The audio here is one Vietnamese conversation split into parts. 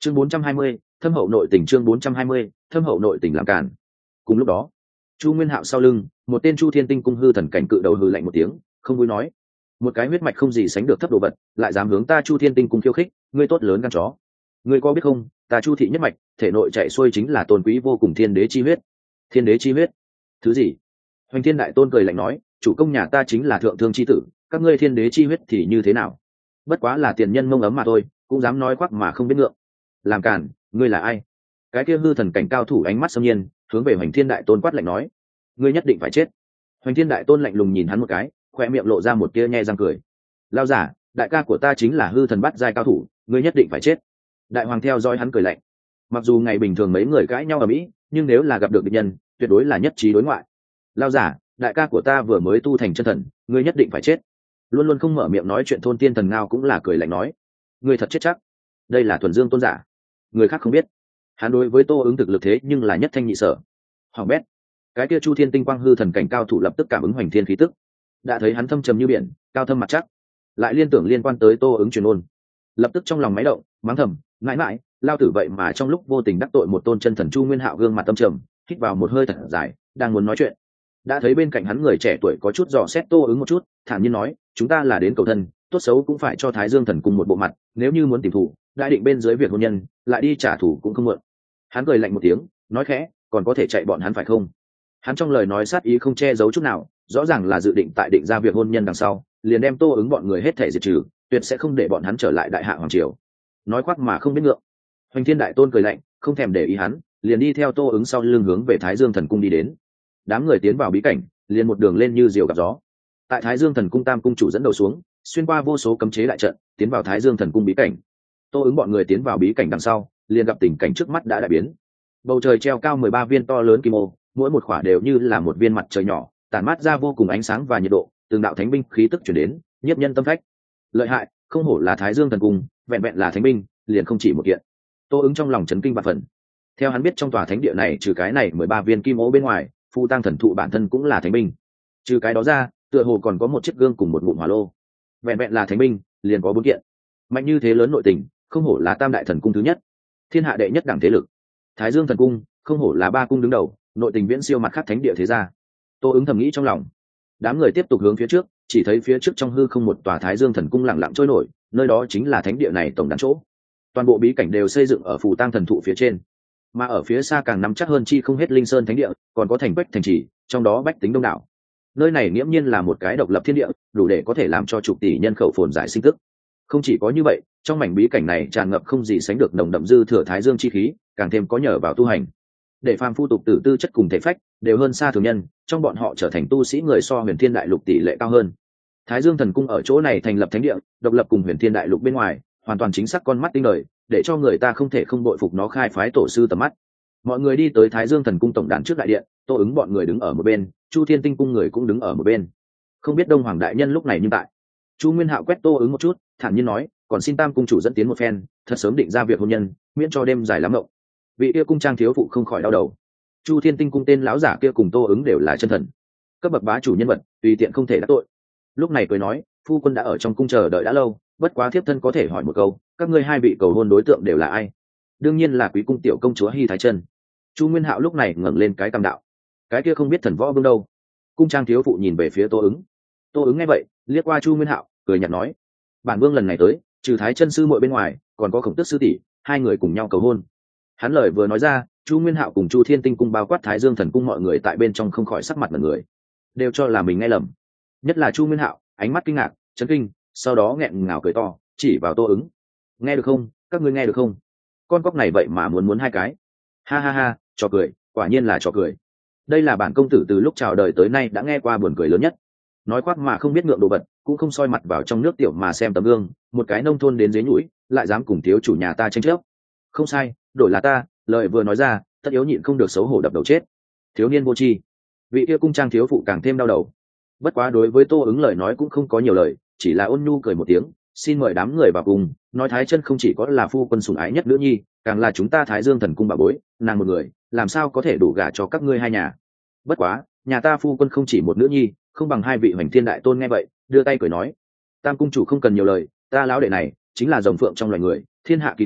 chương 420, thâm hậu nội tình. chương 420, thâm hậu nội tình làm cản. Cùng lúc đó, Chu Nguyên Hạo sau lưng, một tên Chu Thiên Tinh cung hư thần cảnh cự đầu hừ lạnh một tiếng, không vui nói: một cái huyết mạch không gì sánh được thấp đồ vật, lại dám hướng ta Chu Thiên Tinh cung khiêu khích, ngươi tốt lớn gan chó. Ngươi có biết không, ta Chu thị nhất mạch, thể nội chạy xuôi chính là tôn quý vô cùng thiên đế chi huyết. Thiên đế chi huyết? Thứ gì? Hoành Thiên Đại Tôn cười lạnh nói: chủ công nhà ta chính là thượng thương chi tử, các ngươi thiên đế chi huyết thì như thế nào? Bất quá là tiền nhân mông ấm mà thôi, cũng dám nói khoác mà không biết ngượng. Làm cản, ngươi là ai? Cái kia hư thần cảnh cao thủ ánh mắt xâm nhiên, hướng về Hoành Thiên Đại Tôn quát lạnh nói: ngươi nhất định phải chết. Hoành Thiên Đại Tôn lạnh lùng nhìn hắn một cái, khoe miệng lộ ra một tia nhe răng cười: lao giả, đại ca của ta chính là hư thần bát giai cao thủ, ngươi nhất định phải chết. Đại hoàng theo dõi hắn cười lạnh. Mặc dù ngày bình thường mấy người cãi nhau ở mỹ, nhưng nếu là gặp được địch nhân, tuyệt đối là nhất trí đối ngoại. Lao giả, đại ca của ta vừa mới tu thành chân thần, ngươi nhất định phải chết. Luôn luôn không mở miệng nói chuyện thôn tiên thần ngao cũng là cười lạnh nói: ngươi thật chết chắc. Đây là thuần dương tôn giả, người khác không biết, hắn đối với Tô Ứng thực lực thế nhưng là nhất thanh nhị sở. Hoàng bét, cái kia Chu Thiên Tinh quang hư thần cảnh cao thủ lập tức cảm ứng Hoành Thiên khí tức, đã thấy hắn thâm trầm như biển, cao thâm mặt chắc, lại liên tưởng liên quan tới Tô Ứng truyền ôn, lập tức trong lòng máy động, mắng thầm: mãi mãi, lao tử vậy mà trong lúc vô tình đắc tội một tôn chân thần. Chu Nguyên Hạo gương mặt tâm trầm, hít vào một hơi thật dài, đang muốn nói chuyện, đã thấy bên cạnh hắn người trẻ tuổi có chút dò xét Tô Ứng một chút, thản nhiên nói: chúng ta là đến cầu thân, tốt xấu cũng phải cho Thái Dương thần cùng một bộ mặt, nếu như muốn tìm thủ, đại định bên dưới việc hôn nhân, lại đi trả thù cũng không muộn. Hắn cười lạnh một tiếng, nói khẽ: còn có thể chạy bọn hắn phải không? Hắn trong lời nói sát ý không che giấu chút nào, rõ ràng là dự định tại định ra việc hôn nhân đằng sau, liền đem Tô Ứng bọn người hết thể diệt trừ, tuyệt sẽ không để bọn hắn trở lại đại hạ hoàng triều. Nói khoác mà không biết ngượng. Hoành Thiên Đại Tôn cười lạnh, không thèm để ý hắn, liền đi theo Tô Ứng sau lưng hướng về Thái Dương thần cung đi đến. Đám người tiến vào bí cảnh, liền một đường lên như diều gặp gió. Tại Thái Dương thần cung tam cung chủ dẫn đầu xuống, xuyên qua vô số cấm chế đại trận, tiến vào Thái Dương thần cung bí cảnh. Tô Ứng bọn người tiến vào bí cảnh đằng sau, liền gặp tình cảnh trước mắt đã đại biến. Bầu trời treo cao 13 viên to lớn kim ô, mỗi một khỏa đều như là một viên mặt trời nhỏ, tản mát ra vô cùng ánh sáng và nhiệt độ, từng đạo thánh binh khí tức truyền đến, nhiếp nhân tâm phách. Lợi hại, không hổ là Thái Dương thần cung, vẹn vẹn là thánh binh, liền không chỉ một kiện. Tô Ứng trong lòng chấn kinh và phần. Theo hắn biết, trong tòa thánh địa này trừ cái này 13 viên kim ô bên ngoài, Phu Tăng thần thụ bản thân cũng là thánh binh. Trừ cái đó ra, tựa hồ còn có một chiếc gương cùng một ngụm hỏa lô. Vẹn vẹn là thánh binh, liền có 4 kiện. Mạnh như thế lớn nội tình, không hổ là Tam đại thần cung thứ nhất, thiên hạ đệ nhất đẳng thế lực. Thái Dương thần cung, không hổ là 3 cung đứng đầu, nội tình viễn siêu mặt khác thánh địa thế gia. Tô Ứng thầm nghĩ trong lòng. Đám người tiếp tục hướng phía trước, chỉ thấy phía trước trong hư không một tòa Thái Dương thần cung lặng lặng trôi nổi, nơi đó chính là thánh địa này tổng đàn chỗ. Toàn bộ bí cảnh đều xây dựng ở Phù Tang thần thụ phía trên, mà ở phía xa càng nắm chắc hơn chi không hết Linh Sơn thánh địa, còn có thành Bách thành trì, trong đó bách tính đông đảo. Nơi này nghiễm nhiên là một cái độc lập thiên địa, đủ để có thể làm cho chục tỷ nhân khẩu phồn giải sinh tức. Không chỉ có như vậy, trong mảnh bí cảnh này tràn ngập không gì sánh được nồng đậm dư thừa Thái Dương chi khí, càng thêm có nhờ vào tu hành. Để phàm phu tục tử tư chất cùng thể phách đều hơn xa thường nhân, trong bọn họ trở thành tu sĩ người so Huyền Thiên Đại Lục tỷ lệ cao hơn. Thái Dương thần cung ở chỗ này thành lập thánh địa, độc lập cùng Huyền Thiên Đại Lục bên ngoài, hoàn toàn chính xác con mắt tinh đời, để cho người ta không thể không bội phục nó khai phái tổ sư tầm mắt. Mọi người đi tới Thái Dương thần cung tổng đàn trước đại điện, Tô Ứng bọn người đứng ở một bên, Chu Thiên Tinh cung người cũng đứng ở một bên. Không biết Đông Hoàng đại nhân lúc này nhưng tại. Chu Nguyên Hạo quét Tô Ứng một chút, thản nhiên nói: còn xin Tam cung chủ dẫn tiến một phen, thật sớm định ra việc hôn nhân, miễn cho đêm dài lắm mộng. Vị kia cung trang thiếu phụ không khỏi đau đầu. Chu Thiên Tinh cung tên lão giả kia cùng Tô Ứng đều là chân thần, cấp bậc bá chủ nhân vật, tùy tiện không thể đắc tội. Lúc này cười nói: phu quân đã ở trong cung chờ đợi đã lâu, bất quá thiếp thân có thể hỏi một câu, các ngươi hai vị cầu hôn đối tượng đều là ai? Đương nhiên là quý cung tiểu công chúa Hy Thái Chân. Chu Nguyên Hạo lúc này ngẩng lên cái cằm đạo: cái kia không biết thần võ vương đâu? Cung trang thiếu phụ nhìn về phía Tô Ứng. Tô Ứng nghe vậy, liếc qua Chu Nguyên Hạo, cười nhạt nói: bản vương lần này tới, trừ Thái Chân sư muội bên ngoài, còn có Khổng Tước sư tỷ, hai người cùng nhau cầu hôn. Hắn lời vừa nói ra, Chu Nguyên Hạo cùng Chu Thiên Tinh cung bao quát Thái Dương thần cung mọi người tại bên trong không khỏi sắc mặt mọi người, đều cho là mình nghe lầm. Nhất là Chu Nguyên Hạo, ánh mắt kinh ngạc, chấn kinh, sau đó nghẹn ngào cười to, chỉ vào Tô Ứng: nghe được không, các ngươi nghe được không? Con cóc này vậy mà muốn 2 cái. Ha ha ha, trò cười, quả nhiên là trò cười. Đây là bản công tử từ lúc chào đời tới nay đã nghe qua buồn cười lớn nhất. Nói khoác mà không biết ngượng đồ vật, cũng không soi mặt vào trong nước tiểu mà xem tấm gương, một cái nông thôn đến dưới nhũi, lại dám cùng thiếu chủ nhà ta tranh chấp. Không sai, đổi là ta, lời vừa nói ra, tất yếu nhịn không được xấu hổ đập đầu chết. Thiếu niên vô tri. Vị kia cung trang thiếu phụ càng thêm đau đầu. Bất quá đối với Tô Ứng lời nói cũng không có nhiều lời, chỉ là ôn nhu cười một tiếng, xin mời đám người vào cùng, nói Thái Chân không chỉ có là phu quân sủng ái nhất nữ nhi, càng là chúng ta Thái Dương thần cung bà bối, nàng một người, làm sao có thể đủ gả cho các ngươi hai nhà. Bất quá, nhà ta phu quân không chỉ một nữ nhi, không bằng hai vị Hoành Thiên đại tôn nghe vậy, đưa tay cười nói: Tam cung chủ không cần nhiều lời, ta lão đệ này chính là rồng phượng trong loài người, thiên hạ kỳ tài,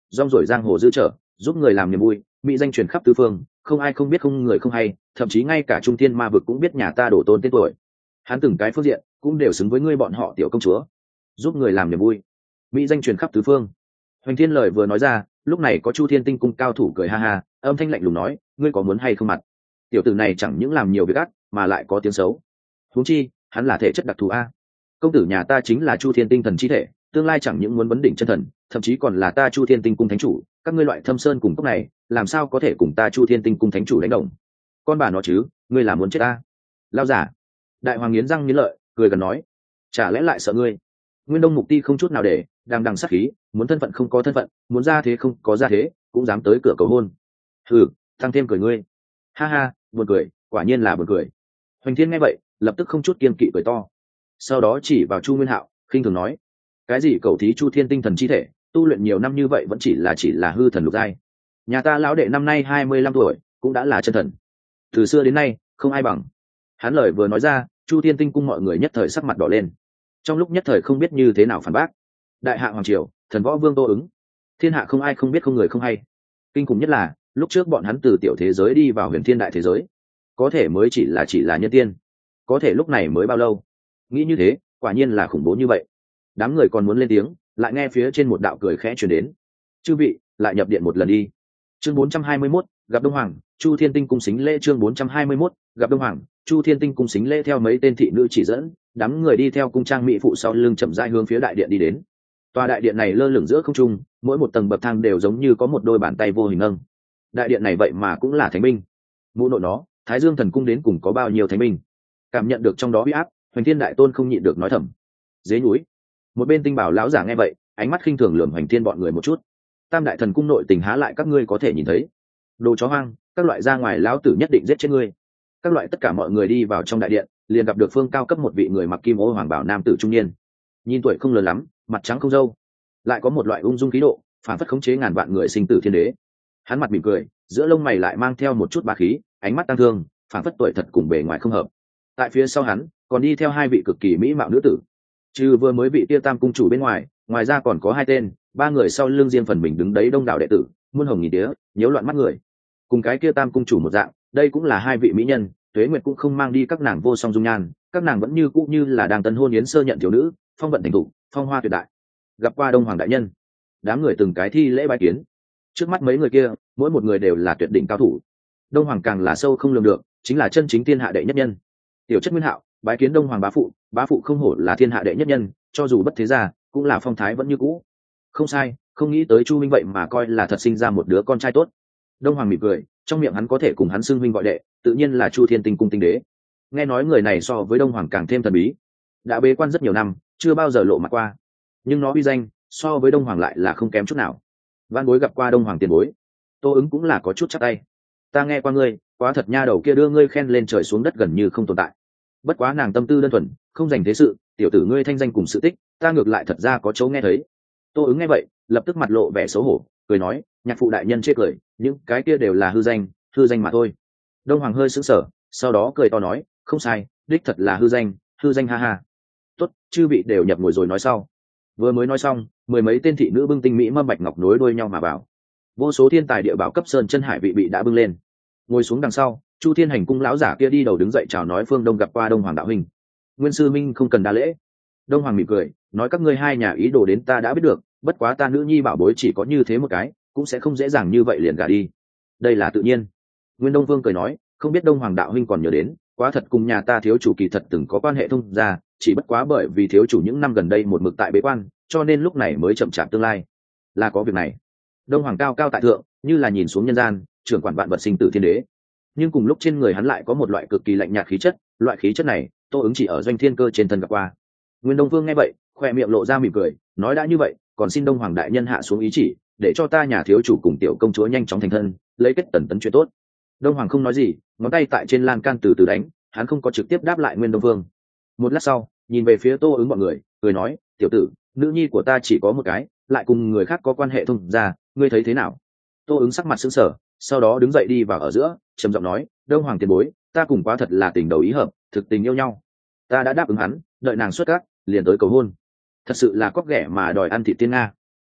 rong rổi giang hồ dư trở, giúp người làm niềm vui, mỹ danh truyền khắp tứ phương, không ai không biết, không người không hay, thậm chí ngay cả trung thiên ma vực cũng biết nhà ta đổ tôn tên tuổi. Hắn từng cái phương diện cũng đều xứng với ngươi bọn họ tiểu công chúa, giúp người làm niềm vui, mỹ danh truyền khắp tứ phương. Hoành Thiên lời vừa nói ra, lúc này có Chu Thiên Tinh cung cao thủ cười ha ha, âm thanh lạnh lùng nói, ngươi có muốn hay không mặt? Tiểu tử này chẳng những làm nhiều việc ác, mà lại có tiếng xấu. Huống chi, hắn là thể chất đặc thù a. Công tử nhà ta chính là Chu Thiên Tinh thần chi thể, tương lai chẳng những muốn vấn đỉnh chân thần, thậm chí còn là ta Chu Thiên Tinh cung thánh chủ, các ngươi loại thâm sơn cùng cốc này, làm sao có thể cùng ta Chu Thiên Tinh cung thánh chủ đánh đồng? Con bà nó chứ, ngươi là muốn chết ta? Lao giả. Đại hoàng nghiến răng nghiến lợi, cười gần nói, chả lẽ lại sợ ngươi? Nguyên Đông Mục Ti không chút nào để, đang đằng sát khí, muốn thân phận không có thân phận, muốn ra thế không có ra thế, cũng dám tới cửa cầu hôn. Hừ, tăng thêm cười ngươi. Ha ha, buồn cười, quả nhiên là buồn cười. Hoành Thiên nghe vậy, lập tức không chút kiêng kỵ cười to. Sau đó chỉ vào Chu Nguyên Hạo, khinh thường nói, cái gì cầu thí Chu Thiên Tinh thần chi thể, tu luyện nhiều năm như vậy vẫn chỉ là hư thần lục giai. Nhà ta lão đệ năm nay 25 tuổi, cũng đã là chân thần. Từ xưa đến nay, không ai bằng. Hắn lời vừa nói ra, Chu Thiên Tinh cung mọi người nhất thời sắc mặt đỏ lên. Trong lúc nhất thời không biết như thế nào phản bác. Đại hạ hoàng triều, thần võ vương Tô Ứng, thiên hạ không ai không biết, không người không hay. Kinh khủng nhất là, lúc trước bọn hắn từ tiểu thế giới đi vào huyền thiên đại thế giới, có thể mới chỉ là nhân tiên, có thể lúc này mới bao lâu? Nghĩ như thế, quả nhiên là khủng bố như vậy. Đám người còn muốn lên tiếng, lại nghe phía trên một đạo cười khẽ truyền đến. Chư vị, lại nhập điện một lần đi. Chương 421, gặp Đông Hoàng, Chu Thiên Tinh cung xính lễ. Chương 421, gặp Đông Hoàng, Chu Thiên Tinh cung xính lễ. Theo mấy tên thị nữ chỉ dẫn, đám người đi theo cung trang mỹ phụ sau lưng chậm rãi hướng phía đại điện đi đến. Tòa đại điện này lơ lửng giữa không trung, mỗi một tầng bậc thang đều giống như có một đôi bàn tay vô hình nâng. Đại điện này vậy mà cũng là thánh binh. Mũ nội nó, Thái Dương thần cung đến cùng có bao nhiêu thánh binh? Cảm nhận được trong đó uy áp, Hoành Thiên đại tôn không nhịn được nói thầm. Dưới núi, một bên tinh bảo lão giả nghe vậy, ánh mắt khinh thường lườm Hoành Thiên bọn người một chút. Tam đại thần cung nội tình há lại các ngươi có thể nhìn thấy? Đồ chó hoang, các loại ra ngoài lão tử nhất định giết chết ngươi. Các loại tất cả mọi người đi vào trong đại điện, liền gặp được phương cao cấp một vị người mặc kim ô hoàng bảo nam tử trung niên. Nhìn tuổi không lớn lắm, mặt trắng không râu, lại có một loại ung dung khí độ, phản phất khống chế ngàn vạn người sinh tử thiên đế. Hắn mặt mỉm cười, giữa lông mày lại mang theo một chút bá khí, ánh mắt tăng thương, phản phất tuổi thật cùng bề ngoài không hợp. Tại phía sau hắn, còn đi theo hai vị cực kỳ mỹ mạo nữ tử. Trừ vừa mới vị tia tam cung chủ bên ngoài, ngoài ra còn có hai tên, ba người sau lưng riêng phần mình đứng đấy đông đảo đệ tử, muôn hồng nghìn tía, nhiễu loạn mắt người. Cùng cái kia tam cung chủ một dạng, đây cũng là hai vị mỹ nhân, Tuế Nguyệt cũng không mang đi các nàng vô song dung nhan, các nàng vẫn như cũ như là đang tân hôn yến sơ nhận thiếu nữ, phong vận thành thủ, phong hoa tuyệt đại. Gặp qua Đông Hoàng đại nhân, đám người từng cái thi lễ bái kiến. Trước mắt mấy người kia, mỗi một người đều là tuyệt đỉnh cao thủ. Đông Hoàng càng là sâu không lường được, chính là chân chính thiên hạ đệ nhất nhân. Tiểu chất Nguyên Hạo bái kiến Đông Hoàng bá phụ không hổ là thiên hạ đệ nhất nhân, cho dù bất thế gia, cũng là phong thái vẫn như cũ. Không sai, không nghĩ tới Chu minh vậy mà coi là thật sinh ra một đứa con trai tốt. Đông Hoàng mỉm cười, trong miệng hắn có thể cùng hắn xưng huynh gọi đệ, tự nhiên là Chu Thiên Tinh cung tinh đế. Nghe nói người này so với Đông Hoàng càng thêm thần bí, đã bế quan rất nhiều năm, chưa bao giờ lộ mặt qua, nhưng nó uy danh so với Đông Hoàng lại là không kém chút nào. Văn bối gặp qua Đông Hoàng tiền bối. Tô Ứng cũng là có chút chắc tay. Ta nghe qua ngươi, quá thật nha đầu kia đưa ngươi khen lên trời xuống đất gần như không tồn tại. Bất quá nàng tâm tư đơn thuần, không dành thế sự, tiểu tử ngươi thanh danh cùng sự tích, ta ngược lại thật ra có chỗ nghe thấy. Tô Ứng nghe vậy, lập tức mặt lộ vẻ xấu hổ, cười nói, nhạc phụ đại nhân chê cười, những cái kia đều là hư danh mà thôi. Đông Hoàng hơi sững sờ, sau đó cười to nói, không sai, đích thật là hư danh ha ha. Tốt, chư vị đều nhập ngồi rồi nói sau. Vừa mới nói xong, mười mấy tên thị nữ bưng tinh mỹ mâm bạch ngọc nối đuôi nhau mà vào. Vô số thiên tài địa bảo cấp sơn chân hải vị đã bưng lên. Ngồi xuống đằng sau, Chu Thiên Hành cung lão giả kia đi đầu đứng dậy chào nói, Phương Đông gặp qua Đông Hoàng đạo huynh. Nguyên sư minh không cần đa lễ. Đông Hoàng mỉm cười, nói các ngươi hai nhà ý đồ đến ta đã biết được, bất quá ta nữ nhi bảo bối chỉ có như thế một cái, cũng sẽ không dễ dàng như vậy liền gả đi. Đây là tự nhiên. Nguyên Đông Vương cười nói, không biết Đông Hoàng đạo huynh còn nhớ đến, quá thật cùng nhà ta thiếu chủ kỳ thật từng có quan hệ thông gia, chỉ bất quá bởi vì thiếu chủ những năm gần đây một mực tại bế quan, cho nên lúc này mới chậm chạp tương lai. Là có việc này. Đông Hoàng cao cao tại thượng, như là nhìn xuống nhân gian, trưởng quản vạn vật sinh tử thiên đế. Nhưng cùng lúc trên người hắn lại có một loại cực kỳ lạnh nhạt khí chất, loại khí chất này, Tô Ứng chỉ ở Doanh Thiên Cơ trên thân gặp qua. Nguyên Đông Vương nghe vậy, khoe miệng lộ ra mỉm cười, nói đã như vậy, còn xin Đông Hoàng đại nhân hạ xuống ý chỉ, để cho ta nhà thiếu chủ cùng tiểu công chúa nhanh chóng thành thân, lấy kết tần tấn chuyện tốt. Đông Hoàng không nói gì, ngón tay tại trên lan can từ từ đánh, hắn không có trực tiếp đáp lại Nguyên Đông Vương. Một lát sau, nhìn về phía Tô Ứng bọn người, cười nói, tiểu tử, nữ nhi của ta chỉ có một cái, lại cùng người khác có quan hệ thông gia, ngươi thấy thế nào? Tô Ứng sắc mặt sững sờ, sau đó đứng dậy đi vào ở giữa, trầm giọng nói, Đông Hoàng tiền bối, ta cùng quá thật là tình đầu ý hợp, thực tình yêu nhau. Ta đã đáp ứng hắn, đợi nàng xuất các, liền tới cầu hôn. Thật sự là cóc ghẻ mà đòi ăn thịt tiên nga.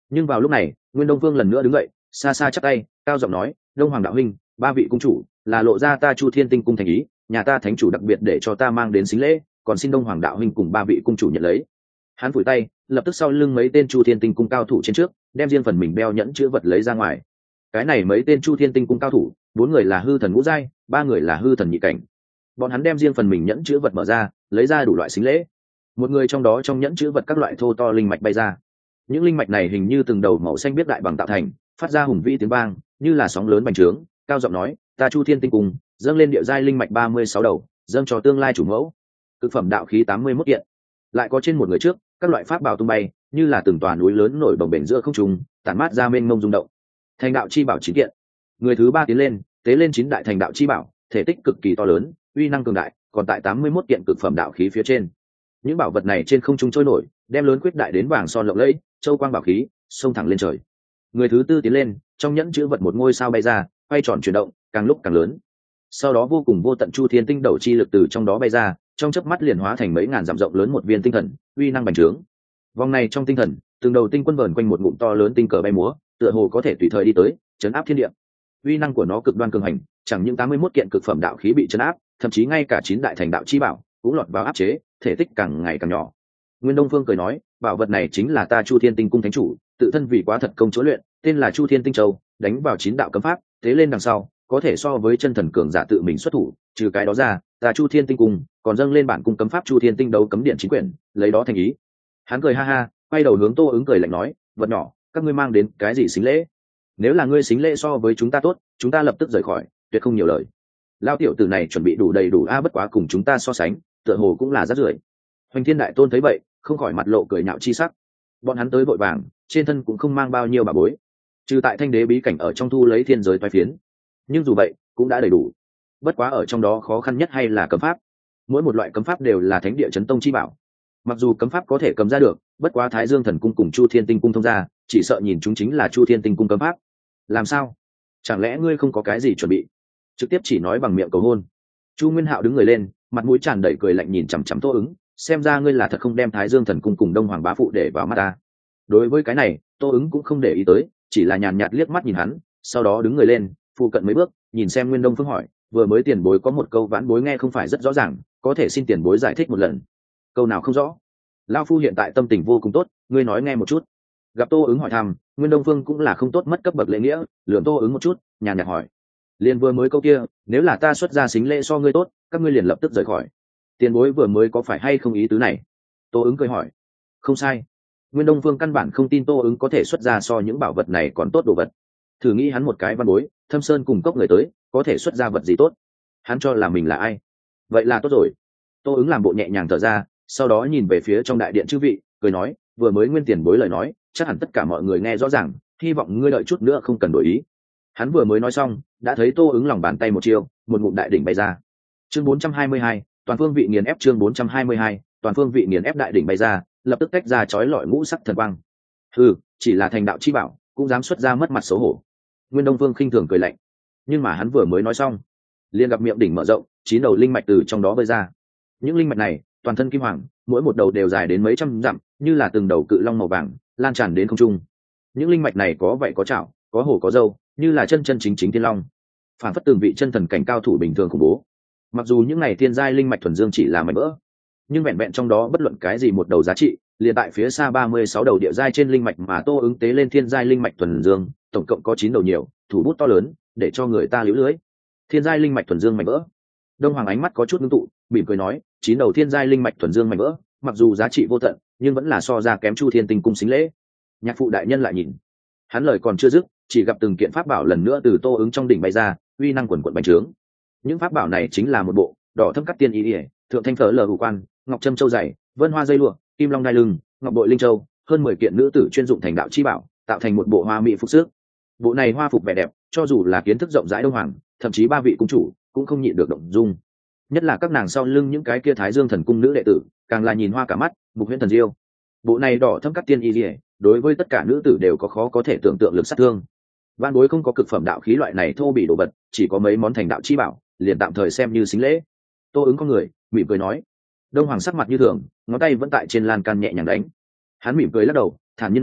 Nhưng vào lúc này Nguyên Đông Phương lần nữa đứng dậy, xa xa chắp tay cao giọng nói: Đông Hoàng đạo huynh, ba vị cung chủ là lộ ra ta Chu Thiên Tinh cung thành ý, nhà ta thánh chủ đặc biệt để cho ta mang đến xính lễ, còn xin Đông Hoàng đạo huynh cùng ba vị cung chủ nhận lấy. Hắn phủi tay, lập tức sau lưng mấy tên Chu Thiên Tinh cung cao thủ trên trước, đem riêng phần mình đeo nhẫn chữ vật lấy ra ngoài. Cái này mấy tên Chu Thiên Tinh cung cao thủ, 4 người là hư thần ngũ giai, 3 người là hư thần nhị cảnh. Bọn hắn đem riêng phần mình nhẫn chữ vật mở ra, lấy ra đủ loại xính lễ. Một người trong đó trong nhẫn chữ vật các loại thô to linh mạch bay ra. Những linh mạch này hình như từng đầu màu xanh biết đại bằng tạo thành, phát ra hùng vĩ tiếng vang, như là sóng lớn bành trướng. Cao giọng nói: ta Chu Thiên Tinh cung dâng lên địa giai linh mạch 36 đầu, dâng cho tương lai chủ mẫu. Cực phẩm đạo khí 81 kiện. Lại có trên một người trước, các loại pháp bảo tung bay, như là từng tòa núi lớn nổi bồng bềnh giữa không trung, tản mát ra mênh mông rung động. Thành đạo chi bảo 9 kiện. Người thứ 3 tiến lên, tế lên 9 đại thành đạo chi bảo, thể tích cực kỳ to lớn, uy năng cường đại, còn tại 81 kiện cực phẩm đạo khí phía trên. Những bảo vật này trên không trung trôi nổi, đem lớn quyết đại đến vàng son lộng lẫy, châu quang bảo khí xông thẳng lên trời. Người thứ 4 tiến lên, trong nhẫn chữ vật một ngôi sao bay ra, quay tròn chuyển động, càng lúc càng lớn. Sau đó vô cùng vô tận Chu Thiên Tinh đầu chi lực từ trong đó bay ra, trong chớp mắt liền hóa thành mấy ngàn dặm rộng lớn một viên tinh thần, uy năng bành trướng. Vòng này trong tinh thần, từng đầu tinh quân vờn quanh một ngụm to lớn tinh cờ bay múa, tựa hồ có thể tùy thời đi tới, chấn áp thiên địa. Uy năng của nó cực đoan cường hành, chẳng những 81 kiện cực phẩm đạo khí bị chấn áp, thậm chí ngay cả 9 đại thành đạo chi bảo cũng lọt vào áp chế, thể tích càng ngày càng nhỏ. Nguyên Đông Phương cười nói: bảo vật này chính là ta Chu Thiên Tinh cung thánh chủ tự thân vì quá thật công chỗ luyện, tên là Chu Thiên Tinh Châu, đánh vào 9 đạo cấm pháp, thế lên đằng sau có thể so với chân thần cường giả tự mình xuất thủ. Trừ cái đó ra, ta Chu Thiên Tinh cung còn dâng lên bản cung cấm pháp Chu Thiên Tinh đấu cấm điện 9 quyển, lấy đó thành ý. Hắn cười ha ha, quay đầu hướng Tô Ứng cười lạnh nói: vật nhỏ, các ngươi mang đến cái gì xính lễ? Nếu là ngươi xính lễ so với chúng ta tốt, chúng ta lập tức rời khỏi, tuyệt không nhiều lời. Lao tiểu tử này chuẩn bị đủ đầy đủ a, bất quá cùng chúng ta so sánh, tựa hồ cũng là rác rưởi. Hoành Thiên Đại Tôn thấy vậy, không khỏi mặt lộ cười nhạo chi sắc. Bọn hắn tới vội vàng, trên thân cũng không mang bao nhiêu bảo bối, trừ tại Thanh Đế bí cảnh ở trong thu lấy thiên giới toái phiến, nhưng dù vậy cũng đã đầy đủ. Bất quá ở trong đó khó khăn nhất hay là cấm pháp. Mỗi một loại cấm pháp đều là thánh địa chấn tông chi bảo. Mặc dù cấm pháp có thể cầm ra được, bất quá Thái Dương Thần cung cùng Chu Thiên Tinh cung thông ra, chỉ sợ nhìn chúng chính là Chu Thiên Tinh cung cấm pháp. Làm sao? Chẳng lẽ ngươi không có cái gì chuẩn bị, trực tiếp chỉ nói bằng miệng cầu hôn? Chu Nguyên Hạo đứng người lên, mặt mũi tràn đầy cười lạnh nhìn chằm chằm Tô Ứng, xem ra ngươi là thật không đem Thái Dương Thần cung cùng Đông Hoàng bá phụ để vào mắt ta. Đối với cái này, Tô Ứng cũng không để ý tới, chỉ là nhàn nhạt liếc mắt nhìn hắn, sau đó đứng người lên, phụ cận mấy bước, nhìn xem Nguyên Đông Phương hỏi: vừa mới tiền bối có một câu vãn bối nghe không phải rất rõ ràng, có thể xin tiền bối giải thích một lần? Câu nào không rõ? Lão phu hiện tại tâm tình vô cùng tốt, ngươi nói nghe một chút. Gặp Tô Ứng hỏi thăm, Nguyên Đông Phương cũng là không tốt mất cấp bậc lễ nghĩa, lườm Tô Ứng một chút, nhàn nhạt hỏi: liền vừa mới câu kia, nếu là ta xuất ra xính lễ so ngươi tốt, các ngươi liền lập tức rời khỏi. Tiền bối vừa mới có phải hay không ý tứ này? Tô Ứng cười hỏi. Không sai. Nguyên Đông Phương căn bản không tin Tô Ứng có thể xuất ra so những bảo vật này còn tốt đồ vật. Thử nghĩ hắn một cái văn bối, Thâm Sơn cùng cốc người tới, có thể xuất ra vật gì tốt? Hắn cho là mình là ai? Vậy là tốt rồi. Tô Ứng làm bộ nhẹ nhàng thở ra, sau đó nhìn về phía trong đại điện chư vị, cười nói: vừa mới Nguyên tiền bối lời nói, chắc hẳn tất cả mọi người nghe rõ ràng, hy vọng ngươi đợi chút nữa không cần đổi ý. Hắn vừa mới nói xong, đã thấy Tô Ứng lòng bàn tay một chiêu, một ngụm đại đỉnh bay ra. Chương 422, toàn phương vị nghiền ép. Chương 422, toàn phương vị nghiền ép. Đại đỉnh bay ra, lập tức tách ra chói lọi ngũ sắc thần quang. Chỉ là thành đạo chi bảo, cũng dám xuất ra mất mặt xấu hổ. Nguyên Đông Phương khinh thường cười lạnh. Nhưng mà hắn vừa mới nói xong, liền gặp miệng đỉnh mở rộng, 9 đầu linh mạch từ trong đó bơi ra. Những linh mạch này, toàn thân kim hoàng, mỗi một đầu đều dài đến mấy trăm dặm, như là từng đầu cự long màu vàng, lan tràn đến không trung. Những linh mạch này có vậy có chảo, có hổ có râu, như là chân chân chính chính thiên long, phản phất từng vị chân thần cảnh cao thủ bình thường khủng bố. Mặc dù những này thiên giai linh mạch thuần dương chỉ là mảnh vỡ, nhưng vẹn vẹn trong đó bất luận cái gì một đầu giá trị, liền tại phía xa 36 đầu địa giai trên linh mạch mà Tô Ứng tế lên thiên giai linh mạch thuần dương, tổng cộng có 9 đầu nhiều, thủ bút to lớn, để cho người ta liễu lưới. Thiên giai linh mạch thuần dương mảnh vỡ. Đông Hoàng ánh mắt có chút ngưng tụ, mỉm cười nói: 9 đầu thiên giai linh mạch thuần dương mảnh vỡ, mặc dù giá trị vô tận, nhưng vẫn là so ra kém Chu Thiên Tinh cung xính lễ. Nhạc phụ đại nhân lại nhìn. Hắn lời còn chưa dứt, chỉ gặp từng kiện pháp bảo lần nữa từ Tô Ứng trong đỉnh bay ra, uy năng quần quần bành trướng. Những pháp bảo này chính là một bộ đỏ thâm cắt tiên y ỉa, thượng thanh phở lờ hủ quan, ngọc trâm châu dày, vân hoa dây lụa, kim long đai lưng, ngọc bội linh châu, hơn 10 kiện nữ tử chuyên dụng thành đạo chi bảo, tạo thành một bộ hoa mỹ phục sức. Bộ này hoa phục vẻ đẹp, cho dù là kiến thức rộng rãi Đông Hoàng, thậm chí 3 vị cung chủ cũng không nhịn được động dung. Nhất là các nàng sau lưng những cái kia Thái Dương Thần cung nữ đệ tử, càng là nhìn hoa cả mắt, mục huyễn thần diêu. Bộ này đỏ thâm cắt tiên y ỉa, đối với tất cả nữ tử đều có khó có thể tưởng tượng lực sát thương. Van bối không có cực phẩm đạo khí loại này thô bỉ đồ vật, chỉ có mấy món thành đạo chi bảo, liền tạm thời xem như xính lễ. Tô Ứng có người mỉm cười nói. Đông Hoàng sắc mặt như thường, ngón tay vẫn tại trên lan can nhẹ nhàng đánh. Hắn mỉm cười lắc đầu, thản nhiên nói: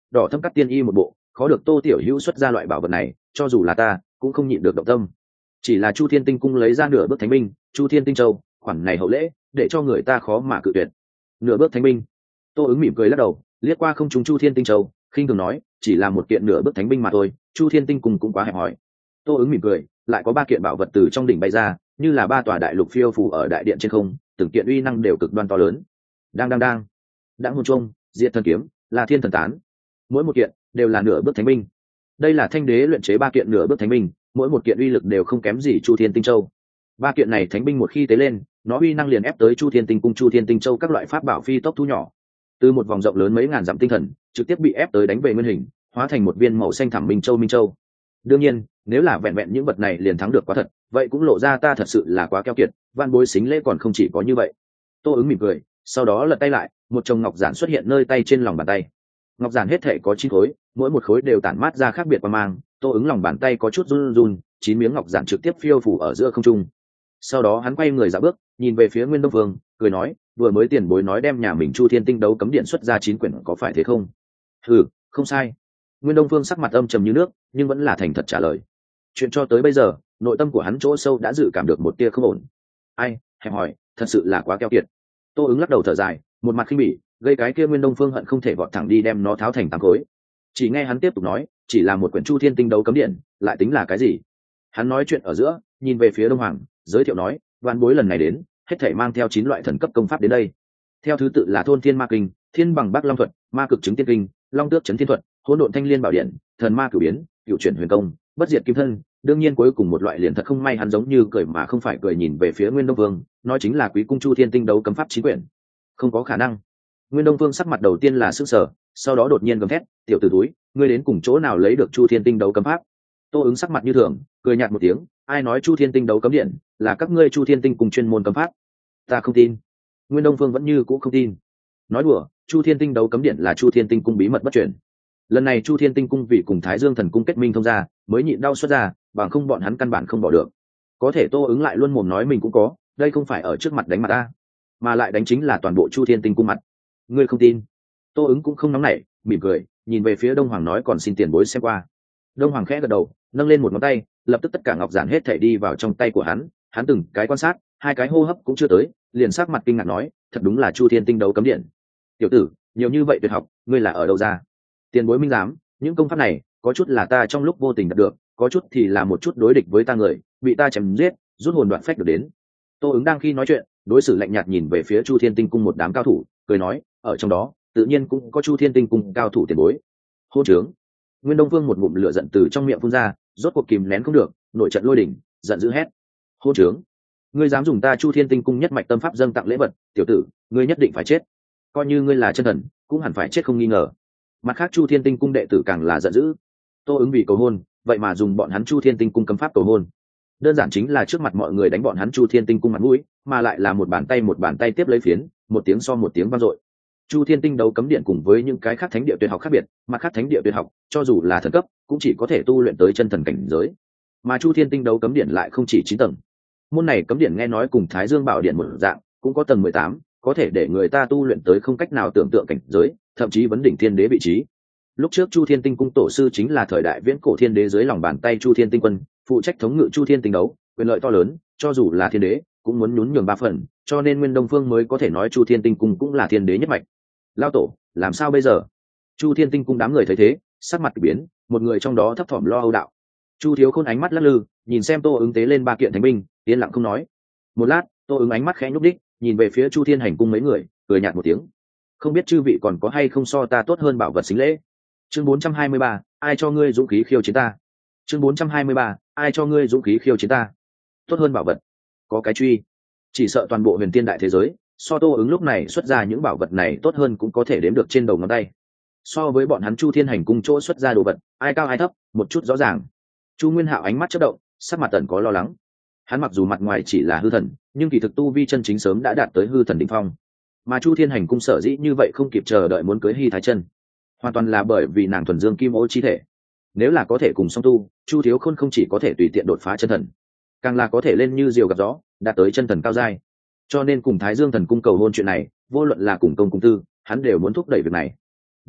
đỏ thâm cắt tiên y một bộ, khó được Tô tiểu hữu xuất ra loại bảo vật này, cho dù là ta cũng không nhịn được động tâm. Chỉ là Chu Thiên Tinh cung lấy ra nửa bước thánh binh, Chu Thiên Tinh Châu, khoản này hậu lễ để cho người ta khó mà cự tuyệt. Nửa bước thánh binh. Tô ứng mỉm cười lắc đầu, liếc qua không trúng Chu Thiên Tinh Châu, khinh thường nói, chỉ là một kiện nửa bước thánh binh mà thôi, Chu Thiên Tinh cung cũng quá hẹp hòi. Tô ứng mỉm cười, lại có 3 kiện bảo vật từ trong đỉnh bay ra, như là 3 tòa đại lục phiêu phù ở đại điện trên không, từng kiện uy năng đều cực đoan to lớn. Đang đãng hồn trung, diệt thần kiếm, là thiên thần tán, mỗi một kiện đều là nửa bước thánh binh. Đây là Thanh đế luyện chế 3 kiện nửa bước thánh binh, mỗi một kiện uy lực đều không kém gì Chu Thiên Tinh Châu. 3 kiện này thánh binh một khi tế lên, nó uy năng liền ép tới Chu Thiên Tinh cung, Chu Thiên Tinh Châu các loại pháp bảo phi tốc thu nhỏ, từ một vòng rộng lớn mấy ngàn dặm tinh thần trực tiếp bị ép tới đánh về nguyên hình, hóa thành một viên màu xanh thẳm minh châu. Đương nhiên, nếu là vẹn vẹn những vật này liền thắng được quá thật, vậy cũng lộ ra ta thật sự là quá keo kiệt, van bối xính lễ còn không chỉ có như vậy. Tô ứng mỉm cười, sau đó lật tay lại, một chồng ngọc giản xuất hiện nơi tay trên lòng bàn tay. Ngọc giản hết thể có 9 khối, mỗi một khối đều tản mát ra khác biệt quang mang. Tô ứng lòng bàn tay có chút run run, 9 miếng ngọc giản trực tiếp phiêu phủ ở giữa không trung. Sau đó hắn quay người dạo bước, nhìn về phía Nguyên Đông Phương, cười nói, vừa mới tiền bối nói đem nhà mình Chu Thiên Tinh đấu cấm điện xuất ra 9 quyển, có phải thế không? Ừ, không sai. Nguyên Đông Phương sắc mặt âm trầm như nước, nhưng vẫn là thành thật trả lời. Chuyện cho tới bây giờ, nội tâm của hắn chỗ sâu đã dự cảm được một tia không ổn. Ai, hẹp hỏi, thật sự là quá keo kiệt. Tô ứng lắc đầu thở dài, một mặt khinh bỉ, gây cái kia Nguyên Đông Phương hận không thể vọt thẳng đi đem nó tháo thành 8 khối. Chỉ nghe hắn tiếp tục nói, chỉ là một quyển Chu Thiên Tinh đấu cấm điện, lại tính là cái gì? Hắn nói chuyện ở giữa, nhìn về phía Đông Hoàng, giới thiệu nói, vạn bối lần này đến, hết thảy mang theo 9 loại thần cấp công pháp đến đây. Theo thứ tự là Thôn Thiên Ma Kinh, Thiên Bằng Bắc Long Thuật, Ma Cực Chứng Tiên Kinh, Long Tước Chấn Thiên Thuật, Hỗn Độn Thanh Liên Bảo Điện, Thần Ma Cửu Biến, Cửu Chuyển Huyền Công, Bất Diệt Kim Thân. Đương nhiên cuối cùng một loại liền thật không may, hắn giống như cười mà không phải cười, nhìn về phía Nguyên Đông Vương, nói chính là Quý cung Chu Thiên Tinh đấu cấm pháp 9 quyển. Không có khả năng. Nguyên Đông Vương sắc mặt đầu tiên là sửng sở, sau đó đột nhiên gầm thét, tiểu tử túi, ngươi đến cùng chỗ nào lấy được Chu Thiên Tinh đấu cấm pháp? Tô ứng sắc mặt như thường, cười nhạt một tiếng, ai nói Chu Thiên Tinh đấu cấm điện là các ngươi Chu Thiên Tinh cùng chuyên môn cấm pháp? Ta không tin. Nguyên Đông Phương vẫn như cũ không tin. Nói đùa, Chu Thiên Tinh đấu cấm điện là Chu Thiên Tinh cung bí mật bất truyền. Lần này Chu Thiên Tinh cung vì cùng Thái Dương thần cung kết minh thông ra, mới nhịn đau xuất ra, bằng không bọn hắn căn bản không bỏ được. Có thể Tô ứng lại luôn mồm nói mình cũng có, đây không phải ở trước mặt đánh mặt ta, mà lại đánh chính là toàn bộ Chu Thiên Tinh cung mặt. Ngươi không tin? Tô ứng cũng không nóng nảy, mỉm cười, nhìn về phía Đông Hoàng nói, còn xin tiền bối xem qua. Đông Hoàng khẽ gật đầu, nâng lên một ngón tay, lập tức tất cả ngọc giản hết thảy đi vào trong tay của hắn. Hắn từng cái quan sát, 2 cái hô hấp cũng chưa tới, liền sắc mặt kinh ngạc nói, thật đúng là Chu Thiên Tinh đấu cấm điện. Tiểu tử, nhiều như vậy tuyệt học, ngươi là ở đâu ra? Tiền bối minh giám, những công pháp này, có chút là ta trong lúc vô tình đạt được, có chút thì là một chút đối địch với ta người, bị ta chém giết, rút hồn đoạn phách được đến. Tô ứng đang khi nói chuyện, đối xử lạnh nhạt nhìn về phía Chu Thiên Tinh cung một đám cao thủ, cười nói, ở trong đó, tự nhiên cũng có Chu Thiên Tinh cung cao thủ tiền bối. Hô trướng. Nguyên Đông Vương một ngụm lửa giận từ trong miệng phun ra, rốt cuộc kìm nén không được, nổi trận lôi đỉnh, giận dữ hét: hô trướng, ngươi dám dùng ta Chu Thiên Tinh cung nhất mạch tâm pháp dâng tặng lễ vật, tiểu tử, ngươi nhất định phải chết, coi như ngươi là chân thần cũng hẳn phải chết không nghi ngờ. Mặt khác Chu Thiên Tinh cung đệ tử càng là giận dữ. Tô ứng vì cầu hôn, vậy mà dùng bọn hắn Chu Thiên Tinh cung cấm pháp cầu hôn, đơn giản chính là trước mặt mọi người đánh bọn hắn Chu Thiên Tinh cung mặt mũi, mà lại là một bàn tay tiếp lấy phiến, một tiếng so một tiếng vang dội. Chu Thiên Tinh đấu cấm điện cùng với những cái khác thánh địa tuyệt học khác biệt, mặt khác thánh địa tuyệt học cho dù là thần cấp cũng chỉ có thể tu luyện tới chân thần cảnh giới, mà Chu Thiên Tinh đấu cấm điện lại không chỉ 9 tầng. Môn này cấm điện nghe nói cùng Thái Dương Bảo Điện một dạng, cũng có tầng 18, có thể để người ta tu luyện tới không cách nào tưởng tượng cảnh giới, thậm chí vấn đỉnh thiên đế vị trí. Lúc trước Chu Thiên Tinh cung tổ sư chính là thời đại viễn cổ thiên đế dưới lòng bàn tay Chu Thiên Tinh quân, phụ trách thống ngự Chu Thiên Tinh đấu, quyền lợi to lớn, cho dù là thiên đế cũng muốn nhún nhường 3 phần, cho nên Nguyên Đông Phương mới có thể nói Chu Thiên Tinh cung cũng là thiên đế nhất mạch. Lao tổ, làm sao bây giờ? Chu Thiên Tinh cung đám người thấy thế, sắc mặt biến, một người trong đó thấp thỏm lo âu đạo. Chu Thiếu Khôn ánh mắt lắc lư, nhìn xem Tô ứng tế lên 3 kiện thánh binh, yên lặng không nói. Một lát, Tô ứng ánh mắt khẽ nhúc đích, nhìn về phía Chu Thiên hành cung mấy người, cười nhạt một tiếng. Không biết chư vị còn có hay không so ta tốt hơn bảo vật xính lễ. Chương 423, ai cho ngươi dũng khí khiêu chiến ta? Chương 423, ai cho ngươi dũng khí khiêu chiến ta? Tốt hơn bảo vật? Có cái truy. Chỉ sợ toàn bộ huyền tiên đại thế giới, so Tô ứng lúc này xuất ra những bảo vật này tốt hơn cũng có thể đếm được trên đầu ngón tay. So với bọn hắn Chu Thiên hành cung chỗ xuất ra đồ vật, ai cao ai thấp, một chút rõ ràng. Chu Nguyên Hạo ánh mắt chớp động, sắc mặt tần có lo lắng. Hắn mặc dù mặt ngoài chỉ là hư thần, nhưng kỳ thực tu vi chân chính sớm đã đạt tới hư thần đỉnh phong. Mà Chu Thiên hành cung sở dĩ như vậy không kịp chờ đợi muốn cưới Hy Thái Chân, hoàn toàn là bởi vì nàng thuần dương kim ô chi thể. Nếu là có thể cùng song tu, Chu Thiếu Khôn không chỉ có thể tùy tiện đột phá chân thần, càng là có thể lên như diều gặp gió, đạt tới chân thần cao giai. Cho nên cùng Thái Dương thần cung cầu hôn chuyện này, vô luận là cùng công cung tư, hắn đều muốn thúc đẩy việc này.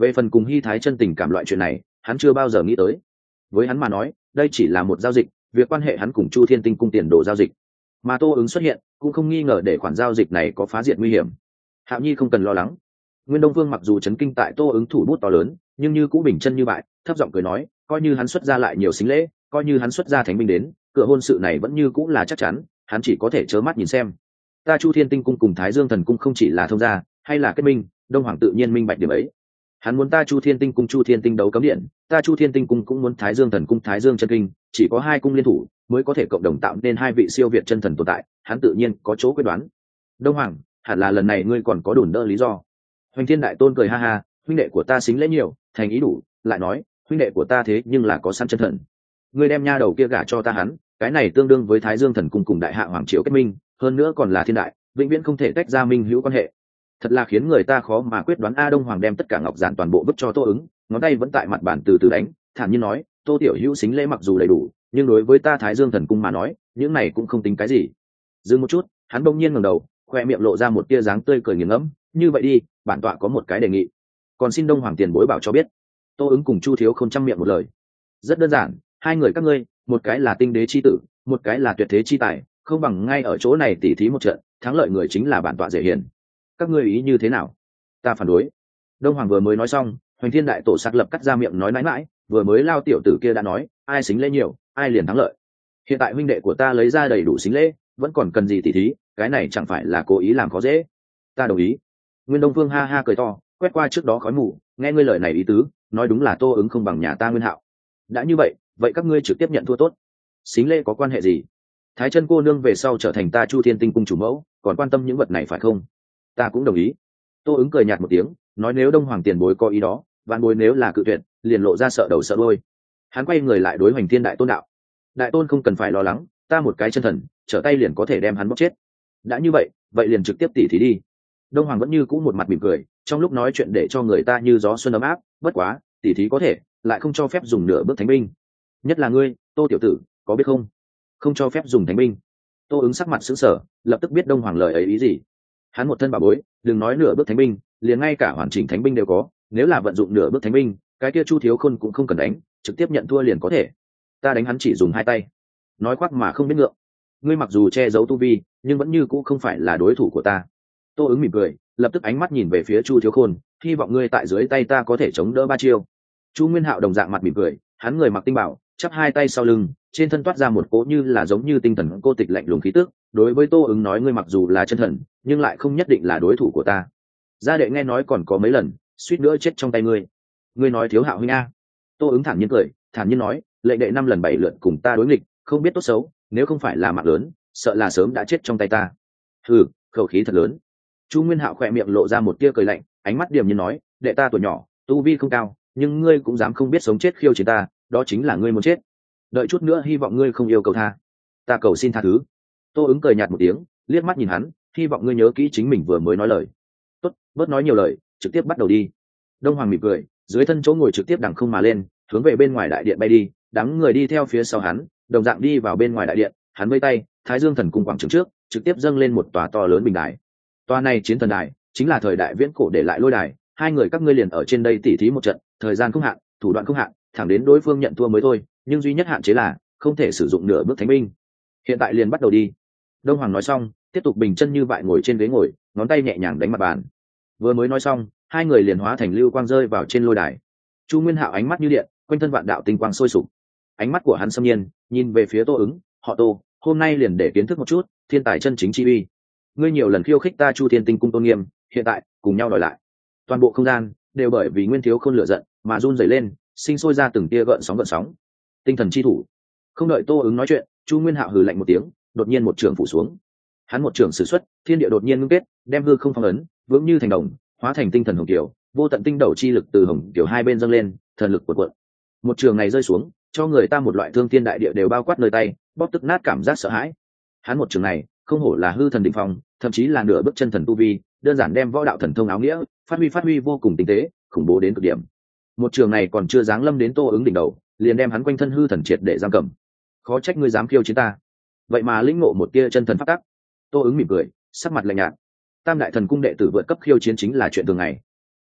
Về phần cùng Hy Thái chân tình cảm loại chuyện này hắn chưa bao giờ nghĩ tới. Với hắn mà nói đây chỉ là một giao dịch, việc quan hệ hắn cùng Chu Thiên Tinh cung tiền đồ giao dịch, mà Tô Ứng xuất hiện cũng không nghi ngờ để khoản giao dịch này có phá diệt nguy hiểm. Hạo Nhi không cần lo lắng. Nguyên Đông Vương mặc dù chấn kinh tại Tô Ứng thủ bút to lớn, nhưng như cũ bình chân như bại, thấp giọng cười nói, coi như hắn xuất ra lại nhiều xính lễ, coi như hắn xuất ra thánh binh đến, cửa hôn sự này vẫn như cũng là chắc chắn, hắn chỉ có thể trơ mắt nhìn xem. Ta Chu Thiên Tinh cung cùng Thái Dương Thần cung không chỉ là thông gia, hay là kết minh, Đông Hoàng tự nhiên minh bạch điểm ấy. Hắn muốn ta Chu Thiên Tinh cung Chu Thiên Tinh đấu cấm điện, ta Chu Thiên Tinh cung cũng muốn Thái Dương Thần cung Thái Dương chân kinh, chỉ có hai cung liên thủ mới có thể cộng đồng tạo nên hai vị siêu việt chân thần tồn tại, hắn tự nhiên có chỗ quyết đoán. Đông Hoàng, hẳn là lần này ngươi còn có đùn đỡ lý do. Hoành Thiên Đại Tôn cười ha ha, huynh đệ của ta xính lễ nhiều, thành ý đủ, lại nói, huynh đệ của ta thế nhưng là có sẵn chân thần. Ngươi đem nha đầu kia gả cho ta hắn, cái này tương đương với Thái Dương Thần cung cùng Đại Hạ Hoàng triều kết minh, hơn nữa còn là thiên đại, vĩnh viễn không thể tách ra minh hữu quan hệ. Thật là khiến người ta khó mà quyết đoán. A Đông Hoàng đem tất cả ngọc giản toàn bộ vứt cho Tô Ứng, ngón tay vẫn tại mặt bàn từ từ đánh, thản nhiên nói, Tô tiểu hữu xính lễ mặc dù đầy đủ, nhưng đối với ta Thái Dương Thần cung mà nói, những này cũng không tính cái gì. Dừng một chút, hắn bỗng nhiên ngẩng đầu, khoe miệng lộ ra một tia dáng tươi cười nghiền ngẫm, như vậy đi, bản tọa có một cái đề nghị, còn xin Đông Hoàng tiền bối bảo cho biết. Tô Ứng cùng Chu Thiếu không trăm miệng một lời. Rất đơn giản, hai người các ngươi, một cái là tinh đế chi tử, một cái là tuyệt thế chi tài, không bằng ngay ở chỗ này tỉ thí một trận, thắng lợi người chính là bản tọa dễ hiền. Các ngươi ý như thế nào? Ta phản đối. Đông Hoàng vừa mới nói xong, Hoành Thiên Đại Tổ sạc lập cắt ra miệng nói mãi mãi, vừa mới lao tiểu tử kia đã nói, ai xính lễ nhiều, ai liền thắng lợi. Hiện tại huynh đệ của ta lấy ra đầy đủ xính lễ, vẫn còn cần gì tỉ thí, cái này chẳng phải là cố ý làm khó dễ. Ta đồng ý. Nguyên Đông Vương ha ha cười to, quét qua trước đó khói mù, nghe ngươi lời này ý tứ, nói đúng là Tô Ứng không bằng nhà ta Nguyên Hạo. Đã như vậy, vậy các ngươi trực tiếp nhận thua tốt. Xính lễ có quan hệ gì? Thái chân cô nương về sau trở thành ta Chu Thiên Tinh cung chủ mẫu, còn quan tâm những vật này phải không? Ta cũng đồng ý. Tô Ứng cười nhạt một tiếng, nói nếu Đông Hoàng tiền bối có ý đó, vạn bối nếu là cự tuyệt, liền lộ ra sợ đầu sợ đuôi. Hắn quay người lại đối Hoành Thiên Đại Tôn đạo, Đại Tôn không cần phải lo lắng, ta một cái chân thần, trở tay liền có thể đem hắn bóc chết. Đã như vậy, vậy liền trực tiếp tỉ thí đi. Đông Hoàng vẫn như cũ một mặt mỉm cười, trong lúc nói chuyện để cho người ta như gió xuân ấm áp. Bất quá, tỉ thí có thể, lại không cho phép dùng nửa bước thánh binh. Nhất là ngươi, Tô tiểu tử, có biết không? Không cho phép dùng thánh binh. Tô Ứng sắc mặt sững sờ, lập tức biết Đông Hoàng lời ấy ý gì. Hắn một thân bảo bối, đừng nói nửa bước thánh binh, liền ngay cả hoàn chỉnh thánh binh đều có. Nếu là vận dụng nửa bước thánh binh, cái kia Chu Thiếu Khôn cũng không cần đánh, trực tiếp nhận thua liền có thể. Ta đánh hắn chỉ dùng hai tay. Nói khoác mà không biết ngượng. Ngươi mặc dù che giấu tu vi, nhưng vẫn như cũ không phải là đối thủ của ta. Tô Ứng mỉm cười, lập tức ánh mắt nhìn về phía Chu Thiếu Khôn, hy vọng ngươi tại dưới tay ta có thể chống đỡ ba chiêu. Chu Nguyên Hạo đồng dạng mặt mỉm cười, hắn người mặc tinh bảo, chắp hai tay sau lưng, trên thân toát ra một cỗ như là giống như tinh thần cô tịch lạnh lùng khí tức. Đối với Tô Ứng nói, ngươi mặc dù là chân thần, nhưng lại không nhất định là đối thủ của ta. Gia đệ nghe nói còn có mấy lần, suýt nữa chết trong tay ngươi. Ngươi nói Thiếu Hạo huynh a? Tô Ứng thản nhiên cười, thản nhiên nói, lệnh đệ 5 lần 7 lượt cùng ta đối nghịch, không biết tốt xấu, nếu không phải là mạng lớn, sợ là sớm đã chết trong tay ta. Hừ, khẩu khí thật lớn. Chu Nguyên Hạo khỏe miệng lộ ra một tia cười lạnh, ánh mắt điềm nhiên nói, đệ ta tuổi nhỏ, tu vi không cao, nhưng ngươi cũng dám không biết sống chết khiêu chiến ta, đó chính là ngươi muốn chết. Đợi chút nữa hy vọng ngươi không yêu cầu tha. Ta cầu xin tha thứ. Tô Ứng cười nhạt một tiếng, liếc mắt nhìn hắn, hy vọng ngươi nhớ kỹ chính mình vừa mới nói lời. Tốt, bớt nói nhiều lời, trực tiếp bắt đầu đi. Đông Hoàng mỉm cười, dưới thân chỗ ngồi trực tiếp đằng không mà lên, hướng về bên ngoài đại điện bay đi, đám người đi theo phía sau hắn, đồng dạng đi vào bên ngoài đại điện. Hắn vây tay, Thái Dương Thần cung quảng trường trước, trực tiếp dâng lên một tòa to lớn bình đài. Tòa này chiến thần đài, chính là thời đại viễn cổ để lại lôi đài, hai người các ngươi liền ở trên đây tỉ thí một trận, thời gian không hạn, thủ đoạn không hạn, thẳng đến đối phương nhận thua mới thôi, nhưng duy nhất hạn chế là không thể sử dụng nửa bước thánh binh. Hiện tại liền bắt đầu đi. Đông Hoàng nói xong, tiếp tục bình chân như vậy ngồi trên ghế ngồi, ngón tay nhẹ nhàng đánh mặt bàn. Vừa mới nói xong, hai người liền hóa thành lưu quang rơi vào trên lôi đài. Chu Nguyên Hạo ánh mắt như điện, quanh thân vạn đạo tinh quang sôi sục. Ánh mắt của hắn xâm nhiên, nhìn về phía Tô Ứng, họ Tô, hôm nay liền để kiến thức một chút thiên tài chân chính chi uy. Ngươi nhiều lần khiêu khích ta Chu Thiên Tinh cung tôn nghiêm, hiện tại cùng nhau đòi lại. Toàn bộ không gian đều bởi vì Nguyên Thiếu Khôn lửa giận mà run rẩy lên, sinh sôi ra từng tia gợn sóng. Tinh thần chi thủ. Không đợi Tô Ứng nói chuyện, Chu Nguyên Hạo hừ lạnh một tiếng, đột nhiên một trường phủ xuống. Hắn một trường sử xuất, thiên địa đột nhiên ngưng kết, đem hư không phong ấn, vững như thành đồng, hóa thành tinh thần hồng kiều, vô tận tinh đầu chi lực từ hồng kiều hai bên dâng lên, thần lực cuộn cuộn. Một trường này rơi xuống, cho người ta một loại thương thiên đại địa đều bao quát nơi tay, bóp tức nát cảm giác sợ hãi. Hắn một trường này, không hổ là hư thần đỉnh phong, thậm chí là nửa bước chân thần tu vi, đơn giản đem võ đạo thần thông áo nghĩa phát huy vô cùng tinh tế, khủng bố đến cực điểm. Một trường này còn chưa giáng lâm đến Tô Ứng đỉnh đầu, liền đem hắn quanh thân hư thần triệt để giam cầm. Khó trách ngươi dám khiêu chiến ta, vậy mà lĩnh ngộ một tia chân thần pháp tắc. Tô Ứng mỉm cười, sắc mặt lạnh nhạt. Tam đại thần cung đệ tử vượt cấp khiêu chiến chính là chuyện thường ngày.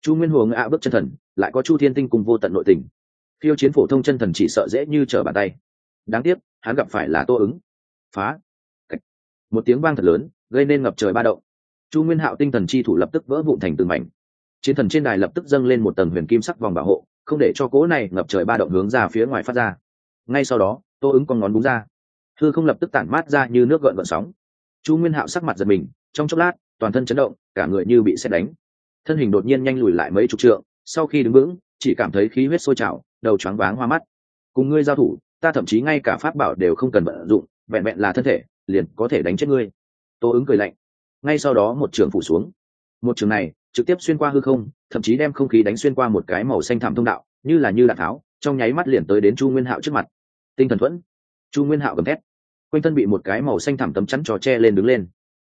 Chu Nguyên Hồ ngã bước chân thần, lại có Chu Thiên Tinh cùng vô tận nội tình. Khiêu chiến phổ thông chân thần chỉ sợ dễ như trở bàn tay. Đáng tiếc, hắn gặp phải là Tô Ứng. Phá! Cách. Một tiếng vang thật lớn, gây nên ngập trời ba động. Chu Nguyên Hạo tinh thần chi thủ lập tức vỡ vụn thành từng mảnh. Chiến thần trên đài lập tức dâng lên một tầng huyền kim sắc vòng bảo hộ, không để cho cỗ này ngập trời ba động hướng ra phía ngoài phát ra. Ngay sau đó, Tô Ứng con ngón búng ra, hư không lập tức tản mát ra như nước gợn gợn sóng. Chu Nguyên Hạo sắc mặt giật mình, trong chốc lát, toàn thân chấn động, cả người như bị sét đánh. Thân hình đột nhiên nhanh lùi lại mấy chục trượng, sau khi đứng vững, chỉ cảm thấy khí huyết sôi trào, đầu choáng váng hoa mắt. Cùng ngươi giao thủ, ta thậm chí ngay cả pháp bảo đều không cần vận dụng, vẹn vẹn là thân thể, liền có thể đánh chết ngươi. Tô Ứng cười lạnh. Ngay sau đó một trường phủ xuống. Một trường này trực tiếp xuyên qua hư không, thậm chí đem không khí đánh xuyên qua một cái màu xanh thẳm thông đạo, như đạn tháo, trong nháy mắt liền tới đến Chu Nguyên Hạo trước mặt. Tinh thần thuẫn. Chu Nguyên Hạo gầm thét, quanh thân bị một cái màu xanh thẳm tấm chắn cho che lên đứng lên.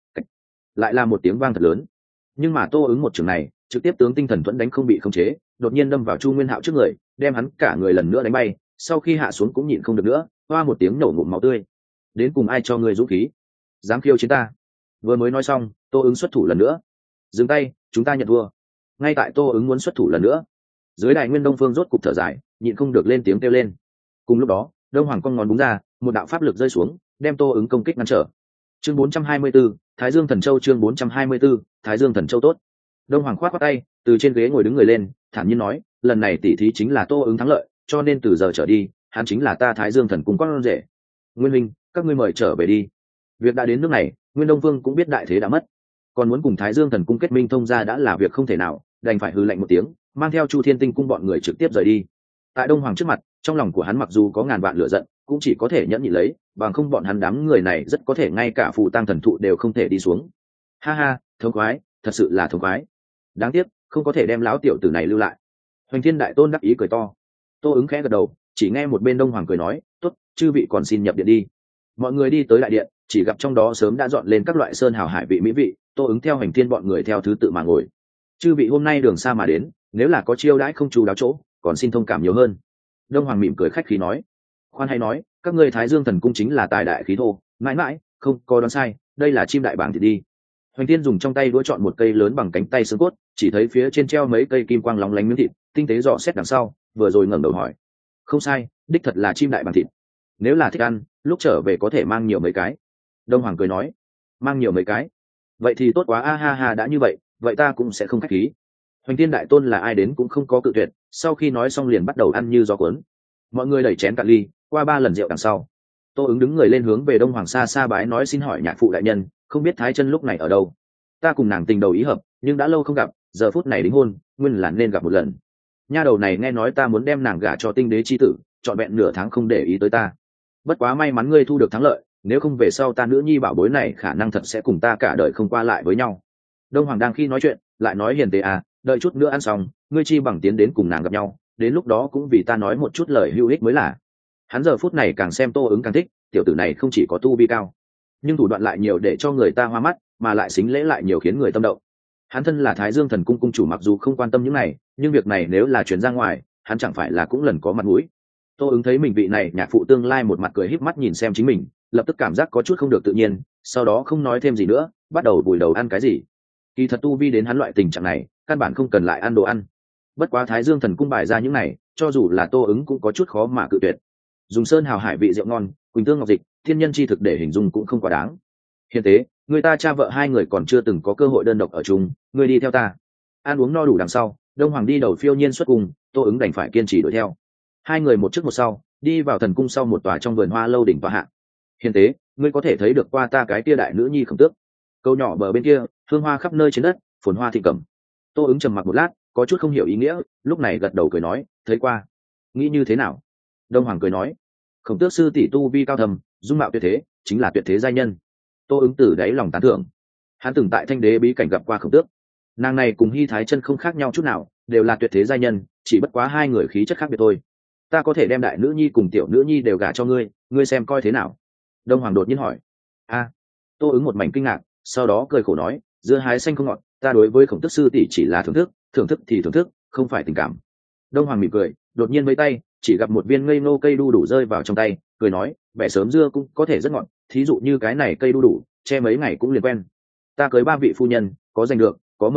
Lại là một tiếng vang thật lớn. Nhưng mà Tô Ứng một trường này trực tiếp tướng tinh thần thuẫn đánh không bị khống chế, đột nhiên đâm vào Chu Nguyên Hạo trước người, đem hắn cả người lần nữa đánh bay, sau khi hạ xuống cũng nhịn không được nữa, hoa một tiếng nổ ngụm máu tươi. Đến cùng ai cho ngươi dũng khí, dám khiêu chiến ta? Vừa mới nói xong, Tô Ứng xuất thủ lần nữa. Dừng tay, chúng ta nhận thua. Ngay tại Tô Ứng muốn xuất thủ lần nữa, dưới đài Nguyên Đông Phương rốt cục thở dài, nhịn không được lên tiếng kêu lên. Cùng lúc đó, Đông Hoàng con ngón búng ra, một đạo pháp lực rơi xuống, đem Tô Ứng công kích ngăn trở. Chương 424, Thái Dương Thần Châu. Chương 424, Thái Dương Thần Châu tốt. Đông Hoàng khoát khoát tay, từ trên ghế ngồi đứng người lên, thản nhiên nói, lần này tỷ thí chính là Tô Ứng thắng lợi, cho nên từ giờ trở đi, hắn chính là ta Thái Dương Thần Cung con rể. Nguyên Minh, các ngươi mời trở về đi. Việc đã đến nước này, Nguyên Đông Vương cũng biết đại thế đã mất, còn muốn cùng Thái Dương Thần Cung kết minh thông gia đã là việc không thể nào, đành phải hừ lạnh một tiếng, mang theo Chu Thiên Tinh Cung bọn người trực tiếp rời đi. Tại Đông Hoàng trước mặt, trong lòng của hắn mặc dù có ngàn vạn lửa giận, cũng chỉ có thể nhẫn nhịn lấy, bằng không bọn hắn đám người này rất có thể ngay cả phù tang thần thụ đều không thể đi xuống. Ha ha, thống khoái, thật sự là thống khoái. Đáng tiếc, không có thể đem lão tiểu tử này lưu lại. Hoành Thiên Đại Tôn đắc ý cười to. Tô Ứng khẽ gật đầu, chỉ nghe một bên Đông Hoàng cười nói, tốt, chư vị còn xin nhập điện đi. Mọi người đi tới đại điện, chỉ gặp trong đó sớm đã dọn lên các loại sơn hào hải vị mỹ vị. Tô Ứng theo Hoành Thiên bọn người theo thứ tự mà ngồi. Chư vị hôm nay đường xa mà đến, nếu là có chiêu đãi không chú đáo chỗ, còn xin thông cảm nhiều hơn. Đông Hoàng mỉm cười khách khí nói, khoan hay nói, các ngươi Thái Dương Thần Cung chính là tài đại khí thô, mãi mãi không có đoán sai, đây là chim đại bảng thì đi. Hoành Thiên dùng trong tay đũa chọn một cây lớn bằng cánh tay xương cốt, chỉ thấy phía trên treo mấy cây kim quang lóng lánh miếng thịt, tinh tế dò xét đằng sau, vừa rồi ngẩng đầu hỏi, không sai, đích thật là chim đại bảng thịt. Nếu là thích ăn, lúc trở về có thể mang nhiều mấy cái. Đông Hoàng cười nói, mang nhiều mấy cái, vậy thì tốt quá, a ha ha, đã như vậy, vậy ta cũng sẽ không khách khí. Hoành Thiên Đại Tôn là ai đến cũng không có cự tuyệt, sau khi nói xong liền bắt đầu ăn như gió cuốn. Mọi người đẩy chén cạn ly, qua 3 lần rượu đằng sau, Tô Ứng đứng người lên hướng về Đông Hoàng xa xa bái nói, xin hỏi nhạc phụ đại nhân, không biết Thái Chân lúc này ở đâu? Ta cùng nàng tình đầu ý hợp, nhưng đã lâu không gặp, giờ phút này đính hôn, nguyên là nên gặp một lần. Nha đầu này nghe nói ta muốn đem nàng gả cho Tinh Đế chi tử, trọn vẹn nửa tháng không để ý tới ta. Bất quá may mắn ngươi thu được thắng lợi, nếu không về sau ta nữ nhi bảo bối này khả năng thật sẽ cùng ta cả đời không qua lại với nhau. Đông Hoàng đang khi nói chuyện, lại nói, hiền tế à, đợi chút nữa ăn xong, ngươi chi bằng tiến đến cùng nàng gặp nhau, đến lúc đó cũng vì ta nói một chút lời hữu ích mới là. Hắn giờ phút này càng xem Tô Ứng càng thích, tiểu tử này không chỉ có tu vi cao, nhưng thủ đoạn lại nhiều để cho người ta hoa mắt, mà lại xính lễ lại nhiều khiến người tâm động. Hắn thân là Thái Dương Thần Cung cung chủ, mặc dù không quan tâm những này, nhưng việc này nếu là truyền ra ngoài, hắn chẳng phải là cũng lần có mặt mũi. Tô Ứng thấy mình vị này nhạc phụ tương lai một mặt cười híp mắt nhìn xem chính mình, lập tức cảm giác có chút không được tự nhiên, sau đó không nói thêm gì nữa, bắt đầu vùi đầu ăn cái gì. Kỳ thật tu vi đến hắn loại tình trạng này, căn bản không cần lại ăn đồ ăn. Bất quá Thái Dương Thần Cung bài ra những này, cho dù là Tô Ứng cũng có chút khó mà cự tuyệt. Dùng sơn hào hải vị rượu ngon, quỳnh tương ngọc dịch, thiên nhân chi thực để hình dung cũng không quá đáng. Hiện tế, người ta cha vợ hai người còn chưa từng có cơ hội đơn độc ở chung, người đi theo ta. Ăn uống no đủ đằng sau, Đông Hoàng đi đầu phiêu nhiên xuất cung, Tô Ứng đành phải kiên trì đuổi theo. Hai người một trước một sau, đi vào thần cung sau một tòa trong vườn hoa lâu đỉnh tòa hạ. Hiện tế, ngươi có thể thấy được qua ta cái kia đại nữ nhi Khổng Tước. Câu nhỏ bờ bên kia, hương hoa khắp nơi trên đất, phồn hoa thịnh cẩm. Tô Ứng trầm mặc một lát, có chút không hiểu ý nghĩa, lúc này gật đầu cười nói, thấy qua. Nghĩ như thế nào? Đông Hoàng cười nói, Khổng Tước sư tỷ tu vi cao thầm, dung mạo tuyệt thế, chính là tuyệt thế giai nhân. Tô Ứng từ đáy lòng tán thưởng. Hắn từng tại Thanh Đế bí cảnh gặp qua Khổng Tước. Nàng này cùng Hy Thái Chân không khác nhau chút nào, đều là tuyệt thế giai nhân, chỉ bất quá hai người khí chất khác biệt thôi. Ta có thể đem đại nữ nhi cùng tiểu nữ nhi đều gả cho ngươi, ngươi xem coi thế nào? Đông Hoàng đột nhiên hỏi. A. Tô Ứng một mảnh kinh ngạc, sau đó cười khổ nói, dưa hái xanh không ngọt, ta đối với Khổng Tước sư tỷ chỉ là thưởng thức thì thưởng thức, không phải tình cảm. Đông Hoàng mỉm cười, đột nhiên với tay, chỉ gặp một viên ngây ngô cây đu đủ rơi vào trong tay, cười nói, bẻ sớm dưa cũng có thể rất ngọt, thí dụ như cái này cây đu đủ, che mấy ngày cũng liền quen. Ta cưới 3 vị phu nhân, có giành được, có mời tới,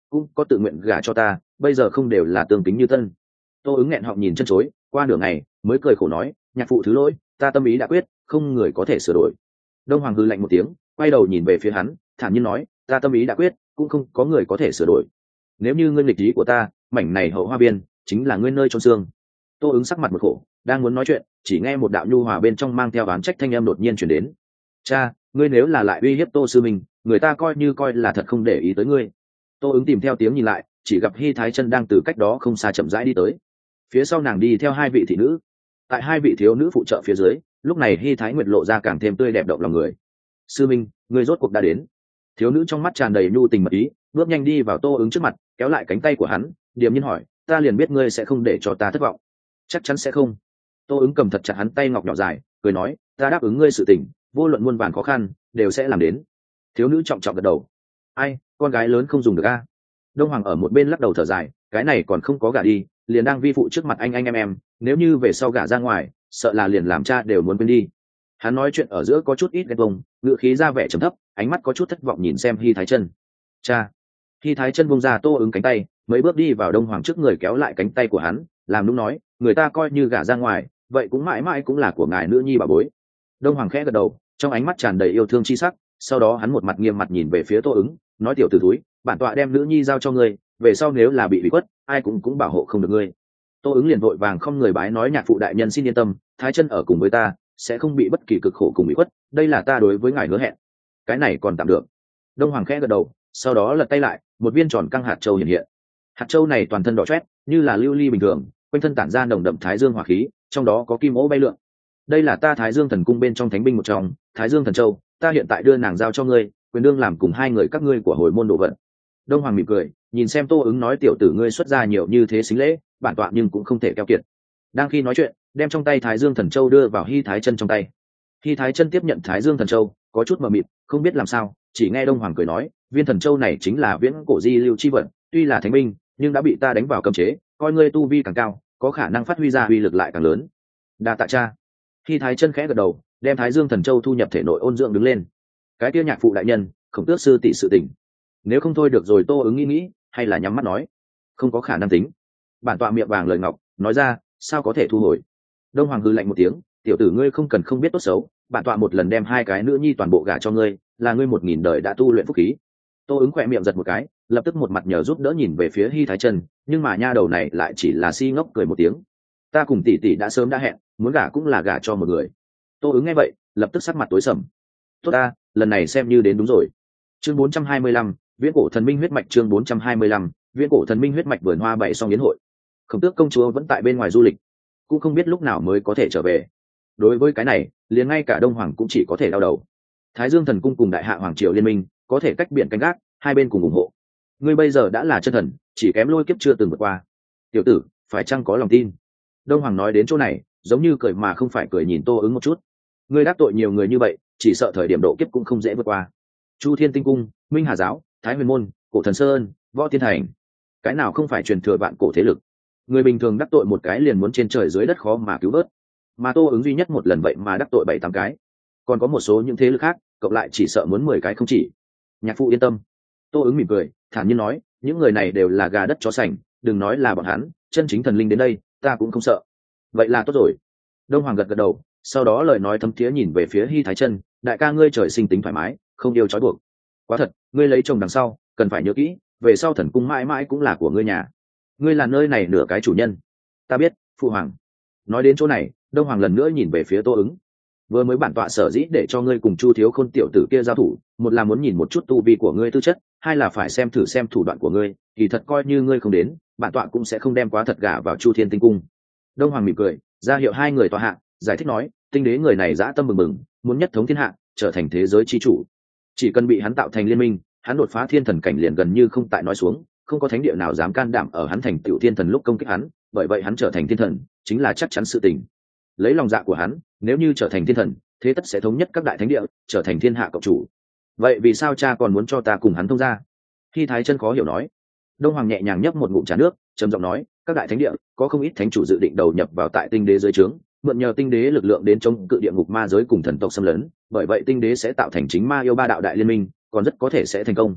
cũng có tự nguyện gả cho ta, bây giờ không đều là tương kính như tân. Tô ứng nghẹn họng nhìn chân chối, qua nửa ngày mới cười khổ nói, nhạc phụ thứ lỗi, ta tâm ý đã quyết, không người có thể sửa đổi. Đông Hoàng hừ lạnh một tiếng, quay đầu nhìn về phía hắn, thản nhiên nói, ta tâm ý đã quyết, cũng không có người có thể sửa đổi. Nếu như ngươi nghịch ý của ta, mảnh này hậu hoa biên chính là ngươi nơi chôn xương. Tô ứng sắc mặt một khổ, đang muốn nói chuyện, chỉ nghe một đạo nhu hòa bên trong mang theo oán trách thanh âm đột nhiên chuyển đến. Cha, ngươi nếu là lại uy hiếp Tô sư mình, người ta coi là thật không để ý tới ngươi. Tô ứng tìm theo tiếng nhìn lại, chỉ gặp Hy Thái Chân đang từ cách đó không xa chậm rãi đi tới. Phía sau nàng đi theo hai vị thị nữ, tại hai vị thiếu nữ phụ trợ phía dưới, lúc này Hy Thái Nguyệt lộ ra càng thêm tươi đẹp động lòng người. Sư minh, ngươi rốt cuộc đã đến. Thiếu nữ trong mắt tràn đầy nhu tình mật ý, bước nhanh đi vào Tô ứng trước mặt, kéo lại cánh tay của hắn, điềm nhiên hỏi, ta liền biết ngươi sẽ không để cho ta thất vọng. Chắc chắn sẽ không. Tô ứng cầm thật chặt hắn tay ngọc nhỏ dài, cười nói, ta đáp ứng ngươi sự tình, vô luận muôn vàn khó khăn đều sẽ làm đến. Thiếu nữ trọng trọng gật đầu. Ai, con gái lớn không dùng được a. Đông Hoàng ở một bên lắc đầu thở dài, cái này còn không có gả đi, liền đang vi phụ trước mặt anh em, nếu như về sau gả ra ngoài, sợ là liền làm cha đều muốn quên đi. Hắn nói chuyện ở giữa có chút ít ghen tuông, ngựa khí ra vẻ trầm thấp, ánh mắt có chút thất vọng nhìn xem Hy Thái Chân. Cha. Hy Thái Chân buông ra Tô ứng cánh tay, mấy bước đi vào Đông Hoàng trước người kéo lại cánh tay của hắn, làm nũng nói, người ta coi như gả ra ngoài, vậy cũng mãi mãi cũng là của ngài nữ nhi bà bối. Đông Hoàng khẽ gật đầu, trong ánh mắt tràn đầy yêu thương chi sắc, sau đó hắn một mặt nghiêm mặt nhìn về phía Tô ứng, nói, tiểu tử túi, bản tọa đem nữ nhi giao cho ngươi, về sau nếu là bị quất, ai cũng bảo hộ không được ngươi. Tô ứng liền vội vàng không người bái nói, nhạc phụ đại nhân xin yên tâm, Thái Chân ở cùng với ta, sẽ không bị bất kỳ cực khổ cùng bị quất, đây là ta đối với ngài hứa hẹn. Cái này còn tạm được. Đông Hoàng khẽ gật đầu, sau đó lật tay lại, một viên tròn căng hạt châu hiện hiện. Hạt châu này toàn thân đỏ chót, như là lưu ly bình thường, quanh thân tản ra nồng đậm thái dương hỏa khí, trong đó có kim ố bay lượn. Đây là ta Thái Dương Thần Cung bên trong thánh binh một trong, Thái Dương Thần Châu, ta hiện tại đưa nàng giao cho ngươi, quyền đương làm cùng hai người các ngươi của hồi môn độ vận. Đông Hoàng mỉm cười, nhìn xem Tô ứng nói, tiểu tử ngươi xuất ra nhiều như thế xính lễ, bản tọa nhưng cũng không thể keo kiệt. Đang khi nói chuyện, đem trong tay Thái Dương Thần Châu đưa vào Hy Thái Chân trong tay. Hy Thái Chân tiếp nhận Thái Dương Thần Châu, có chút mờ mịt, không biết làm sao, chỉ nghe Đông Hoàng cười nói, viên thần châu này chính là viễn cổ di lưu chi vận, tuy là thánh binh, nhưng đã bị ta đánh vào cấm chế, coi ngươi tu vi càng cao, có khả năng phát huy ra uy lực lại càng lớn. Đa tạ cha. Hy Thái Chân khẽ gật đầu, đem Thái Dương Thần Châu thu nhập thể nội ôn dưỡng đứng lên. Cái kia nhạc phụ đại nhân, Khổng Tước sư tỷ sự tình, nếu không thôi được rồi. Tô ứng nghĩ, hay là nhắm mắt nói, không có khả năng tính. Bản tọa miệng vàng lời ngọc, nói ra, sao có thể thu hồi. Đông Hoàng hừ lạnh một tiếng, tiểu tử ngươi không cần không biết tốt xấu, bản tọa một lần đem hai cái nữ nhi toàn bộ gả cho ngươi, là ngươi 1000 đời đã tu luyện phúc khí. Tô ứng khỏe miệng giật một cái, lập tức một mặt nhờ giúp đỡ nhìn về phía Hy Thái Chân, nhưng mà nha đầu này lại chỉ là si ngốc cười một tiếng. Ta cùng tỷ tỷ đã sớm đã hẹn, muốn gả cũng là gả cho một người. Tô ứng nghe vậy, lập tức sắc mặt tối sầm. Tốt ta, lần này xem như đến đúng rồi. Chương 425, viễn cổ thần minh huyết mạch. Chương 425, viễn cổ thần minh huyết mạch. Vườn hoa bày xong yến hội, Khổng Tước công chúa vẫn tại bên ngoài du lịch, cũng không biết lúc nào mới có thể trở về. Đối với cái này, liền ngay cả Đông Hoàng cũng chỉ có thể đau đầu. Thái Dương Thần Cung cùng Đại Hạ Hoàng triều liên minh, có thể cách biển canh gác, hai bên cùng ủng hộ. Ngươi bây giờ đã là chân thần, chỉ kém lôi kiếp chưa từng vượt qua. Tiểu tử, phải chăng có lòng tin? Đông Hoàng nói đến chỗ này, giống như cười mà không phải cười, nhìn Tô ứng một chút. Ngươi đắc tội nhiều người như vậy, chỉ sợ thời điểm độ kiếp cũng không dễ vượt qua. Chu Thiên Tinh Cung, Minh Hà Giáo, Thái Huyền Môn, Cổ Thần Sơn, Võ Thiên Thành, cái nào không phải truyền thừa vạn cổ thế lực? Người bình thường đắc tội một cái liền muốn trên trời dưới đất khó mà cứu vớt, mà Tô ứng duy nhất một lần vậy mà đắc tội 7-8 cái, còn có một số những thế lực khác cộng lại chỉ sợ muốn 10 cái không chỉ. Nhạc phụ yên tâm. Tô ứng mỉm cười, thản nhiên nói, những người này đều là gà đất chó sành, đừng nói là bọn hắn, chân chính thần linh đến đây ta cũng không sợ. Vậy là tốt rồi. Đông Hoàng gật gật đầu, sau đó lời nói thấm thía nhìn về phía Hy Thái Chân, đại ca ngươi trời sinh tính thoải mái, không yêu trói buộc. Quá thật, ngươi lấy chồng đằng sau cần phải nhớ kỹ, về sau thần cung mãi mãi cũng là của ngươi nhà, ngươi là nơi này nửa cái chủ nhân. Ta biết, phụ hoàng. Nói đến chỗ này, Đông Hoàng lần nữa nhìn về phía Tô ứng. Vừa mới bản tọa sở dĩ để cho ngươi cùng Chu Thiếu Khôn tiểu tử kia giao thủ, một là muốn nhìn một chút tu vi của ngươi tư chất, hai là phải xem thử xem thủ đoạn của ngươi, kỳ thật coi như ngươi không đến, bản tọa cũng sẽ không đem quá thật gả vào Chu Thiên Tinh Cung. Đông Hoàng mỉm cười, ra hiệu hai người tọa hạ, giải thích nói, tinh đế người này dã tâm bừng bừng, muốn nhất thống thiên hạ, trở thành thế giới chi chủ. Chỉ cần bị hắn tạo thành liên minh, hắn đột phá thiên thần cảnh liền gần như không tại nói xuống, không có thánh địa nào dám can đảm ở hắn thành tiểu thiên thần lúc công kích hắn, bởi vậy hắn trở thành thiên thần chính là chắc chắn sự tình. Lấy lòng dạ của hắn, nếu như trở thành thiên thần, thế tất sẽ thống nhất các đại thánh địa, trở thành thiên hạ cộng chủ. Vậy vì sao cha còn muốn cho ta cùng hắn thông gia? Khi Thái Chân khó hiểu nói. Đông Hoàng nhẹ nhàng nhấp một ngụm trà nước, trầm giọng nói, các đại thánh địa có không ít thánh chủ dự định đầu nhập vào tại tinh đế dưới trướng, mượn nhờ tinh đế lực lượng đến chống cự địa ngục ma giới cùng thần tộc xâm lấn, bởi vậy tinh đế sẽ tạo thành chính ma yêu ba đạo đại liên minh, còn rất có thể sẽ thành công.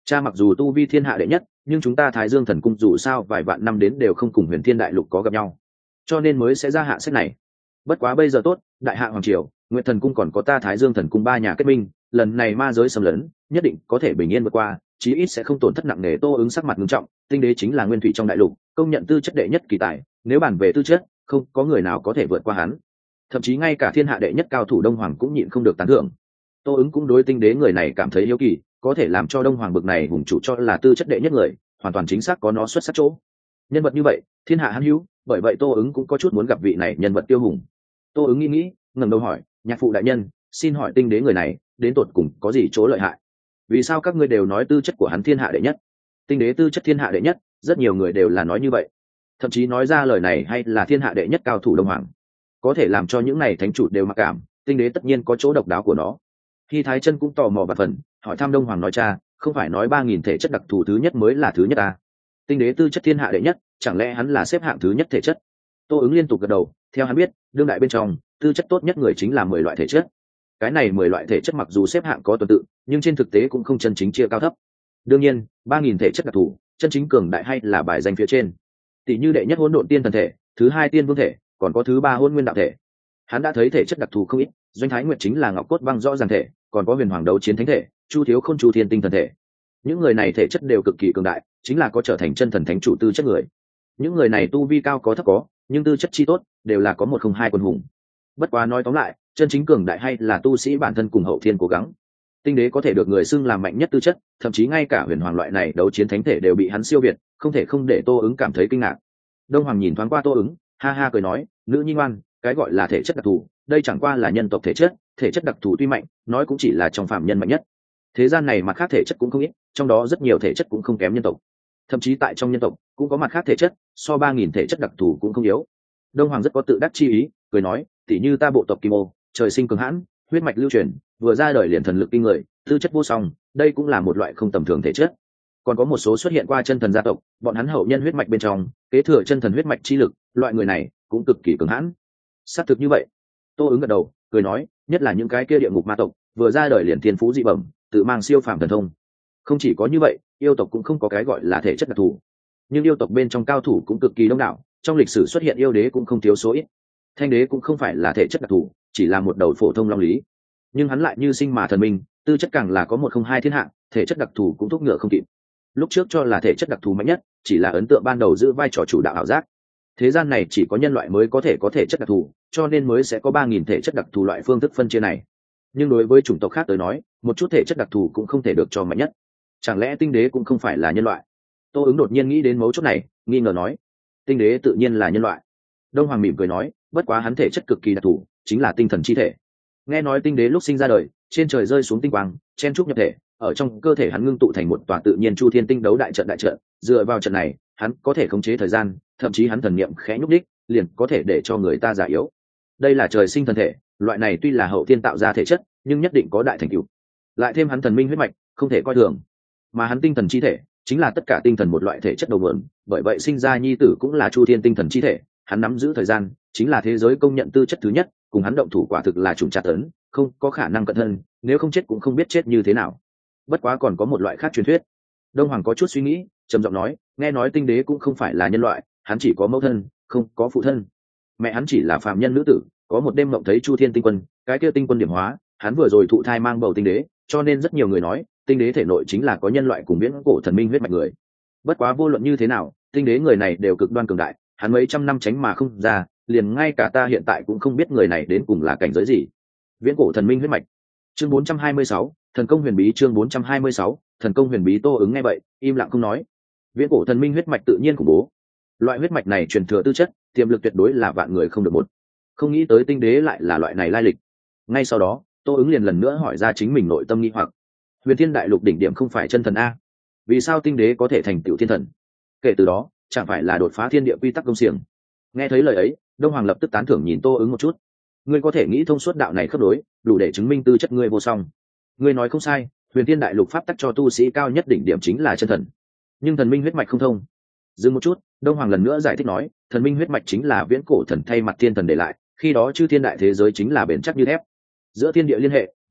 Cha mặc dù tu vi thiên hạ đệ nhất, nhưng chúng ta Thái Dương Thần Cung dù sao vài vạn năm đến đều không cùng Huyền Thiên Đại Lục có gặp nhau, cho nên mới sẽ ra hạ sách này. Bất quá bây giờ tốt, đại hạ hoàng triều, Nguyệt Thần Cung còn có ta Thái Dương Thần Cung ba nhà kết minh, lần này ma giới xâm lấn nhất định có thể bình yên vượt qua, chí ít sẽ không tổn thất nặng nề. Tô Ứng sắc mặt nghiêm trọng, Tinh Đế chính là nguyên thủy trong đại lục công nhận tư chất đệ nhất kỳ tài, nếu bàn về tư chất không có người nào có thể vượt qua hắn, thậm chí ngay cả thiên hạ đệ nhất cao thủ Đông Hoàng cũng nhịn không được tán thưởng. Tô Ứng cũng đối Tinh Đế người này cảm thấy hiếu kỳ, có thể làm cho Đông Hoàng bực này hùng chủ cho là tư chất đệ nhất người, hoàn toàn chính xác có nó xuất sắc chỗ. Nhân vật như vậy thiên hạ hữu hữu, bởi vậy Tô Ứng cũng có chút muốn gặp vị này nhân vật tiêu hùng. Tô Ứng nghĩ ngẩng đầu hỏi, nhạc phụ đại nhân, xin hỏi Tinh Đế người này đến tột cùng có gì chỗ lợi hại? Vì sao các ngươi đều nói tư chất của hắn thiên hạ đệ nhất? Tinh Đế tư chất thiên hạ đệ nhất, rất nhiều người đều là nói như vậy, thậm chí nói ra lời này hay là thiên hạ đệ nhất cao thủ Đông Hoàng, có thể làm cho những này thánh chủ đều mặc cảm. Tinh Đế tất nhiên có chỗ độc đáo của nó. Khi Thái Chân cũng tò mò và phần hỏi thăm Đông Hoàng, nói cha, không phải nói 3000 thể chất đặc thù thứ nhất mới là thứ nhất à? Tinh Đế tư chất thiên hạ đệ nhất, chẳng lẽ hắn là xếp hạng thứ nhất thể chất? Tô Ứng liên tục gật đầu, theo hắn biết, đương đại bên trong tư chất tốt nhất người chính là 10 loại thể chất. Cái này 10 loại thể chất mặc dù xếp hạng có tuần tự, nhưng trên thực tế cũng không chân chính chia cao thấp. Đương nhiên, 3000 thể chất đặc thù, chân chính cường đại hay là bài danh phía trên. Tỷ như đệ nhất hỗn độn tiên thần thể, thứ hai tiên vương thể, còn có thứ ba hỗn nguyên đạo thể. Hắn đã thấy thể chất đặc thù không ít, Doanh Thái Nguyệt chính là ngọc cốt băng rõ ràng thể, còn có Huyền Hoàng đấu chiến thánh thể, Chu Thiếu Khôn Chu Thiên tinh thần thể. Những người này thể chất đều cực kỳ cường đại, chính là có trở thành chân thần thánh chủ tư chất người. Những người này tu vi cao có thấp có, nhưng tư chất chi tốt, đều là có 102 quân hùng. Bất quá nói tóm lại, chân chính cường đại hay là tu sĩ bản thân cùng hậu thiên cố gắng. Tinh Đế có thể được người xưng làm mạnh nhất tư chất, thậm chí ngay cả Huyền Hoàng loại này đấu chiến thánh thể đều bị hắn siêu việt, không thể không để Tô Ứng cảm thấy kinh ngạc. Đông Hoàng nhìn thoáng qua Tô Ứng, ha ha cười nói, nữ nhi ngoan, cái gọi là thể chất đặc thù, đây chẳng qua là nhân tộc thể chất đặc thù tuy mạnh, nói cũng chỉ là trong phạm nhân mạnh nhất. Thế gian này mặt khác thể chất cũng không ít, trong đó rất nhiều thể chất cũng không kém nhân tộc. Thậm chí tại trong nhân tộc cũng có mặt khác thể chất, so 3000 thể chất đặc thù cũng không yếu. Đông Hoàng rất có tự đắc chi ý, cười nói, tỉ như ta bộ tộc Kim Ô, trời sinh cường hãn, huyết mạch lưu truyền, vừa ra đời liền thần lực kinh người, tư chất vô song, đây cũng là một loại không tầm thường thể chất. Còn có một số xuất hiện qua chân thần gia tộc, bọn hắn hậu nhân huyết mạch bên trong kế thừa chân thần huyết mạch chi lực, loại người này cũng cực kỳ cường hãn. Xác thực như vậy. Tô Ứng gật đầu, cười nói, nhất là những cái kia địa ngục ma tộc, vừa ra đời liền thiên phú dị bẩm, tự mang siêu phàm thần thông. Không chỉ có như vậy, yêu tộc cũng không có cái gọi là thể chất đặc thù, nhưng yêu tộc bên trong cao thủ cũng cực kỳ đông đảo, trong lịch sử xuất hiện yêu đế cũng không thiếu số ít. Thanh đế cũng không phải là thể chất đặc thù, chỉ là một đầu phổ thông long lý, nhưng hắn lại như sinh mà thần minh, tư chất càng là có 102 thiên hạ, thể chất đặc thù cũng thúc ngựa không kịp. Lúc trước cho là thể chất đặc thù mạnh nhất, chỉ là ấn tượng ban đầu giữ vai trò chủ đạo ảo giác. Thế gian này chỉ có nhân loại mới có thể chất đặc thù, cho nên mới sẽ có 3000 thể chất đặc thù loại phương thức phân chia này. Nhưng đối với chủng tộc khác tới nói, một chút thể chất đặc thù cũng không thể được cho mạnh nhất. Chẳng lẽ Tinh Đế cũng không phải là nhân loại? Tô Ứng đột nhiên nghĩ đến mấu chốt này, nghi ngờ nói, Tinh Đế tự nhiên là nhân loại. Đông Hoàng mỉm cười nói, bất quá hắn thể chất cực kỳ đặc thù, chính là tinh thần chi thể. Nghe nói Tinh Đế lúc sinh ra đời, trên trời rơi xuống tinh quang, chen trúc nhập thể, ở trong cơ thể hắn ngưng tụ thành một tòa tự nhiên Chu Thiên tinh đấu đại trận, dựa vào trận này, hắn có thể khống chế thời gian, thậm chí hắn thần niệm khẽ nhúc đích, liền có thể để cho người ta già yếu. Đây là trời sinh thần thể, loại này tuy là hậu thiên tạo ra thể chất, nhưng nhất định có đại thành tựu. Lại thêm hắn thần minh huyết mạch, không thể coi thường. Mà hắn tinh thần chi thể, chính là tất cả tinh thần một loại thể chất đầu nguồn, bởi vậy sinh ra nhi tử cũng là Chu Thiên tinh thần chi thể, hắn nắm giữ thời gian, chính là thế giới công nhận tư chất thứ nhất, cùng hắn động thủ quả thực là trùng tra tấn, không có khả năng cận thân, nếu không chết cũng không biết chết như thế nào. Bất quá còn có một loại khác truyền thuyết. Đông Hoàng có chút suy nghĩ, trầm giọng nói, nghe nói Tinh Đế cũng không phải là nhân loại, hắn chỉ có mẫu thân, không có phụ thân. Mẹ hắn chỉ là phàm nhân nữ tử, có một đêm mộng thấy Chu Thiên tinh quân, cái kia tinh quân điểm hóa, hắn vừa rồi thụ thai mang bầu Tinh Đế, cho nên rất nhiều người nói, Tinh Đế thể nội chính là có nhân loại cùng viễn cổ thần minh huyết mạch người. Bất quá vô luận như thế nào, Tinh Đế người này đều cực đoan cường đại, hắn mấy trăm năm tránh mà không ra, liền ngay cả ta hiện tại cũng không biết người này đến cùng là cảnh giới gì. Viễn cổ thần minh huyết mạch. Chương 426, thần công huyền bí. Chương 426, thần công huyền bí. Tô Ứng nghe vậy, im lặng không nói. Viễn cổ thần minh huyết mạch tự nhiên khủng bố. Loại huyết mạch này truyền thừa tư chất, tiềm lực tuyệt đối là vạn người không được một. Không nghĩ tới Tinh Đế lại là loại này lai lịch. Ngay sau đó, Tô Ứng liền lần nữa hỏi ra chính mình nội tâm nghi hoặc. Huyền Thiên Đại Lục đỉnh điểm không phải chân thần a? Vì sao Tinh Đế có thể thành tựu thiên thần? Kể từ đó, chẳng phải là đột phá thiên địa quy tắc công xiềng? Nghe thấy lời ấy, Đông Hoàng lập tức tán thưởng nhìn Tô Ứng một chút. Ngươi có thể nghĩ thông suốt đạo này khớp đối, đủ để chứng minh tư chất ngươi vô song. Ngươi nói không sai, Huyền Thiên Đại Lục pháp tắc cho tu sĩ cao nhất đỉnh điểm chính là chân thần, nhưng thần minh huyết mạch không thông. Dừng một chút, Đông Hoàng lần nữa giải thích nói, thần minh huyết mạch chính là viễn cổ thần thay mặt thiên thần để lại, khi đó chư thiên đại thế giới chính là bền chắc như thép, giữa thiên địa liên hệ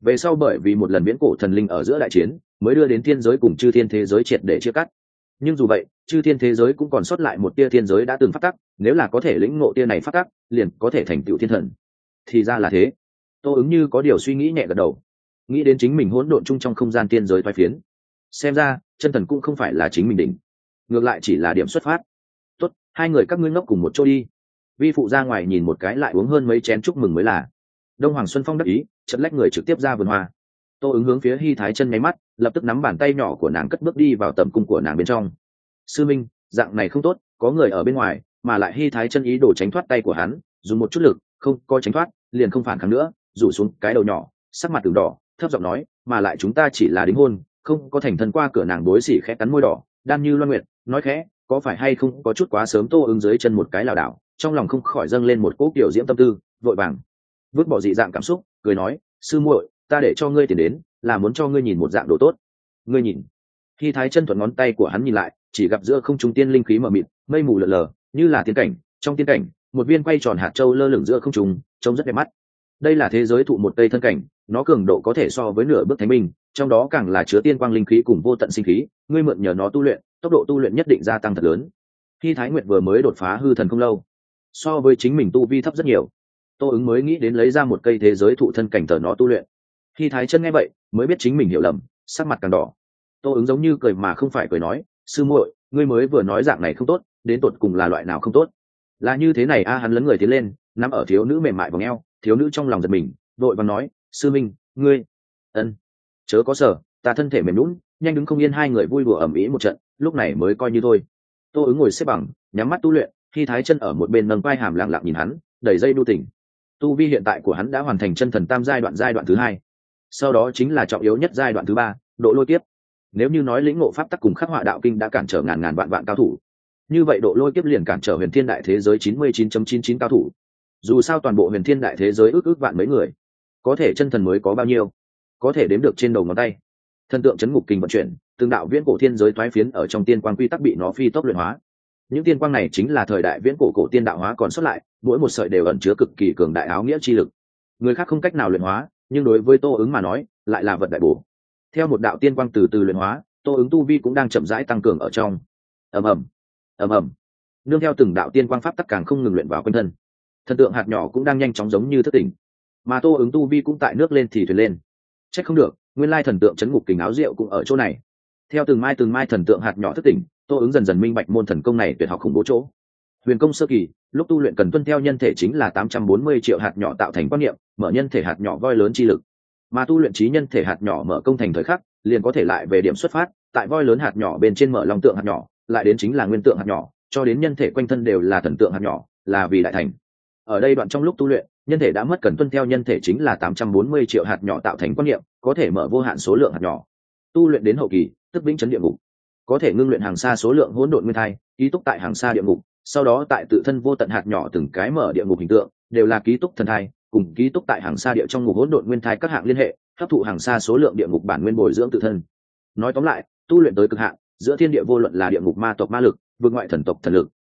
về sau bởi vì một lần viễn cổ thần linh ở giữa đại chiến mới đưa đến thiên giới cùng chư thiên thế giới triệt để chia cắt. Nhưng dù vậy chư thiên thế giới cũng còn sót lại một tia thiên giới đã từng phát tắc, nếu là có thể lĩnh ngộ tia này phát tắc liền có thể thành tựu thiên thần. Thì ra là thế. Tô ứng như có điều suy nghĩ nhẹ gật đầu, nghĩ đến chính mình hỗn độn chung trong không gian thiên giới thoái phiến, xem ra chân thần cũng không phải là chính mình đỉnh, ngược lại chỉ là điểm xuất phát. Tốt, hai người các ngươi ngốc cùng một chỗ đi, vi phụ ra ngoài nhìn một cái lại uống hơn mấy chén chúc mừng mới là. Đông Hoàng Xuân Phong đắc ý chật lách người trực tiếp ra vườn hoa. Tô ứng hướng phía Hy Thái Chân nháy mắt, lập tức nắm bàn tay nhỏ của nàng cất bước đi vào tầm cung của nàng bên trong. Sư minh, dạng này không tốt, có người ở bên ngoài, mà lại Hy Thái Chân ý đồ tránh thoát tay của hắn, dùng một chút lực không có tránh thoát liền không phản kháng nữa, rủ xuống cái đầu nhỏ, sắc mặt từng đỏ, thấp giọng nói, mà lại chúng ta chỉ là đính hôn, không có thành thân. Qua cửa nàng đối xỉ khẽ cắn môi đỏ, đan như loan nguyệt, nói khẽ, có phải hay không có chút quá sớm. Tô ứng dưới chân một cái lảo đảo, trong lòng không khỏi dâng lên một cỗ kiểu diễm tâm tư, vội vàng vứt bỏ dị dạng cảm xúc, cười nói, sư muội, ta để cho ngươi tiền đến là muốn cho ngươi nhìn một dạng đồ tốt. Ngươi nhìn. Khi Thái Chân thuận ngón tay của hắn nhìn lại, chỉ gặp giữa không trung tiên linh khí mờ mịt, mây mù lờ lờ, như là tiên cảnh. Trong tiên cảnh, một viên quay tròn hạt châu lơ lửng giữa không trung, trông rất đẹp mắt. Đây là thế giới thụ một cây thân cảnh, nó cường độ có thể so với nửa bước thánh binh, trong đó càng là chứa tiên quang linh khí cùng vô tận sinh khí, ngươi mượn nhờ nó tu luyện, tốc độ tu luyện nhất định gia tăng thật lớn. Khi Thái Nguyệt vừa mới đột phá hư thần không lâu, so với chính mình tu vi thấp rất nhiều. Tô ứng mới nghĩ đến lấy ra một cây thế giới thụ thân cảnh tờ nó tu luyện. Khi Thái Chân nghe vậy mới biết chính mình hiểu lầm, sắc mặt càng đỏ. Tô ứng giống như cười mà không phải cười nói, sư muội, ngươi mới vừa nói dạng này không tốt, đến tột cùng là loại nào không tốt? Là như thế này a. Hắn lấn người tiến lên, nắm ở thiếu nữ mềm mại vòng eo, thiếu nữ trong lòng giật mình, vội vàng nói, sư minh, ngươi ân chớ có sợ, ta thân thể mềm nhũn, nhanh đứng không yên. Hai người vui đùa ầm ĩ một trận, lúc này mới coi như thôi. Tô ứng ngồi xếp bằng, nhắm mắt tu luyện. Khi Thái Chân ở một bên nâng vai hàm lặng lặng nhìn hắn, đầy dây đu tình. Tu vi hiện tại của hắn đã hoàn thành chân thần tam giai đoạn thứ hai, sau đó chính là trọng yếu nhất giai đoạn thứ ba, độ lôi kiếp. Nếu như nói lĩnh ngộ pháp tắc cùng khắc họa đạo kinh đã cản trở ngàn ngàn vạn cao thủ, như vậy độ lôi kiếp liền cản trở huyền thiên đại thế giới 99.99 cao thủ. Dù sao toàn bộ huyền thiên đại thế giới ước vạn mấy người, có thể chân thần mới có bao nhiêu, có thể đếm được trên đầu ngón tay. Thần tượng chấn ngục kinh vận chuyển, từng đạo viễn cổ thiên giới thoái phiến ở trong tiên quang quy tắc bị nó phi tốc luyện hóa. Những tiên quang này chính là thời đại viễn cổ tiên đạo hóa còn xuất lại, mỗi một sợi đều ẩn chứa cực kỳ cường đại áo nghĩa chi lực, người khác không cách nào luyện hóa, nhưng đối với Tô ứng mà nói lại là vật đại bổ. Theo một đạo tiên quang từ từ luyện hóa, Tô ứng tu vi cũng đang chậm rãi tăng cường ở trong. ầm ầm ầm ầm, nương theo từng đạo tiên quang pháp tắc càng không ngừng luyện vào quanh thân, thần tượng hạt nhỏ cũng đang nhanh chóng giống như thức tỉnh, mà Tô ứng tu vi cũng tại nước lên thì thuyền lên. Trách không được, nguyên lai thần tượng chấn ngục kình áo rượu cũng ở chỗ này. Theo từng mai thần tượng hạt nhỏ thức tỉnh, Tô ứng dần dần minh bạch môn thần công này tuyệt học khủng bố chỗ. Huyền công sơ kỳ, lúc tu luyện cần tuân theo nhân thể chính là 840 triệu hạt nhỏ tạo thành quan niệm, mở nhân thể hạt nhỏ voi lớn chi lực, mà tu luyện trí nhân thể hạt nhỏ mở công thành thời khắc, liền có thể lại về điểm xuất phát, tại voi lớn hạt nhỏ bên trên mở long tượng hạt nhỏ, lại đến chính là nguyên tượng hạt nhỏ, cho đến nhân thể quanh thân đều là thần tượng hạt nhỏ, là vì đại thành. Ở đây đoạn trong lúc tu luyện, nhân thể đã mất cần tuân theo nhân thể chính là 840 triệu hạt nhỏ tạo thành quan niệm, có thể mở vô hạn số lượng hạt nhỏ. Tu luyện đến hậu kỳ, tức vĩnh chấn địa ngục, có thể ngưng luyện hàng xa số lượng hỗn độn nguyên thai, ký túc tại hàng xa địa ngục, sau đó tại tự thân vô tận hạt nhỏ từng cái mở địa ngục hình tượng, đều là ký túc thần thai, cùng ký túc tại hàng xa địa trong ngục hỗn độn nguyên thai các hạng liên hệ, hấp thụ hàng xa số lượng địa ngục bản nguyên bồi dưỡng tự thân. Nói tóm lại, tu luyện tới cực hạn, giữa thiên địa vô luận là địa ngục ma tộc ma lực, vượt ngoại thần tộc thần lực,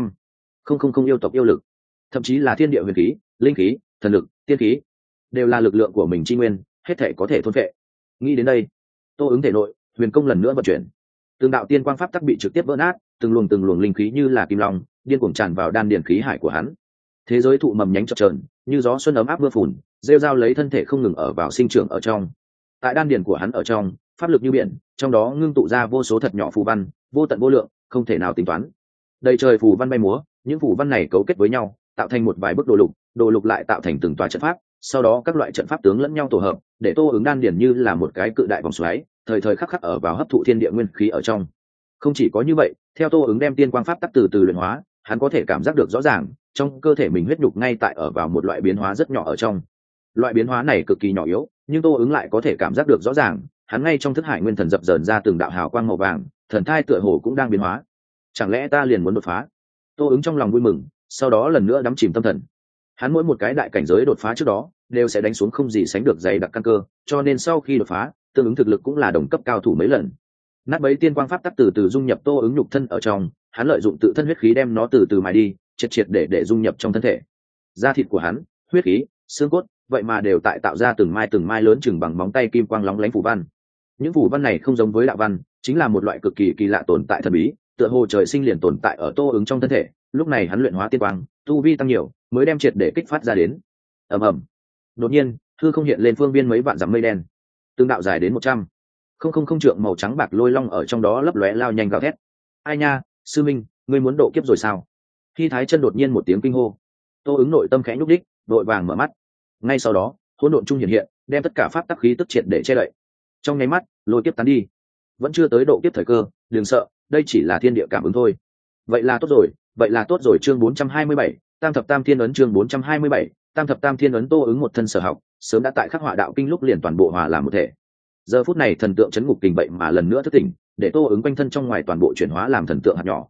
100,000 yêu tộc yêu lực, thậm chí là thiên địa huyền khí, linh khí, thần lực, tiên khí, đều là lực lượng của mình chi nguyên, hết thể có thể thôn phệ. Nghĩ đến đây, Tô ứng thể nội huyền công lần nữa vận chuyển, từng đạo tiên quang pháp tắc bị trực tiếp vỡ nát, từng luồng linh khí như là kim long điên cuồng tràn vào đan điền khí hải của hắn. Thế giới thụ mầm nhánh chập chờn, như gió xuân ấm áp mưa phùn, rêu rao lấy thân thể không ngừng ở vào sinh trưởng ở trong. Tại đan điền của hắn ở trong, pháp lực như biển, trong đó ngưng tụ ra vô số thật nhỏ phù văn, vô tận vô lượng, không thể nào tính toán. Đầy trời phù văn bay múa, những phù văn này cấu kết với nhau, tạo thành một vài bức đồ lục lại tạo thành từng tòa trận pháp, sau đó các loại trận pháp tướng lẫn nhau tổ hợp, để Tô ứng đan điền như là một cái cự đại vòng xoáy, thời thời khắc khắc ở vào hấp thụ thiên địa nguyên khí ở trong. Không chỉ có như vậy, theo Tô ứng đem tiên quang pháp tắc từ từ luyện hóa, hắn có thể cảm giác được rõ ràng, trong cơ thể mình huyết nhục ngay tại ở vào một loại biến hóa rất nhỏ ở trong. Loại biến hóa này cực kỳ nhỏ yếu, nhưng Tô ứng lại có thể cảm giác được rõ ràng, hắn ngay trong thức hải nguyên thần dập dờn ra từng đạo hào quang màu vàng, thần thai tựa hồ cũng đang biến hóa. Chẳng lẽ ta liền muốn đột phá? Tô ứng trong lòng vui mừng, sau đó lần nữa đắm chìm tâm thần. Hắn mỗi một cái đại cảnh giới đột phá trước đó, đều sẽ đánh xuống không gì sánh được dày đặc căn cơ, cho nên sau khi đột phá, tương ứng thực lực cũng là đồng cấp cao thủ mấy lần. Nát bấy tiên quang pháp tắc từ từ dung nhập Tô ứng nhục thân ở trong, hắn lợi dụng tự thân huyết khí đem nó từ từ mài đi, triệt để dung nhập trong thân thể. Da thịt của hắn, huyết khí, xương cốt, vậy mà đều tại tạo ra từng mai lớn chừng bằng móng tay kim quang lóng lánh phù văn. Những phù văn này không giống với đạo văn, chính là một loại cực kỳ kỳ lạ tồn tại thần bí, tựa hồ trời sinh liền tồn tại ở Tô Ứng trong thân thể. Lúc này hắn luyện hóa tiên quang, tu vi tăng nhiều, mới đem triệt để kích phát ra đến. Ầm ầm. Đột nhiên, hư không hiện lên phương viên mấy vạn dặm mây đen, tương đạo dài đến 100 trượng màu trắng bạc lôi long ở trong đó lấp lóe lao nhanh gào thét. Ai nha, sư minh, ngươi muốn độ kiếp rồi sao? Khi Thái Chân đột nhiên một tiếng kinh hô, Tô Ứng nội tâm khẽ nhúc đích, đội vàng mở mắt. Ngay sau đó, hỗn độn trung hiện hiện, đem tất cả pháp tắc khí tức triệt để che đậy. Trong nháy mắt, lôi kiếp tán đi. Vẫn chưa tới độ kiếp thời cơ, đừng sợ, đây chỉ là thiên địa cảm ứng thôi. Vậy là tốt rồi, chương 427, Tam thập tam thiên ấn, chương 427, Tam thập tam thiên ấn. Tô Ứng một thân sở học, sớm đã tại khắc họa đạo kinh lúc liền toàn bộ hòa làm một thể. Giờ phút này thần tượng chấn ngục kình vậy mà lần nữa thức tỉnh, để Tô Ứng quanh thân trong ngoài toàn bộ chuyển hóa làm thần tượng hạt nhỏ.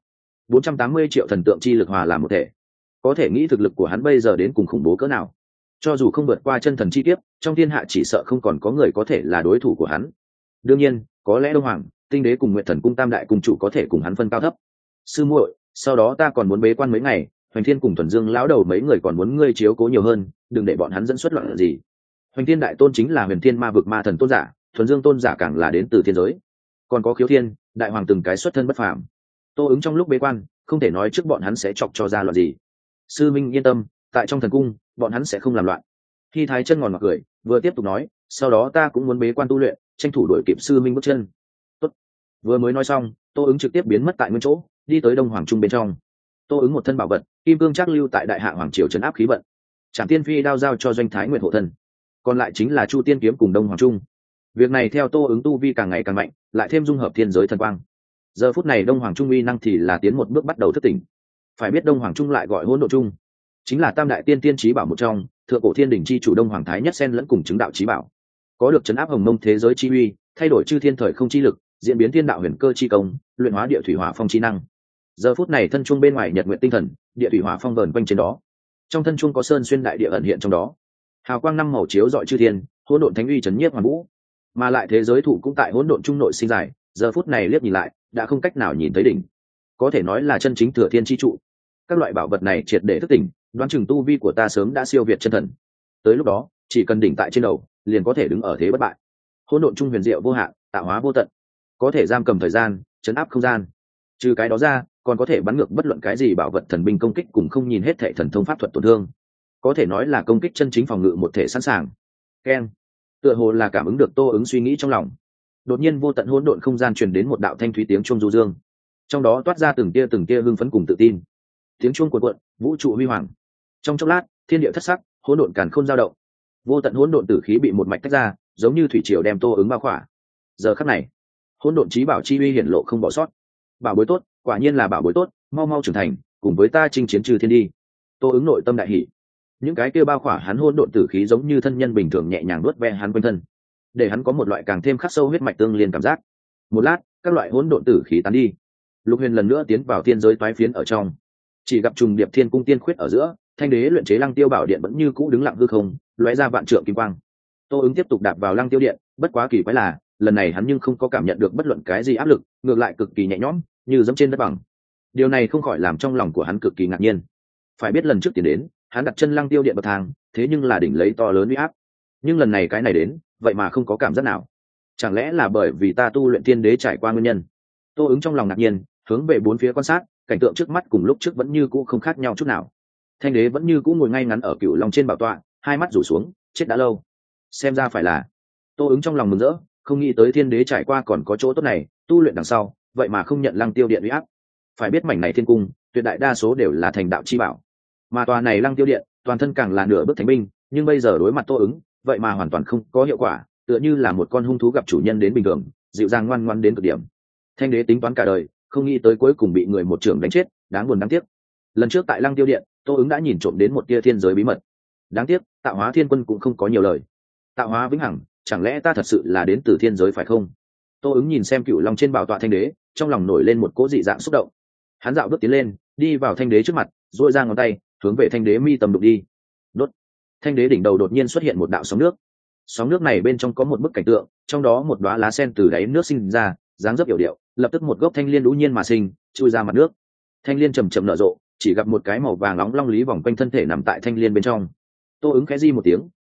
480 triệu thần tượng chi lực hòa làm một thể. Có thể nghĩ thực lực của hắn bây giờ đến cùng khủng bố cỡ nào. Cho dù không vượt qua chân thần chi kiếp, trong thiên hạ chỉ sợ không còn có người có thể là đối thủ của hắn. Đương nhiên, có lẽ Đông Hoàng, Tinh Đế cùng Nguyệt Thần cung tam đại cung chủ có thể cùng hắn phân cao thấp. Sư muội, sau đó ta còn muốn bế quan mấy ngày, Hoành Thiên cùng Thuần Dương lão đầu mấy người còn muốn ngươi chiếu cố nhiều hơn, đừng để bọn hắn dẫn xuất loạn gì. Hoành Thiên đại tôn chính là Huyền Thiên ma vực ma thần tôn giả, Thuần Dương tôn giả càng là đến từ thiên giới. Còn có Khiếu Thiên, đại hoàng từng cái xuất thân bất phàm. Tô Ứng trong lúc bế quan, không thể nói trước bọn hắn sẽ chọc cho ra loạn gì. Sư minh yên tâm, tại trong thần cung, bọn hắn sẽ không làm loạn. Khi Thái Chân ngòn mặt cười, vừa tiếp tục nói, sau đó ta cũng muốn bế quan tu luyện, tranh thủ đuổi kịp sư minh bước chân. Tốt. Vừa mới nói xong, Tô Ứng trực tiếp biến mất tại nguyên chỗ, đi tới Đông Hoàng Trung bên trong. Tô Ứng một thân bảo vật, kim cương trác lưu tại đại hạ hoàng triều trấn áp khí vận. Trảm Tiên Phi đao giao cho Doanh Thái Nguyệt hộ thân. Còn lại chính là Chu Tiên kiếm cùng Đông Hoàng Trung. Việc này theo Tô Ứng tu vi càng ngày càng mạnh, lại thêm dung hợp thiên giới thần quang. Giờ phút này Đông Hoàng Trung uy năng thì là tiến một bước bắt đầu thức tỉnh. Phải biết Đông Hoàng Trung lại gọi hỗn độn trung, chính là tam đại tiên tiên chí bảo một trong, thượng cổ thiên đỉnh chi chủ Đông Hoàng Thái Nhất xen lẫn cùng chứng đạo chí bảo, có được chấn áp hồng mông thế giới chi uy, thay đổi chư thiên thời không chi lực, diễn biến thiên đạo huyền cơ chi công, luyện hóa địa thủy hỏa phong chi năng. Giờ phút này thân trung bên ngoài nhật nguyện tinh thần, địa thủy hỏa phong vờn quanh trên đó, trong thân trung có sơn xuyên đại địa ẩn hiện trong đó, hào quang năm màu chiếu rọi chư thiên, hỗn độn thánh uy chấn nhiếp hoàn vũ, mà lại thế giới thụ cũng tại hỗn độn trung nội sinh dài, giờ phút này liếc nhìn lại đã không cách nào nhìn thấy đỉnh, có thể nói là chân chính thừa thiên chi trụ. Các loại bảo vật này triệt để thức tỉnh, đoán chừng tu vi của ta sớm đã siêu việt chân thần. Tới lúc đó, chỉ cần đỉnh tại trên đầu, liền có thể đứng ở thế bất bại. Hỗn độn trung huyền diệu vô hạn, tạo hóa vô tận, có thể giam cầm thời gian, chấn áp không gian. Trừ cái đó ra, còn có thể bắn ngược bất luận cái gì bảo vật thần binh công kích, cùng không nhìn hết thệ thần thông pháp thuật tổn thương. Có thể nói là công kích chân chính phòng ngự một thể sẵn sàng. Keng. Tựa hồ là cảm ứng được Tô Ứng suy nghĩ trong lòng. Đột nhiên vô tận hỗn độn không gian truyền đến một đạo thanh thúy tiếng chuông du dương. Trong đó toát ra từng tia hưng phấn cùng tự tin. Tiếng chuông cuồn cuộn, vũ trụ huy hoàng. Trong chốc lát, thiên địa thất sắc, hỗn độn càn khôn dao động. Vô tận hỗn độn tử khí bị một mạch tách ra, giống như thủy triều đem Tô Ứng bao khỏa. Giờ khắc này, hỗn độn chí bảo chi uy hiển lộ không bỏ sót. Bảo bối tốt, quả nhiên là bảo bối tốt, mau mau trưởng thành, cùng với ta chinh chiến trừ thiên đi. Tô Ứng nội tâm đại hỉ. Những cái kia bao khỏa hắn hỗn độn tử khí giống như thân nhân bình thường nhẹ nhàng nuốt ve hắn quanh thân, để hắn có một loại càng thêm khắc sâu huyết mạch tương liên cảm giác. Một lát, các loại hỗn độn tử khí tán đi. Lục Huyền lần nữa tiến vào thiên giới toái phiến ở trong, chỉ gặp trùng điệp thiên cung tiên khuyết ở giữa, thanh đế luyện chế lăng tiêu bảo điện vẫn như cũ đứng lặng hư không, lóe ra vạn trượng kim quang. Tô Ứng tiếp tục đạp vào lăng tiêu điện, bất quá kỳ quái là, lần này hắn nhưng không có cảm nhận được bất luận cái gì áp lực, ngược lại cực kỳ nhẹ nhõm, như dẫm trên đất bằng. Điều này không khỏi làm trong lòng của hắn cực kỳ ngạc nhiên. Phải biết lần trước tiến đến, hắn đặt chân lăng tiêu điện bậc thang, thế nhưng là đỉnh lấy to lớn uy áp. Nhưng lần này cái này đến, vậy mà không có cảm giác nào. Chẳng lẽ là bởi vì ta tu luyện thiên đế trải qua nguyên nhân? Tô Ứng trong lòng ngạc nhiên, hướng về bốn phía quan sát, cảnh tượng trước mắt cùng lúc trước vẫn như cũ không khác nhau chút nào. Thanh đế vẫn như cũ ngồi ngay ngắn ở Cửu Long trên bảo tọa, hai mắt rủ xuống, chết đã lâu. Xem ra phải là. Tô Ứng trong lòng mừng rỡ, không nghĩ tới thiên đế trải qua còn có chỗ tốt này, tu luyện đằng sau, vậy mà không nhận lăng tiêu điện uy áp. Phải biết mảnh này thiên cung, tuyệt đại đa số đều là thành đạo chi bảo, mà tòa này lăng tiêu điện, toàn thân càng là nửa bước thánh binh, nhưng bây giờ đối mặt Tô Ứng, vậy mà hoàn toàn không có hiệu quả, tựa như là một con hung thú gặp chủ nhân đến bình thường, dịu dàng ngoan ngoãn đến cực điểm. Thanh đế tính toán cả đời, không nghĩ tới cuối cùng bị người một trưởng đánh chết, đáng buồn đáng tiếc. Lần trước tại lăng tiêu điện, Tô Ứng đã nhìn trộm đến một tia thiên giới bí mật. Đáng tiếc, Tạo Hóa Thiên Quân cũng không có nhiều lời. Tạo Hóa vĩnh hằng, chẳng lẽ ta thật sự là đến từ thiên giới phải không? Tô Ứng nhìn xem Cửu Long trên bảo tọa thanh đế, trong lòng nổi lên một cỗ dị dạng xúc động. Hắn dạo bước tiến lên, đi vào thanh đế trước mặt, duỗi ra ngón tay, hướng về thanh đế mi tầm đục đi. Đốt. Thanh đế đỉnh đầu đột nhiên xuất hiện một đạo sóng nước. Sóng nước này bên trong có một bức cảnh tượng, trong đó một đóa lá sen từ đáy nước sinh ra, dáng dấp yểu điệu, lập tức một gốc thanh liên đũ nhiên mà sinh, chui ra mặt nước. Thanh liên chầm chậm nở rộ, chỉ gặp một cái màu vàng nóng long lý vòng quanh thân thể nằm tại thanh liên bên trong. Tô Ứng khẽ di một tiếng,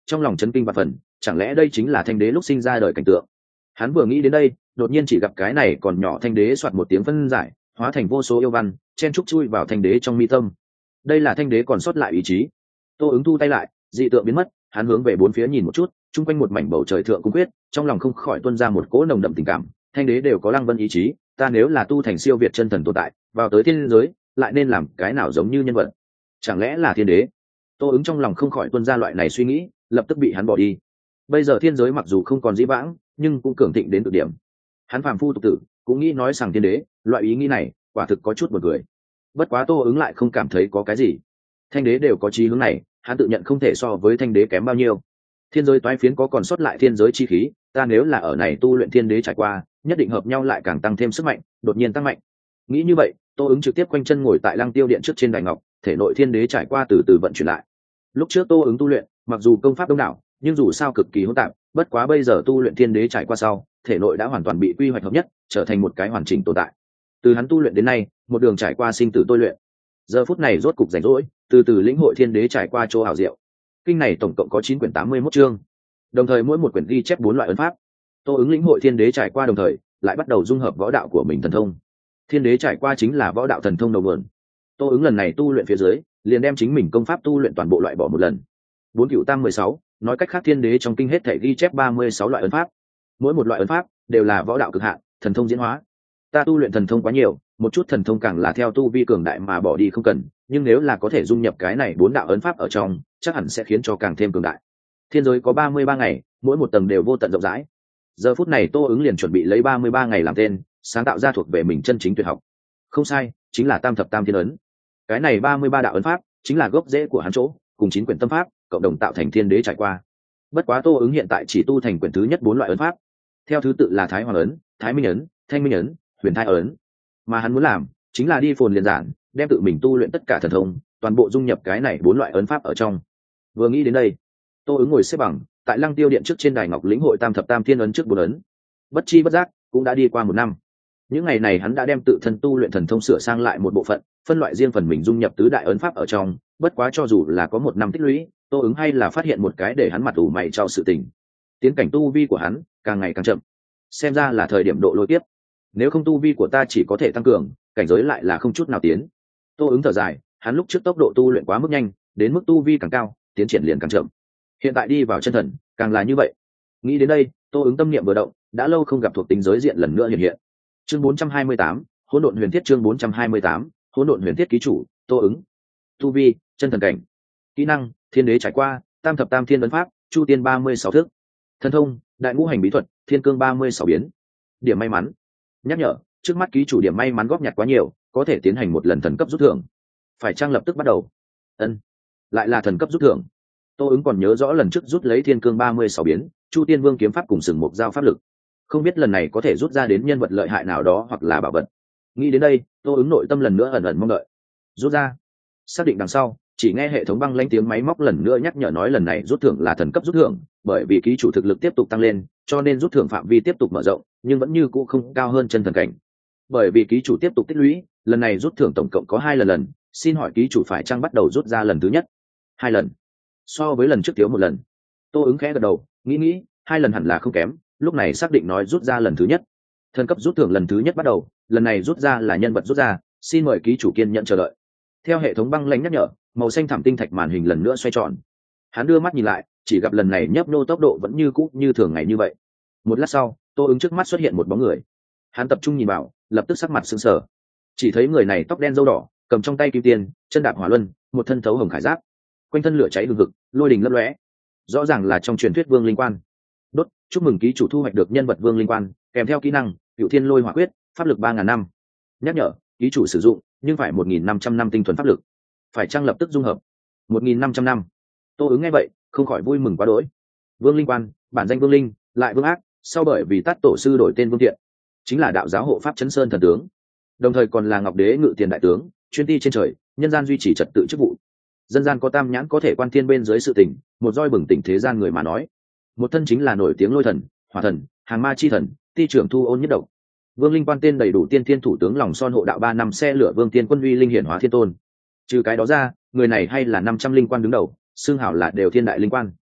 trong lòng chấn kinh và phần, chẳng lẽ đây chính là thanh đế lúc sinh ra đời cảnh tượng. Hắn vừa nghĩ đến đây, đột nhiên chỉ gặp cái này còn nhỏ thanh đế soạt một tiếng phân giải, hóa thành vô số yêu văn chen trúc chui vào thanh đế trong mi tâm. Đây là thanh đế còn sót lại ý chí. Tô ứng thu tay lại, dị tượng biến mất, hắn hướng về bốn phía nhìn một chút, chung quanh một mảnh bầu trời thượng cung quyết, trong lòng không khỏi tuôn ra một cỗ nồng đậm tình cảm. Thanh đế đều có lăng vân ý chí, ta nếu là tu thành siêu việt chân thần tồn tại, vào tới thiên giới lại nên làm cái nào giống như nhân vật? Chẳng lẽ là thiên đế? Tô ứng trong lòng không khỏi tuôn ra loại này suy nghĩ, lập tức bị hắn bỏ đi. Bây giờ thiên giới mặc dù không còn dĩ vãng, nhưng cũng cường thịnh đến cực điểm. Hắn phàm phu tục tử, cũng nghĩ nói rằng thiên đế, loại ý nghĩ này quả thực có chút buồn cười. Bất quá Tô ứng lại không cảm thấy có cái gì. Thanh đế đều có chí hướng này, hắn tự nhận không thể so với thanh đế kém bao nhiêu. Thiên giới toái phiến có còn sót lại thiên giới chi khí, ta nếu là ở này tu luyện thiên đế trải qua, nhất định hợp nhau lại càng tăng thêm sức mạnh, đột nhiên tăng mạnh. Nghĩ như vậy, Tô ứng trực tiếp quanh chân ngồi tại lăng tiêu điện trước trên đài ngọc, thể nội thiên đế trải qua từ từ vận chuyển lại. Lúc trước Tô ứng tu luyện, mặc dù công pháp đông đảo, nhưng dù sao cực kỳ hỗn tạp, bất quá bây giờ tu luyện thiên đế trải qua sau, thể nội đã hoàn toàn bị quy hoạch hợp nhất, trở thành một cái hoàn chỉnh tồn tại. Từ hắn tu luyện đến nay, một đường trải qua sinh tử tôi luyện. Giờ phút này rốt cục rảnh rỗi, từ từ lĩnh hội thiên đế trải qua chỗ hảo diệu. Kinh này tổng cộng có 9 quyển 81 chương, đồng thời mỗi một quyển ghi chép 4 loại ấn pháp. Tô ứng lĩnh hội thiên đế trải qua đồng thời, lại bắt đầu dung hợp võ đạo của mình thần thông. Thiên đế trải qua chính là võ đạo thần thông đầu nguồn. Tô ứng lần này tu luyện phía dưới, liền đem chính mình công pháp tu luyện toàn bộ loại bỏ một lần. 4 cửu tam 16, nói cách khác thiên đế trong kinh hết thể ghi chép 36 loại ấn pháp. Mỗi một loại ấn pháp đều là võ đạo cực hạn, thần thông diễn hóa. Ta tu luyện thần thông quá nhiều, một chút thần thông càng là theo tu vi cường đại mà bỏ đi không cần, nhưng nếu là có thể dung nhập cái này 4 đạo ấn pháp ở trong, chắc hẳn sẽ khiến cho càng thêm cường đại. Thiên giới có 33 ngày, mỗi một tầng đều vô tận rộng rãi. Giờ phút này Tô ứng liền chuẩn bị lấy 33 ngày làm tên, sáng tạo ra thuộc về mình chân chính tuyệt học. Không sai, chính là Tam thập tam thiên ấn. Cái này 33 đạo ấn pháp chính là gốc rễ của hắn chỗ, cùng 9 quyển tâm pháp cộng đồng tạo thành thiên đế trải qua. Bất quá Tô ứng hiện tại chỉ tu thành quyển thứ nhất 4 loại ấn pháp, theo thứ tự là Thái Hoàng ấn, Thái Minh ấn, Thanh Minh ấn, Huyền Thai ấn. Mà hắn muốn làm chính là đi phồn liền giản, đem tự mình tu luyện tất cả thần thông, toàn bộ dung nhập cái này 4 loại ấn pháp ở trong. Vừa nghĩ đến đây, Tô ứng ngồi xếp bằng tại lăng tiêu điện trước trên đài ngọc lĩnh hội Tam thập tam thiên ấn trước 4 ấn. Bất chi bất giác cũng đã đi qua 1 năm. Những ngày này hắn đã đem tự thân tu luyện thần thông sửa sang lại một bộ phận, phân loại riêng phần mình dung nhập tứ đại ấn pháp ở trong. Bất quá cho dù là có 1 năm tích lũy, Tô ứng hay là phát hiện một cái để hắn mặt ủ mày trao sự tình. Tiến cảnh tu vi của hắn càng ngày càng chậm, xem ra là thời điểm độ lôi tiếp. Nếu không tu vi của ta chỉ có thể tăng cường, cảnh giới lại là không chút nào tiến. Tô ứng thở dài, hắn lúc trước tốc độ tu luyện quá mức nhanh, đến mức tu vi càng cao, tiến triển liền càng chậm. Hiện tại đi vào chân thần, càng là như vậy. Nghĩ đến đây, Tô ứng tâm niệm vừa động, đã lâu không gặp thuộc tính giới diện lần nữa hiện hiện. Chương 428, Hỗn độn huyền thiết. Chương 428, Hỗn độn huyền thiết. Ký chủ Tô ứng. Tu vi chân thần cảnh. Kỹ năng thiên đế trải qua, Tam thập tam thiên ấn pháp, Chu tiên 36 thức. Thần thông đại ngũ hành bí thuật, Thiên cương 36 biến. Điểm may mắn. Nhắc nhở, trước mắt ký chủ điểm may mắn góp nhặt quá nhiều, có thể tiến hành một lần thần cấp rút thưởng. Phải chăng lập tức bắt đầu? Ân, lại là thần cấp rút thưởng. Tô ứng còn nhớ rõ lần trước rút lấy Thiên cương 36 biến, Chu tiên vương kiếm pháp cùng sừng một giao pháp lực, không biết lần này có thể rút ra đến nhân vật lợi hại nào đó hoặc là bảo vật. Nghĩ đến đây, Tô ứng nội tâm lần nữa ẩn ẩn mong đợi. Rút ra. Xác định đằng sau, chỉ nghe hệ thống băng lãnh tiếng máy móc lần nữa nhắc nhở nói lần này rút thưởng là thần cấp rút thưởng, bởi vì ký chủ thực lực tiếp tục tăng lên, cho nên rút thưởng phạm vi tiếp tục mở rộng, nhưng vẫn như cũ không cao hơn chân thần cảnh. Bởi vì ký chủ tiếp tục tích lũy, lần này rút thưởng tổng cộng có 2 lần, xin hỏi ký chủ phải chăng bắt đầu rút ra lần thứ nhất? 2 lần. So với lần trước thiếu 1 lần. Tô ứng khẽ gật đầu, nghĩ 2 lần hẳn là không kém, lúc này xác định nói rút ra lần thứ nhất. Thần cấp rút thưởng lần thứ nhất bắt đầu, lần này rút ra là nhân vật rút ra, xin mời ký chủ kiên nhận chờ đợi. Theo hệ thống băng lãnh nhắc nhở, màu xanh thẳm tinh thạch màn hình lần nữa xoay tròn. Hắn đưa mắt nhìn lại, chỉ gặp lần này nhấp nô tốc độ vẫn như cũ như thường ngày như vậy. Một lát sau, Tô ứng trước mắt xuất hiện một bóng người. Hắn tập trung nhìn vào, lập tức sắc mặt sững sờ. Chỉ thấy người này tóc đen râu đỏ, cầm trong tay kim tiền, chân đạp hỏa luân, một thân thấu hồng khải giáp, quanh thân lửa cháy hừng hực, lôi đình lấp lóe, rõ ràng là trong truyền thuyết Vương Linh Quan. Đốt, chúc mừng ký chủ thu hoạch được nhân vật Vương Linh Quan, kèm theo kỹ năng Cựu Thiên Lôi Hỏa Quyết, pháp lực 3000 năm. Nhắc nhở, ký chủ sử dụng nhưng phải 1500 năm tinh thuần pháp lực. Phải chăng lập tức dung hợp? 1500 năm. Tô ứng nghe vậy, không khỏi vui mừng quá đỗi. Vương Linh Quan, bản danh Vương Linh, lại Vương Ác, sau bởi vì Tát tổ sư đổi tên Vương Thiện, chính là đạo giáo hộ pháp Chấn Sơn thần tướng, đồng thời còn là Ngọc Đế ngự tiền đại tướng, chuyên ti trên trời, nhân gian duy trì trật tự chức vụ. Dân gian có tam nhãn có thể quan thiên bên dưới sự tình, một roi bừng tỉnh thế gian người mà nói. Một thân chính là nổi tiếng lôi thần, hỏa thần, hàng ma chi thần, ti trưởng thu ôn nhất độc. Vương Linh Quan tên đầy đủ Tiên Thiên thủ tướng lòng son hộ đạo 3 năm xe lửa Vương Tiên Quân uy linh hiển hóa thiên tôn. Trừ cái đó ra, người này hay là 500 linh quan đứng đầu, xưng hảo là đều thiên đại linh quan.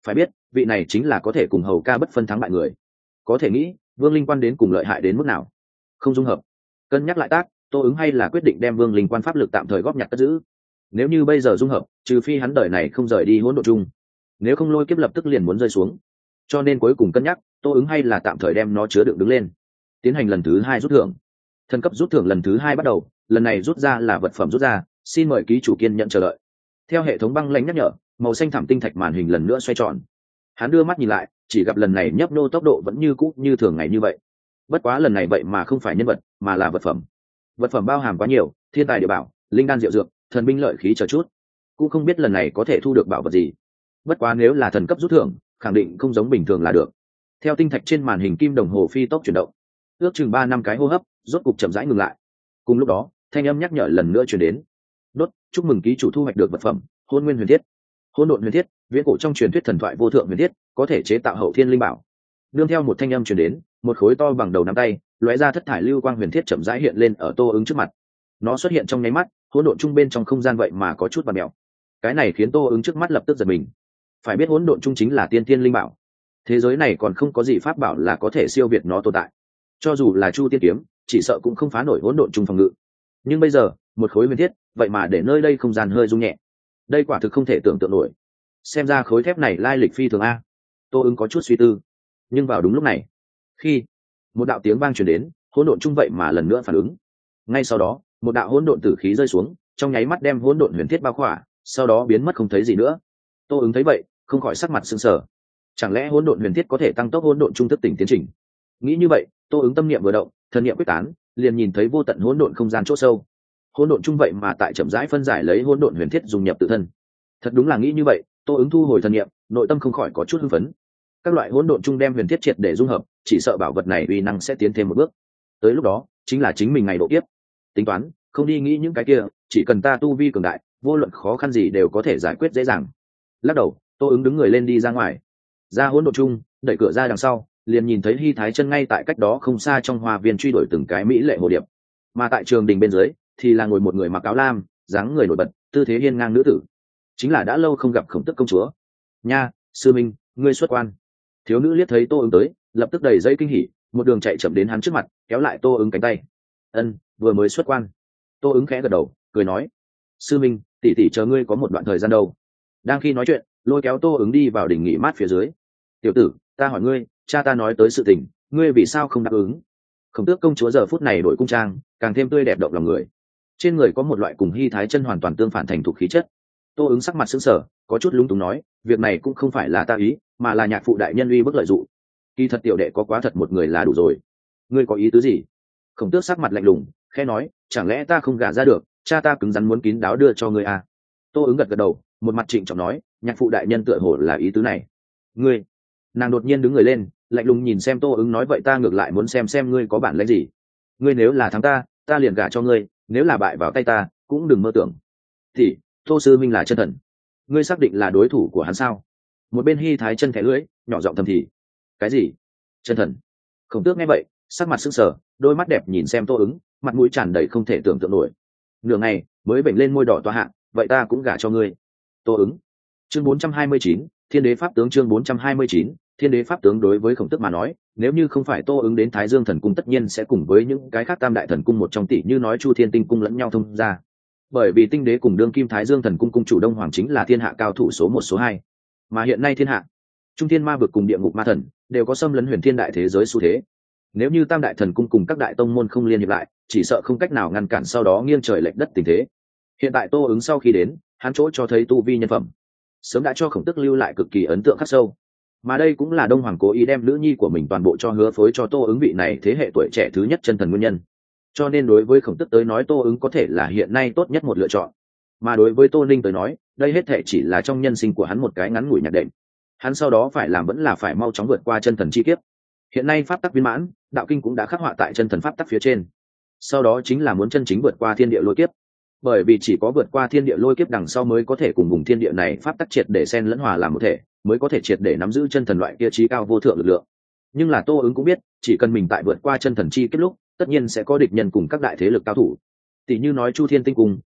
phải biết vị này chính là có thể cùng hầu ca bất phân thắng bại người. Có thể nghĩ Vương Linh Quan đến cùng lợi hại đến mức nào. Không dung hợp, cân nhắc lại tác, Tô ứng hay là quyết định đem Vương Linh Quan pháp lực tạm thời góp nhặt cất giữ. Nếu như bây giờ dung hợp, trừ phi hắn đời này không rời đi hỗn độn chung, nếu không lôi kiếp lập tức liền muốn rơi xuống. Cho nên cuối cùng cân nhắc, Tô ứng hay là tạm thời đem nó chứa đựng đứng lên, tiến hành lần thứ 2 rút thưởng. Thần cấp rút thưởng lần thứ 2 bắt đầu, lần này rút ra là vật phẩm rút ra, xin mời ký chủ kiên nhận chờ đợi. Theo hệ thống băng lãnh nhắc nhở, màu xanh thẳm tinh thạch màn hình lần nữa xoay tròn. Hắn đưa mắt nhìn lại, chỉ gặp lần này nhấp nô tốc độ vẫn như cũ như thường ngày như vậy. Bất quá lần này vậy mà không phải nhân vật, mà là vật phẩm. Vật phẩm bao hàm quá nhiều, thiên tài địa bảo, linh đan diệu dược, thần binh lợi khí chờ chút. Cũng không biết lần này có thể thu được bảo vật gì. Bất quá nếu là thần cấp rút thưởng, khẳng định không giống bình thường là được. Theo tinh thạch trên màn hình kim đồng hồ phi tốc chuyển động, ước chừng 3 năm cái hô hấp, rốt cục chậm rãi ngừng lại. Cùng lúc đó, thanh âm nhắc nhở lần nữa truyền đến. Đốt, chúc mừng ký chủ thu hoạch được vật phẩm Hôn Nguyên Huyền Thiết. Hôn Độn Huyền Thiết, viễn cổ trong truyền thuyết thần thoại vô thượng huyền thiết, có thể chế tạo hậu thiên linh bảo. Nương theo một thanh âm truyền đến, một khối to bằng đầu nắm tay, lóe ra thất thải lưu quang huyền thiết chậm rãi hiện lên ở Tô ứng trước mặt. Nó xuất hiện trong nháy mắt, hỗn độn chung bên trong không gian vậy mà có chút bạt mèo. Cái này khiến Tô ứng trước mắt lập tức giật mình. Phải biết hỗn độn chung chính là tiên tiên linh bảo, thế giới này còn không có gì pháp bảo là có thể siêu việt nó tồn tại. Cho dù là Chu Tiên kiếm, chỉ sợ cũng không phá nổi hỗn độn chung phòng ngự. Nhưng bây giờ, một khối huyền thiết, vậy mà để nơi đây không gian hơi rung nhẹ. Đây quả thực không thể tưởng tượng nổi. Xem ra khối thép này lai lịch phi thường a. Tô ứng có chút suy tư. Nhưng vào đúng lúc này, khi một đạo tiếng vang truyền đến, hỗn độn chung vậy mà lần nữa phản ứng. Ngay sau đó, một đạo hỗn độn tử khí rơi xuống, trong nháy mắt đem hỗn độn huyền thiết bao khỏa, sau đó biến mất không thấy gì nữa. Tô ứng thấy vậy, không khỏi sắc mặt sưng sờ. Chẳng lẽ hỗn độn huyền thiết có thể tăng tốc hỗn độn trung thức tỉnh tiến trình? Nghĩ như vậy, Tô ứng tâm niệm vừa động, thần niệm quyết tán, liền nhìn thấy vô tận hỗn độn không gian chỗ sâu. Hỗn độn chung vậy mà tại chậm rãi phân giải lấy hỗn độn huyền thiết dùng nhập tự thân. Thật đúng là nghĩ như vậy, Tô ứng thu hồi thần niệm, nội tâm không khỏi có chút hưng phấn. Các loại hỗn độn chung đem huyền thiết triệt để dung hợp, chỉ sợ bảo vật này uy năng sẽ tiến thêm một bước. Tới lúc đó, chính là chính mình ngày độ kiếp. Tính toán, không đi nghĩ những cái kia, chỉ cần ta tu vi cường đại, vô luận khó khăn gì đều có thể giải quyết dễ dàng. Lắc đầu, Tô ứng đứng người lên đi ra ngoài. Ra hỗn độn chung, đẩy cửa ra đằng sau, liền nhìn thấy Hy Thái Chân ngay tại cách đó không xa trong hoa viên truy đuổi từng cái mỹ lệ hồ điệp. Mà tại trường đình bên dưới, thì là ngồi một người mặc áo lam, dáng người nổi bật, tư thế hiên ngang nữ tử. Chính là đã lâu không gặp Khổng Tước công chúa. Nha, sư minh, ngươi xuất quan. Thiếu nữ liếc thấy Tô ứng tới, lập tức đầy dây kinh hỉ, một đường chạy chậm đến hắn trước mặt, kéo lại Tô ứng cánh tay. Ân, vừa mới xuất quan. Tô ứng khẽ gật đầu, cười nói, sư minh, tỷ tỷ chờ ngươi có một đoạn thời gian đâu. Đang khi nói chuyện, lôi kéo Tô ứng đi vào đỉnh nghỉ mát phía dưới. Tiểu tử, ta hỏi ngươi, cha ta nói tới sự tình, ngươi vì sao không đáp ứng? Khổng Tước công chúa giờ phút này đổi cung trang, càng thêm tươi đẹp động lòng người. Trên người có một loại cùng Hy Thái Chân hoàn toàn tương phản thành thục khí chất. Tô ứng sắc mặt sững sờ, có chút lúng túng nói, việc này cũng không phải là ta ý, mà là nhạc phụ đại nhân uy bức lợi dụng. Kỳ thật tiểu đệ có quá thật một người là đủ rồi. Ngươi có ý tứ gì? Khổng Tước sắc mặt lạnh lùng, khẽ nói, chẳng lẽ ta không gả ra được, cha ta cứng rắn muốn kín đáo đưa cho ngươi à? Tô ứng gật gật đầu, một mặt trịnh trọng nói, nhạc phụ đại nhân tựa hồ là ý tứ này. Ngươi? Nàng đột nhiên đứng người lên, lạnh lùng nhìn xem Tô ứng nói, vậy ta ngược lại muốn xem ngươi có bản lĩnh gì. Ngươi nếu là thắng ta liền gả cho ngươi, nếu là bại vào tay ta, cũng đừng mơ tưởng. Thì Tô sư minh là chân thần, ngươi xác định là đối thủ của hắn sao? Một bên Hy Thái Chân thẻ lưỡi, nhỏ giọng thầm thì. Cái gì? Chân thần? Khổng Tước nghe vậy, sắc mặt sưng sờ, đôi mắt đẹp nhìn xem Tô ứng, mặt mũi tràn đầy không thể tưởng tượng nổi. Nửa ngày mới vểnh lên môi đỏ toa hạng, vậy ta cũng gả cho ngươi. Tô ứng. Chương 429, Thiên Đế Pháp Tướng. Chương 429, Thiên Đế Pháp Tướng. Đối với Khổng Tước mà nói, nếu như không phải Tô ứng đến Thái Dương Thần Cung, tất nhiên sẽ cùng với những cái khác Tam Đại Thần Cung một trong tỷ như nói Chu Thiên Tinh Cung lẫn nhau thông ra. Bởi vì Tinh Đế cùng đương kim Thái Dương Thần Cung cung chủ Đông Hoàng chính là thiên hạ cao thủ số 1 số 2, mà hiện nay thiên hạ, Trung Thiên Ma vực cùng Địa Ngục Ma Thần đều có xâm lấn huyền thiên đại thế giới xu thế. Nếu như Tam Đại Thần Cung cùng các đại tông môn không liên hiệp lại, chỉ sợ không cách nào ngăn cản sau đó nghiêng trời lệch đất tình thế. Hiện tại Tô ứng sau khi đến, hắn chỗ cho thấy tu vi nhân phẩm, sớm đã cho Khổng Tước lưu lại cực kỳ ấn tượng khắc sâu. Mà đây cũng là Đông Hoàng cố ý đem nữ nhi của mình toàn bộ cho hứa phối cho Tô ứng vị này thế hệ tuổi trẻ thứ nhất chân thần nguyên nhân. Cho nên đối với Khổng Tước tới nói, Tô ứng có thể là hiện nay tốt nhất một lựa chọn. Mà đối với Tô Ninh tới nói, đây hết thể chỉ là trong nhân sinh của hắn một cái ngắn ngủi nhạc đệm. Hắn sau đó phải làm vẫn là phải mau chóng vượt qua chân thần chi kiếp. Hiện nay pháp tắc viên mãn, đạo kinh cũng đã khắc họa tại chân thần pháp tắc phía trên. Sau đó chính là muốn chân chính vượt qua thiên địa lôi kiếp. Bởi vì chỉ có vượt qua thiên địa lôi kiếp đằng sau mới có thể cùng vùng thiên địa này pháp tắc triệt để xen lẫn hòa làm một thể, mới có thể triệt để nắm giữ chân thần loại kia trí cao vô thượng lực lượng. Nhưng là Tô ứng cũng biết, chỉ cần mình tại vượt qua chân thần chi kiếp lúc, tất nhiên sẽ có địch nhân cùng các đại thế lực cao thủ. Tỷ như nói Chu Thiên Tinh Cung,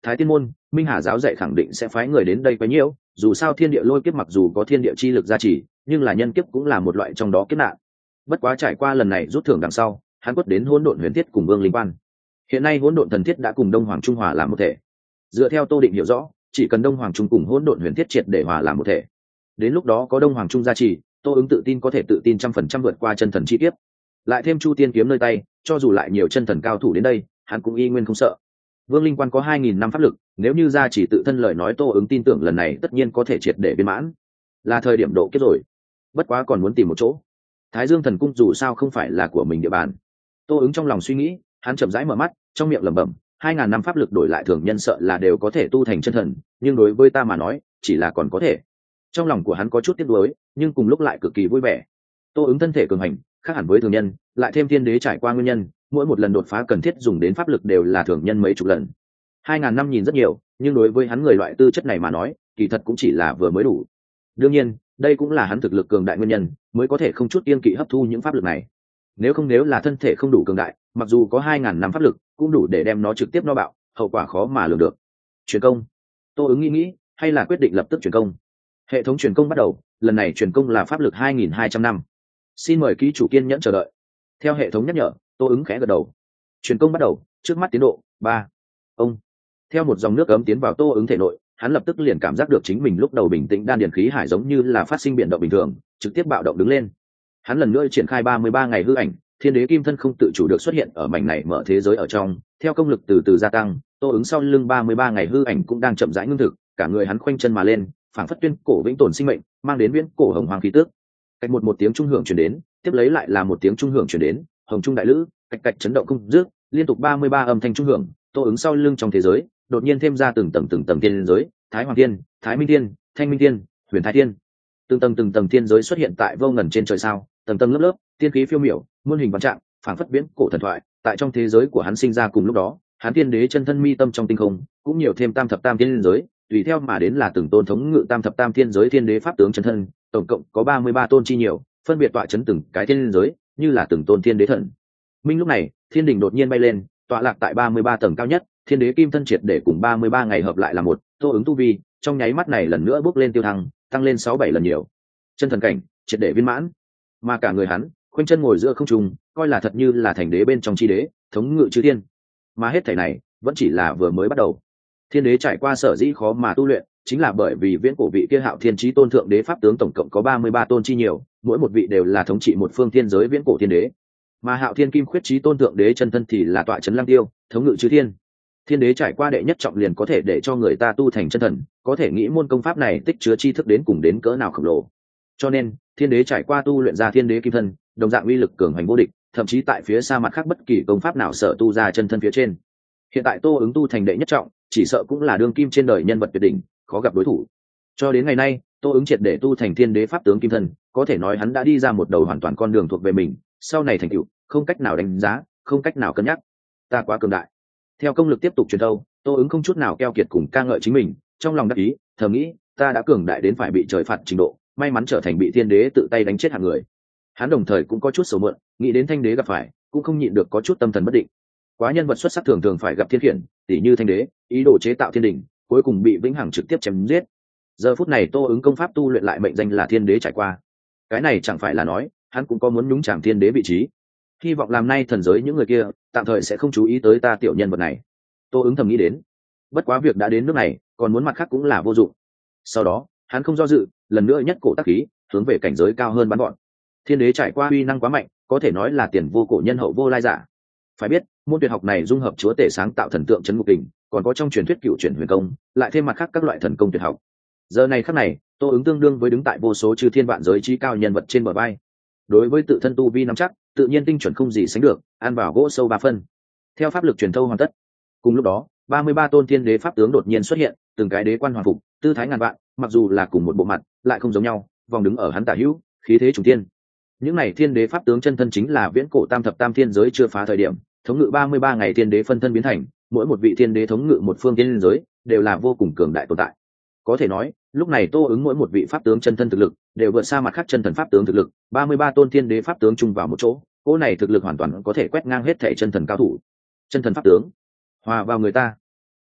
Thái Tiên môn, Minh Hà giáo dạy khẳng định sẽ phái người đến đây quấy nhiễu, dù sao thiên địa lôi kiếp mặc dù có thiên địa chi lực gia trì, nhưng là nhân kiếp cũng là một loại trong đó kiếp nạn. Bất quá trải qua lần này rút thưởng đằng sau, hắn quất đến hỗn độn huyền thiết cùng Vương Linh Quan. Hiện nay hỗn độn thần thiết đã cùng Đông Hoàng Trung hòa làm một thể. Dựa theo Tô Định hiểu rõ, chỉ cần Đông Hoàng Trung cùng hỗn độn huyền thiết triệt để hòa làm một thể, đến lúc đó có Đông Hoàng Trung gia trì, Tô ứng tự tin có thể tự tin 100% vượt qua chân thần chi kiếp. Lại thêm Chu Tiên kiếm nơi tay, cho dù lại nhiều chân thần cao thủ đến đây, hắn cũng y nguyên không sợ. Vương Linh Quan có 2000 năm pháp lực, nếu như gia chỉ tự thân lời nói, Tô ứng tin tưởng lần này tất nhiên có thể triệt để viên mãn. Là thời điểm độ kiếp rồi. Bất quá còn muốn tìm một chỗ. Thái Dương thần cung dù sao không phải là của mình địa bàn. Tô ứng trong lòng suy nghĩ, hắn chậm rãi mở mắt, trong miệng lẩm bẩm, 2000 năm pháp lực đổi lại thường nhân sợ là đều có thể tu thành chân thần, nhưng đối với ta mà nói, chỉ là còn có thể. Trong lòng của hắn có chút tiếc nuối, nhưng cùng lúc lại cực kỳ vui vẻ. Tô ứng thân thể cường hành, khác hẳn với thường nhân, lại thêm thiên đế trải qua nguyên nhân, mỗi một lần đột phá cần thiết dùng đến pháp lực đều là thường nhân mấy chục lần. 2000 năm nhìn rất nhiều, nhưng đối với hắn người loại tư chất này mà nói, kỳ thật cũng chỉ là vừa mới đủ. Đương nhiên, đây cũng là hắn thực lực cường đại nguyên nhân, mới có thể không chút kiêng kỵ hấp thu những pháp lực này. Nếu là thân thể không đủ cường đại, mặc dù có 2000 năm pháp lực, cũng đủ để đem nó trực tiếp no bạo, hậu quả khó mà lường được. Truyền công. Tô ứng nghĩ, hay là quyết định lập tức truyền công. Hệ thống truyền công bắt đầu, lần này truyền công là pháp lực 2200 năm. Xin mời ký chủ kiên nhẫn chờ đợi. Theo hệ thống nhắc nhở, Tô ứng khẽ gật đầu. Truyền công bắt đầu, trước mắt tiến độ 3. Ông. Theo một dòng nước ấm tiến vào Tô ứng thể nội, hắn lập tức liền cảm giác được chính mình lúc đầu bình tĩnh đan điền khí hải giống như là phát sinh biến động bình thường, trực tiếp bạo động đứng lên. Hắn lần nữa triển khai 33 ngày hư ảnh, thiên đế kim thân không tự chủ được xuất hiện ở mảnh này mở thế giới ở trong, theo công lực từ từ gia tăng, Tô ứng sau lưng 33 ngày hư ảnh cũng đang chậm rãi ngưng thực, cả người hắn khoanh chân mà lên, phảng phất tuyên cổ vĩnh tồn sinh mệnh, mang đến viễn cổ hồng hoàng khí tước. Cách một tiếng trung hưởng truyền đến, tiếp lấy lại là một tiếng trung hưởng truyền đến, hồng trung đại lữ, cạch cạch chấn động không dứt, liên tục 33 âm thanh trung hưởng, Tô ứng sau lưng trong thế giới, đột nhiên thêm ra từng tầng tiên giới, Thái Hoàng Tiên, Thái Minh Tiên, Thanh Minh Tiên, Huyền Thái Tiên. Từng tầng tiên giới xuất hiện tại vô ngần trên trời sao, tầng tầng lớp lớp, tiên khí phiêu miểu, muôn hình vạn trạng, phảng phất viễn cổ thần thoại, tại trong thế giới của hắn sinh ra cùng lúc đó, hắn tiên đế chân thân mi tâm trong tinh không, cũng nhiều thêm tam thập tam tiên giới, tùy theo mà đến là từng tôn thống ngự tam thập tam thiên giới thiên đế pháp tướng chân thân, tổng cộng có 33 tôn chi nhiều, phân biệt tọa chấn từng cái thiên giới, như là từng tôn thiên đế thần. Minh lúc này, thiên đình đột nhiên bay lên, tọa lạc tại 33 tầng cao nhất, thiên đế kim thân triệt để cùng 33 ngày hợp lại là một, Tô ứng tu vi, trong nháy mắt này lần nữa bước lên tiêu thăng, tăng lên 6-7 lần nhiều. Chân thần cảnh, triệt để viên mãn. Mà cả người hắn, khoanh chân ngồi giữa không trung, coi là thật như là thành đế bên trong chi đế, thống ngự chư thiên. Mà hết thảy này, vẫn chỉ là vừa mới bắt đầu. Thiên đế trải qua sở dĩ khó mà tu luyện, chính là bởi vì viễn cổ vị kia Hạo Thiên Chí Tôn thượng đế pháp tướng tổng cộng có 33 tôn chi nhiều, mỗi một vị đều là thống trị một phương thiên giới viễn cổ thiên đế. Mà Hạo Thiên Kim Khuyết Chí Tôn thượng đế chân thân thì là tọa trấn Lăng Tiêu, thống ngự chư thiên. Thiên đế trải qua đệ nhất trọng liền có thể để cho người ta tu thành chân thần, có thể nghĩ môn công pháp này tích chứa tri thức đến cùng đến cỡ nào khổng lồ. Cho nên, thiên đế trải qua tu luyện ra thiên đế kim thân, đồng dạng uy lực cường hành vô địch, thậm chí tại phía xa mặt khác bất kỳ công pháp nào sở tu ra chân thân phía trên. Hiện tại Tô ứng tu thành đệ nhất trọng, chỉ sợ cũng là đương kim trên đời nhân vật tuyệt đỉnh, khó gặp đối thủ. Cho đến ngày nay, Tô ứng triệt để tu thành thiên đế pháp tướng kim thân, có thể nói hắn đã đi ra một đầu hoàn toàn con đường thuộc về mình, sau này thành tựu không cách nào đánh giá, không cách nào cân nhắc. Ta quá cường đại. Theo công lực tiếp tục truyền thâu, Tô ứng không chút nào keo kiệt cùng ca ngợi chính mình, trong lòng đắc ý, thầm nghĩ, ta đã cường đại đến phải bị trời phạt trình độ, may mắn trở thành bị thiên đế tự tay đánh chết hạng người. Hắn đồng thời cũng có chút sầu muộn, nghĩ đến thanh đế gặp phải, cũng không nhịn được có chút tâm thần bất định. Quá nhân vật xuất sắc thường thường phải gặp thiên khiển, tỷ như thanh đế, ý đồ chế tạo thiên đình, cuối cùng bị vĩnh hằng trực tiếp chém giết. Giờ phút này Tô ứng công pháp tu luyện lại mệnh danh là thiên đế trải qua. Cái này chẳng phải là nói, hắn cũng có muốn nhúng chạm thiên đế vị trí. Hy vọng làm nay thần giới những người kia, tạm thời sẽ không chú ý tới ta tiểu nhân vật này. Tô ứng thầm nghĩ đến. Bất quá việc đã đến nước này, còn muốn mặt khác cũng là vô dụng. Sau đó, hắn không do dự, lần nữa nhất cổ tác khí, hướng về cảnh giới cao hơn bắn gọn. Thiên đế trải qua uy năng quá mạnh, có thể nói là tiền vô cổ nhân hậu vô lai giả. Phải biết, môn tuyệt học này dung hợp chúa tể sáng tạo thần tượng trấn ngục kình, còn có trong truyền thuyết cựu truyền huyền công, lại thêm mặt khác các loại thần công tuyệt học. Giờ này khắc này, Tô ứng tương đương với đứng tại vô số chư thiên vạn giới trí cao nhân vật trên bờ vai. Đối với tự thân tu vi nắm chắc, tự nhiên tinh chuẩn không gì sánh được, ăn vào gỗ sâu 3 phân. Theo pháp lực truyền thâu hoàn tất, cùng lúc đó, 33 tôn thiên đế pháp tướng đột nhiên xuất hiện, từng cái đế quan hoàng phục, tư thái ngàn vạn, mặc dù là cùng một bộ mặt, lại không giống nhau, vòng đứng ở hắn tả hữu, khí thế trùng thiên. Những này thiên đế pháp tướng chân thân chính là viễn cổ tam thập tam thiên giới chưa phá thời điểm, thống ngự 33 ngày thiên đế phân thân biến thành, mỗi một vị thiên đế thống ngự một phương thiên giới, đều là vô cùng cường đại tồn tại. Có thể nói, lúc này Tô ứng mỗi một vị pháp tướng chân thân thực lực, đều vượt xa mặt khác chân thần pháp tướng thực lực, 33 tôn thiên đế pháp tướng chung vào một chỗ, cỗ này thực lực hoàn toàn có thể quét ngang hết thảy chân thần cao thủ. Chân thần pháp tướng, hòa vào người ta.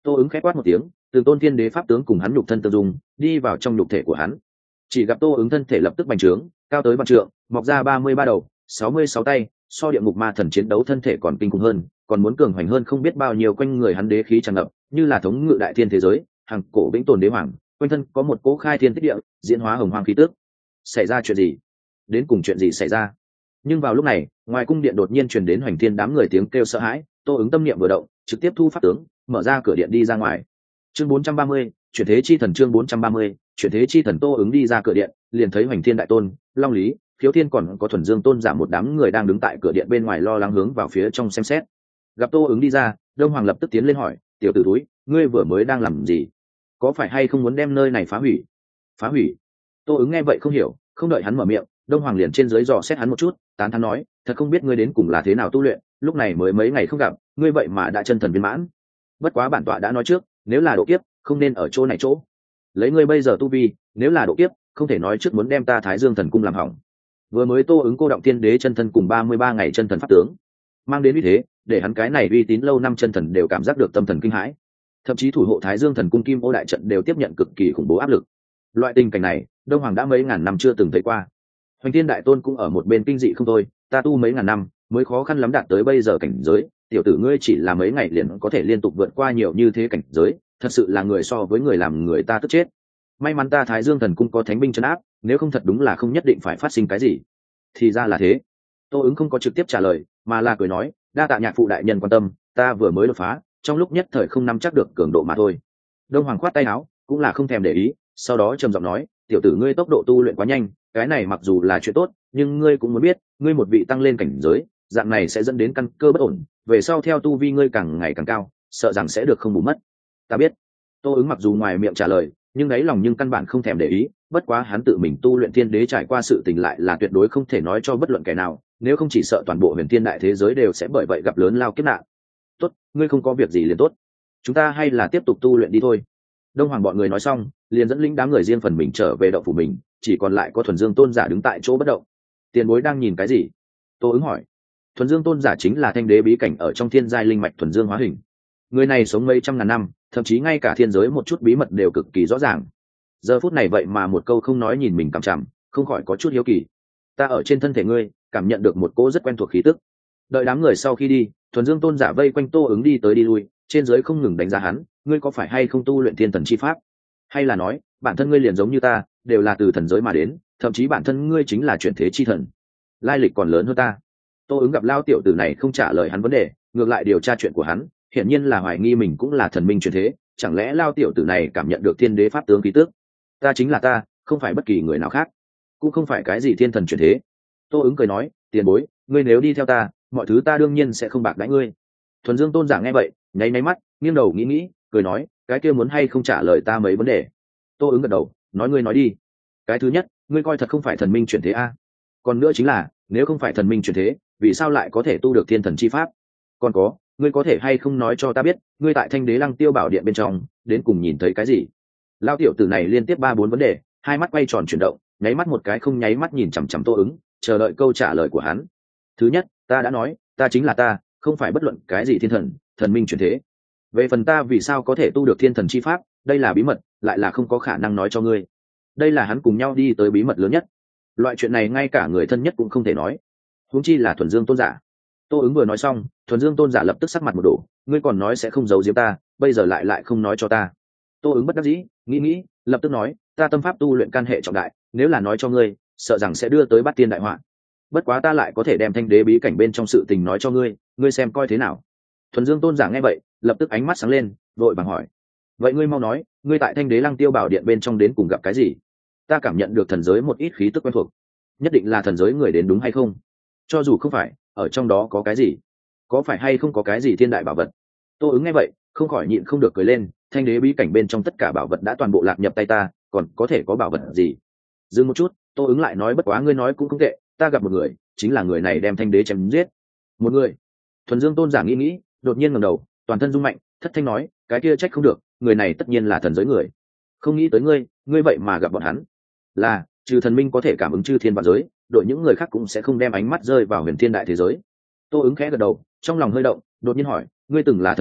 Tô ứng khẽ quát một tiếng, từng tôn thiên đế pháp tướng cùng hắn nhục thân tương dung đi vào trong nhục thể của hắn. Chỉ gặp Tô ứng thân thể lập tức bành trướng, cao tới vạn trượng, mọc ra 33 đầu, 66 tay, so địa ngục ma thần chiến đấu thân thể còn kinh khủng hơn, còn muốn cường hoành hơn không biết bao nhiêu. Quanh người hắn đế khí tràn ngập, như là thống ngự đại thiên thế giới, hàng cổ vĩnh tồn đế hoàng, quanh thân có một cỗ khai thiên tích địa, diễn hóa hồng hoàng khí tước. Xảy ra chuyện gì? Đến cùng chuyện gì xảy ra? Nhưng vào lúc này, ngoài cung điện đột nhiên truyền đến Hoành Thiên đám người tiếng kêu sợ hãi. Tô ứng tâm niệm vừa động, trực tiếp thu pháp tướng, mở ra cửa điện đi ra ngoài. Chương 430, chuyển thế chi thần. Chương 430, chuyển thế chi thần. Tô ứng đi ra cửa điện, liền thấy Hoành Thiên đại tôn, Long Lý, Khiếu Thiên còn có Thuần Dương tôn giả một đám người đang đứng tại cửa điện bên ngoài lo lắng hướng vào phía trong xem xét. Gặp Tô ứng đi ra, Đông Hoàng lập tức tiến lên hỏi, tiểu tử túi, ngươi vừa mới đang làm gì? Có phải hay không muốn đem nơi này phá hủy? Phá hủy? Tô ứng nghe vậy không hiểu, không đợi hắn mở miệng, Đông Hoàng liền trên dưới dò xét hắn một chút, tán thán nói, thật không biết ngươi đến cùng là thế nào tu luyện, lúc này mới mấy ngày không gặp, ngươi vậy mà đã chân thần viên mãn. Bất quá bản tọa đã nói trước, nếu là độ kiếp, không nên ở chỗ này chỗ. Lấy ngươi bây giờ tu vi, nếu là độ kiếp, không thể nói trước muốn đem ta Thái Dương thần cung làm hỏng. Vừa mới Tô ứng cô động thiên đế chân thân cùng 33 ngày chân thần pháp tướng, mang đến uy thế, để hắn cái này uy tín lâu năm chân thần đều cảm giác được tâm thần kinh hãi. Thậm chí thủ hộ Thái Dương thần cung Kim Ô đại trận đều tiếp nhận cực kỳ khủng bố áp lực. Loại tình cảnh này, Đông Hoàng đã mấy ngàn năm chưa từng thấy qua. Hoành Thiên đại tôn cũng ở một bên kinh dị không thôi, ta tu mấy ngàn năm mới khó khăn lắm đạt tới bây giờ cảnh giới, tiểu tử ngươi chỉ là mấy ngày liền có thể liên tục vượt qua nhiều như thế cảnh giới, thật sự là người so với người làm người ta tức chết. May mắn ta Thái Dương thần cung có thánh binh trấn áp, nếu không thật đúng là không nhất định phải phát sinh cái gì. Thì ra là thế. Tô ứng không có trực tiếp trả lời, mà là cười nói, đa tạ nhạc phụ đại nhân quan tâm, ta vừa mới đột phá, trong lúc nhất thời không nắm chắc được cường độ mà thôi. Đông Hoàng khoát tay áo, cũng là không thèm để ý, sau đó trầm giọng nói, tiểu tử ngươi tốc độ tu luyện quá nhanh, cái này mặc dù là chuyện tốt, nhưng ngươi cũng muốn biết, ngươi một vị tăng lên cảnh giới, dạng này sẽ dẫn đến căn cơ bất ổn, về sau theo tu vi ngươi càng ngày càng cao, sợ rằng sẽ được không bù mất. Ta biết. Tô ứng mặc dù ngoài miệng trả lời, nhưng đáy lòng nhưng căn bản không thèm để ý, bất quá hắn tự mình tu luyện thiên đế trải qua sự tình lại là tuyệt đối không thể nói cho bất luận kẻ nào, nếu không chỉ sợ toàn bộ huyền thiên đại thế giới đều sẽ bởi vậy gặp lớn lao kiếp nạn. Tốt, ngươi không có việc gì liền tốt, chúng ta hay là tiếp tục tu luyện đi thôi. Đông Hoàng bọn người nói xong, liền dẫn lĩnh đám người riêng phần mình trở về động phủ mình, chỉ còn lại có Thuần Dương tôn giả đứng tại chỗ bất động. Tiền bối đang nhìn cái gì? Tô ứng hỏi. Thuần Dương tôn giả chính là thanh đế bí cảnh ở trong thiên giai linh mạch thuần dương hóa hình. Người này sống mấy trăm ngàn năm, thậm chí ngay cả thiên giới một chút bí mật đều cực kỳ rõ ràng. Giờ phút này vậy mà một câu không nói nhìn mình cằm chằm, không khỏi có chút hiếu kỳ. Ta ở trên thân thể ngươi, cảm nhận được một cỗ rất quen thuộc khí tức. Đợi đám người sau khi đi, Thuần Dương tôn giả vây quanh Tô ứng đi tới đi lui, trên dưới không ngừng đánh giá hắn, ngươi có phải hay không tu luyện thiên thần chi pháp? Hay là nói, bản thân ngươi liền giống như ta, đều là từ thần giới mà đến, thậm chí bản thân ngươi chính là chuyển thế chi thần, lai lịch còn lớn hơn ta. Tô ứng gặp lao tiểu tử này không trả lời hắn vấn đề, ngược lại điều tra chuyện của hắn, hiển nhiên là hoài nghi mình cũng là thần minh chuyển thế, chẳng lẽ lao tiểu tử này cảm nhận được thiên đế pháp tướng khí tước? Ta chính là ta, không phải bất kỳ người nào khác, cũng không phải cái gì thiên thần chuyển thế. Tô ứng cười nói, tiền bối, ngươi nếu đi theo ta, mọi thứ ta đương nhiên sẽ không bạc đãi ngươi. Thuần Dương tôn giả nghe vậy, nháy nháy mắt, nghiêng đầu nghĩ, cười nói, cái kia muốn hay không trả lời ta mấy vấn đề? Tô ứng gật đầu, nói ngươi nói đi. Cái thứ nhất, ngươi coi thật không phải thần minh chuyển thế a? Còn nữa chính là, nếu không phải thần minh chuyển thế, vì sao lại có thể tu được thiên thần chi pháp? Còn có, ngươi có thể hay không nói cho ta biết, ngươi tại Thanh Đế Lăng Tiêu Bảo Điện bên trong, đến cùng nhìn thấy cái gì? Lao tiểu tử này liên tiếp 3-4 vấn đề, hai mắt quay tròn chuyển động, nháy mắt một cái không nháy mắt nhìn chằm chằm Tô ứng, chờ đợi câu trả lời của hắn. Thứ nhất, ta đã nói, ta chính là ta, không phải bất luận cái gì thiên thần, thần minh chuyển thế. Về phần ta vì sao có thể tu được thiên thần chi pháp, đây là bí mật, lại là không có khả năng nói cho ngươi. Đây là hắn cùng nhau đi tới bí mật lớn nhất. Loại chuyện này ngay cả người thân nhất cũng không thể nói, huống chi là Thuần Dương tôn giả. Tô ứng vừa nói xong, Thuần Dương tôn giả lập tức sắc mặt một đổ, ngươi còn nói sẽ không giấu giếm ta, bây giờ lại không nói cho ta. Tô ứng bất đắc dĩ, nghĩ, lập tức nói, ta tâm pháp tu luyện can hệ trọng đại, nếu là nói cho ngươi, sợ rằng sẽ đưa tới bát tiên đại họa. Bất quá ta lại có thể đem thanh đế bí cảnh bên trong sự tình nói cho ngươi, ngươi xem coi thế nào. Thuần Dương tôn giả nghe vậy, lập tức ánh mắt sáng lên, vội vàng hỏi, vậy ngươi mau nói, ngươi tại Thanh Đế Lăng Tiêu Bảo Điện bên trong đến cùng gặp cái gì? Ta cảm nhận được thần giới một ít khí tức quen thuộc, nhất định là thần giới người đến đúng hay không? Cho dù không phải, ở trong đó có cái gì? Có phải hay không có cái gì thiên đại bảo vật? Tô ứng nghe vậy, không khỏi nhịn không được cười lên, thanh đế bí cảnh bên trong tất cả bảo vật đã toàn bộ lạc nhập tay ta, còn có thể có bảo vật gì? Dừng một chút, Tô ứng lại nói, bất quá ngươi nói cũng không tệ, ta gặp một người, chính là người này đem thanh đế chém giết. Một người? Thuần Dương tôn giả nghĩ, đột nhiên ngẩng đầu, toàn thân rung mạnh, thất thanh nói, cái kia trách không được, người này tất nhiên là thần giới người. Không nghĩ tới ngươi vậy mà gặp bọn hắn. Là, trừ thần minh có thể cảm ứng chư thiên vạn giới, đội những người khác cũng sẽ không đem ánh mắt rơi vào huyền thiên đại thế giới. Tô ứng khẽ gật đầu, trong lòng hơi động, đột nhiên hỏi, ngươi từng là thần minh,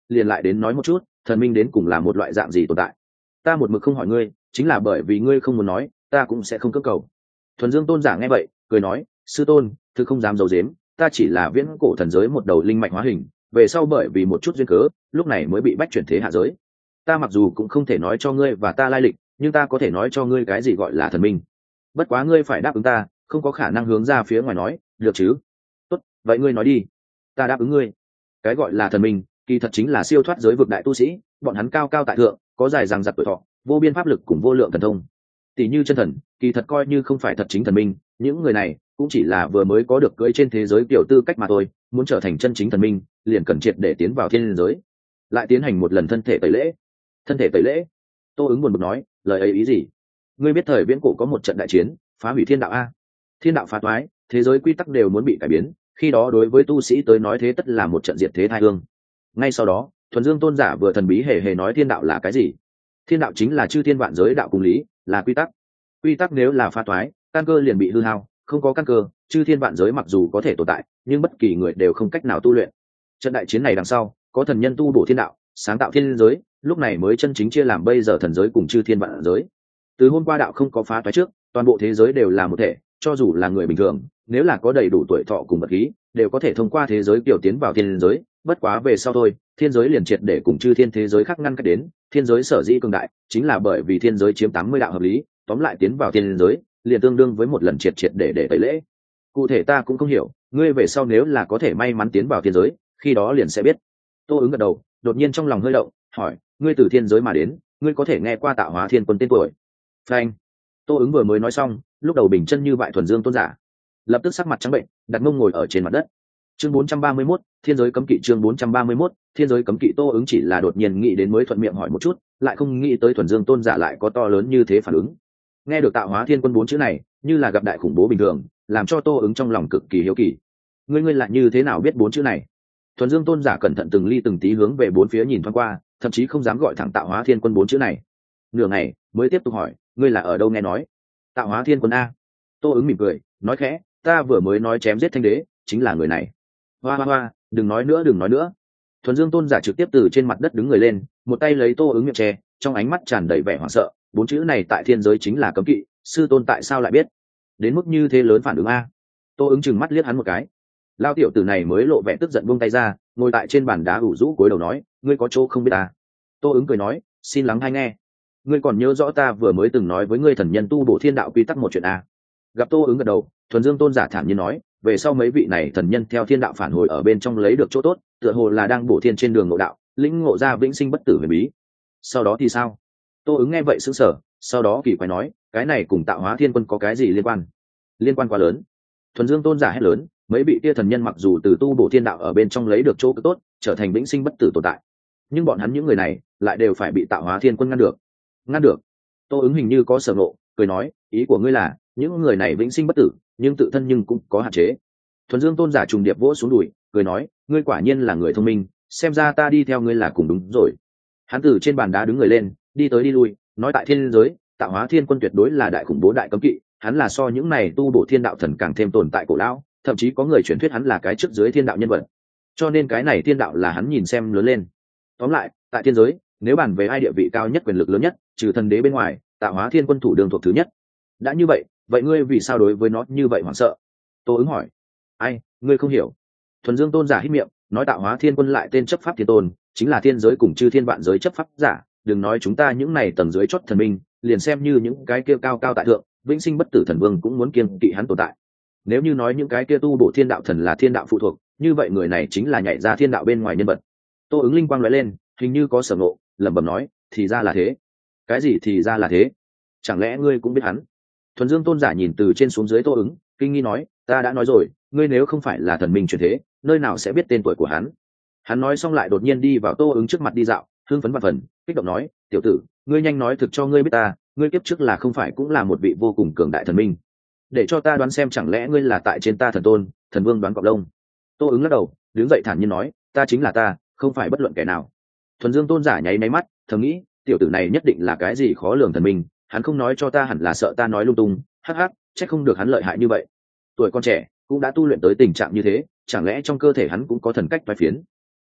liền lại đến nói một chút thần minh đến cùng là một loại dạng gì tồn tại. Ta một mực không hỏi ngươi chính là bởi vì ngươi không muốn nói, ta cũng sẽ không cưỡng cầu. Thuần Dương tôn giả nghe vậy cười nói, sư tôn thứ không dám giấu giếm, ta chỉ là viễn cổ thần giới một đầu linh mạch hóa hình, về sau bởi vì một chút duyên cớ lúc này mới bị bách chuyển thế hạ giới. Ta mặc dù cũng không thể nói cho ngươi và ta lai lịch, nhưng ta có thể nói cho ngươi cái gì gọi là thần minh. Bất quá ngươi phải đáp ứng ta, không có khả năng hướng ra phía ngoài nói, được chứ? Tốt, vậy ngươi nói đi. Ta đáp ứng ngươi. Cái gọi là thần minh kỳ thật chính là siêu thoát giới vực đại tu sĩ, bọn hắn cao cao tại thượng, có dài dằng dặc tuổi thọ, vô biên pháp lực cùng vô lượng thần thông. Tỷ như chân thần, kỳ thật coi như không phải thật chính thần minh, những người này cũng chỉ là vừa mới có được cưỡi trên thế giới tiểu tư cách mà thôi, muốn trở thành chân chính thần minh, liền cần triệt để tiến vào thiên giới, lại tiến hành một lần thân thể tẩy lễ. Thân thể tẩy lễ? Tô ứng buồn bực nói, lời ấy ý gì? Ngươi biết thời viễn cổ có một trận đại chiến, phá hủy thiên đạo a. Thiên đạo phá toái, thế giới quy tắc đều muốn bị cải biến, khi đó đối với tu sĩ tới nói thế tất là một trận diệt thế tai ương. Ngay sau đó, Thuần Dương tôn giả vừa thần bí hề hề nói thiên đạo là cái gì? Thiên đạo chính là chư thiên vạn giới đạo cùng lý, là quy tắc. Quy tắc nếu là phá toái, căn cơ liền bị hư hao, không có căn cơ, chư thiên vạn giới mặc dù có thể tồn tại, nhưng bất kỳ người đều không cách nào tu luyện. Trận đại chiến này đằng sau, có thần nhân tu bổ thiên đạo, sáng tạo thiên giới, lúc này mới chân chính chia làm bây giờ thần giới cùng chư thiên vạn giới. Từ hôm qua đạo không có phá toái trước, toàn bộ thế giới đều là một thể, cho dù là người bình thường, nếu là có đầy đủ tuổi thọ cùng vật khí, đều có thể thông qua thế giới kiểu tiến vào thiên giới. Bất quá về sau thôi, thiên giới liền triệt để cùng chư thiên thế giới khác ngăn cách đến. Thiên giới sở dĩ cường đại, chính là bởi vì thiên giới chiếm 80 đạo hợp lý, tóm lại tiến vào thiên giới, liền tương đương với một lần triệt để tẩy lễ. Cụ thể ta cũng không hiểu, ngươi về sau nếu là có thể may mắn tiến vào thiên giới, khi đó liền sẽ biết. Tô ứng gật đầu, đột nhiên trong lòng hơi động, hỏi, ngươi từ thiên giới mà đến, ngươi có thể nghe qua Tạo Hóa Thiên Quân tên tuổi? Phanh. Tô ứng vừa mới nói xong, lúc đầu bình chân như vại Thuần Dương tôn giả lập tức sắc mặt trắng bệnh, đặt mông ngồi ở trên mặt đất. Chương 431, thiên giới cấm kỵ. Chương 431, thiên giới cấm kỵ. Tô ứng chỉ là đột nhiên nghĩ đến mới thuận miệng hỏi một chút, lại không nghĩ tới Thuần Dương tôn giả lại có to lớn như thế phản ứng. Nghe được Tạo Hóa Thiên Quân 4 chữ này, như là gặp đại khủng bố bình thường, làm cho Tô ứng trong lòng cực kỳ hiếu kỳ. Ngươi lại như thế nào biết 4 chữ này? Thuần Dương tôn giả cẩn thận từng ly từng tí hướng về bốn phía nhìn thoáng qua, thậm chí không dám gọi thẳng Tạo Hóa Thiên Quân 4 chữ này. Nửa ngày mới tiếp tục hỏi, ngươi là ở đâu nghe nói? Tạo Hóa Thiên Quân a. Tô ứng mỉm cười, nói khẽ, ta vừa mới nói chém giết thanh đế, chính là người này. Hoa hoa hoa, đừng nói nữa, đừng nói nữa. Thuần Dương tôn giả trực tiếp từ trên mặt đất đứng người lên, một tay lấy Tô ứng miệng che, trong ánh mắt tràn đầy vẻ hoảng sợ. 4 chữ này tại thiên giới chính là cấm kỵ, sư tôn tại sao lại biết? Đến mức như thế lớn phản ứng a. Tô ứng chừng mắt liếc hắn một cái. Lao tiểu tử này mới lộ vẻ tức giận buông tay ra, ngồi tại trên bàn đá ủ rũ cúi đầu nói, ngươi có chỗ không biết ta? Tô ứng cười nói, xin lắng hay nghe. Ngươi còn nhớ rõ ta vừa mới từng nói với ngươi thần nhân tu bổ thiên đạo quy tắc một chuyện a? Gặp Tô ứng gật đầu, Thuần Dương tôn giả thản nhiên nói, về sau mấy vị này thần nhân theo thiên đạo phản hồi ở bên trong lấy được chỗ tốt, tựa hồ là đang bổ thiên trên đường ngộ đạo, lĩnh ngộ ra vĩnh sinh bất tử huyền bí. Sau đó thì sao? Tô ứng nghe vậy sững sờ, sau đó kỳ quái nói, cái này cùng Tạo Hóa Thiên Quân có cái gì liên quan? Liên quan quá lớn. Thuần Dương tôn giả hét lớn, mấy vị kia thần nhân mặc dù từ tu bổ thiên đạo ở bên trong lấy được chỗ tốt, trở thành vĩnh sinh bất tử tồn tại, nhưng bọn hắn những người này lại đều phải bị Tạo Hóa Thiên Quân ngăn được. Ngăn được? Tô ứng hình như có sở ngộ, cười nói, ý của ngươi là những người này vĩnh sinh bất tử, nhưng tự thân nhưng cũng có hạn chế. Thuần Dương tôn giả trùng điệp vỗ xuống đùi, cười nói, ngươi quả nhiên là người thông minh, xem ra ta đi theo ngươi là cùng đúng rồi. Hắn từ trên bàn đá đứng người lên, đi tới đi lui, nói tại thiên giới, Tạo Hóa Thiên Quân tuyệt đối là đại khủng bố đại cấm kỵ, hắn là so những này tu bổ thiên đạo thần càng thêm tồn tại cổ lão, thậm chí có người truyền thuyết hắn là cái trước dưới thiên đạo nhân vật, cho nên cái này thiên đạo là hắn nhìn xem lớn lên. Tóm lại, tại thiên giới, nếu bàn về ai địa vị cao nhất, quyền lực lớn nhất, trừ thần đế bên ngoài, Tạo Hóa Thiên Quân thủ đường thuộc thứ nhất. Đã như vậy, vậy ngươi vì sao đối với nó như vậy hoảng sợ? Tô ứng hỏi. Ai, ngươi không hiểu? Thuần Dương tôn giả hít miệng, nói Tạo Hóa Thiên Quân lại tên chấp pháp thiên tôn, chính là thiên giới cùng chư thiên vạn giới chấp pháp giả. Đừng nói chúng ta những này tầng dưới chót thần minh, liền xem như những cái kia cao cao tại thượng, vĩnh sinh bất tử thần vương cũng muốn kiêng kỵ hắn tồn tại. Nếu như nói những cái kia tu bổ thiên đạo thần là thiên đạo phụ thuộc, như vậy người này chính là nhảy ra thiên đạo bên ngoài nhân vật. Tô ứng linh quang lóe lên, hình như có sở ngộ, lẩm bẩm nói, thì ra là thế. Cái gì thì ra là thế? Chẳng lẽ ngươi cũng biết hắn? Thuần Dương tôn giả nhìn từ trên xuống dưới Tô ứng, kinh nghi nói, ta đã nói rồi, ngươi nếu không phải là thần minh truyền thế, nơi nào sẽ biết tên tuổi của hắn? Hắn nói xong lại đột nhiên đi vào Tô ứng trước mặt đi dạo, hưng phấn vạn phần, kích động nói, tiểu tử, ngươi nhanh nói thực cho ngươi biết ta, ngươi kiếp trước là không phải cũng là một vị vô cùng cường đại thần minh? Để cho ta đoán xem, chẳng lẽ ngươi là tại trên ta thần tôn, thần vương đoán cọp lông? Tô ứng lắc đầu, đứng dậy thản nhiên nói, ta chính là ta, không phải bất luận kẻ nào. Thuần Dương tôn giả nháy máy mắt, thầm nghĩ, tiểu tử này nhất định là cái gì khó lường thần minh, hắn không nói cho ta hẳn là sợ ta nói lung tung, hắc hắc, chắc không được hắn lợi hại như vậy. Tuổi con trẻ cũng đã tu luyện tới tình trạng như thế, chẳng lẽ trong cơ thể hắn cũng có thần cách toái phiến?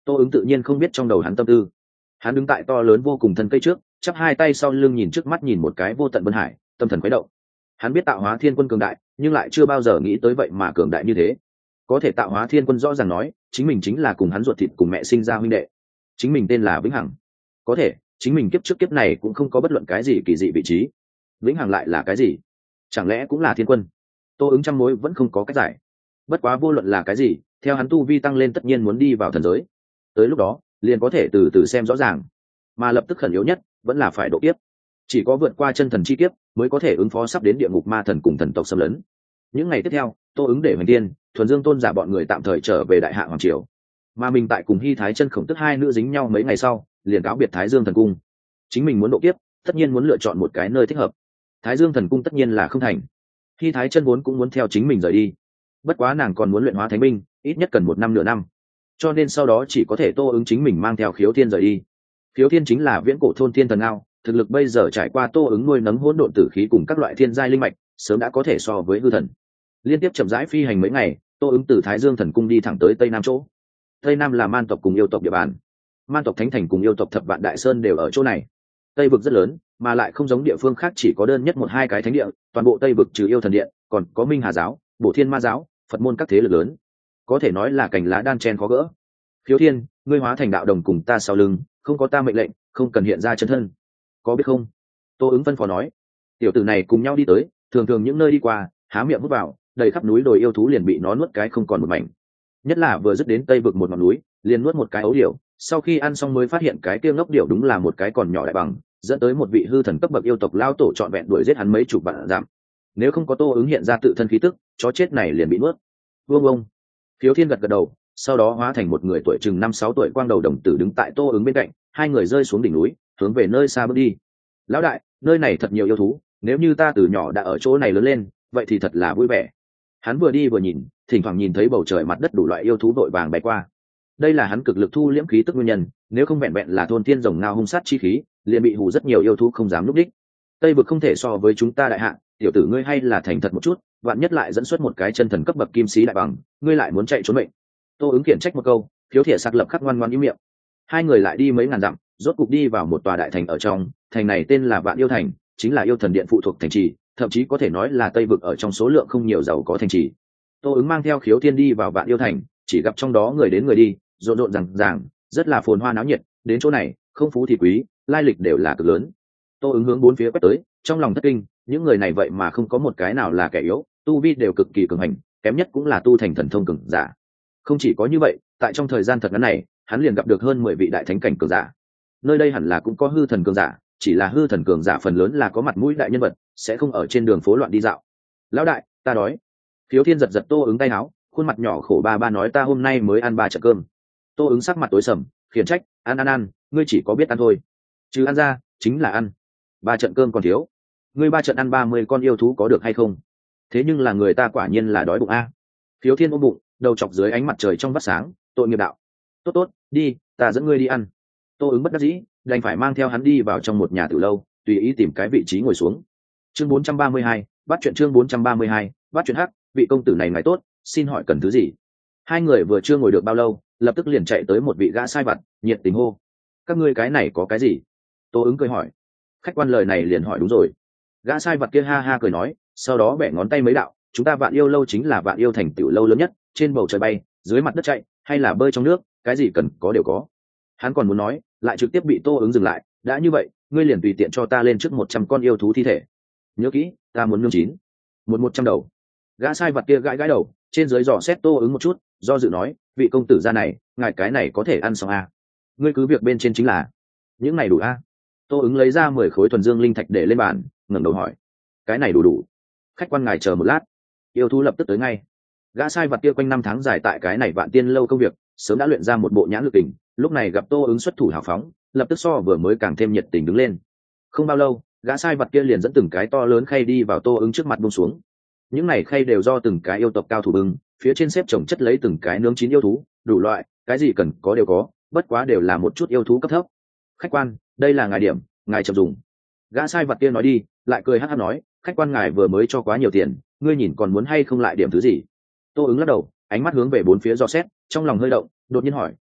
Tô ứng tự nhiên không biết trong đầu hắn tâm tư. Hắn đứng tại to lớn vô cùng thân cây trước, chắp hai tay sau lưng nhìn trước mắt nhìn một cái vô tận vân hải, tâm thần khuấy động. Hắn biết tạo hóa thiên quân cường đại, nhưng lại chưa bao giờ nghĩ tới vậy mà cường đại như thế. Có thể tạo hóa thiên quân rõ ràng nói chính mình chính là cùng hắn ruột thịt cùng mẹ sinh ra huynh đệ, chính mình tên là vĩnh hằng. Có thể chính mình kiếp trước kiếp này cũng không có bất luận cái gì kỳ dị vị trí, vĩnh hằng lại là cái gì? Chẳng lẽ cũng là thiên quân? Tô ứng trăm mối vẫn không có cách giải. Bất quá vô luận là cái gì, theo hắn tu vi tăng lên tất nhiên muốn đi vào thần giới, tới lúc đó liền có thể từ từ xem rõ ràng. Mà lập tức khẩn yếu nhất vẫn là phải độ kiếp, chỉ có vượt qua chân thần chi kiếp mới có thể ứng phó sắp đến địa ngục ma thần cùng thần tộc xâm lấn. Những ngày tiếp theo, Tô ứng để Hoành Tiên, Thuần Dương tôn giả bọn người tạm thời trở về Đại Hạ hoàng triều, mà mình tại cùng Hy Thái Chân Khổng Tức hai nữ dính nhau mấy ngày sau liền cáo biệt Thái Dương thần cung. Chính mình muốn độ kiếp tất nhiên muốn lựa chọn một cái nơi thích hợp, Thái Dương thần cung tất nhiên là không thành. Hy Thái Chân vốn cũng muốn theo chính mình rời đi, bất quá nàng còn muốn luyện hóa thánh binh, ít nhất cần 1 năm nửa năm, cho nên sau đó chỉ có thể Tô ứng chính mình mang theo Khiếu Thiên rời đi. Khiếu Thiên chính là viễn cổ thôn thiên thần ao, thực lực bây giờ trải qua Tô ứng nuôi nấng hỗn độn tử khí cùng các loại thiên giai linh mạch, sớm đã có thể so với hư thần. Liên tiếp chậm rãi phi hành mấy ngày, Tô ứng từ Thái Dương thần cung đi thẳng tới Tây Nam chỗ. Tây Nam là man tộc cùng yêu tộc địa bàn, man tộc Thánh Thành cùng yêu tộc Thập Vạn Đại Sơn đều ở chỗ này. Tây vực rất lớn, mà lại không giống địa phương khác chỉ có đơn nhất 1-2 cái thánh địa, toàn bộ Tây vực trừ yêu thần điện, còn có Minh Hà giáo, Bổ Thiên Ma giáo, Phật môn các thế lực lớn, có thể nói là cành lá đan chen khó gỡ. Khiếu Thiên, ngươi hóa thành đạo đồng cùng ta sau lưng, không có ta mệnh lệnh, không cần hiện ra chân thân, có biết không? Tô ứng phân phó nói. Tiểu tử này cùng nhau đi tới, thường thường những nơi đi qua, há miệng hút vào, đầy khắp núi đồi yêu thú liền bị nó nuốt cái không còn một mảnh. Nhất là vừa dứt đến Tây vực một ngọn núi, liền nuốt một cái ấu điểu, sau khi ăn xong mới phát hiện cái kia ngốc điểu đúng là một cái còn nhỏ đại bằng, dẫn tới một vị hư thần cấp bậc yêu tộc lao tổ trọn vẹn đuổi giết hắn mấy chục vạn dặm. Nếu không có Tô ứng hiện ra tự thân khí tức, chó chết này liền bị nuốt. Vương ông. Khiếu Thiên gật gật đầu, sau đó hóa thành một người tuổi chừng 5-6 tuổi quang đầu đồng tử đứng tại Tô ứng bên cạnh, hai người rơi xuống đỉnh núi, hướng về nơi xa bước đi. Lão đại, nơi này thật nhiều yêu thú, nếu như ta từ nhỏ đã ở chỗ này lớn lên, vậy thì thật là vui vẻ. Hắn vừa đi vừa nhìn, thỉnh thoảng nhìn thấy bầu trời mặt đất đủ loại yêu thú vội vàng bay qua. Đây là hắn cực lực thu liễm khí tức nguyên nhân, nếu không vẹn vẹn là thôn tiên rồng ngao hung sát chi khí, liền bị hù rất nhiều yêu thú không dám núp đích. Tây vực không thể so với chúng ta Đại Hạ, tiểu tử ngươi hay là thành thật một chút, vạn nhất lại dẫn xuất một cái chân thần cấp bậc kim sĩ đại bằng, ngươi lại muốn chạy trốn mệnh. Tô ứng khiển trách một câu, Khiếu Thiển sặc lập khắc ngoan ngoãn im miệng. Hai người lại đi mấy ngàn dặm, rốt cục đi vào một tòa đại thành ở trong, thành này tên là Vạn Yêu Thành, chính là yêu thần điện phụ thuộc thành trì, thậm chí có thể nói là Tây vực ở trong số lượng không nhiều giàu có thành trì. Tô ứng mang theo Khiếu Thiên đi vào Vạn Yêu Thành, chỉ gặp trong đó người đến người đi, rộn rộn ràng, rất là phồn hoa náo nhiệt. Đến chỗ này, không phú thì quý, lai lịch đều là cực lớn. Tô ứng hướng bốn phía quét tới, trong lòng thất kinh, những người này vậy mà không có một cái nào là kẻ yếu, tu vi đều cực kỳ cường hành, kém nhất cũng là tu thành thần thông cường giả. Không chỉ có như vậy, tại trong thời gian thật ngắn này, hắn liền gặp được hơn 10 vị đại thánh cảnh cường giả. Nơi đây hẳn là cũng có hư thần cường giả, chỉ là hư thần cường giả phần lớn là có mặt mũi đại nhân vật, sẽ không ở trên đường phố loạn đi dạo. Lão đại, ta đói. Khiếu Thiên giật giật Tô ứng tay áo, khuôn mặt nhỏ khổ ba nói ta hôm nay mới ăn 3 trận cơm. Tô ứng sắc mặt tối sầm, khiển trách, ăn, ngươi chỉ có biết ăn thôi. Chứ ăn ra, chính là ăn. 3 trận cơm còn thiếu. Ngươi 3 trận ăn 30 con yêu thú có được hay không? Thế nhưng là người ta quả nhiên là đói bụng a. Khiếu Thiên ôm bụng, đầu chọc dưới ánh mặt trời trong vắt sáng, tội nghiệp đạo. Tốt, đi, ta dẫn ngươi đi ăn. Tô ứng bất đắc dĩ, đành phải mang theo hắn đi vào trong một nhà tử lâu, tùy ý tìm cái vị trí ngồi xuống. Chương 432, bắt chuyện chương 432, bắt chuyện hắc, vị công tử này ngài tốt, xin hỏi cần thứ gì? Hai người vừa chưa ngồi được bao lâu, lập tức liền chạy tới một vị gã sai vặt, nhiệt tình hô. Các ngươi cái này có cái gì? Tô ứng cười hỏi. Khách quan lời này liền hỏi đúng rồi. Gã sai vặt kia ha ha cười nói, sau đó bẻ ngón tay mấy đạo, chúng ta Vạn Yêu lâu chính là Vạn Yêu thành tiểu lâu lớn nhất, trên bầu trời bay, dưới mặt đất chạy, hay là bơi trong nước, cái gì cần có đều có. Hắn còn muốn nói, lại trực tiếp bị Tô ứng dừng lại, đã như vậy, ngươi liền tùy tiện cho ta lên trước 100 con yêu thú thi thể. Nhớ kỹ, ta muốn nương chín. 100 đầu. Gã sai vặt kia gãi đầu, trên dưới dò xét Tô ứng một chút, do dự nói, vị công tử gia này, ngài cái này có thể ăn xong à? Ngươi cứ việc bên trên chính là, những này đủ à? Tô ứng lấy ra 10 khối thuần dương linh thạch để lên bàn, ngẩng đầu hỏi, cái này đủ. Khách quan ngài chờ một lát, yêu thú lập tức tới ngay. Gã sai vặt kia quanh 5 tháng dài tại cái này Vạn Tiên lâu công việc, sớm đã luyện ra một bộ nhãn lực tình, lúc này gặp Tô ứng xuất thủ hào phóng, lập tức so vừa mới càng thêm nhiệt tình đứng lên. Không bao lâu, gã sai vặt kia liền dẫn từng cái to lớn khay đi vào Tô ứng trước mặt buông xuống. Những này khay đều do từng cái yêu tộc cao thủ bưng, phía trên xếp chồng chất lấy từng cái nướng chín yêu thú, đủ loại, cái gì cần có đều có, bất quá đều là một chút yêu thú cấp thấp. Khách quan, đây là ngài điểm, ngài chậm dùng. Gã sai vặt kia nói đi, lại cười hắc hắc nói, khách quan ngài vừa mới cho quá nhiều tiền, ngươi nhìn còn muốn hay không lại điểm thứ gì? Tô ứng lắc đầu, ánh mắt hướng về bốn phía dò xét, trong lòng hơi động, đột nhiên hỏi,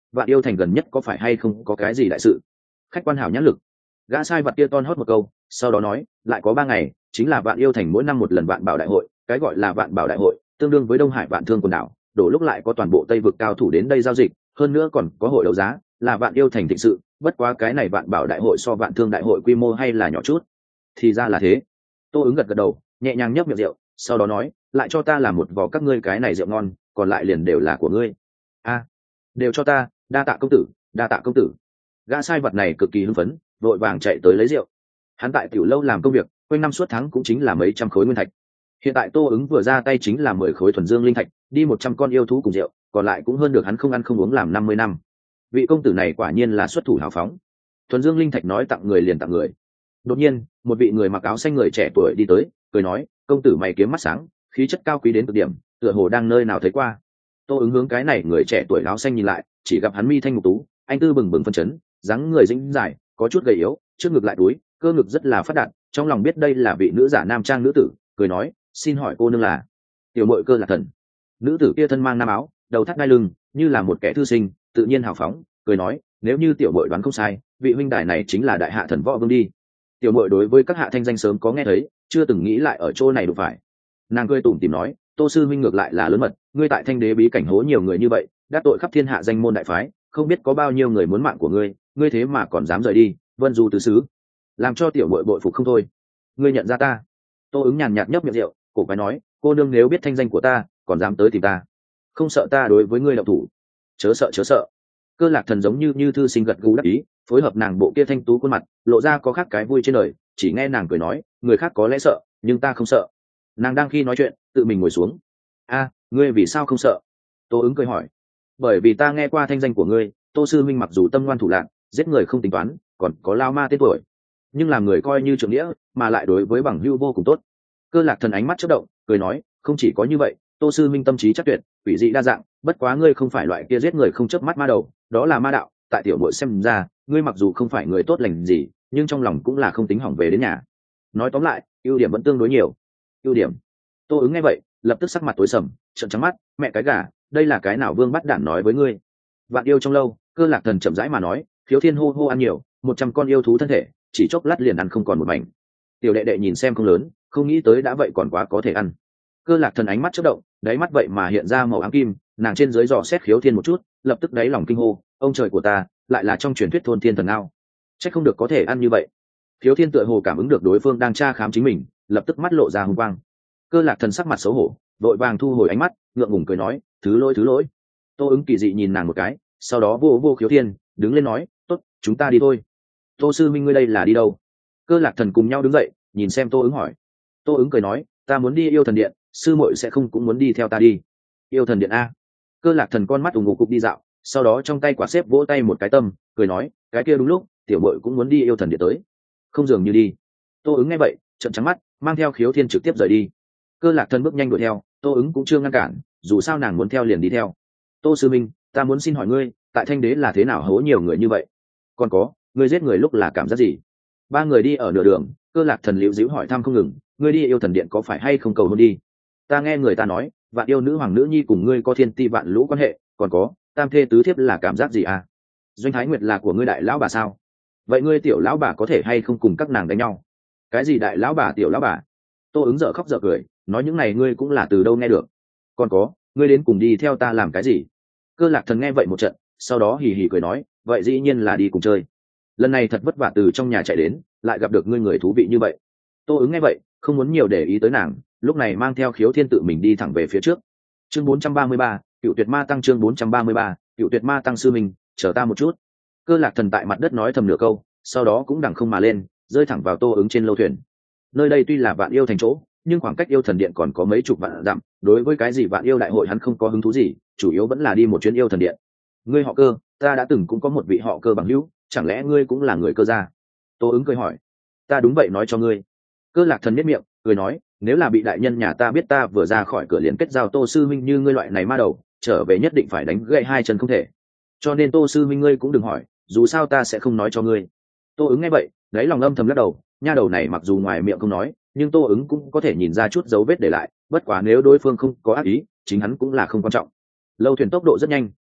Vạn Yêu Thành gần nhất có phải hay không có cái gì đại sự? Khách quan hảo nhãn lực. Gã sai vật kia ton hót một câu, sau đó nói, lại có 3 ngày, chính là Vạn Yêu Thành mỗi năm một lần Vạn Bảo đại hội, cái gọi là Vạn Bảo đại hội, tương đương với Đông Hải Vạn Thương quần đảo, đổ lúc lại có toàn bộ Tây vực cao thủ đến đây giao dịch, hơn nữa còn có hội đấu giá, là Vạn Yêu Thành thịnh sự, bất quá cái này Vạn Bảo đại hội so Vạn Thương đại hội quy mô hay là nhỏ chút. Thì ra là thế. Tô ứng gật gật đầu, nhẹ nhàng nhấp miệng rượu, sau đó nói, lại cho ta làm một vò các ngươi cái này rượu ngon, còn lại liền đều là của ngươi. A, đều cho ta, đa tạ công tử, đa tạ công tử. Gã sai vật này cực kỳ hưng phấn, vội vàng chạy tới lấy rượu. Hắn tại tiểu lâu làm công việc, quanh năm suốt tháng cũng chính là mấy trăm khối nguyên thạch. Hiện tại Tô ứng vừa ra tay chính là 10 khối thuần dương linh thạch, đi 100 con yêu thú cùng rượu, còn lại cũng hơn được hắn không ăn không uống làm 50 năm. Vị công tử này quả nhiên là xuất thủ hào phóng. Thuần dương linh thạch nói tặng người liền tặng người. Đột nhiên, một vị người mặc áo xanh người trẻ tuổi đi tới, cười nói, công tử mày kiếm mắt sáng, khí chất cao quý đến cực điểm, tựa hồ đang nơi nào thấy qua. Tô ứng hướng cái này người trẻ tuổi áo xanh nhìn lại, chỉ gặp hắn mi thanh mục tú, anh tư bừng bừng phân chấn, dáng người dĩnh dài, có chút gầy yếu, trước ngực lại đuối, cơ ngực rất là phát đạt, trong lòng biết đây là vị nữ giả nam trang nữ tử, cười nói, xin hỏi cô nương là? Tiểu muội Cơ Lạc Thần. Nữ tử kia thân mang nam áo, đầu thắt đai lưng, như là một kẻ thư sinh, tự nhiên hào phóng, cười nói, nếu như tiểu muội đoán không sai, vị huynh đài này chính là đại hạ thần võ vương đi. Tiểu muội đối với các hạ thanh danh sớm có nghe thấy, chưa từng nghĩ lại ở chỗ này đụng phải. Nàng cười tủm tỉm nói, Tô sư huynh ngược lại là lớn mật, ngươi tại Thanh Đế bí cảnh hố nhiều người như vậy, đắc tội khắp thiên hạ danh môn đại phái, không biết có bao nhiêu người muốn mạng của ngươi, ngươi thế mà còn dám rời đi, vân du tứ xứ, làm cho tiểu muội bội phục không thôi. Ngươi nhận ra ta? Tô ứng nhàn nhạt nhấp miệng rượu, cổ quái nói, cô nương nếu biết thanh danh của ta, còn dám tới tìm ta, không sợ ta đối với ngươi động thủ? Chớ sợ chớ sợ. Cơ Lạc Thần giống như thư sinh gật gù đáp ý, phối hợp nàng bộ kia thanh tú khuôn mặt, lộ ra có khác cái vui trên đời. Chỉ nghe nàng cười nói, người khác có lẽ sợ, nhưng ta không sợ. Nàng đang khi nói chuyện, tự mình ngồi xuống. A, ngươi vì sao không sợ? Tô ứng cười hỏi. Bởi vì ta nghe qua thanh danh của ngươi, Tô sư minh mặc dù tâm ngoan thủ lạn, giết người không tính toán, còn có lao ma tên tuổi, nhưng làm người coi như trưởng nghĩa, mà lại đối với bằng hữu vô cùng tốt. Cơ Lạc Thần ánh mắt chớp động, cười nói, không chỉ có như vậy, Tô sư minh tâm trí chắc tuyệt, quỷ dị đa dạng, bất quá ngươi không phải loại kia giết người không chớp mắt ma đầu, đó là ma đạo. Tại tiểu muội xem ra, ngươi mặc dù không phải người tốt lành gì, nhưng trong lòng cũng là không tính hỏng về đến nhà. Nói tóm lại, ưu điểm vẫn tương đối nhiều. Ưu điểm? Tô ứng nghe vậy, lập tức sắc mặt tối sầm, trợn trắng mắt, mẹ cái gà, đây là cái nào vương bắt đản nói với ngươi? Vạn yêu trong lâu, Cơ Lạc Thần chậm rãi mà nói, Khiếu Thiên hô hô ăn nhiều, 100 con yêu thú thân thể, chỉ chốc lát liền ăn không còn một mảnh. Tiểu đệ đệ nhìn xem không lớn, không nghĩ tới đã vậy còn quá có thể ăn. Cơ Lạc Thần ánh mắt chớp động, đáy mắt vậy mà hiện ra màu ám kim, nàng trên dưới dò xét Khiếu Thiên một chút, lập tức đáy lòng kinh hô, ông trời của ta, lại là trong truyền thuyết thôn thiên thần ngao. Chắc không được có thể ăn như vậy. Khiếu Thiên tựa hồ cảm ứng được đối phương đang tra khám chính mình, lập tức mắt lộ ra hung quang. Cơ Lạc Thần sắc mặt xấu hổ, vội vàng thu hồi ánh mắt, ngượng ngùng cười nói, thứ lỗi thứ lỗi. Tô ứng kỳ dị nhìn nàng một cái, sau đó vô Khiếu Thiên, đứng lên nói, tốt, chúng ta đi thôi. Tô sư minh ngươi đây là đi đâu? Cơ Lạc Thần cùng nhau đứng dậy, nhìn xem Tô ứng hỏi. Tô ứng cười nói, ta muốn đi Yêu Thần Điện, sư muội sẽ không cũng muốn đi theo ta đi? Yêu Thần Điện a? Cơ Lạc Thần con mắt ủng ngục cục đi dạo, sau đó trong tay quả xếp vỗ tay một cái tâm, cười nói, cái kia đúng lúc, tiểu muội cũng muốn đi Yêu Thần Điện tới. Không dường như đi. Tô ứng nghe vậy, trợn trắng mắt, mang theo Khiếu Thiên trực tiếp rời đi. Cơ Lạc Thần bước nhanh đuổi theo, Tô ứng cũng chưa ngăn cản, dù sao nàng muốn theo liền đi theo. Tô sư minh, ta muốn xin hỏi ngươi, tại Thanh Đế là thế nào hố nhiều người như vậy? Còn có, ngươi giết người lúc là cảm giác gì? Ba người đi ở nửa đường, Cơ Lạc Thần liễu díu hỏi thăm không ngừng, ngươi đi Yêu Thần Điện có phải hay không cầu hôn đi? Ta nghe người ta nói, vạn yêu nữ hoàng nữ nhi cùng ngươi có thiên ti vạn lũ quan hệ, còn có, tam thê tứ thiếp là cảm giác gì à? Doanh Thái Nguyệt là của ngươi đại lão bà sao? Vậy ngươi tiểu lão bà có thể hay không cùng các nàng đánh nhau? Cái gì đại lão bà tiểu lão bà? Tô ứng dở khóc dở cười, nói những này ngươi cũng là từ đâu nghe được? Còn có, ngươi đến cùng đi theo ta làm cái gì? Cơ Lạc Thần nghe vậy một trận, sau đó hì hì cười nói, vậy dĩ nhiên là đi cùng chơi. Lần này thật vất vả từ trong nhà chạy đến, lại gặp được ngươi người thú vị như vậy. Tô ứng nghe vậy, không muốn nhiều để ý tới nàng, lúc này mang theo Khiếu Thiên tự mình đi thẳng về phía trước. Chương 433, Cựu Tuyệt Ma Tăng. Chương 433, Cựu Tuyệt Ma Tăng sư mình, chờ ta một chút. Cơ Lạc Thần tại mặt đất nói thầm nửa câu, sau đó cũng đằng không mà lên, rơi thẳng vào Tô ứng trên lâu thuyền. Nơi đây tuy là Vạn Yêu thành chỗ, nhưng khoảng cách Yêu Thần Điện còn có mấy chục vạn dặm, đối với cái gì Vạn Yêu đại hội hắn không có hứng thú gì, chủ yếu vẫn là đi một chuyến Yêu Thần Điện. Ngươi họ Cơ, ta đã từng cũng có một vị họ Cơ bằng hữu, chẳng lẽ ngươi cũng là người Cơ gia? Tô ứng cười hỏi. Ta đúng vậy nói cho ngươi. Cơ Lạc Thần nhếch miệng, cười nói, nếu là bị đại nhân nhà ta biết ta vừa ra khỏi cửa liền kết giao Tô sư minh như ngươi loại này ma đầu, trở về nhất định phải đánh gãy hai chân không thể. Cho nên Tô sư minh ngươi cũng đừng hỏi, dù sao ta sẽ không nói cho ngươi. Tô ứng nghe vậy, đáy lòng âm thầm lắc đầu, nha đầu này mặc dù ngoài miệng không nói, nhưng Tô ứng cũng có thể nhìn ra chút dấu vết để lại, bất quá nếu đối phương không có ác ý, chính hắn cũng là không quan trọng. Lâu thuyền tốc độ rất nhanh,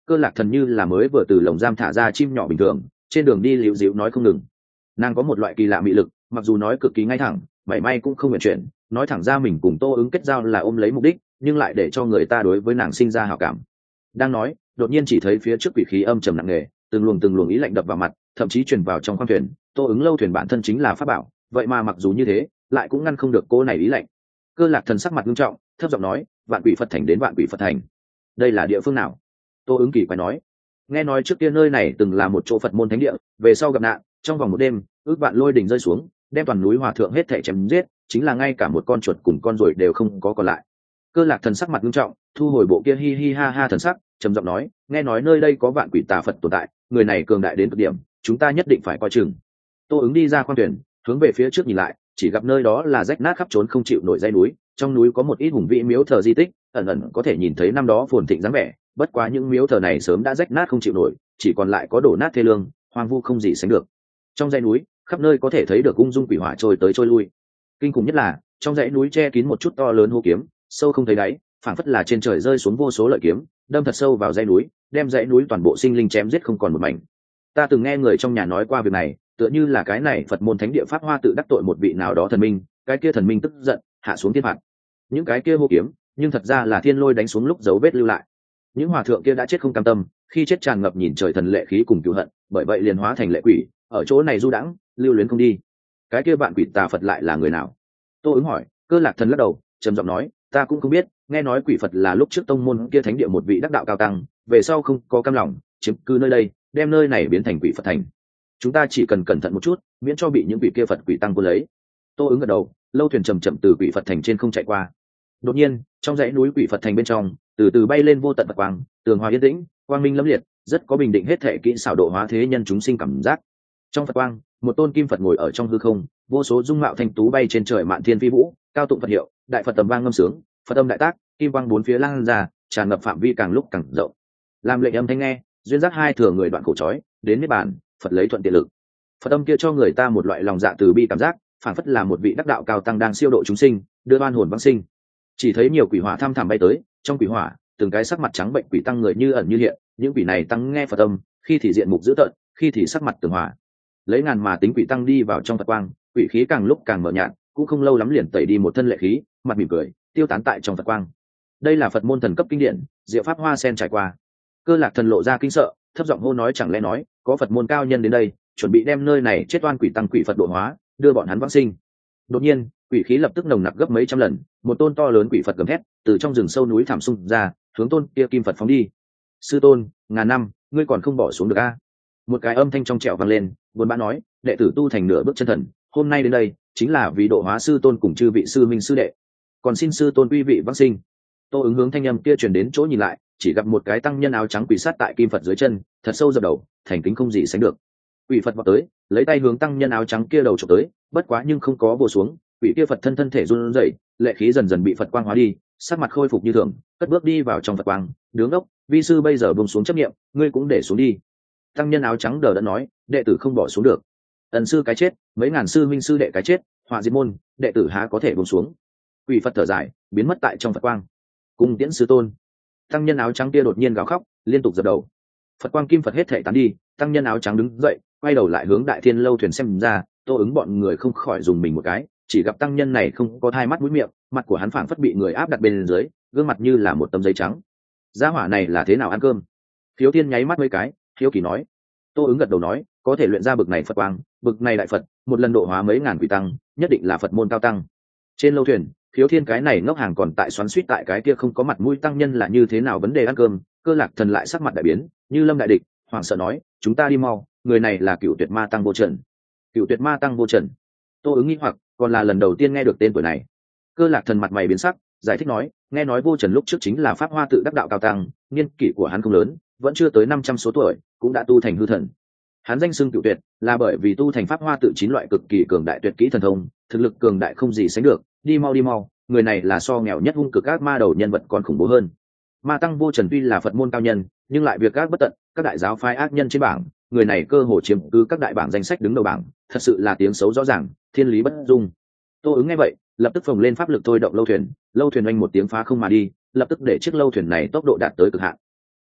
Cơ Lạc Thần như là mới vừa từ lồng giam thả ra chim nhỏ bình thường, trên đường đi liễu dịu nói không ngừng. Nàng có một loại kỳ lạ mị lực, mặc dù nói cực kỳ ngay thẳng, mảy may cũng không nguyện chuyển, nói thẳng ra mình cùng Tô Ứng kết giao là ôm lấy mục đích, nhưng lại để cho người ta đối với nàng sinh ra hảo cảm. Đang nói, đột nhiên chỉ thấy phía trước quỷ khí âm trầm nặng nề, từng luồng ý lạnh đập vào mặt, thậm chí truyền vào trong khoang thuyền. Tô Ứng lâu thuyền bản thân chính là pháp bảo, vậy mà mặc dù như thế, lại cũng ngăn không được cô này ý lạnh. Cơ Lạc Thần sắc mặt nghiêm trọng, thấp giọng nói, vạn quỷ Phật thành đến vạn quỷ Phật thành, đây là địa phương nào? Tô Ứng kỳ quái nói, nghe nói trước kia nơi này từng là một chỗ Phật môn thánh địa, về sau gặp nạn, trong vòng một đêm, ước vạn lôi đỉnh rơi xuống, đem toàn núi hòa thượng hết thảy chém giết, chính là ngay cả một con chuột cùng con ruồi đều không có còn lại. Cơ Lạc Thần sắc mặt nghiêm trọng, thu hồi bộ kia hi hi ha ha thần sắc, trầm giọng nói, nghe nói nơi đây có vạn quỷ tà Phật tồn tại, người này cường đại đến cực điểm, chúng ta nhất định phải coi chừng. Tô Ứng đi ra khoang thuyền, hướng về phía trước nhìn lại, chỉ gặp nơi đó là rách nát khắp trốn không chịu nổi dãy núi, trong núi có một ít hùng vĩ miếu thờ di tích, ẩn ẩn có thể nhìn thấy năm đó phồn thịnh dáng vẻ, bất quá những miếu thờ này sớm đã rách nát không chịu nổi, chỉ còn lại có đổ nát thê lương, hoang vu không gì sánh được. Trong dãy núi, khắp nơi có thể thấy được ung dung quỷ hỏa trôi tới trôi lui. Kinh khủng nhất là, trong dãy núi che kín một chút to lớn hô kiếm, sâu không thấy đáy, phảng phất là trên trời rơi xuống vô số lợi kiếm, đâm thật sâu vào dãy núi, đem dãy núi toàn bộ sinh linh chém giết không còn một mảnh. Ta từng nghe người trong nhà nói qua việc này, tựa như là cái này Phật môn thánh địa Pháp Hoa tự đắc tội một vị nào đó thần minh, cái kia thần minh tức giận, hạ xuống thiên phạt. Những cái kia hô kiếm, nhưng thật ra là thiên lôi đánh xuống lúc dấu vết lưu lại. Những hòa thượng kia đã chết không cam tâm, khi chết tràn ngập nhìn trời thần lệ khí cùng cừu hận, bởi vậy liền hóa thành lệ quỷ, ở chỗ này du đãng, lưu luyến không đi. Cái kia bạn quỷ tà Phật lại là người nào? Tô Ứng hỏi. Cơ Lạc Thần lắc đầu, trầm giọng nói, ta cũng không biết, nghe nói quỷ Phật là lúc trước tông môn kia thánh địa một vị đắc đạo cao tăng, về sau không có cam lòng, chiếm cư nơi đây, đem nơi này biến thành quỷ Phật thành. Chúng ta chỉ cần cẩn thận một chút, miễn cho bị những quỷ kia Phật quỷ tăng quân lấy. Tô Ứng gật đầu, lâu thuyền chậm chậm từ quỷ Phật thành trên không chạy qua. Đột nhiên, trong dãy núi quỷ Phật thành bên trong, từ từ bay lên vô tận Phật quang, tường hòa yên tĩnh, quang minh lẫm liệt, rất có bình định hết thể kỹ xảo độ hóa thế nhân chúng sinh cảm giác. Trong Phật quang, một tôn kim Phật ngồi ở trong hư không, vô số dung mạo thanh tú bay trên trời mạn thiên phi vũ, cao tụng Phật hiệu, đại Phật tầm vang ngâm sướng, Phật âm đại tác, kim quang bốn phía lan ra, tràn ngập phạm vi càng lúc càng rộng. Làm lệnh âm thanh nghe, duyên giác hai thừa người đoạn khổ trói, đến niết bàn, Phật lấy thuận tiện lực. Phật âm kia cho người ta một loại lòng dạ từ bi cảm giác, phản phất là một vị đắc đạo cao tăng đang siêu độ chúng sinh, đưa oan hồn vãng sinh. Chỉ thấy nhiều quỷ hỏa thăm thẳm bay tới, trong quỷ hỏa, từng cái sắc mặt trắng bệnh quỷ tăng người như ẩn như hiện, những quỷ này tăng nghe Phật âm, khi thì diện mục dữ tợn, khi thì sắc mặt tường hòa. Lấy ngàn mà tính quỷ tăng đi vào trong Phật quang, quỷ khí càng lúc càng mờ nhạt, cũng không lâu lắm liền tẩy đi một thân lệ khí, mặt mỉm cười, tiêu tán tại trong Phật quang. Đây là Phật môn thần cấp kinh điển, diệu pháp hoa sen trải qua. Cơ Lạc Thần lộ ra kinh sợ, thấp giọng hô nói, chẳng lẽ nói có Phật môn cao nhân đến đây, chuẩn bị đem nơi này chết oan quỷ tăng quỷ Phật độ hóa, đưa bọn hắn vãng sinh. Đột nhiên, quỷ khí lập tức nồng nặc gấp mấy trăm lần, một tôn to lớn quỷ Phật gầm thét, từ trong rừng sâu núi thảm xung ra, hướng tôn kia kim Phật phóng đi. Sư tôn, ngàn năm, ngươi còn không bỏ xuống được a? Một cái âm thanh trong trẻo vang lên, buồn bã nói, đệ tử tu thành nửa bước chân thần, hôm nay đến đây chính là vì độ hóa sư tôn cùng chư vị sư minh sư đệ, còn xin sư tôn uy vị vãng sinh. Tô Ứng hướng thanh âm kia truyền đến chỗ nhìn lại, chỉ gặp một cái tăng nhân áo trắng quỳ sát tại kim Phật dưới chân, thật sâu dập đầu, thành kính không gì sánh được. Quỷ Phật vọt tới, lấy tay hướng tăng nhân áo trắng kia đầu chụp tới, bất quá nhưng không có vồ xuống, quỷ kia Phật thân thể run rẩy, lệ khí dần dần bị Phật quang hóa đi, sắc mặt khôi phục như thường, cất bước đi vào trong Phật quang, đứng đốc, vi sư bây giờ buông xuống chấp niệm, ngươi cũng để xuống đi. Tăng nhân áo trắng đờ đẫn nói, đệ tử không bỏ xuống được. Ẩn sư cái chết, mấy ngàn sư minh sư đệ cái chết, họa diệt môn, đệ tử há có thể buông xuống. Quỷ Phật thở dài, biến mất tại trong Phật quang. Cung tiễn sư tôn. Tăng nhân áo trắng kia đột nhiên gào khóc, liên tục dập đầu. Phật quang kim Phật hết thể tán đi, tăng nhân áo trắng đứng dậy, quay đầu lại hướng Đại Thiên lâu thuyền xem ra. Tô Ứng bọn người không khỏi dùng mình một cái, chỉ gặp tăng nhân này không có hai mắt mũi miệng, mặt của hắn phảng phất bị người áp đặt bên dưới, gương mặt như là một tấm giấy trắng. Gia hỏa này là thế nào ăn cơm? Khiếu Thiên nháy mắt mấy cái, hiếu kỳ nói. Tô Ứng gật đầu nói, có thể luyện ra bực này Phật quang, bực này đại Phật, một lần độ hóa mấy ngàn quỷ tăng, nhất định là Phật môn cao tăng. Trên lâu thuyền, Khiếu Thiên cái này ngốc hàng còn tại xoắn xuýt tại cái kia không có mặt mũi tăng nhân là như thế nào vấn đề ăn cơm. Cơ Lạc Thần lại sắc mặt đại biến, như lâm đại địch, hoảng sợ nói, chúng ta đi mau, người này là Cựu Tuyệt Ma tăng Vô Trần. Cựu Tuyệt Ma tăng Vô Trần. Tô Ứng nghi hoặc, còn là lần đầu tiên nghe được tên tuổi này. Cơ Lạc Thần mặt mày biến sắc, giải thích nói, nghe nói Vô Trần lúc trước chính là Pháp Hoa tự đắc đạo cao tăng, niên kỷ của hắn không lớn, vẫn chưa tới 500 số tuổi, cũng đã tu thành hư thần. Hắn danh xưng Cựu Tuyệt, là bởi vì tu thành Pháp Hoa tự 9 loại cực kỳ cường đại tuyệt kỹ thần thông, thực lực cường đại không gì sánh được. Đi mau, người này là so nghèo nhất hung cực các ma đầu nhân vật còn khủng bố hơn. Ma tăng Vô Trần tuy là Phật môn cao nhân, nhưng lại việc các bất tận, các đại giáo phái ác nhân trên bảng, người này cơ hồ chiếm cứ các đại bảng danh sách đứng đầu bảng, thật sự là tiếng xấu rõ ràng, thiên lý bất dung. Tô Ứng nghe vậy, lập tức phồng lên pháp lực thôi động lâu thuyền oanh một tiếng phá không mà đi, lập tức để chiếc lâu thuyền này tốc độ đạt tới cực hạn.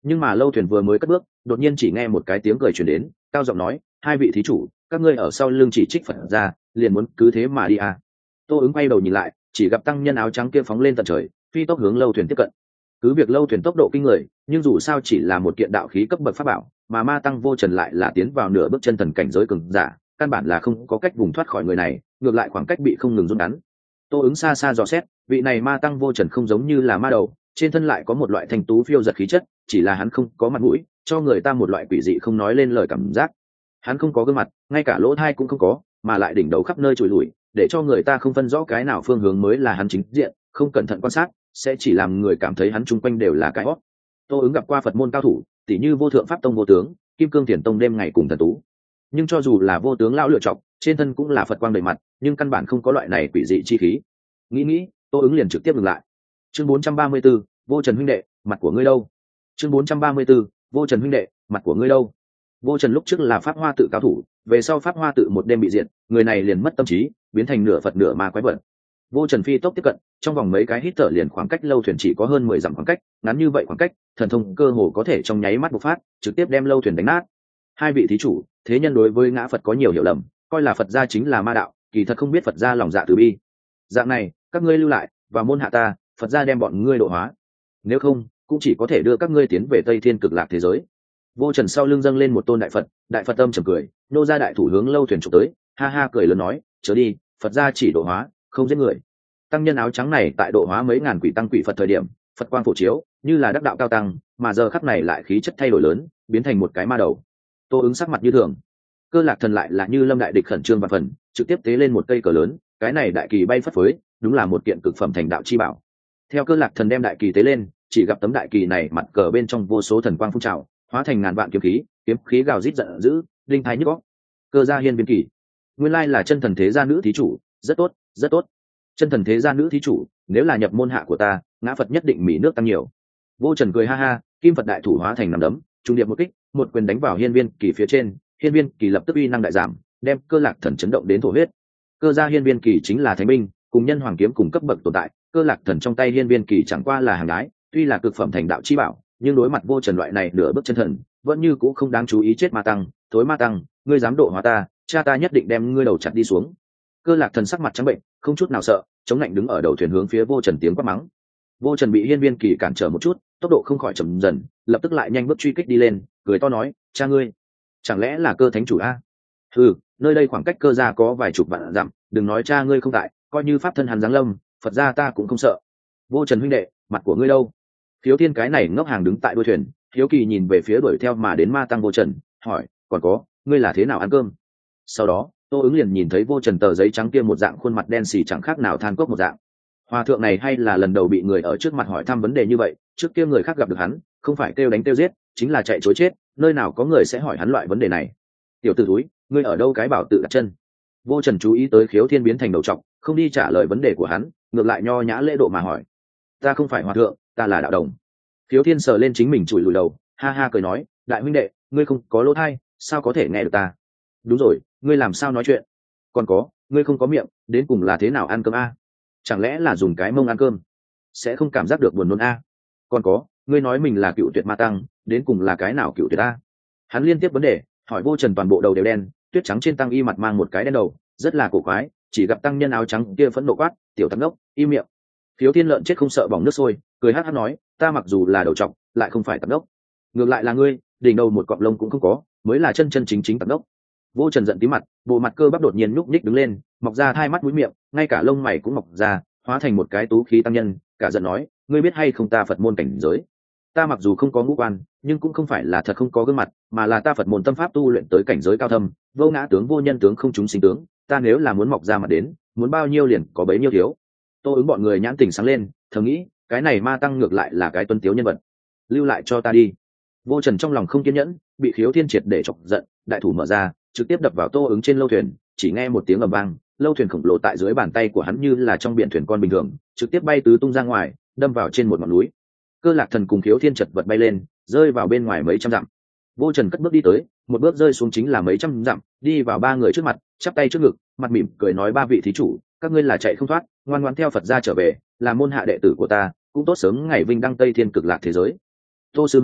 Nhưng mà lâu thuyền vừa mới cất bước, đột nhiên chỉ nghe một cái tiếng cười truyền đến, cao giọng nói, hai vị thí chủ, các ngươi ở sau lưng chỉ trích Phật ra, liền muốn cứ thế mà đi à. Tô ứng quay đầu nhìn lại, chỉ gặp tăng nhân áo trắng kia phóng lên tận trời, phi tốc hướng lâu thuyền tiếp cận. Cứ việc lâu thuyền tốc độ kinh người, nhưng dù sao chỉ là một kiện đạo khí cấp bậc pháp bảo, mà ma tăng vô trần lại là tiến vào nửa bước chân thần cảnh giới cường giả, căn bản là không có cách vùng thoát khỏi người này, ngược lại khoảng cách bị không ngừng rút ngắn. Tô ứng xa xa dò xét, vị này ma tăng vô trần không giống như là ma đầu, trên thân lại có một loại thanh tú phiêu giật khí chất, chỉ là hắn không có mặt mũi, cho người ta một loại quỷ dị không nói lên lời cảm giác. Hắn không có gương mặt, ngay cả lỗ tai cũng không có, mà lại đỉnh đầu khắp nơi trùi lủi, để cho người ta không phân rõ cái nào phương hướng mới là hắn chính diện, không cẩn thận quan sát sẽ chỉ làm người cảm thấy hắn chung quanh đều là cái hót. Tô ứng gặp qua Phật môn cao thủ, tỷ như Vô Thượng Pháp Tông Vô Tướng, Kim Cương Thiền Tông đêm ngày cùng thần tú. Nhưng cho dù là Vô Tướng lão lựa chọc, trên thân cũng là Phật quang đầy mặt, nhưng căn bản không có loại này quỷ dị chi khí. Nghĩ, Tô ứng liền trực tiếp dừng lại. Chương 434, Vô Trần huynh đệ, mặt của ngươi đâu? Chương 434, Vô Trần huynh đệ, mặt của ngươi đâu? Vô Trần lúc trước là Pháp Hoa tự cao thủ, về sau Pháp Hoa tự một đêm bị diệt, người này liền mất tâm trí, biến thành nửa Phật nửa ma quái vật. Vô Trần phi tốc tiếp cận, trong vòng mấy cái hít thở liền khoảng cách lâu thuyền chỉ có hơn 10 dặm khoảng cách, ngắn như vậy khoảng cách, thần thông cơ hồ có thể trong nháy mắt bộc phát, trực tiếp đem lâu thuyền đánh nát. Hai vị thí chủ, thế nhân đối với ngã Phật có nhiều hiểu lầm, coi là Phật gia chính là ma đạo, kỳ thật không biết Phật gia lòng dạ từ bi. Dạng này, các ngươi lưu lại, và môn hạ ta, Phật gia đem bọn ngươi độ hóa. Nếu không, cũng chỉ có thể đưa các ngươi tiến về Tây Thiên Cực Lạc thế giới. Vô Trần sau lưng dâng lên một tôn đại Phật âm trầm cười, nô ra đại thủ hướng lâu thuyền chụp tới, ha ha cười lớn nói, chớ đi, Phật gia chỉ độ hóa, không giết người. Tăng nhân áo trắng này tại độ hóa mấy ngàn quỷ tăng quỷ Phật thời điểm, Phật quang phổ chiếu, như là đắc đạo cao tăng, mà giờ khắc này lại khí chất thay đổi lớn, biến thành một cái ma đầu. Tô ứng sắc mặt như thường. Cơ Lạc Thần lại là như lâm đại địch khẩn trương và phần, trực tiếp tế lên một cây cờ lớn, cái này đại kỳ bay phất phới, đúng là một kiện cực phẩm thành đạo chi bảo. Theo Cơ Lạc Thần đem đại kỳ tế lên, chỉ gặp tấm đại kỳ này mặt cờ bên trong vô số thần quang phun trào, hóa thành ngàn vạn kiếm khí gào rít giận dữ, linh thái nhức óc. Cơ gia hiên viên kỳ, nguyên lai là chân thần thế gia nữ thí chủ, rất tốt, rất tốt. Chân thần thế gia nữ thí chủ, nếu là nhập môn hạ của ta, ngã Phật nhất định mỹ nước tăng nhiều. Vô Trần cười ha ha, kim Phật đại thủ hóa thành nắm đấm, trung điệp một kích, một quyền đánh vào hiên viên kỳ phía trên, hiên viên kỳ lập tức uy năng đại giảm, đem Cơ Lạc Thần chấn động đến thổ huyết. Cơ gia hiên viên kỳ chính là thánh binh, cùng nhân hoàng kiếm cùng cấp bậc tồn tại, Cơ Lạc Thần trong tay hiên viên kỳ chẳng qua là hàng gái, tuy là cực phẩm thành đạo chi bảo, nhưng đối mặt Vô Trần loại này nửa bước chân thần, vẫn như cũ không đáng chú ý. Chết ma tăng, thối ma tăng, ngươi dám độ hóa ta, cha ta nhất định đem ngươi đầu chặt đi xuống. Cơ Lạc Thần sắc mặt trắng bệnh, không chút nào sợ, chống lạnh đứng ở đầu thuyền hướng phía Vô Trần tiếng quát mắng. Vô Trần bị hiên viên kỳ cản trở một chút, tốc độ không khỏi chậm dần, lập tức lại nhanh bước truy kích đi lên, cười to nói, cha ngươi, chẳng lẽ là Cơ thánh chủ a? Ừ, nơi đây khoảng cách Cơ gia có vài chục vạn dặm, đừng nói cha ngươi không tại, coi như pháp thân hắn giáng lâm, Phật gia ta cũng không sợ. Vô Trần huynh đệ, mặt của ngươi đâu? Khiếu Thiên cái này ngốc hàng đứng tại đuôi thuyền, hiếu kỳ nhìn về phía đuổi theo mà đến ma tăng Vô Trần, hỏi, còn có, ngươi là thế nào ăn cơm? Sau đó, Tô ứng liền nhìn thấy Vô Trần tờ giấy trắng kia một dạng khuôn mặt đen xì chẳng khác nào than cốc một dạng. Hòa thượng này hay là lần đầu bị người ở trước mặt hỏi thăm vấn đề như vậy, trước kia người khác gặp được hắn, không phải kêu đánh kêu giết, chính là chạy chối chết, nơi nào có người sẽ hỏi hắn loại vấn đề này. Tiểu tử thúi, ngươi ở đâu cái bảo tự đặt chân? Vô Trần chú ý tới Khiếu Thiên biến thành đầu trọc, không đi trả lời vấn đề của hắn, ngược lại nho nhã lễ độ mà hỏi, ta không phải hòa thượng, ta là đạo đồng. Khiếu Thiên sờ lên chính mình chùi lùi đầu, ha ha cười nói, đại huynh đệ, ngươi không có lỗ tai, sao có thể nghe được ta? Đúng rồi, ngươi làm sao nói chuyện? Còn có, ngươi không có miệng, đến cùng là thế nào ăn cơm a? Chẳng lẽ là dùng cái mông ăn cơm? Sẽ không cảm giác được buồn nôn a? Còn có, ngươi nói mình là cựu tuyệt ma tăng, đến cùng là cái nào cựu tuyệt a? Hắn liên tiếp vấn đề, hỏi Vô Trần toàn bộ đầu đều đen, tuyết trắng trên tăng y mặt mang một cái đen đầu, rất là cổ quái, chỉ gặp tăng nhân áo trắng kia phẫn nộ quát, tiểu tặc ngốc, im miệng. Khiếu Thiên lợn chết không sợ bỏng nước sôi, cười hắt hắt nói, ta mặc dù là đầu trọc, lại không phải tặc ngốc. Ngược lại là ngươi, đỉnh đầu một cọng lông cũng không có, mới là chân chân chính chính tặc ngốc. Vô Trần giận tí mặt, bộ mặt cơ bắp đột nhiên nhúc nhích đứng lên, mọc ra hai mắt mũi miệng, ngay cả lông mày cũng mọc ra, hóa thành một cái tú khí tăng nhân, cả giận nói, ngươi biết hay không ta Phật môn cảnh giới? Ta mặc dù không có ngũ quan, nhưng cũng không phải là thật không có gương mặt, mà là ta Phật môn tâm pháp tu luyện tới cảnh giới cao thâm, vô ngã tướng vô nhân tướng không chúng sinh tướng, ta nếu là muốn mọc ra mặt đến, muốn bao nhiêu liền có bấy nhiêu thiếu. Tô ứng bọn người nhãn tình sáng lên, thầm nghĩ, cái này ma tăng ngược lại là cái tuân tiếu nhân vật, lưu lại cho ta đi. Vô Trần trong lòng không kiên nhẫn, bị Khiếu Thiên triệt để chọc giận, đại thủ mở ra, trực tiếp đập vào Tô ứng trên lâu thuyền, chỉ nghe một tiếng ầm vang, lâu thuyền khổng lồ tại dưới bàn tay của hắn như là trong biển thuyền con bình thường, trực tiếp bay tứ tung ra ngoài, đâm vào trên một ngọn núi. Cơ Lạc Thần cùng Khiếu Thiên chật vật bay lên, rơi vào bên ngoài mấy trăm dặm. Vô Trần cất bước đi tới, một bước rơi xuống chính là mấy trăm dặm, đi vào ba người trước mặt, chắp tay trước ngực, mặt mỉm cười nói, ba vị thí chủ, các ngươi là chạy không thoát, ngoan ngoãn theo Phật gia trở về, là môn hạ đệ tử của ta, cũng tốt sớm ngày vinh đăng Tây Thiên Cực Lạc thế giới. Tô sư minh,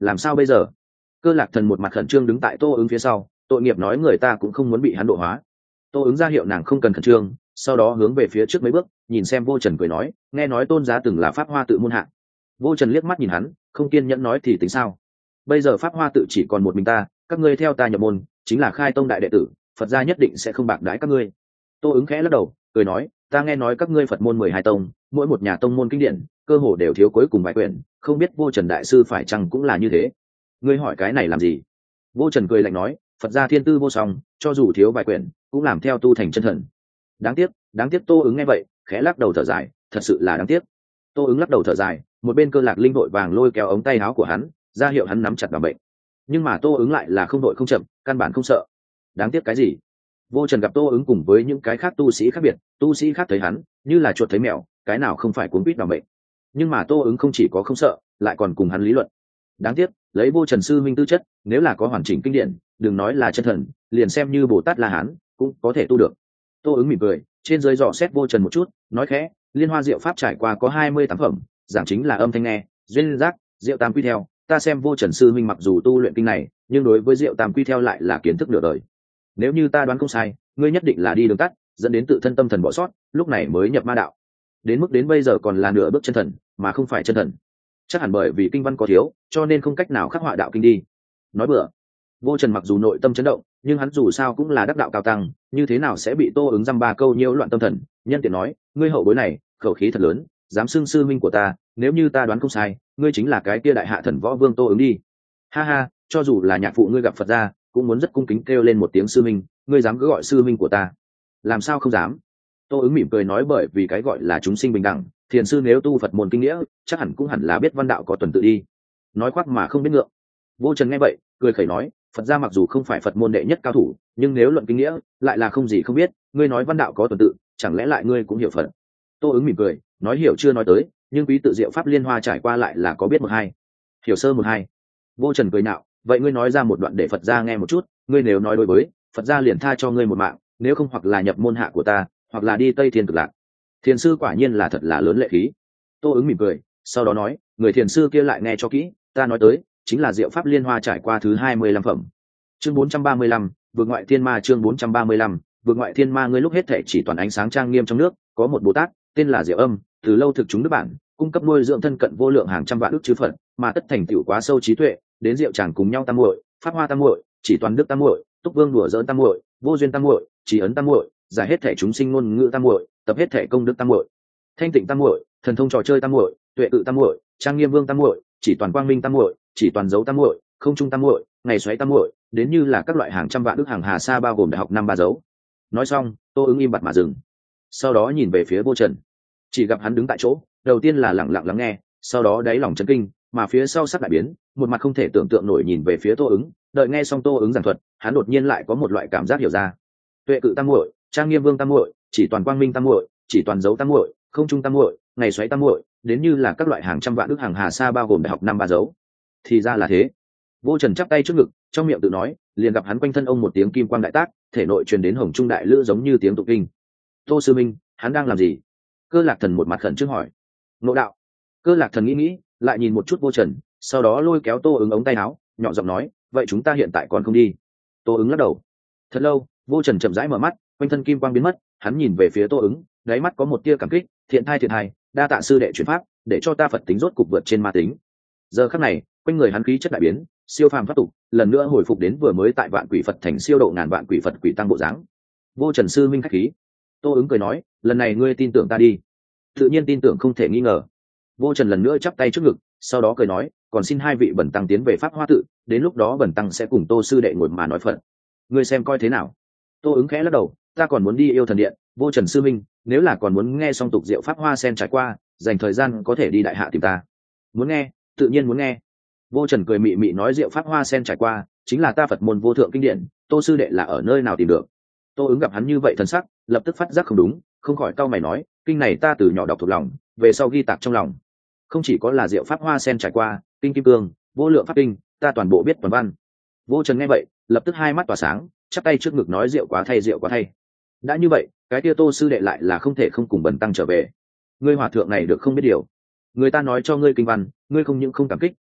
làm sao bây giờ? Cơ Lạc Thần một mặt khẩn trương đứng tại Tô Ứng phía sau, tội nghiệp nói người ta cũng không muốn bị hắn độ hóa. Tô Ứng ra hiệu nàng không cần khẩn trương, sau đó hướng về phía trước mấy bước, nhìn xem Vô Trần cười nói, nghe nói Tôn giá từng là pháp hoa tự môn hạ. Vô Trần liếc mắt nhìn hắn, không kiên nhẫn nói thì tính sao? Bây giờ pháp hoa tự chỉ còn một mình ta, các ngươi theo ta nhập môn, chính là khai tông đại đệ tử, Phật gia nhất định sẽ không bạc đãi các ngươi. Tô Ứng khẽ lắc đầu, cười nói, ta nghe nói các ngươi Phật môn 12 tông, mỗi một nhà tông môn kinh điển, cơ hồ đều thiếu cuối cùng vài quyển, không biết Vô Trần đại sư phải chăng cũng là như thế? Ngươi hỏi cái này làm gì? Vô Trần cười lạnh nói, Phật gia thiên tư vô song, cho dù thiếu vài quyển, cũng làm theo tu thành chân thần. Đáng tiếc Tô Ứng nghe vậy, khẽ lắc đầu thở dài, thật sự là đáng tiếc. Tô Ứng lắc đầu thở dài, một bên Cơ Lạc Linh vội vàng lôi kéo ống tay áo của hắn, ra hiệu hắn nắm chặt bảo bệnh. Nhưng mà Tô Ứng lại là không đội không chậm, căn bản không sợ. Đáng tiếc cái gì? Vô Trần gặp Tô Ứng cùng với những cái khác tu sĩ khác biệt, tu sĩ khác thấy hắn như là chuột thấy mèo, cái nào không phải cuốn quýt bảo bệnh. Nhưng mà Tô Ứng không chỉ có không sợ, lại còn cùng hắn lý luận. Đáng tiếc, lấy Vô Trần sư minh tư chất, nếu là có hoàn chỉnh kinh điển, đừng nói là chân thần, liền xem như Bồ Tát La Hán cũng có thể tu được. Tô Ứng mỉm cười, trên dưới dò xét Vô Trần một chút, nói khẽ, Liên Hoa Diệu Pháp trải qua có 20 tác phẩm, giảng chính là âm thanh nghe, duyên giác, Diệu Tam Quy theo, ta xem Vô Trần sư minh mặc dù tu luyện kinh này, nhưng đối với Diệu Tam Quy theo lại là kiến thức nửa đời. Nếu như ta đoán không sai, ngươi nhất định là đi đường tắt, dẫn đến tự thân tâm thần bỏ sót, lúc này mới nhập ma đạo. Đến mức đến bây giờ còn là nửa bước chân thần, mà không phải chân thần. Chắc hẳn bởi vì kinh văn có thiếu, cho nên không cách nào khắc họa đạo kinh đi. Nói bừa. Vô Trần mặc dù nội tâm chấn động, nhưng hắn dù sao cũng là đắc đạo cao tăng, như thế nào sẽ bị Tô Ứng dăm ba câu nhiễu loạn tâm thần? Nhân tiện nói, ngươi hậu bối này, khẩu khí thật lớn, dám xưng sư minh của ta, nếu như ta đoán không sai, ngươi chính là cái kia đại hạ thần võ vương Tô Ứng đi. Ha ha, cho dù là nhạc phụ ngươi gặp Phật gia, cũng muốn rất cung kính kêu lên một tiếng sư minh, ngươi dám cứ gọi sư minh của ta? Làm sao không dám? Tô Ứng mỉm cười nói, bởi vì cái gọi là chúng sinh bình đẳng, thiền sư nếu tu Phật môn kinh nghĩa, chắc hẳn cũng hẳn là biết văn đạo có tuần tự đi. Nói khoác mà không biết ngượng. Vô Trần nghe vậy, cười khẩy nói, Phật gia mặc dù không phải Phật môn đệ nhất cao thủ, nhưng nếu luận kinh nghĩa, lại là không gì không biết, ngươi nói văn đạo có tuần tự, chẳng lẽ lại ngươi cũng hiểu Phật? Tô Ứng mỉm cười, nói hiểu chưa nói tới, nhưng quý tự diệu pháp liên hoa trải qua lại là có biết một hai. Hiểu sơ một hai. Vô Trần cười nạo, vậy ngươi nói ra một đoạn để Phật gia nghe một chút, ngươi nếu nói đối với, Phật gia liền tha cho ngươi một mạng, nếu không hoặc là nhập môn hạ của ta, hoặc là đi Tây Thiên Cực Lạc. Thiền sư quả nhiên là thật là lớn lệ khí. Tô Ứng mỉm cười, sau đó nói, người thiền sư kia lại nghe cho kỹ, ta nói tới chính là diệu pháp liên hoa trải qua thứ 25 phẩm. Chương 435, vượt ngoại thiên ma. Chương 435, vượt ngoại thiên ma. Ngươi lúc hết thể chỉ toàn ánh sáng trang nghiêm trong nước, có một Bồ Tát tên là Diệu Âm, từ lâu thực chúng đức bản, cung cấp nuôi dưỡng thân cận vô lượng hàng trăm vạn ức chư Phật, mà tất thành tựu quá sâu trí tuệ, đến diệu chàng cùng nhau tam muội, pháp hoa tam muội, chỉ toàn đức tam muội, túc vương đùa giỡn tam muội, vô duyên tam muội, chỉ ấn tam muội, giải hết thể chúng sinh ngôn ngữ tam muội, tập hết thể công đức tam muội, thanh tịnh tam muội, thần thông trò chơi tam muội, tuệ tự tam muội, trang nghiêm vương tam muội, chỉ toàn quang minh tam muội, chỉ toàn dấu tam muội, không trung tam muội, ngày xoáy tam muội, đến như là các loại hàng trăm vạn ức hàng hà sa bao gồm đại học năm ba dấu. Nói xong, Tô Ứng im bặt mà dừng, sau đó nhìn về phía Vô Trần, chỉ gặp hắn đứng tại chỗ, đầu tiên là lặng lặng lắng nghe, sau đó đáy lòng chấn kinh, mà phía sau sắc đại biến, một mặt không thể tưởng tượng nổi nhìn về phía Tô Ứng. Đợi nghe xong Tô Ứng giảng thuật, hắn đột nhiên lại có một loại cảm giác hiểu ra. Tuệ cự tam muội, trang nghiêm vương tam muội, chỉ toàn quang minh tam muội, chỉ toàn dấu tam muội, không trung tam muội, ngày xoáy tam muội, đến như là các loại hàng trăm vạn ức hàng hà sa bao gồm đại học năm ba dấu. Thì ra là thế. Vô Trần chắp tay trước ngực, trong miệng tự nói, liền gặp hắn quanh thân ông một tiếng kim quang đại tác, thể nội truyền đến hồng trung đại lữ giống như tiếng tụng kinh. Tô sư minh, hắn đang làm gì? Cơ Lạc Thần một mặt khẩn trương hỏi. Ngộ đạo. Cơ Lạc Thần nghĩ, lại nhìn một chút Vô Trần, sau đó lôi kéo Tô Ứng ống tay áo, nhỏ giọng nói, vậy chúng ta hiện tại còn không đi? Tô Ứng lắc đầu. Thật lâu, Vô Trần chậm rãi mở mắt, quanh thân kim quang biến mất, hắn nhìn về phía Tô Ứng, đáy mắt có một tia cảm kích, thiện thai, đa tạ sư đệ chuyển pháp, để cho ta Phật tính rốt cục vượt trên ma tính. Giờ khắc này, quanh người hắn khí chất đại biến, siêu phàm thoát tục, lần nữa hồi phục đến vừa mới tại vạn quỷ Phật thành siêu độ ngàn vạn quỷ Phật quỷ tăng bộ dáng. Vô Trần sư minh khách khí. Tô Ứng cười nói, lần này ngươi tin tưởng ta đi? Tự nhiên tin tưởng không thể nghi ngờ. Vô Trần lần nữa chắp tay trước ngực, sau đó cười nói, còn xin hai vị bẩn tăng tiến về pháp hoa tự, đến lúc đó bẩn tăng sẽ cùng Tô sư đệ ngồi mà nói Phật. Ngươi xem coi thế nào? Tô Ứng khẽ lắc đầu, ta còn muốn đi yêu thần điện. Vô Trần sư minh, nếu là còn muốn nghe song tục diệu pháp hoa sen trải qua, dành thời gian có thể đi đại hạ tìm ta. Muốn nghe, tự nhiên muốn nghe. Vô Trần cười mị mị nói, diệu pháp hoa sen trải qua chính là ta Phật môn vô thượng kinh điển, Tô sư đệ là ở nơi nào tìm được? Tô Ứng gặp hắn như vậy thần sắc, lập tức phát giác không đúng, không khỏi cau mày nói, kinh này ta từ nhỏ đọc thuộc lòng, về sau ghi tạc trong lòng. Không chỉ có là diệu pháp hoa sen trải qua, kinh kim cương, vô lượng pháp kinh, ta toàn bộ biết toàn văn. Vô Trần nghe vậy, lập tức hai mắt tỏa sáng, chắp tay trước ngực nói, diệu quá thay. Đã như vậy, cái kia Tô sư đệ lại là không thể không cùng bần tăng trở về. Ngươi hòa thượng này được không biết điều, người ta nói cho ngươi kinh văn, ngươi không những không cảm kích,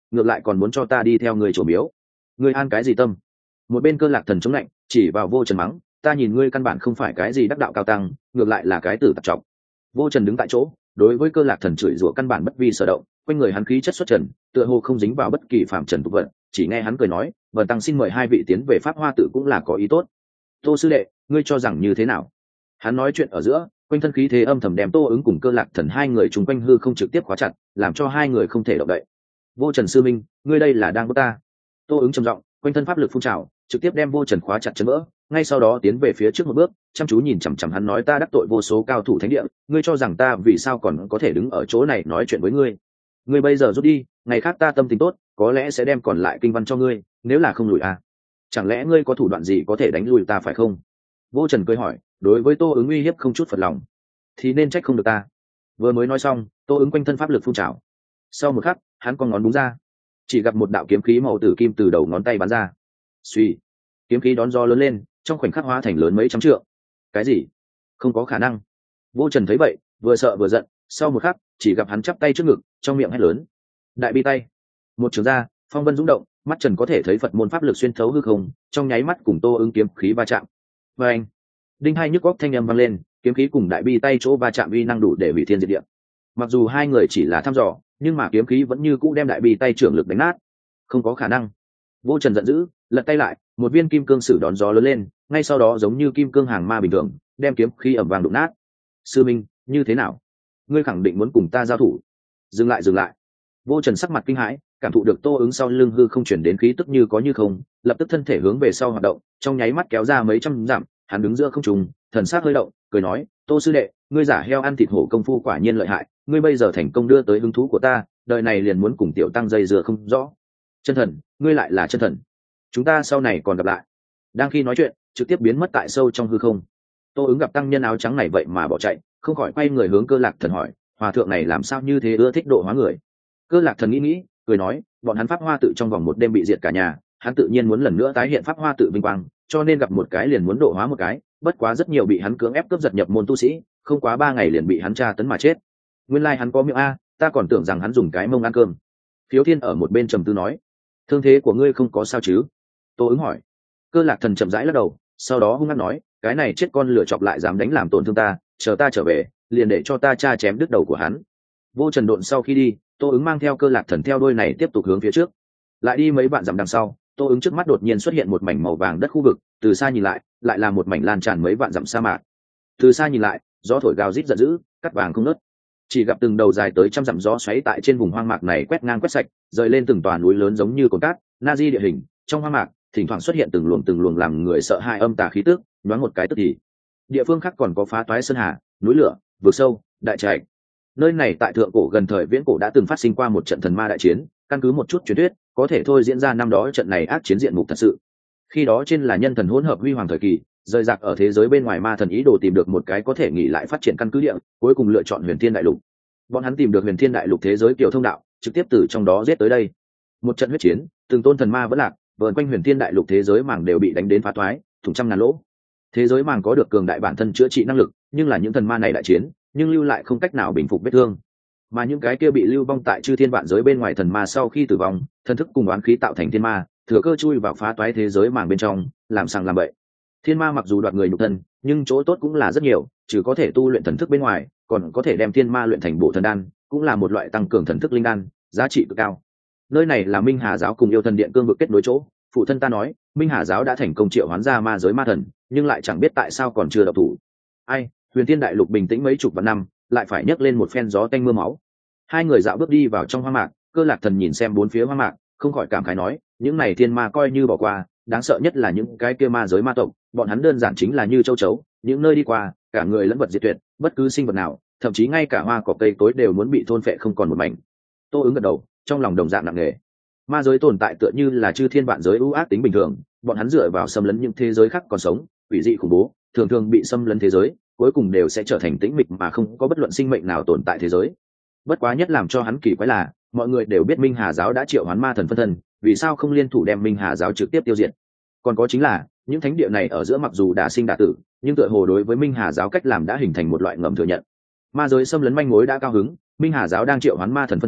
ngược lại còn muốn cho ta đi theo người chủ miếu. Ngươi an cái gì tâm? Một bên Cơ Lạc Thần chống lạnh chỉ vào Vô Trần mắng, ta nhìn ngươi căn bản không phải cái gì đắc đạo cao tăng, ngược lại là cái tử tạp trọng. Vô Trần đứng tại chỗ, đối với Cơ Lạc Thần chửi rủa căn bản bất vi sở động, quanh người hắn khí chất xuất trần, tựa hồ không dính vào bất kỳ phạm trần tục vận, chỉ nghe hắn cười nói, "Vân tăng xin mời hai vị tiến về Pháp Hoa tự cũng là có ý tốt. Tô sư đệ, ngươi cho rằng như thế nào?" Hắn nói chuyện ở giữa, quanh thân khí thế âm thầm đem Tô Ứng cùng Cơ Lạc Thần hai người chung quanh hư không trực tiếp khóa chặt, làm cho hai người không thể động đậy. "Vô Trần sư minh, ngươi đây là đang bức ta." Tô Ứng trầm giọng, quanh thân pháp lực phun trào, trực tiếp đem Vô Trần khóa chặt chấn vỡ, ngay sau đó tiến về phía trước một bước, chăm chú nhìn chằm chằm hắn nói, ta đắc tội vô số cao thủ thánh địa, ngươi cho rằng ta vì sao còn có thể đứng ở chỗ này nói chuyện với ngươi? Ngươi bây giờ rút đi, ngày khác ta tâm tình tốt, có lẽ sẽ đem còn lại kinh văn cho ngươi, nếu là không lùi à? Chẳng lẽ ngươi có thủ đoạn gì có thể đánh lùi ta phải không? Vô Trần cười hỏi, đối với Tô Ứng uy hiếp không chút phật lòng, thì nên trách không được ta. Vừa mới nói xong, Tô Ứng quanh thân pháp lực phun trào. Sau một khắc, hắn con ngón đúng ra, chỉ gặp một đạo kiếm khí màu tử kim từ đầu ngón tay bắn ra. Suy, kiếm khí đón gió lớn lên, trong khoảnh khắc hóa thành lớn mấy trăm trượng. Cái gì? Không có khả năng. Vô Trần thấy vậy, vừa sợ vừa giận, sau một khắc, chỉ gặp hắn chắp tay trước ngực, trong miệng hét lớn. Đại bi tay. Một trường ra, phong vân rung động, mắt Trần có thể thấy Phật môn pháp lực xuyên thấu hư không, trong nháy mắt cùng Tô Ứng kiếm khí va chạm. Và anh, đinh hai nhức góc thanh âm vang lên, kiếm khí cùng đại bi tay chỗ va chạm uy năng đủ để hủy thiên diệt địa. Mặc dù hai người chỉ là thăm dò, nhưng mà kiếm khí vẫn như cũ đem đại bi tay trưởng lực đánh nát. Không có khả năng. Vô Trần giận dữ, lật tay lại, một viên kim cương sử đón gió lớn lên, ngay sau đó giống như kim cương hàng ma bình thường, đem kiếm khí ầm vang đụng nát. Sư minh, như thế nào? Ngươi khẳng định muốn cùng ta giao thủ? Dừng lại, dừng lại. Vô Trần sắc mặt kinh hãi, cảm thụ được Tô Ứng sau lưng hư không chuyển đến khí tức như có như không, lập tức thân thể hướng về sau hoạt động, trong nháy mắt kéo ra mấy trăm dặm, hắn đứng giữa không trung, thần sắc hơi động, cười nói, Tô sư đệ, ngươi giả heo ăn thịt hổ công phu quả nhiên lợi hại, ngươi bây giờ thành công đưa tới hứng thú của ta, đời này liền muốn cùng tiểu tăng dây dưa không rõ. Chân thần, ngươi lại là chân thần, chúng ta sau này còn gặp lại. Đang khi nói chuyện, trực tiếp biến mất tại sâu trong hư không. Tô Ứng gặp tăng nhân áo trắng này vậy mà bỏ chạy, không khỏi quay người hướng Cơ Lạc Thần hỏi, hòa thượng này làm sao như thế ưa thích độ hóa người? Cơ Lạc Thần nghĩ nghĩ, cười nói, bọn hắn Pháp Hoa tự trong vòng một đêm bị diệt cả nhà, hắn tự nhiên muốn lần nữa tái hiện Pháp Hoa tự vinh quang, cho nên gặp một cái liền muốn độ hóa một cái, bất quá rất nhiều bị hắn cưỡng ép cướp giật nhập môn tu sĩ, không quá 3 ngày liền bị hắn tra tấn mà chết. Nguyên lai hắn có miệng a, ta còn tưởng rằng hắn dùng cái mông ăn cơm. Phiếu Thiên ở một bên trầm tư nói, thương thế của ngươi không có sao chứ? Tô Ứng hỏi. Cơ Lạc Thần chậm rãi lắc đầu, sau đó hung hăng nói, cái này chết con lửa chọc lại dám đánh làm tổn thương ta, chờ ta trở về, liền để cho ta cha chém đứt đầu của hắn. Vô Trần độn sau khi đi, Tô Ứng mang theo Cơ Lạc Thần theo đôi này tiếp tục hướng phía trước. Lại đi mấy vạn dặm đằng sau, Tô Ứng trước mắt đột nhiên xuất hiện một mảnh màu vàng đất khu vực, từ xa nhìn lại, lại là một mảnh lan tràn mấy vạn dặm sa mạc. Từ xa nhìn lại, gió thổi gào rít giận dữ, cắt vàng không ngớt. Chỉ gặp từng đầu dài tới trăm dặm gió xoáy tại trên vùng hoang mạc này quét ngang quét sạch, rời lên từng tòa núi lớn giống như cồn cát, na di địa hình. Trong hoang mạc, thỉnh thoảng xuất hiện từng luồng làm người sợ hãi âm tà khí tức, nhoáng một cái tức thì. Địa phương khác còn có phá toái sơn hà, núi lửa, vực sâu, đại trạch. Nơi này tại thượng cổ gần thời viễn cổ đã từng phát sinh qua một trận thần ma đại chiến, căn cứ một chút truyền thuyết, có thể thôi diễn ra năm đó trận này ác chiến diện mục thật sự. Khi đó trên là nhân thần hỗn hợp huy hoàng thời kỳ, rời rạc ở thế giới bên ngoài ma thần ý đồ tìm được một cái có thể nghỉ lại phát triển căn cứ địa, cuối cùng lựa chọn Huyền Thiên Đại Lục. Bọn hắn tìm được Huyền Thiên Đại Lục thế giới kiểu thông đạo, trực tiếp từ trong đó giết tới đây. Một trận huyết chiến, từng tôn thần ma vẫn lạc, vờn quanh Huyền Thiên Đại Lục thế giới màng đều bị đánh đến phá toái, thủng trăm ngàn lỗ. Thế giới màng có được cường đại bản thân chữa trị năng lực, nhưng là những thần ma này đại chiến, nhưng lưu lại không cách nào bình phục vết thương. Mà những cái kia bị lưu vong tại chư thiên vạn giới bên ngoài thần ma sau khi tử vong, thần thức cùng oán khí tạo thành thiên ma, thừa cơ chui vào phá toái thế giới màng bên trong, làm sằng làm bậy. Thiên ma mặc dù đoạt người nhục thân, nhưng chỗ tốt cũng là rất nhiều, trừ có thể tu luyện thần thức bên ngoài, còn có thể đem thiên ma luyện thành bộ thần đan, cũng là một loại tăng cường thần thức linh đan, giá trị cực cao. Nơi này là Minh Hà giáo cùng yêu thần điện cương vực kết nối chỗ, phụ thân ta nói, Minh Hà giáo đã thành công triệu hoán ra ma giới ma thần, nhưng lại chẳng biết tại sao còn chưa độc thủ. Ai, Huyền Thiên Đại Lục bình tĩnh mấy chục vạn năm, lại phải nhấc lên một phen gió tanh mưa máu. Hai người dạo bước đi vào trong hoang mạc, Cơ Lạc Thần nhìn xem bốn phía hoang mạc, không khỏi cảm khái nói, những này thiên ma coi như bỏ qua, đáng sợ nhất là những cái kia ma giới ma tộc, bọn hắn đơn giản chính là như châu chấu, những nơi đi qua, cả người lẫn vật diệt tuyệt, bất cứ sinh vật nào, thậm chí ngay cả hoa cỏ cây cối đều muốn bị thôn phệ không còn một mảnh. Tô Ứng gật đầu, trong lòng đồng dạng nặng nề. Ma giới tồn tại tựa như là chư thiên vạn giới ưu ác tính bình thường, bọn hắn dựa vào xâm lấn những thế giới khác còn sống, quỷ dị khủng bố, thường thường bị xâm lấn thế giới, cuối cùng đều sẽ trở thành tĩnh mịch mà không có bất luận sinh mệnh nào tồn tại thế giới. Bất quá nhất làm cho hắn kỳ quái là, mọi người đều biết Minh Hà giáo đã triệu hoán ma thần phân thân, vì sao không liên thủ đem Minh Hà giáo trực tiếp tiêu diệt? Còn có chính là, những thánh địa này ở giữa mặc dù đã sinh đã tử, nhưng tựa hồ đối với Minh Hà giáo cách làm đã hình thành một loại ngầm thừa nhận. Ma giới xâm lấn manh mối đã cao hứng, Minh Hà giáo đang triệu hoán ma thần phân thân,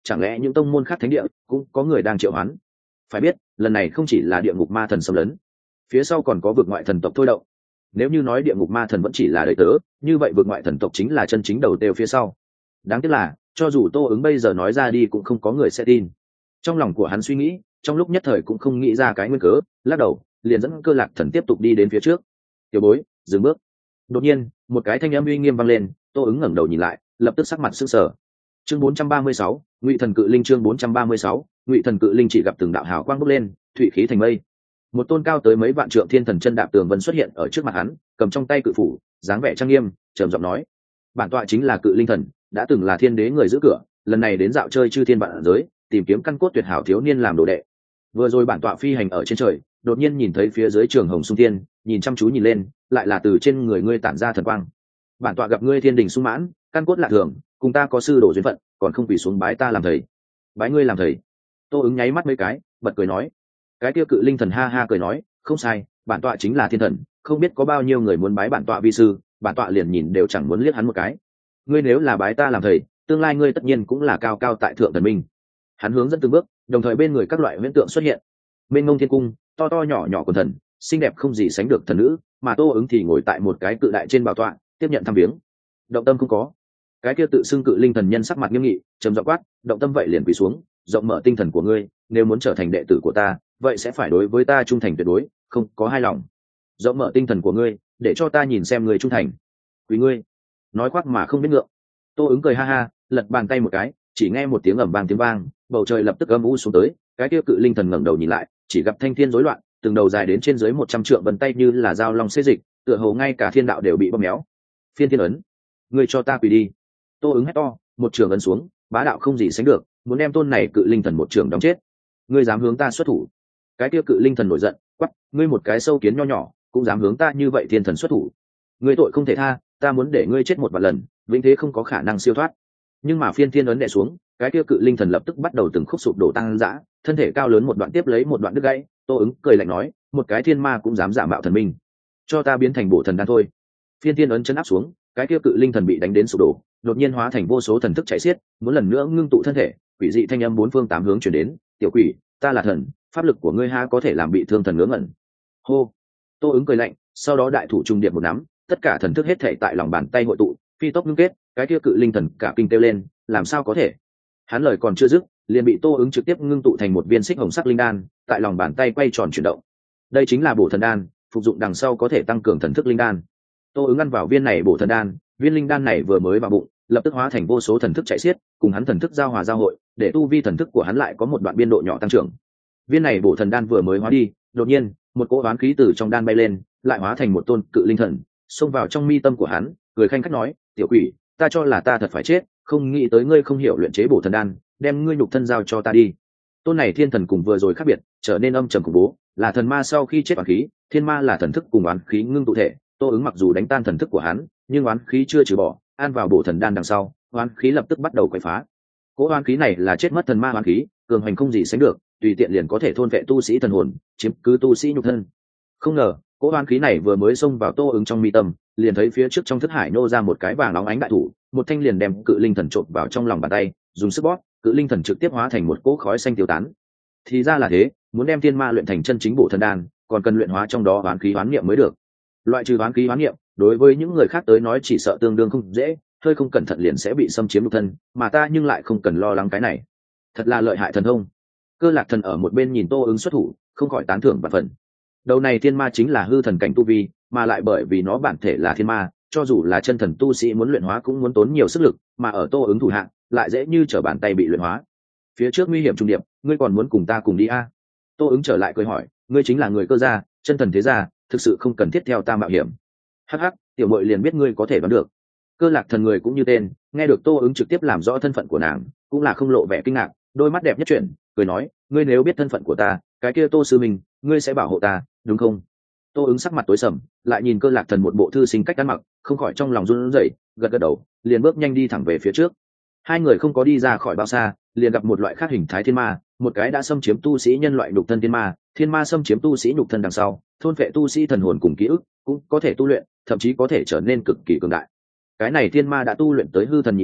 chẳng lẽ những tông môn khác thánh địa cũng có người đang triệu hoán? Phải biết lần này không chỉ là địa ngục ma thần xâm lấn, phía sau còn có vực ngoại thần tộc thôi động. Nếu như nói địa ngục ma thần vẫn chỉ là đời tớ, như vậy vực ngoại thần tộc chính là chân chính đầu têu phía sau. Đáng tiếc là cho dù Tô Ứng bây giờ nói ra đi cũng không có người sẽ tin. Trong lòng của hắn suy nghĩ, trong lúc nhất thời cũng không nghĩ ra cái nguyên cớ, lắc đầu liền dẫn Cơ Lạc Thần tiếp tục đi đến phía trước. Tiểu bối, dừng bước. Đột nhiên một cái thanh âm uy nghiêm vang lên, Tô Ứng ngẩng đầu nhìn lại, lập tức sắc mặt sững sờ. Chương 436, Ngụy Thần Cự Linh. Chương 436, Ngụy Thần Cự Linh. Chỉ gặp từng đạo hào quang bốc lên, thủy khí thành mây. Một tôn cao tới mấy vạn trượng thiên thần chân đạp tường vân xuất hiện ở trước mặt hắn, cầm trong tay cự phủ, dáng vẻ trang nghiêm, trầm giọng nói: bản tọa chính là Cự Linh Thần, đã từng là thiên đế người giữ cửa, lần này đến dạo chơi chư thiên vạn giới, tìm kiếm căn cốt tuyệt hảo thiếu niên làm đồ đệ. Vừa rồi bản tọa phi hành ở trên trời, đột nhiên nhìn thấy phía dưới trường hồng sung thiên, nhìn chăm chú nhìn lên, lại là từ trên người ngươi tản ra thần quang. Bản tọa gặp ngươi thiên đình sung mãn, căn cốt lạ thường, cùng ta có sư đồ duyên phận, còn không quỳ xuống bái ta làm thầy. Bái ngươi làm thầy? Tô Ứng nháy mắt mấy cái, bật cười nói. Cái kia Cự Linh Thần ha ha cười nói, không sai, bản tọa chính là thiên thần, không biết có bao nhiêu người muốn bái bản tọa vi sư, bản tọa liền nhìn đều chẳng muốn liếc hắn một cái. Ngươi nếu là bái ta làm thầy, tương lai ngươi tất nhiên cũng là cao cao tại thượng thần minh. Hắn hướng dẫn từng bước, đồng thời bên người các loại huyễn tượng xuất hiện. Bên ngông thiên cung, to to nhỏ nhỏ của thần, xinh đẹp không gì sánh được thần nữ, mà Tô Ứng thì ngồi tại một cái cự đại trên bảo tọa, tiếp nhận thăm viếng. Động tâm không có. Cái kia tự xưng Cự Linh Thần nhân sắc mặt nghiêm nghị, trầm giọng quát, động tâm vậy liền quỳ xuống, rộng mở tinh thần của ngươi, nếu muốn trở thành đệ tử của ta, vậy sẽ phải đối với ta trung thành tuyệt đối, không có hai lòng. Rộng mở tinh thần của ngươi, để cho ta nhìn xem ngươi trung thành. Quý ngươi. Nói khoác mà không biết ngượng. Tô Ứng cười ha ha, lật bàn tay một cái, chỉ nghe một tiếng ầm vang tiếng vang, bầu trời lập tức âm u xuống tới. Cái kia Cự Linh Thần ngẩng đầu nhìn lại, chỉ gặp thanh thiên rối loạn, từng đầu dài đến trên dưới 100 trượng vân tay như là dao long xê dịch, tựa hồ ngay cả thiên đạo đều bị bóp méo. Phiên thiên ấn, ngươi cho ta quỳ đi. Tô Ứng hét to, một trường ấn xuống, bá đạo không gì sánh được, muốn đem tôn này Cự Linh Thần một trường đóng chết. Ngươi dám hướng ta xuất thủ? Cái kia Cự Linh Thần nổi giận, quát, ngươi một cái sâu kiến nho nhỏ, cũng dám hướng ta như vậy thiên thần xuất thủ? Ngươi tội không thể tha, ta muốn để ngươi chết một vạn lần, vĩnh thế không có khả năng siêu thoát. Nhưng mà phiên thiên ấn đè xuống, cái kia Cự Linh Thần lập tức bắt đầu từng khúc sụp đổ tăng dã, thân thể cao lớn một đoạn tiếp lấy một đoạn đứt gãy. Tô Ứng cười lạnh nói, một cái thiên ma cũng dám giả mạo thần minh, cho ta biến thành bổ thần đan thôi. Phiên thiên ấn chấn áp xuống, cái kia Cự Linh Thần bị đánh đến sụp đổ, đột nhiên hóa thành vô số thần thức chạy xiết, muốn lần nữa ngưng tụ thân thể. Quỷ dị thanh âm bốn phương tám hướng truyền đến, tiểu quỷ, ta là thần, pháp lực của ngươi ha có thể làm bị thương thần ngớ ngẩn. Hô. Tô Ứng cười lạnh, sau đó đại thủ trung điệp một nắm, tất cả thần thức hết thể tại lòng bàn tay hội tụ, phi tốc ngưng kết. Cái kia Cự Linh Thần cả kinh kêu lên, làm sao có thể? Hắn lời còn chưa dứt, liền bị Tô Ứng trực tiếp ngưng tụ thành một viên xích hồng sắc linh đan, tại lòng bàn tay quay tròn chuyển động. Đây chính là bổ thần đan, phục dụng đằng sau có thể tăng cường thần thức linh đan. Tô Ứng ăn vào viên này bổ thần đan, viên linh đan này vừa mới vào bụng, lập tức hóa thành vô số thần thức chạy xiết, cùng hắn thần thức giao hòa giao hội, để tu vi thần thức của hắn lại có một đoạn biên độ nhỏ tăng trưởng. Viên này bổ thần đan vừa mới hóa đi, đột nhiên, một cỗ oán khí từ trong đan bay lên, lại hóa thành một tôn Cự Linh Thần, xông vào trong mi tâm của hắn, cười khanh khách nói, tiểu quỷ, ta cho là ta thật phải chết, không nghĩ tới ngươi không hiểu luyện chế bổ thần đan, đem ngươi nhục thân giao cho ta đi. Tôn này thiên thần cùng vừa rồi khác biệt, trở nên âm trầm khủng bố, là thần ma sau khi chết oán khí, thiên ma là thần thức cùng oán khí ngưng tụ thể. Tô Ứng mặc dù đánh tan thần thức của hắn, nhưng oán khí chưa trừ bỏ, ăn vào bổ thần đan đằng sau, oán khí lập tức bắt đầu quậy phá. Cỗ oán khí này là chết mất thần ma oán khí, cường hành không gì sánh được, tùy tiện liền có thể thôn vệ tu sĩ thần hồn, chiếm cứ tu sĩ nhục thân. Không ngờ, cỗ oán khí này vừa mới xông vào Tô Ứng trong mi tâm, liền thấy phía trước trong thức hải nô ra một cái vàng óng ánh đại thủ, một thanh liền đem Cự Linh Thần trộn vào trong lòng bàn tay, dùng sức bóp, Cự Linh Thần trực tiếp hóa thành một cỗ khói xanh tiêu tán. Thì ra là thế, muốn đem thiên ma luyện thành chân chính bổ thần đan, còn cần luyện hóa trong đó oán khí oán niệm mới được. Loại trừ oán khí oán niệm, đối với những người khác tới nói chỉ sợ tương đương không dễ, hơi không cẩn thận liền sẽ bị xâm chiếm nhục thân, mà ta nhưng lại không cần lo lắng cái này. Thật là lợi hại thần thông. Cơ Lạc Thần ở một bên nhìn Tô Ứng xuất thủ, không khỏi tán thưởng vạn phần. Đầu này thiên ma chính là hư thần cảnh tu vi, mà lại bởi vì nó bản thể là thiên ma, cho dù là chân thần tu sĩ muốn luyện hóa cũng muốn tốn nhiều sức lực, mà ở Tô Ứng thủ hạng, lại dễ như trở bàn tay bị luyện hóa. Phía trước nguy hiểm trung điệp, ngươi còn muốn cùng ta cùng đi a? Tô Ứng trở lại cười hỏi, ngươi chính là người cơ gia, chân thần thế gia, thực sự không cần thiết theo ta mạo hiểm. Hắc hắc, tiểu muội liền biết ngươi có thể đoán được. Cơ Lạc Thần người cũng như tên, nghe được Tô Ứng trực tiếp làm rõ thân phận của nàng, cũng là không lộ vẻ kinh ngạc, đôi mắt đẹp nhất chuyển, cười nói, ngươi nếu biết thân phận của ta, cái kia Tô sư minh, ngươi sẽ bảo hộ ta, đúng không? Tô Ứng sắc mặt tối sầm, lại nhìn Cơ Lạc Thần một bộ thư sinh cách ăn mặc, không khỏi trong lòng run rẩy, gật gật đầu, liền bước nhanh đi thẳng về phía trước. Hai người không có đi ra khỏi bao xa, liền gặp một loại khác hình thái thiên ma, một cái đã xâm chiếm tu sĩ nhân loại nhục thân thiên ma xâm chiếm tu sĩ nhục thân đằng sau, thôn phệ tu sĩ thần hồn cùng ký ức, cũng có thể tu luyện, thậm chí có thể trở nên cực kỳ cường đại. Cái này thiên ma đã tu luyện tới hư thần nhị giai,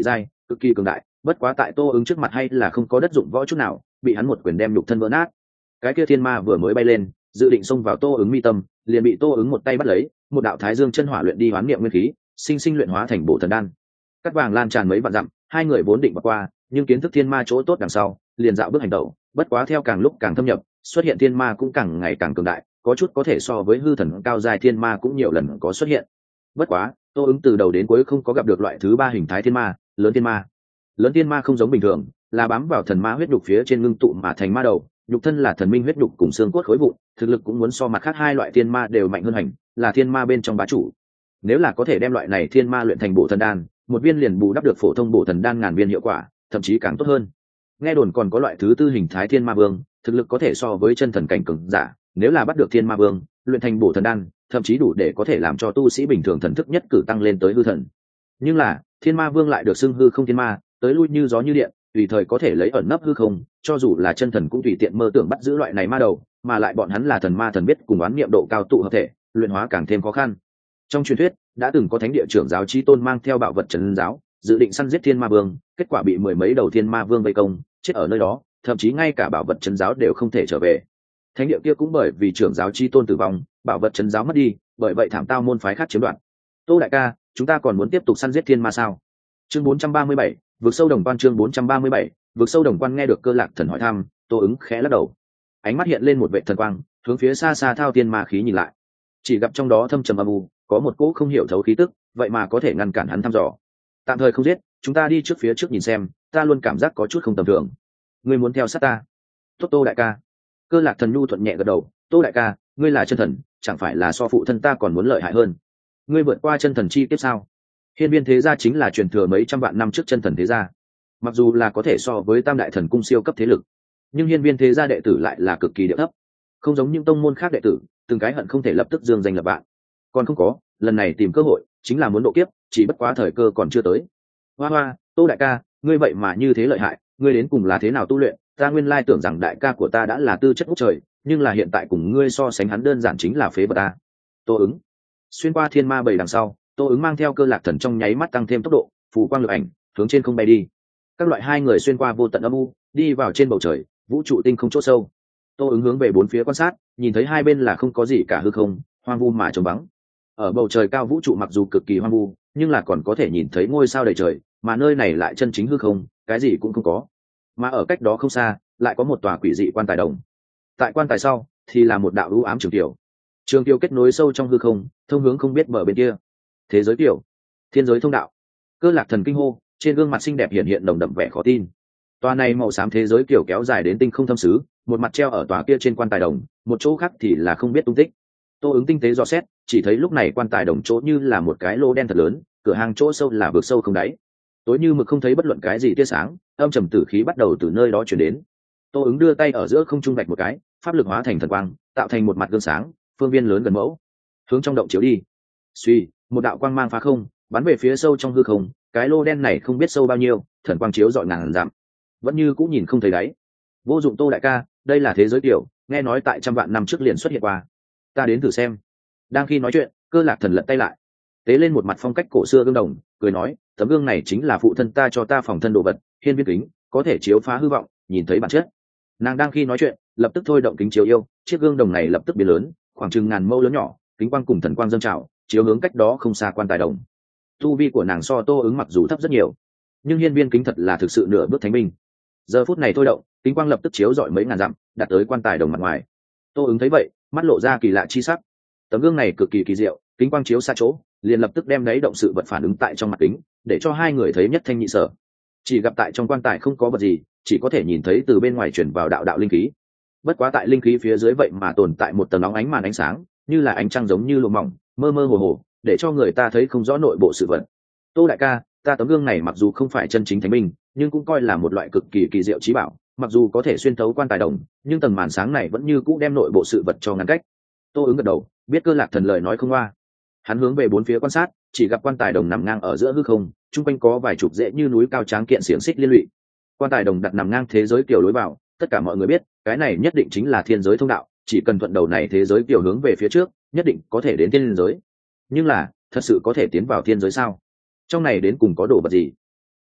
cực kỳ cường đại, bất quá tại Tô Ứng trước mặt hay là không có đất dụng võ chút nào, bị hắn một quyền đem nhục thân vỡ nát. Cái kia thiên ma vừa mới bay lên, dự định xông vào Tô Ứng mi tâm, liền bị Tô Ứng một tay bắt lấy, một đạo Thái Dương chân hỏa luyện đi hoán niệm nguyên khí, sinh sinh luyện hóa thành Bổ Thần đan. Cắt vàng lan tràn mấy vạn dặm, hai người vốn định vượt qua, nhưng kiến thức thiên ma chỗ tốt đằng sau, liền dạo bước hành động, bất quá theo càng lúc càng thâm nhập, xuất hiện thiên ma cũng càng ngày càng cường đại, có chút có thể so với hư thần cao giai thiên ma cũng nhiều lần có xuất hiện. Bất quá, Tô Ứng từ đầu đến cuối không có gặp được loại thứ ba hình thái thiên ma, lớn thiên ma. Lớn thiên ma không giống bình thường, là bám vào thần ma huyết nhục phía trên ngưng tụ mà thành ma đầu, nhục thân là thần minh huyết nhục cùng xương cốt khối vụn, thực lực cũng muốn so mặt khác hai loại thiên ma đều mạnh hơn hành, là thiên ma bên trong bá chủ. Nếu là có thể đem loại này thiên ma luyện thành Bổ Thần đan, một viên liền bù đắp được phổ thông Bổ Thần đan ngàn viên hiệu quả, thậm chí càng tốt hơn. Nghe đồn còn có loại thứ tư hình thái thiên ma vương, thực lực có thể so với chân thần cảnh cường giả, nếu là bắt được thiên ma vương, luyện thành Bổ Thần đan, thậm chí đủ để có thể làm cho tu sĩ bình thường thần thức nhất cử tăng lên tới hư thần. Nhưng là, thiên ma vương lại được xưng hư không thiên ma, tới lui như gió như điện, tùy thời có thể lấy ẩn nấp hư không, cho dù là chân thần cũng tùy tiện mơ tưởng bắt giữ loại này ma đầu, mà lại bọn hắn là thần ma thần biết cùng oán niệm độ cao tụ hợp thể, luyện hóa càng thêm khó khăn. Trong truyền thuyết, đã từng có thánh địa trưởng giáo chí tôn mang theo bảo vật trấn giáo, dự định săn giết thiên ma vương, kết quả bị mười mấy đầu thiên ma vương vây công, chết ở nơi đó, thậm chí ngay cả bảo vật trấn giáo đều không thể trở về. Thánh địa kia cũng bởi vì trưởng giáo chí tôn tử vong, bảo vật trấn giáo mất đi, bởi vậy thảm tao môn phái khác chiếm đoạt. Tô đại ca, chúng ta còn muốn tiếp tục săn giết thiên ma sao? Chương 437, vượt sâu đồng quan. Chương 437, vượt sâu đồng quan. Nghe được Cơ Lạc Thần hỏi thăm, Tô Ứng khẽ lắc đầu, ánh mắt hiện lên một vệ thần quang, hướng phía xa xa thao thiên ma khí nhìn lại, chỉ gặp trong đó thâm trầm âm u, có một cỗ không hiểu thấu khí tức, vậy mà có thể ngăn cản hắn thăm dò. Tạm thời không giết, chúng ta đi trước phía trước nhìn xem, ta luôn cảm giác có chút không tầm thường. Ngươi muốn theo sát ta? Tốt Tô đại ca. Cơ Lạc Thần nhu thuận nhẹ gật đầu. Tô đại ca, ngươi là chân thần, chẳng phải là so phụ thân ta còn muốn lợi hại hơn? Ngươi vượt qua chân thần chi kiếp sao? Hiên Viên thế gia chính là truyền thừa mấy trăm vạn năm trước chân thần thế gia, mặc dù là có thể so với tam đại thần cung siêu cấp thế lực, nhưng Hiên Viên thế gia đệ tử lại là cực kỳ địa thấp, không giống những tông môn khác đệ tử, từng cái hận không thể lập tức dương danh lập bạn. Còn không có, lần này tìm cơ hội chính là muốn độ kiếp, chỉ bất quá thời cơ còn chưa tới. Hoa hoa, Tô đại ca, ngươi vậy mà như thế lợi hại, ngươi đến cùng là thế nào tu luyện? Ta nguyên lai tưởng rằng đại ca của ta đã là tư chất ngút trời, nhưng là hiện tại cùng ngươi so sánh hắn đơn giản chính là phế vật ta. Tô Ứng xuyên qua thiên ma bầy đằng sau, Tô Ứng mang theo Cơ Lạc Thần trong nháy mắt tăng thêm tốc độ, phù quang lực ảnh hướng trên không bay đi. Các loại hai người xuyên qua vô tận âm u, đi vào trên bầu trời vũ trụ tinh không chỗ sâu. Tô Ứng hướng về bốn phía quan sát, nhìn thấy hai bên là không có gì cả hư không, hoang vu mà trống vắng. Ở bầu trời cao vũ trụ mặc dù cực kỳ hoang vu, nhưng là còn có thể nhìn thấy ngôi sao đầy trời, mà nơi này lại chân chính hư không, cái gì cũng không có. Mà ở cách đó không xa, lại có một tòa quỷ dị quan tài đồng. Tại quan tài sau thì là một đạo u ám trường tiểu. Trường tiểu kết nối sâu trong hư không, thông hướng không biết bờ bên kia. Thế giới tiểu, thiên giới thông đạo. Cơ Lạc Thần kinh hô, trên gương mặt xinh đẹp hiện hiện nồng đậm vẻ khó tin. Tòa này màu xám thế giới kiểu kéo dài đến tinh không thâm xứ, một mặt treo ở tòa kia trên quan tài đồng, một chỗ khác thì là không biết tung tích. Tô Ứng tinh tế dò xét, chỉ thấy lúc này quan tài đồng chỗ như là một cái lô đen thật lớn, cửa hàng chỗ sâu là vực sâu không đáy, tối như mực không thấy bất luận cái gì tia sáng, âm trầm tử khí bắt đầu từ nơi đó truyền đến. Tô Ứng đưa tay ở giữa không trung vạch một cái, pháp lực hóa thành thần quang, tạo thành một mặt gương sáng, phương viên lớn gần mẫu, hướng trong động chiếu đi. Suy, một đạo quang mang phá không, bắn về phía sâu trong hư không, cái lô đen này không biết sâu bao nhiêu, thần quang chiếu rọi ngàn dặm, vẫn như cũng nhìn không thấy đáy. Vô dụng Tô đại ca, đây là thế giới tiểu, nghe nói tại trăm vạn năm trước liền xuất hiện qua, ta đến thử xem. Đang khi nói chuyện, Cơ Lạc Thần lật tay lại, tế lên một mặt phong cách cổ xưa gương đồng, cười nói, tấm gương này chính là phụ thân ta cho ta phòng thân đồ vật, hiên viên kính, có thể chiếu phá hư vọng, nhìn thấy bản chất. Nàng đang khi nói chuyện, lập tức thôi động kính chiếu yêu, chiếc gương đồng này lập tức biến lớn, khoảng chừng ngàn mâu lớn nhỏ, kính quang cùng thần quang dâng trào, chiếu hướng cách đó không xa quan tài đồng. Tu vi của nàng so Tô Ứng mặc dù thấp rất nhiều, nhưng hiên viên kính thật là thực sự nửa bước thánh minh. Giờ phút này thôi động, kính quang lập tức chiếu rọi mấy ngàn dặm, đặt tới quan tài đồng mặt ngoài. Tô Ứng thấy vậy, mắt lộ ra kỳ lạ chi sắc. Tấm gương này cực kỳ kỳ diệu, kính quang chiếu xa chỗ, liền lập tức đem đấy động sự vật phản ứng tại trong mặt kính, để cho hai người thấy nhất thanh nhị sở. Chỉ gặp tại trong quan tài không có vật gì, chỉ có thể nhìn thấy từ bên ngoài truyền vào đạo đạo linh khí. Bất quá tại linh khí phía dưới vậy mà tồn tại một tầng nóng ánh màn ánh sáng, như là ánh trăng giống như lụa mỏng, mơ mơ hồ hồ, để cho người ta thấy không rõ nội bộ sự vật. Tô đại ca, ta tấm gương này mặc dù không phải chân chính thánh minh, nhưng cũng coi là một loại cực kỳ kỳ diệu trí bảo, mặc dù có thể xuyên thấu quan tài đồng, nhưng tầng màn sáng này vẫn như cũ đem nội bộ sự vật cho ngăn cách. Tô Ứng gật đầu, biết Cơ Lạc Thần lời nói không hoa. Hắn hướng về bốn phía quan sát, chỉ gặp quan tài đồng nằm ngang ở giữa hư không, chung quanh có vài chục rễ như núi cao tráng kiện xiềng xích liên lụy. Quan tài đồng đặt nằm ngang thế giới kiểu lối vào, tất cả mọi người biết, cái này nhất định chính là thiên giới thông đạo, chỉ cần thuận đầu này thế giới kiểu hướng về phía trước, nhất định có thể đến thiên giới. Nhưng là, thật sự có thể tiến vào thiên giới sao? Trong này đến cùng có đồ vật gì?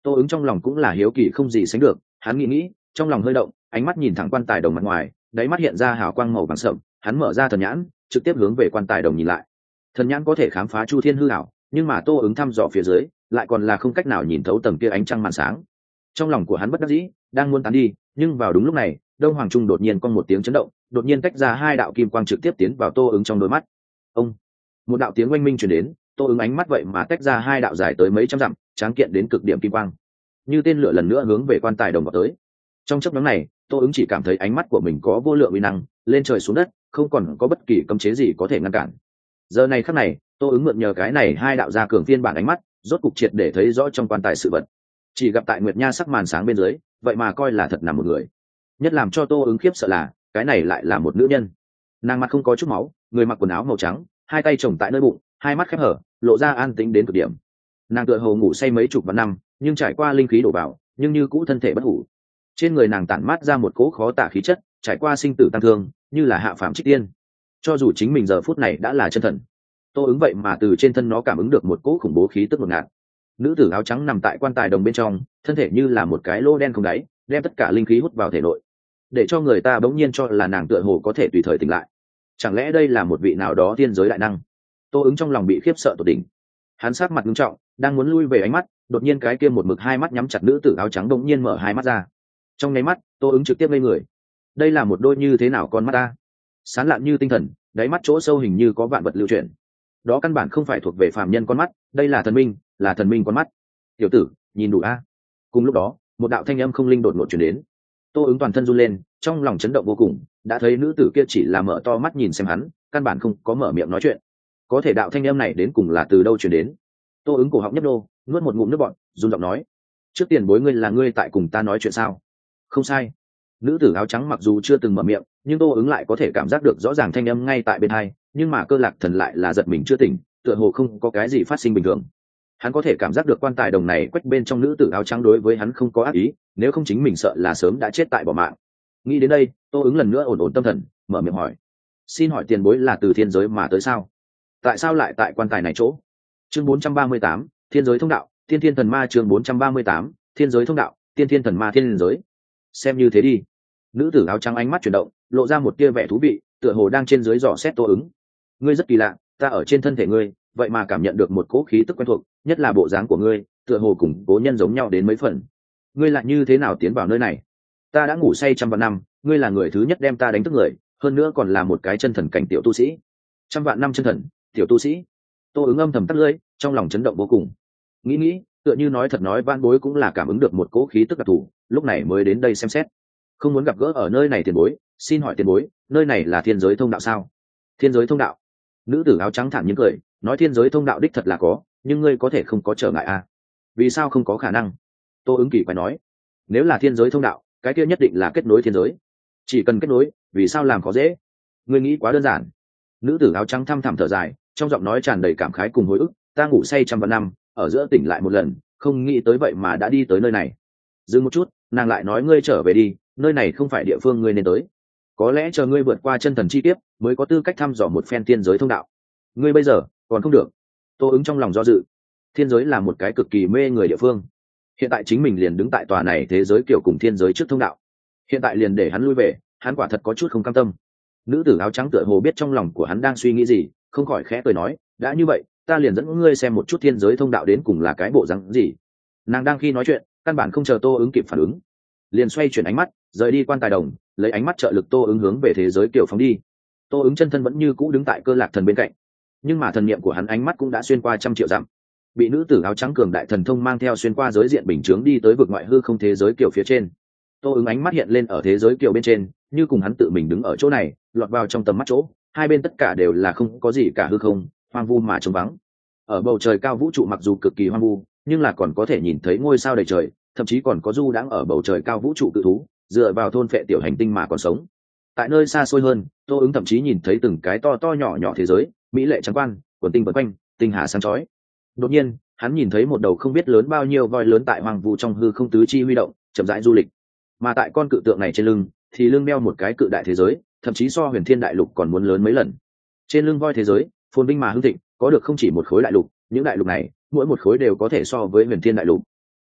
Tô ứng trong lòng cũng là hiếu kỳ không gì sánh được, hắn nghĩ trong lòng hơi động, ánh mắt nhìn thẳng quan tài đồng mặt ngoài, đáy mắt hiện ra hào quang màu vàng sậm, hắn mở ra thần nhãn trực tiếp hướng về quan tài đồng nhìn lại. Thần nhãn có thể khám phá chu thiên hư ảo, nhưng mà Tô ứng thăm dò phía dưới lại còn là không cách nào nhìn thấu tầng kia ánh trăng màn sáng. Trong lòng của hắn bất đắc dĩ, đang muốn tán đi, nhưng vào đúng lúc này đông hoàng trung đột nhiên con một tiếng chấn động, đột nhiên tách ra hai đạo kim quang trực tiếp tiến vào Tô ứng trong đôi mắt. Ông, một đạo tiếng oanh minh truyền đến, Tô ứng ánh mắt vậy mà tách ra hai đạo dài tới mấy trăm dặm, tráng kiện đến cực điểm kim quang, như tên lửa lần nữa hướng về quan tài đồng vào tới. Trong chốc ngắn này, Tô ứng chỉ cảm thấy ánh mắt của mình có vô lượng uy năng, lên trời xuống đất, không còn có bất kỳ cấm chế gì có thể ngăn cản. Giờ này khắc này, Tô ứng mượn nhờ cái này hai đạo gia cường phiên bản ánh mắt, rốt cục triệt để thấy rõ trong quan tài sự vật. Chỉ gặp tại nguyệt nha sắc màn sáng bên dưới, vậy mà coi là thật nằm một người. Nhất làm cho Tô ứng khiếp sợ là, cái này lại là một nữ nhân. Nàng mặt không có chút máu, người mặc quần áo màu trắng, hai tay chồng tại nơi bụng, hai mắt khép hở, lộ ra an tĩnh đến cực điểm. Nàng tựa hồ ngủ say mấy chục vạn năm, nhưng trải qua linh khí đổ vào, nhưng như cũ thân thể bất hủ. Trên người nàng tản mát ra một cỗ khó tả khí chất, trải qua sinh tử tăng thương, như là hạ phàm trích tiên. Cho dù chính mình giờ phút này đã là chân thần, Tô ứng vậy mà từ trên thân nó cảm ứng được một cỗ khủng bố khí tức ngột ngạt. Nữ tử áo trắng nằm tại quan tài đồng bên trong, thân thể như là một cái lô đen không đáy, đem tất cả linh khí hút vào thể nội, để cho người ta bỗng nhiên cho là nàng tựa hồ có thể tùy thời tỉnh lại. Chẳng lẽ đây là một vị nào đó tiên giới đại năng? Tô ứng trong lòng bị khiếp sợ tột đỉnh. Hắn sát mặt nghiêm trọng, đang muốn lui về ánh mắt, đột nhiên cái kia một mực hai mắt nhắm chặt nữ tử áo trắng bỗng nhiên mở hai mắt ra. Trong nháy mắt, Tô ứng trực tiếp ngây người. Đây là một đôi như thế nào con mắt ta? Sáng lạn như tinh thần, đáy mắt chỗ sâu hình như có vạn vật lưu chuyển. Đó căn bản không phải thuộc về phàm nhân con mắt, đây là thần minh, là thần minh con mắt. Tiểu tử, nhìn đủ a? Cùng lúc đó, một đạo thanh âm không linh đột ngột truyền đến. Tô ứng toàn thân run lên, trong lòng chấn động vô cùng, đã thấy nữ tử kia chỉ là mở to mắt nhìn xem hắn, căn bản không có mở miệng nói chuyện. Có thể đạo thanh âm này đến cùng là từ đâu truyền đến? Tô ứng cổ họng nhấp nô, nuốt một ngụm nước bọt, run giọng nói: trước tiền bối, ngươi là ngươi tại cùng ta nói chuyện sao? Không sai. Nữ tử áo trắng mặc dù chưa từng mở miệng, nhưng Tô ứng lại có thể cảm giác được rõ ràng thanh âm ngay tại bên tai, nhưng mà Cơ Lạc Thần lại là giật mình chưa tỉnh, tựa hồ không có cái gì phát sinh bình thường. Hắn có thể cảm giác được quan tài đồng này quách bên trong nữ tử áo trắng đối với hắn không có ác ý, nếu không chính mình sợ là sớm đã chết tại bỏ mạng. Nghĩ đến đây, Tô ứng lần nữa ổn ổn tâm thần, mở miệng hỏi: xin hỏi tiền bối là từ thiên giới mà tới sao? Tại sao lại tại quan tài này chỗ? Chương 438, thiên giới thông đạo, tiên thiên thần ma. Chương 438, thiên giới thông đạo, tiên thiên thần ma. Thiên giới. Xem như thế đi. Nữ tử áo trắng ánh mắt chuyển động, lộ ra một tia vẻ thú vị, tựa hồ đang trên dưới dò xét Tô ứng. Ngươi rất kỳ lạ, ta ở trên thân thể ngươi, vậy mà cảm nhận được một cỗ khí tức quen thuộc, nhất là bộ dáng của ngươi, tựa hồ cùng cố nhân giống nhau đến mấy phần. Ngươi lại như thế nào tiến vào nơi này? Ta đã ngủ say trăm vạn năm, ngươi là người thứ nhất đem ta đánh thức người, hơn nữa còn là một cái chân thần cảnh tiểu tu sĩ. Trăm vạn năm chân thần, tiểu tu sĩ. Tô ứng âm thầm tắt lưỡi, trong lòng chấn động vô cùng. Nghĩ, tựa như nói thật, nói van bối cũng là cảm ứng được một cỗ khí tức đặc thù, lúc này mới đến đây xem xét. Không muốn gặp gỡ ở nơi này tiền bối, xin hỏi tiền bối, nơi này là thiên giới thông đạo sao? Thiên giới thông đạo? Nữ tử áo trắng thản nhiên cười, nói thiên giới thông đạo đích thật là có, nhưng ngươi có thể không có trở ngại à? Vì sao không có khả năng? Tô ứng kỳ phải nói, nếu là thiên giới thông đạo, cái kia nhất định là kết nối thiên giới. Chỉ cần kết nối, vì sao làm khó dễ? Ngươi nghĩ quá đơn giản. Nữ tử áo trắng thăm thẳm thở dài, trong giọng nói tràn đầy cảm khái cùng hồi ức. Ta ngủ say trăm vạn năm, ở giữa tỉnh lại một lần, không nghĩ tới vậy mà đã đi tới nơi này. Dừng một chút, nàng lại nói: ngươi trở về đi, nơi này không phải địa phương ngươi nên tới. Có lẽ chờ ngươi vượt qua chân thần chi kiếp, mới có tư cách thăm dò một phen thiên giới thông đạo. Ngươi bây giờ còn không được. Tô ứng trong lòng do dự. Thiên giới là một cái cực kỳ mê người địa phương. Hiện tại chính mình liền đứng tại tòa này thế giới kiểu cùng thiên giới trước thông đạo, hiện tại liền để hắn lui về, hắn quả thật có chút không cam tâm. Nữ tử áo trắng tựa hồ biết trong lòng của hắn đang suy nghĩ gì, không khỏi khẽ cười nói: đã như vậy, ta liền dẫn ngươi xem một chút thiên giới thông đạo đến cùng là cái bộ rắn gì. Nàng đang khi nói chuyện, căn bản không chờ Tô ứng kịp phản ứng, liền xoay chuyển ánh mắt rời đi quan tài đồng, lấy ánh mắt trợ lực Tô ứng hướng về thế giới kiểu phóng đi. Tô ứng chân thân vẫn như cũ đứng tại Cơ Lạc Thần bên cạnh, nhưng mà thần niệm của hắn ánh mắt cũng đã xuyên qua trăm triệu dặm, bị nữ tử áo trắng cường đại thần thông mang theo xuyên qua giới diện bình chướng đi tới vực ngoại hư không thế giới kiểu phía trên. Tô ứng ánh mắt hiện lên ở thế giới kiểu bên trên, như cùng hắn tự mình đứng ở chỗ này, lọt vào trong tầm mắt chỗ, hai bên tất cả đều là không có gì cả, hư không hoang vu mà trống vắng. Ở bầu trời cao vũ trụ mặc dù cực kỳ hoang vu, nhưng là còn có thể nhìn thấy ngôi sao đầy trời, thậm chí còn có du đãng ở bầu trời cao vũ trụ cự thú, dựa vào thôn phệ tiểu hành tinh mà còn sống. Tại nơi xa xôi hơn, Tô ứng thậm chí nhìn thấy từng cái to to nhỏ nhỏ thế giới, mỹ lệ trắng quan, quần tinh vần quanh, tinh hà sáng chói. Đột nhiên, hắn nhìn thấy một đầu không biết lớn bao nhiêu voi lớn tại hoang vu trong hư không tứ chi huy động, chậm rãi du lịch. Mà tại con cự tượng này trên lưng, thì lưng đeo một cái cự đại thế giới, thậm chí so huyền thiên đại lục còn muốn lớn mấy lần. Trên lưng voi thế giới, phồn vinh mà hưng thịnh, có được không chỉ một khối đại lục, những đại lục này, mỗi một khối đều có thể so với huyền thiên đại lục.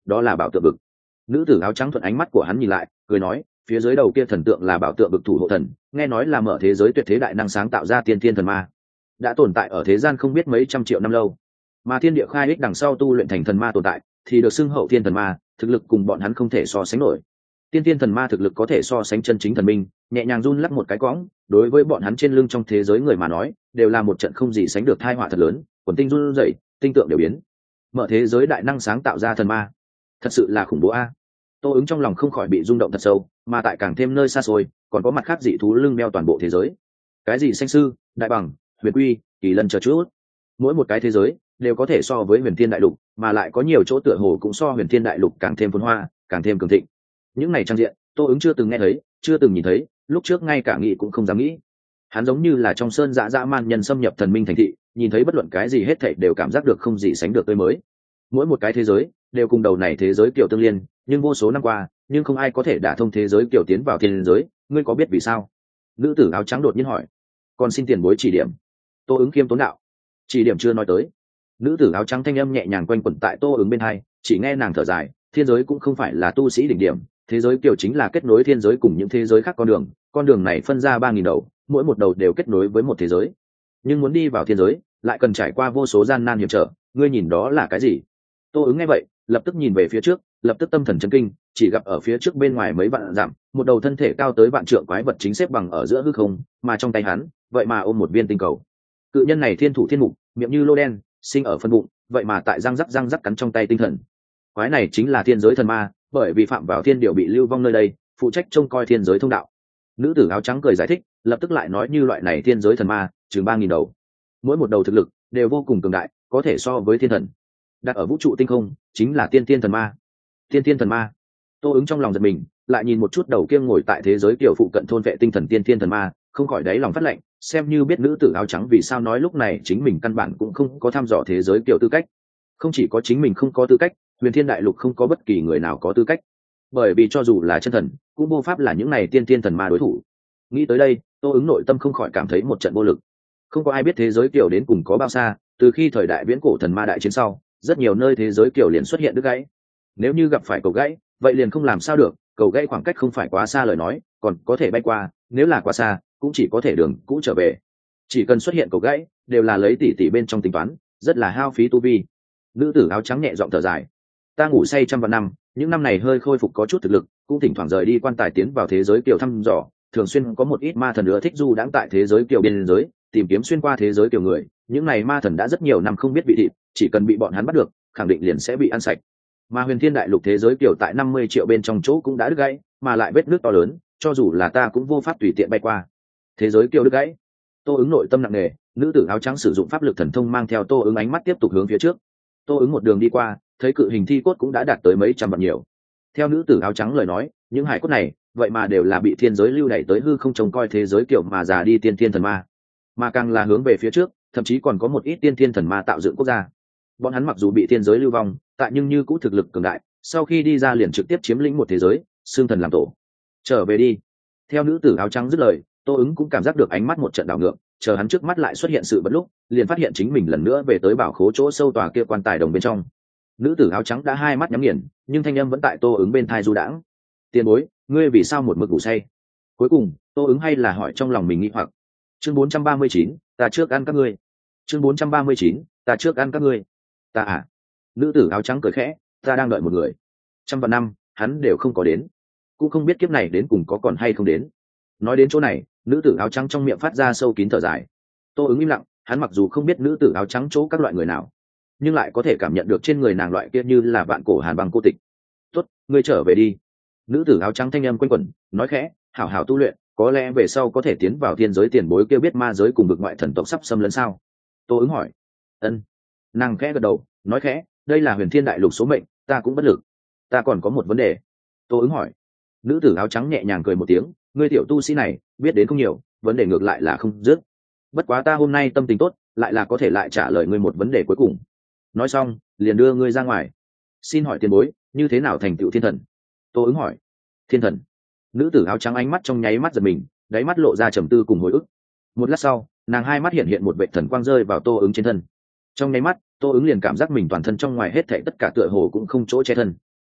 đó là bảo tượng vực. Nữ tử áo trắng thuận ánh mắt của hắn nhìn lại, cười nói, phía dưới đầu kia thần tượng là bảo tượng vực thủ hộ thần, nghe nói là mở thế giới tuyệt thế đại năng sáng tạo ra tiên thiên thần ma, đã tồn tại ở thế gian không biết mấy trăm triệu năm lâu. Mà thiên địa khai ích đằng sau tu luyện thành thần ma tồn tại, thì được xưng hậu thiên thần ma, thực lực cùng bọn hắn không thể so sánh nổi. Tiên thiên thần ma thực lực có thể so sánh chân chính thần minh, nhẹ nhàng run lắc một cái cõng, đối với bọn hắn trên lưng trong thế giới người mà nói, đều là một trận không gì sánh được tai họa thật lớn, quần tinh run rẩy, tinh tượng đều biến. Mở thế giới đại năng sáng tạo ra thần ma, thật sự là khủng bố a. Tô ứng trong lòng không khỏi bị rung động thật sâu, mà tại càng thêm nơi xa xôi, còn có mặt khác dị thú lưng đeo toàn bộ thế giới. Cái gì xanh sư, đại bằng, huyền quy, kỳ lân chờ chút, mỗi một cái thế giới đều có thể so với huyền thiên đại lục, mà lại có nhiều chỗ tựa hồ cũng so huyền thiên đại lục càng thêm phồn hoa, càng thêm cường thịnh. Những này trang diện Tô ứng chưa từng nghe thấy, chưa từng nhìn thấy, lúc trước ngay cả nghĩ cũng không dám nghĩ. Hắn giống như là trong sơn dã man nhân xâm nhập thần minh thành thị, nhìn thấy bất luận cái gì hết thảy đều cảm giác được không gì sánh được tươi mới. Mỗi một cái thế giới đều cùng đầu này thế giới kiểu tương liên, nhưng vô số năm qua, nhưng không ai có thể đả thông thế giới kiểu tiến vào thiên giới. Ngươi có biết vì sao? Nữ tử áo trắng đột nhiên hỏi. Còn xin tiền bối chỉ điểm. Tô ứng khiêm tốn đạo. Chỉ điểm chưa nói tới. Nữ tử áo trắng thanh âm nhẹ nhàng quanh quẩn tại Tô ứng bên hai, chỉ nghe nàng thở dài, thiên giới cũng không phải là tu sĩ đỉnh điểm, thế giới kiểu chính là kết nối thiên giới cùng những thế giới khác con đường này phân ra 3.000 đầu, mỗi một đầu đều kết nối với một thế giới, nhưng muốn đi vào thiên giới lại cần trải qua vô số gian nan hiểm trở. Ngươi nhìn đó là cái gì? Tô ứng nghe vậy lập tức nhìn về phía trước, lập tức tâm thần chấn kinh, chỉ gặp ở phía trước bên ngoài mấy vạn dặm, một đầu thân thể cao tới vạn trượng quái vật chính xếp bằng ở giữa hư không, mà trong tay hắn vậy mà ôm một viên tinh cầu. Cự nhân này thiên thủ thiên mục, miệng như lô đen, sinh ở phân bụng, vậy mà tại răng rắc cắn trong tay tinh thần. Quái này chính là thiên giới thần ma, bởi vì phạm vào thiên điều bị lưu vong nơi đây, phụ trách trông coi thiên giới thông đạo. Nữ tử áo trắng cười giải thích, lập tức lại nói, như loại này thiên giới thần ma chừng 3.000 đầu, mỗi một đầu thực lực đều vô cùng cường đại, có thể so với thiên thần. Đặt ở vũ trụ tinh không chính là tiên thiên thần ma. Tiên thiên thần ma. Tô ứng trong lòng giật mình, lại nhìn một chút đầu kia ngồi tại thế giới kiểu phụ cận thôn vệ tinh thần tiên thiên thần ma, không khỏi đáy lòng phát lệnh, xem như biết nữ tử áo trắng vì sao nói lúc này chính mình căn bản cũng không có thăm dò thế giới kiểu tư cách. Không chỉ có chính mình không có tư cách, huyền thiên đại lục không có bất kỳ người nào có tư cách, bởi vì cho dù là chân thần cũng vô pháp là những này tiên thiên thần ma đối thủ. Nghĩ tới đây, Tô ứng nội tâm không khỏi cảm thấy một trận vô lực. Không có ai biết thế giới kiểu đến cùng có bao xa, từ khi thời đại viễn cổ thần ma đại chiến sau, rất nhiều nơi thế giới kiểu liền xuất hiện đứt gãy. Nếu như gặp phải cầu gãy, vậy liền không làm sao được, cầu gãy khoảng cách không phải quá xa lời nói, còn có thể bay qua, nếu là quá xa, cũng chỉ có thể đường cũ trở về. Chỉ cần xuất hiện cầu gãy, đều là lấy tỷ bên trong tính toán, rất là hao phí tu vi. Nữ tử áo trắng nhẹ giọng thở dài. Ta ngủ say 100 vạn năm, những năm này hơi khôi phục có chút thực lực, cũng thỉnh thoảng rời đi quan tài tiến vào thế giới kiểu thăm dò, thường xuyên có một ít ma thần nữa thích du đãng tại thế giới kiểu biên giới, tìm kiếm xuyên qua thế giới kiểu người. Những này ma thần đã rất nhiều năm không biết vị thịt, chỉ cần bị bọn hắn bắt được, khẳng định liền sẽ bị ăn sạch. Mà huyền thiên đại lục thế giới kiểu tại 50 triệu bên trong chỗ cũng đã đứt gãy, mà lại vết nước to lớn, cho dù là ta cũng vô pháp tùy tiện bay qua. Thế giới kiểu đứt gãy. Tô ứng nội tâm nặng nề, nữ tử áo trắng sử dụng pháp lực thần thông mang theo Tô ứng ánh mắt tiếp tục hướng phía trước. Tô ứng một đường đi qua, thấy cự hình thi cốt cũng đã đạt tới mấy trăm vạn nhiều. Theo nữ tử áo trắng lời nói, những hải cốt này vậy mà đều là bị thiên giới lưu đẩy tới hư không trông coi thế giới kiểu mà già đi tiên thiên thần ma. Mà càng là hướng về phía trước, thậm chí còn có một ít tiên thiên thần ma tạo dựng quốc gia. Bọn hắn mặc dù bị thiên giới lưu vong, tại nhưng như cũ thực lực cường đại, sau khi đi ra liền trực tiếp chiếm lĩnh một thế giới, xương thần làm tổ. Trở về đi. Theo nữ tử áo trắng dứt lời, Tô ứng cũng cảm giác được ánh mắt một trận đảo ngược, chờ hắn trước mắt lại xuất hiện sự bất lúc, liền phát hiện chính mình lần nữa về tới bảo khố chỗ sâu tòa kia quan tài đồng bên trong. Nữ tử áo trắng đã hai mắt nhắm nghiền, nhưng thanh âm vẫn tại Tô ứng bên thai du đãng. Tiền bối, ngươi vì sao một mực ngủ say? Cuối cùng Tô ứng hay là hỏi trong lòng mình nghi hoặc. Chương 439, ta trước ăn các ngươi. Chương 439, ta trước ăn các ngươi. Ta à? Nữ tử áo trắng cười khẽ, ta đang đợi một người. 100 vạn năm hắn đều không có đến, cũng không biết kiếp này đến cùng có còn hay không đến. Nói đến chỗ này, nữ tử áo trắng trong miệng phát ra sâu kín thở dài. Tô ứng im lặng, hắn mặc dù không biết nữ tử áo trắng chỗ các loại người nào, nhưng lại có thể cảm nhận được trên người nàng loại kia như là vạn cổ hàn băng cô tịch. Tốt, ngươi trở về đi. Nữ tử áo trắng thanh âm quanh quẩn, nói khẽ, hảo hảo tu luyện, có lẽ về sau có thể tiến vào thiên giới. Tiền bối kia biết ma giới cùng vực ngoại thần tộc sắp xâm lấn sao? Tô ứng hỏi. Ân. Nàng khẽ gật đầu, nói khẽ, đây là huyền thiên đại lục số mệnh, ta cũng bất lực. Ta còn có một vấn đề. Tô ứng hỏi. Nữ tử áo trắng nhẹ nhàng cười một tiếng, ngươi tiểu tu sĩ này biết đến không nhiều, vấn đề ngược lại là không dứt. Bất quá ta hôm nay tâm tình tốt, lại là có thể lại trả lời ngươi một vấn đề cuối cùng. Nói xong liền đưa ngươi ra ngoài. Xin hỏi tiền bối, như thế nào thành tựu thiên thần? Tô ứng hỏi. Thiên thần? Nữ tử áo trắng ánh mắt trong nháy mắt giật mình, đáy mắt lộ ra trầm tư cùng hồi ức. Một lát sau, nàng hai mắt hiện một vệt thần quang rơi vào Tô ứng trên thân. Trong nháy mắt, Tô ứng liền cảm giác mình toàn thân trong ngoài hết thảy tất cả tựa hồ cũng không chỗ che thân.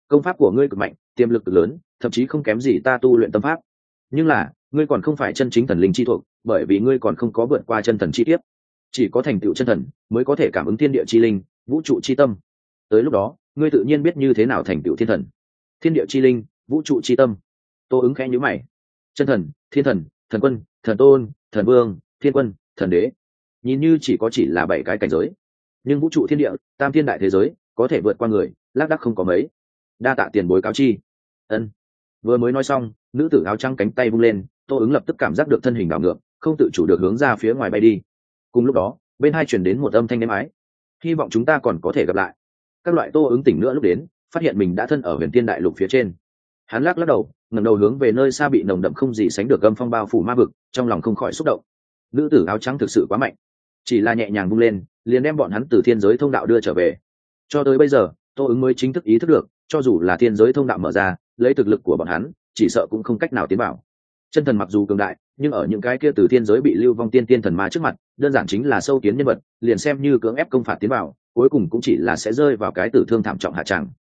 công pháp của ngươi cực mạnh, tiềm lực cực lớn, thậm chí không kém gì ta tu luyện tâm pháp. Nhưng là ngươi còn không phải chân chính thần linh chi thuộc, bởi vì ngươi còn không có vượt qua chân thần chi tiết, chỉ có thành tựu chân thần mới có thể cảm ứng thiên địa chi linh, vũ trụ chi tâm. Tới lúc đó ngươi tự nhiên biết như thế nào thành tựu thiên thần. Thiên địa chi linh, vũ trụ chi tâm. Tô Ứng khẽ nhíu mày. Chân thần, thiên thần, thần quân, thần tôn, thần vương, thiên quân, thần đế, nhìn như chỉ là 7 cái cảnh giới, nhưng vũ trụ thiên địa, tam thiên đại thế giới có thể vượt qua người lác đác không có mấy. Đa tạ tiền bối cáo chi. Ân. Vừa mới nói xong, nữ tử áo trắng cánh tay vung lên, Tô Ứng lập tức cảm giác được thân hình đảo ngược, không tự chủ được hướng ra phía ngoài bay đi. Cùng lúc đó bên hai truyền đến một âm thanh êm ái: hy vọng chúng ta còn có thể gặp lại. Các loại Tô Ứng tỉnh nữa lúc đến, phát hiện mình đã thân ở huyền tiên đại lục phía trên. Hắn lắc đầu, ngẩng đầu hướng về nơi xa bị nồng đậm không gì sánh được âm phong bao phủ ma vực, trong lòng không khỏi xúc động. Nữ tử áo trắng thực sự quá mạnh, chỉ là nhẹ nhàng vung lên liền đem bọn hắn từ thiên giới thông đạo đưa trở về. Cho tới bây giờ Tô Ứng mới chính thức ý thức được, cho dù là thiên giới thông đạo mở ra, lấy thực lực của bọn hắn chỉ sợ cũng không cách nào tiến vào. Chân thần mặc dù cường đại, nhưng ở những cái kia từ thiên giới bị lưu vong tiên thần ma trước mặt, đơn giản chính là sâu kiến nhân vật, liền xem như cưỡng ép công phạt tiến vào, cuối cùng cũng chỉ là sẽ rơi vào cái tử thương thảm trọng hạ tràng.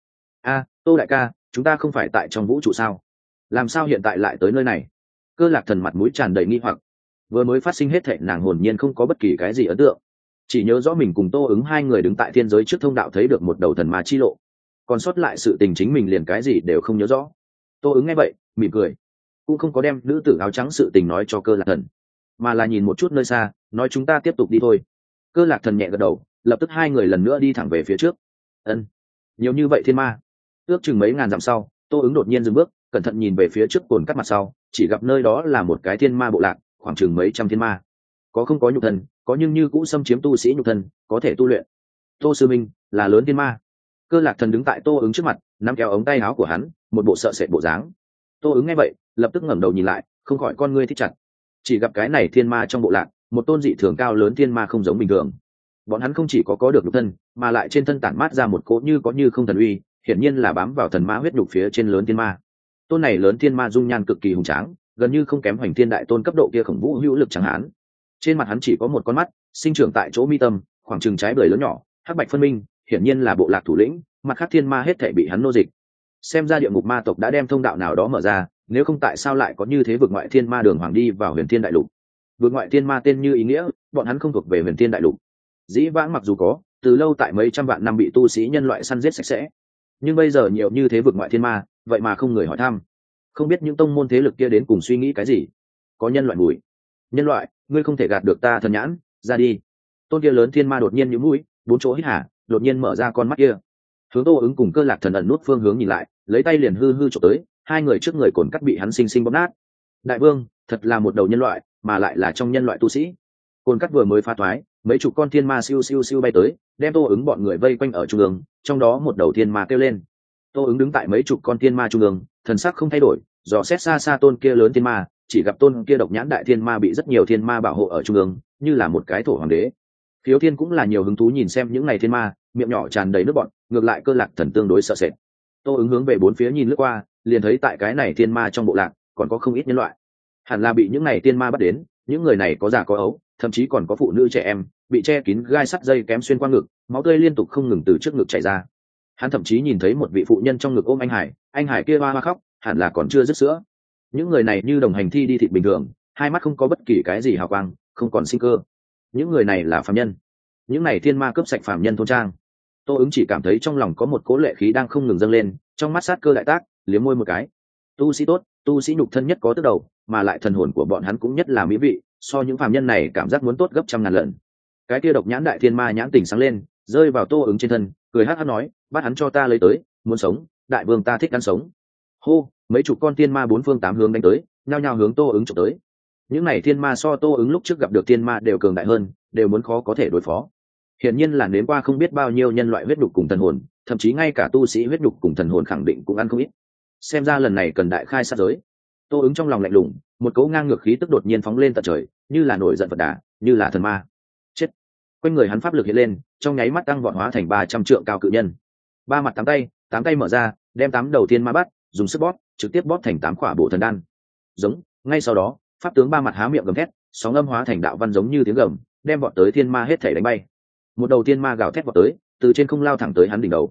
Tô đại ca, chúng ta không phải tại trong vũ trụ sao? Làm sao hiện tại lại tới nơi này? Cơ Lạc Thần mặt mũi tràn đầy nghi hoặc. Vừa mới phát sinh hết thảy, nàng hồn nhiên không có bất kỳ cái gì ấn tượng, chỉ nhớ rõ mình cùng Tô Ứng hai người đứng tại thiên giới trước thông đạo thấy được một đầu thần ma chi lộ, còn sót lại sự tình chính mình liền cái gì đều không nhớ rõ. Tô Ứng nghe vậy mỉm cười, cũng không có đem nữ tử áo trắng sự tình nói cho Cơ Lạc Thần, mà là nhìn một chút nơi xa, nói chúng ta tiếp tục đi thôi. Cơ Lạc Thần nhẹ gật đầu, lập tức hai người lần nữa đi thẳng về phía trước. Ân, nhiều như vậy thiên ma. Ước chừng mấy ngàn dặm sau, Tô Ứng đột nhiên dừng bước, cẩn thận nhìn về phía trước cồn cắt mặt sau, chỉ gặp nơi đó là một cái thiên ma bộ lạc, khoảng chừng mấy trăm thiên ma. Có không có nhục thân, có nhưng như cũ xâm chiếm tu sĩ nhục thân, có thể tu luyện. Tô sư minh là lớn thiên ma. Cơ Lạc Thần đứng tại Tô Ứng trước mặt, nắm kéo ống tay áo của hắn, một bộ sợ sệt bộ dáng. Tô Ứng nghe vậy lập tức ngẩng đầu nhìn lại, không khỏi con ngươi thích chặt. Chỉ gặp cái này thiên ma trong bộ lạc, một tôn dị thường cao lớn thiên ma không giống bình thường. Bọn hắn không chỉ có được nhục thân, mà lại trên thân tản mát ra một cỗ như có như không thần uy, hiển nhiên là bám vào thần ma huyết nhục phía trên lớn thiên ma. Tôn này lớn thiên ma dung nhan cực kỳ hùng tráng, gần như không kém Hoành Thiên đại tôn cấp độ kia khổng vũ hữu lực chẳng hạn. Trên mặt hắn chỉ có một con mắt, sinh trưởng tại chỗ mi tâm, khoảng chừng trái bưởi lớn nhỏ, hắc bạch phân minh, hiển nhiên là bộ lạc thủ lĩnh. Mặt khác thiên ma hết thảy bị hắn nô dịch. Xem ra địa ngục ma tộc đã đem thông đạo nào đó mở ra, nếu không tại sao lại có như thế vực ngoại thiên ma đường hoàng đi vào huyền thiên đại lục. Vực ngoại thiên ma tên như ý nghĩa, bọn hắn không thuộc về huyền thiên đại lục. Dĩ vãng mặc dù có, từ lâu tại mấy trăm vạn năm bị tu sĩ nhân loại săn giết sạch sẽ, nhưng bây giờ nhiều như thế vực ngoại thiên ma, vậy mà không người hỏi thăm. Không biết những tông môn thế lực kia đến cùng suy nghĩ cái gì. Có nhân loại mùi. Nhân loại, ngươi không thể gạt được ta thần nhãn, ra đi. Tôn kia lớn thiên ma đột nhiên nhíu mũi, bốn chỗ hít hả, đột nhiên mở ra con mắt kia, hướng Tô Ứng cùng Cơ Lạc Thần ẩn nút phương hướng nhìn lại, lấy tay liền hư chụp tới, hai người trước người cồn cắt bị hắn sinh sinh bóp nát. Đại vương, thật là một đầu nhân loại, mà lại là trong nhân loại tu sĩ. Cồn cắt vừa mới phá thoái, mấy chục con thiên ma siêu siêu siêu bay tới, đem Tô Ứng bọn người vây quanh ở trung ương, trong đó một đầu thiên ma kêu lên. Tô Ứng đứng tại mấy chục con thiên ma trung ương, thần sắc không thay đổi, dò xét xa xa tôn kia lớn thiên ma, chỉ gặp tôn kia độc nhãn đại thiên ma bị rất nhiều thiên ma bảo hộ ở trung ương, như là một cái thổ hoàng đế. Khiếu Thiên cũng là nhiều hứng thú nhìn xem những này thiên ma, miệng nhỏ tràn đầy nước bọt, ngược lại Cơ Lạc Thần tương đối sợ sệt. Tô Ứng hướng về bốn phía nhìn lướt qua, liền thấy tại cái này thiên ma trong bộ lạc còn có không ít nhân loại, hẳn là bị những này thiên ma bắt đến. Những người này có già có ấu, thậm chí còn có phụ nữ trẻ em, bị che kín gai sắt dây kém xuyên qua ngực, máu tươi liên tục không ngừng từ trước ngực chảy ra. Hắn thậm chí nhìn thấy một vị phụ nhân trong ngực ôm anh Hải kia hoa hoa khóc, hẳn là còn chưa dứt sữa. Những người này như đồng hành thi đi thịt bình thường, hai mắt không có bất kỳ cái gì hào quang, không còn sinh cơ. Những người này là phàm nhân. Những này thiên ma cướp sạch phàm nhân thôn trang. Tô Ứng chỉ cảm thấy trong lòng có một cỗ lệ khí đang không ngừng dâng lên, trong mắt sát cơ đại tác, liếm môi một cái. Tu sĩ tốt, tu sĩ nhục thân nhất có tức đầu, mà lại thần hồn của bọn hắn cũng nhất là mỹ vị, so những phàm nhân này cảm giác muốn tốt gấp trăm ngàn lần. Cái kia độc nhãn đại thiên ma nhãn tỉnh sáng lên, rơi vào Tô Ứng trên thân, cười hắc hắc nói, bắt hắn cho ta lấy tới, muốn sống, đại vương ta thích ăn sống. Hô, mấy chục con thiên ma bốn phương tám hướng đánh tới, nhao nhao hướng Tô Ứng chụp tới. Những này thiên ma so Tô Ứng lúc trước gặp được thiên ma đều cường đại hơn, đều muốn khó có thể đối phó. Hiển nhiên là nếm qua không biết bao nhiêu nhân loại huyết nhục cùng thần hồn, thậm chí ngay cả tu sĩ huyết nhục cùng thần hồn khẳng định cũng ăn không ít. Xem ra lần này cần đại khai sát giới. Tô Ứng trong lòng lạnh lùng, một cỗ ngang ngược khí tức đột nhiên phóng lên tận trời, như là nổi giận Phật Đà, như là thần ma. Chết! Quanh người hắn pháp lực hiện lên, trong nháy mắt tăng vọt hóa thành 300 trượng cao cự nhân. Ba mặt tám tay mở ra, đem 8 đầu thiên ma bắt, dùng sức bóp, trực tiếp bóp thành 8 quả bổ thần đan. Giống, ngay sau đó, pháp tướng ba mặt há miệng gầm thét, sóng âm hóa thành đạo văn giống như tiếng gầm, đem vọt tới thiên ma hết thảy đánh bay. Một đầu thiên ma gào thét vọt tới, từ trên không lao thẳng tới hắn đỉnh đầu.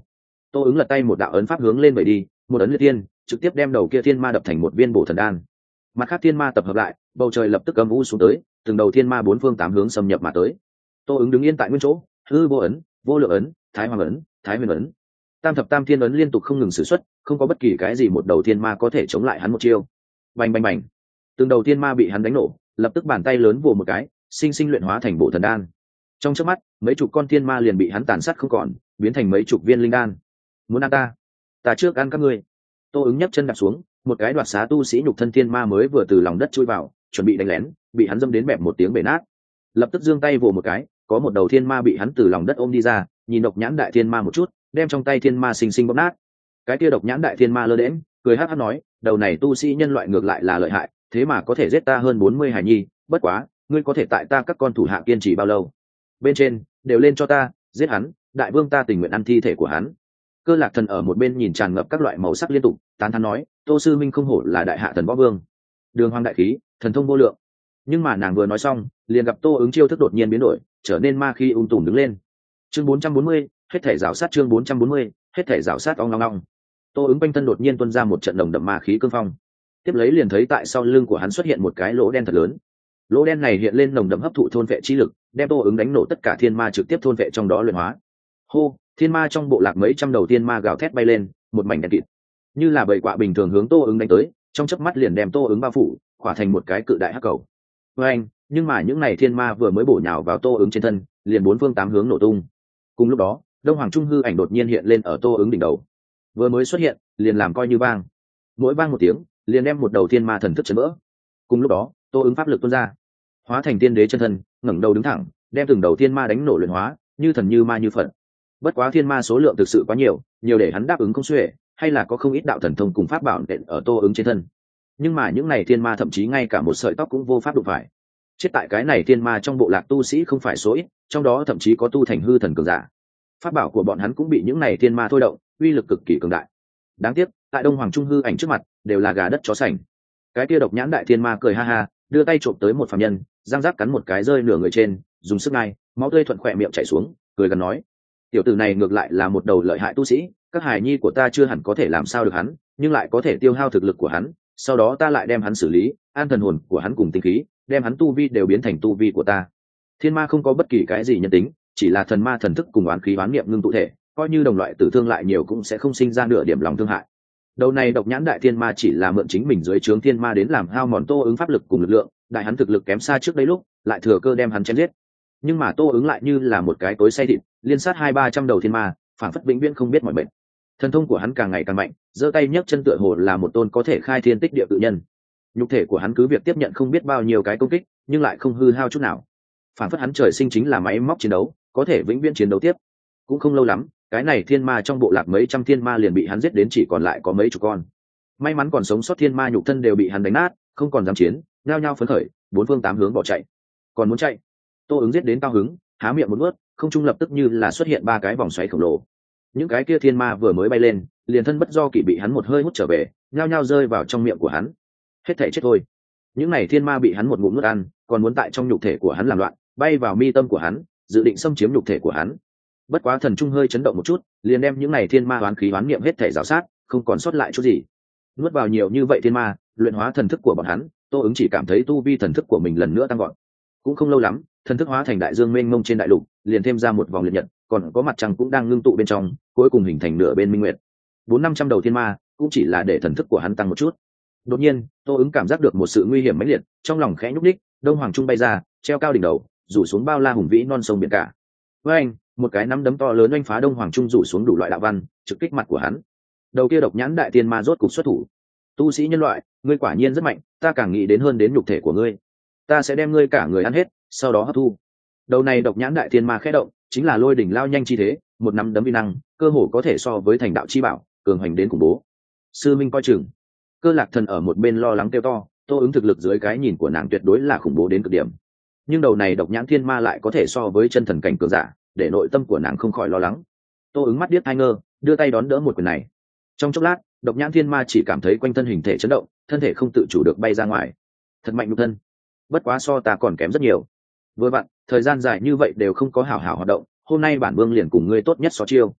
Tô ứng lật tay một đạo ấn pháp hướng lên vậy đi, một ấn liệt tiên trực tiếp đem đầu kia thiên ma đập thành một viên bổ thần đan. Mặt khác thiên ma tập hợp lại, bầu trời lập tức âm u xuống tới, từng đầu thiên ma bốn phương tám hướng xâm nhập mà tới. Tô ứng đứng yên tại nguyên chỗ, hư vô ấn, vô lượng ấn, thái hoàng ấn, thái huyền ấn, tam thập tam thiên ấn liên tục không ngừng sử xuất, không có bất kỳ cái gì một đầu thiên ma có thể chống lại hắn một chiêu. Bành bành bành, từng đầu thiên ma bị hắn đánh nổ, lập tức bàn tay lớn vồ một cái, sinh sinh luyện hóa thành bộ thần đan. Trong chớp mắt, mấy chục con thiên ma liền bị hắn tàn sát không còn, biến thành mấy chục viên linh đan. Muốn ăn ta trước ăn các ngươi. Tô ứng nhấc chân đạp xuống, một cái đoạt xá tu sĩ nhục thân thiên ma mới vừa từ lòng đất chui vào, chuẩn bị đánh lén, bị hắn dâm đến bẹp một tiếng bể nát. Lập tức giương tay vồ một cái, có một đầu thiên ma bị hắn từ lòng đất ôm đi ra, nhìn độc nhãn đại thiên ma một chút, đem trong tay thiên ma xinh xinh bóp nát. Cái kia độc nhãn đại thiên ma lơ đễnh, cười hắc hắc nói, đầu này tu sĩ nhân loại ngược lại là lợi hại, thế mà có thể giết ta hơn 40 hải nhi, bất quá, ngươi có thể tại ta các con thủ hạ kiên trì bao lâu? Bên trên, đều lên cho ta, giết hắn, đại vương ta tình nguyện ăn thi thể của hắn. Cơ Lạc Thần ở một bên nhìn tràn ngập các loại màu sắc liên tục, tán thán nói, Tô sư minh không hổ là đại hạ thần võ vương, đường hoàng đại khí, thần thông vô lượng. Nhưng mà nàng vừa nói xong, liền gặp Tô ứng chiêu thức đột nhiên biến đổi, trở nên ma khí tùm đứng lên. Chương 440, hết thể rào sát. Chương 440, hết thể rào sát. Ong ong ong. Tô ứng quanh thân đột nhiên tuôn ra một trận nồng đậm ma khí cương phong, tiếp lấy liền thấy tại sau lưng của hắn xuất hiện một cái lỗ đen thật lớn. Lỗ đen này hiện lên nồng đậm hấp thụ thôn vệ chi lực, đem Tô ứng đánh nổ tất cả thiên ma trực tiếp thôn vệ trong đó luyện hóa. Hô, thiên ma trong bộ lạc mấy trăm đầu thiên ma gào thét bay lên, một mảnh đen kịt, như là bầy quạ bình thường hướng Tô ứng đánh tới, trong chớp mắt liền đem Tô ứng bao phủ, khỏa thành một cái cự đại hắc cầu. Anh, nhưng mà những này thiên ma vừa mới bổ nhào vào Tô ứng trên thân, liền bốn phương tám hướng nổ tung. Cùng lúc đó, Đông Hoàng Trung hư ảnh đột nhiên hiện lên ở Tô ứng đỉnh đầu, vừa mới xuất hiện, liền làm coi như vang. Mỗi vang một tiếng, liền đem một đầu thiên ma thần thức chấn vỡ. Cùng lúc đó, Tô ứng pháp lực tuôn ra, hóa thành tiên đế chân thân, ngẩng đầu đứng thẳng, đem từng đầu thiên ma đánh nổ luyện hóa, như thần như ma như phật. Bất quá thiên ma số lượng thực sự quá nhiều, nhiều để hắn đáp ứng không xuể, hay là có không ít đạo thần thông cùng pháp bảo đện ở Tô ứng trên thân. Nhưng mà những này thiên ma thậm chí ngay cả một sợi tóc cũng vô pháp đụng phải. Chết tại cái này thiên ma trong bộ lạc tu sĩ không phải số ít, trong đó thậm chí có tu thành hư thần cường giả. Pháp bảo của bọn hắn cũng bị những này thiên ma thôi động, uy lực cực kỳ cường đại. Đáng tiếc, tại Đông Hoàng Trung hư ảnh trước mặt, đều là gà đất chó sành. Cái kia độc nhãn đại thiên ma cười ha ha, đưa tay trộm tới một phàm nhân, răng rác cắn một cái rơi nửa người trên, dùng sức ngai, máu tươi thuận khỏe miệng chảy xuống, cười gần nói: tiểu tử này ngược lại là một đầu lợi hại tu sĩ, các hài nhi của ta chưa hẳn có thể làm sao được hắn, nhưng lại có thể tiêu hao thực lực của hắn, sau đó ta lại đem hắn xử lý, an thần hồn của hắn cùng tinh khí, đem hắn tu vi đều biến thành tu vi của ta. Thiên ma không có bất kỳ cái gì nhân tính, chỉ là thần ma thần thức cùng oán khí oán niệm ngưng tụ thể, coi như đồng loại tử thương lại nhiều cũng sẽ không sinh ra nửa điểm lòng thương hại. Đầu này độc nhãn đại thiên ma chỉ là mượn chính mình dưới trướng thiên ma đến làm hao mòn Tô ứng pháp lực cùng lực lượng, đại hắn thực lực kém xa trước đây lúc, lại thừa cơ đem hắn chém giết. Nhưng mà Tô ứng lại như là một cái cối xay thịt, liên sát 200-300 đầu thiên ma, phảng phất vĩnh viễn không biết mỏi mệt. Thần thông của hắn càng ngày càng mạnh, giơ tay nhấc chân tựa hồ là một tôn có thể khai thiên tích địa tự nhân. Nhục thể của hắn cứ việc tiếp nhận không biết bao nhiêu cái công kích, nhưng lại không hư hao chút nào. Phảng phất hắn trời sinh chính là máy móc chiến đấu, có thể vĩnh viễn chiến đấu tiếp. Cũng không lâu lắm, cái này thiên ma trong bộ lạc mấy trăm thiên ma liền bị hắn giết đến chỉ còn lại có mấy chục con. May mắn còn sống sót thiên ma nhục thân đều bị hắn đánh nát, không còn dám chiến, nhao nhao phấn khởi, bốn phương tám hướng bỏ chạy. Còn muốn chạy, Tô ứng giết đến cao hứng, há miệng một nuốt, không trung lập tức như là xuất hiện 3 cái vòng xoáy khổng lồ. Những cái kia thiên ma vừa mới bay lên, liền thân bất do kỷ bị hắn một hơi hút trở về, nhao nhao rơi vào trong miệng của hắn. Hết thảy chết thôi. Những này thiên ma bị hắn một ngụm nuốt ăn, còn muốn tại trong nhục thể của hắn làm loạn, bay vào mi tâm của hắn, dự định xâm chiếm nhục thể của hắn. Bất quá thần trung hơi chấn động một chút, liền đem những này thiên ma oán khí oán niệm hết thảy rào sát, không còn sót lại chút gì. Nuốt vào nhiều như vậy thiên ma, luyện hóa thần thức của bọn hắn, Tô ứng chỉ cảm thấy tu vi thần thức của mình lần nữa tăng vọt. Cũng không lâu lắm, thần thức hóa thành đại dương mênh mông trên đại lục, liền thêm ra một vòng liệt nhật, còn có mặt trăng cũng đang ngưng tụ bên trong, cuối cùng hình thành nửa bên minh nguyệt. 400-500 đầu thiên ma, cũng chỉ là để thần thức của hắn tăng một chút. Đột nhiên, Tô ứng cảm giác được một sự nguy hiểm mãnh liệt, trong lòng khẽ nhúc nhích, Đông Hoàng Trung bay ra, treo cao đỉnh đầu, rủ xuống bao la hùng vĩ non sông biển cả. Với anh, một cái nắm đấm to lớn oanh phá Đông Hoàng Trung rủ xuống đủ loại đạo văn, trực kích mặt của hắn. Đầu kia độc nhãn đại thiên ma rốt cục xuất thủ. Tu sĩ nhân loại, ngươi quả nhiên rất mạnh, ta càng nghĩ đến hơn đến nhục thể của ngươi. Ta sẽ đem ngươi cả người ăn hết, sau đó hấp thu. Đầu này độc nhãn đại thiên ma khẽ động, chính là lôi đỉnh lao nhanh chi thế, một nắm đấm vi năng, cơ hồ có thể so với thành đạo chi bảo, cường hành đến khủng bố. Sư minh coi chừng. Cơ Lạc Thần ở một bên lo lắng kêu to, Tô ứng thực lực dưới cái nhìn của nàng tuyệt đối là khủng bố đến cực điểm. Nhưng đầu này độc nhãn thiên ma lại có thể so với chân thần cảnh cường giả, để nội tâm của nàng không khỏi lo lắng. Tô ứng mắt điếc hai ngơ, đưa tay đón đỡ một quyền này. Trong chốc lát, độc nhãn thiên ma chỉ cảm thấy quanh thân hình thể chấn động, thân thể không tự chủ được bay ra ngoài. Thật mạnh nhục thân, bất quá so ta còn kém rất nhiều. Vừa vặn, thời gian dài như vậy đều không có hảo hảo hoạt động, hôm nay bản vương liền cùng ngươi tốt nhất so chiêu.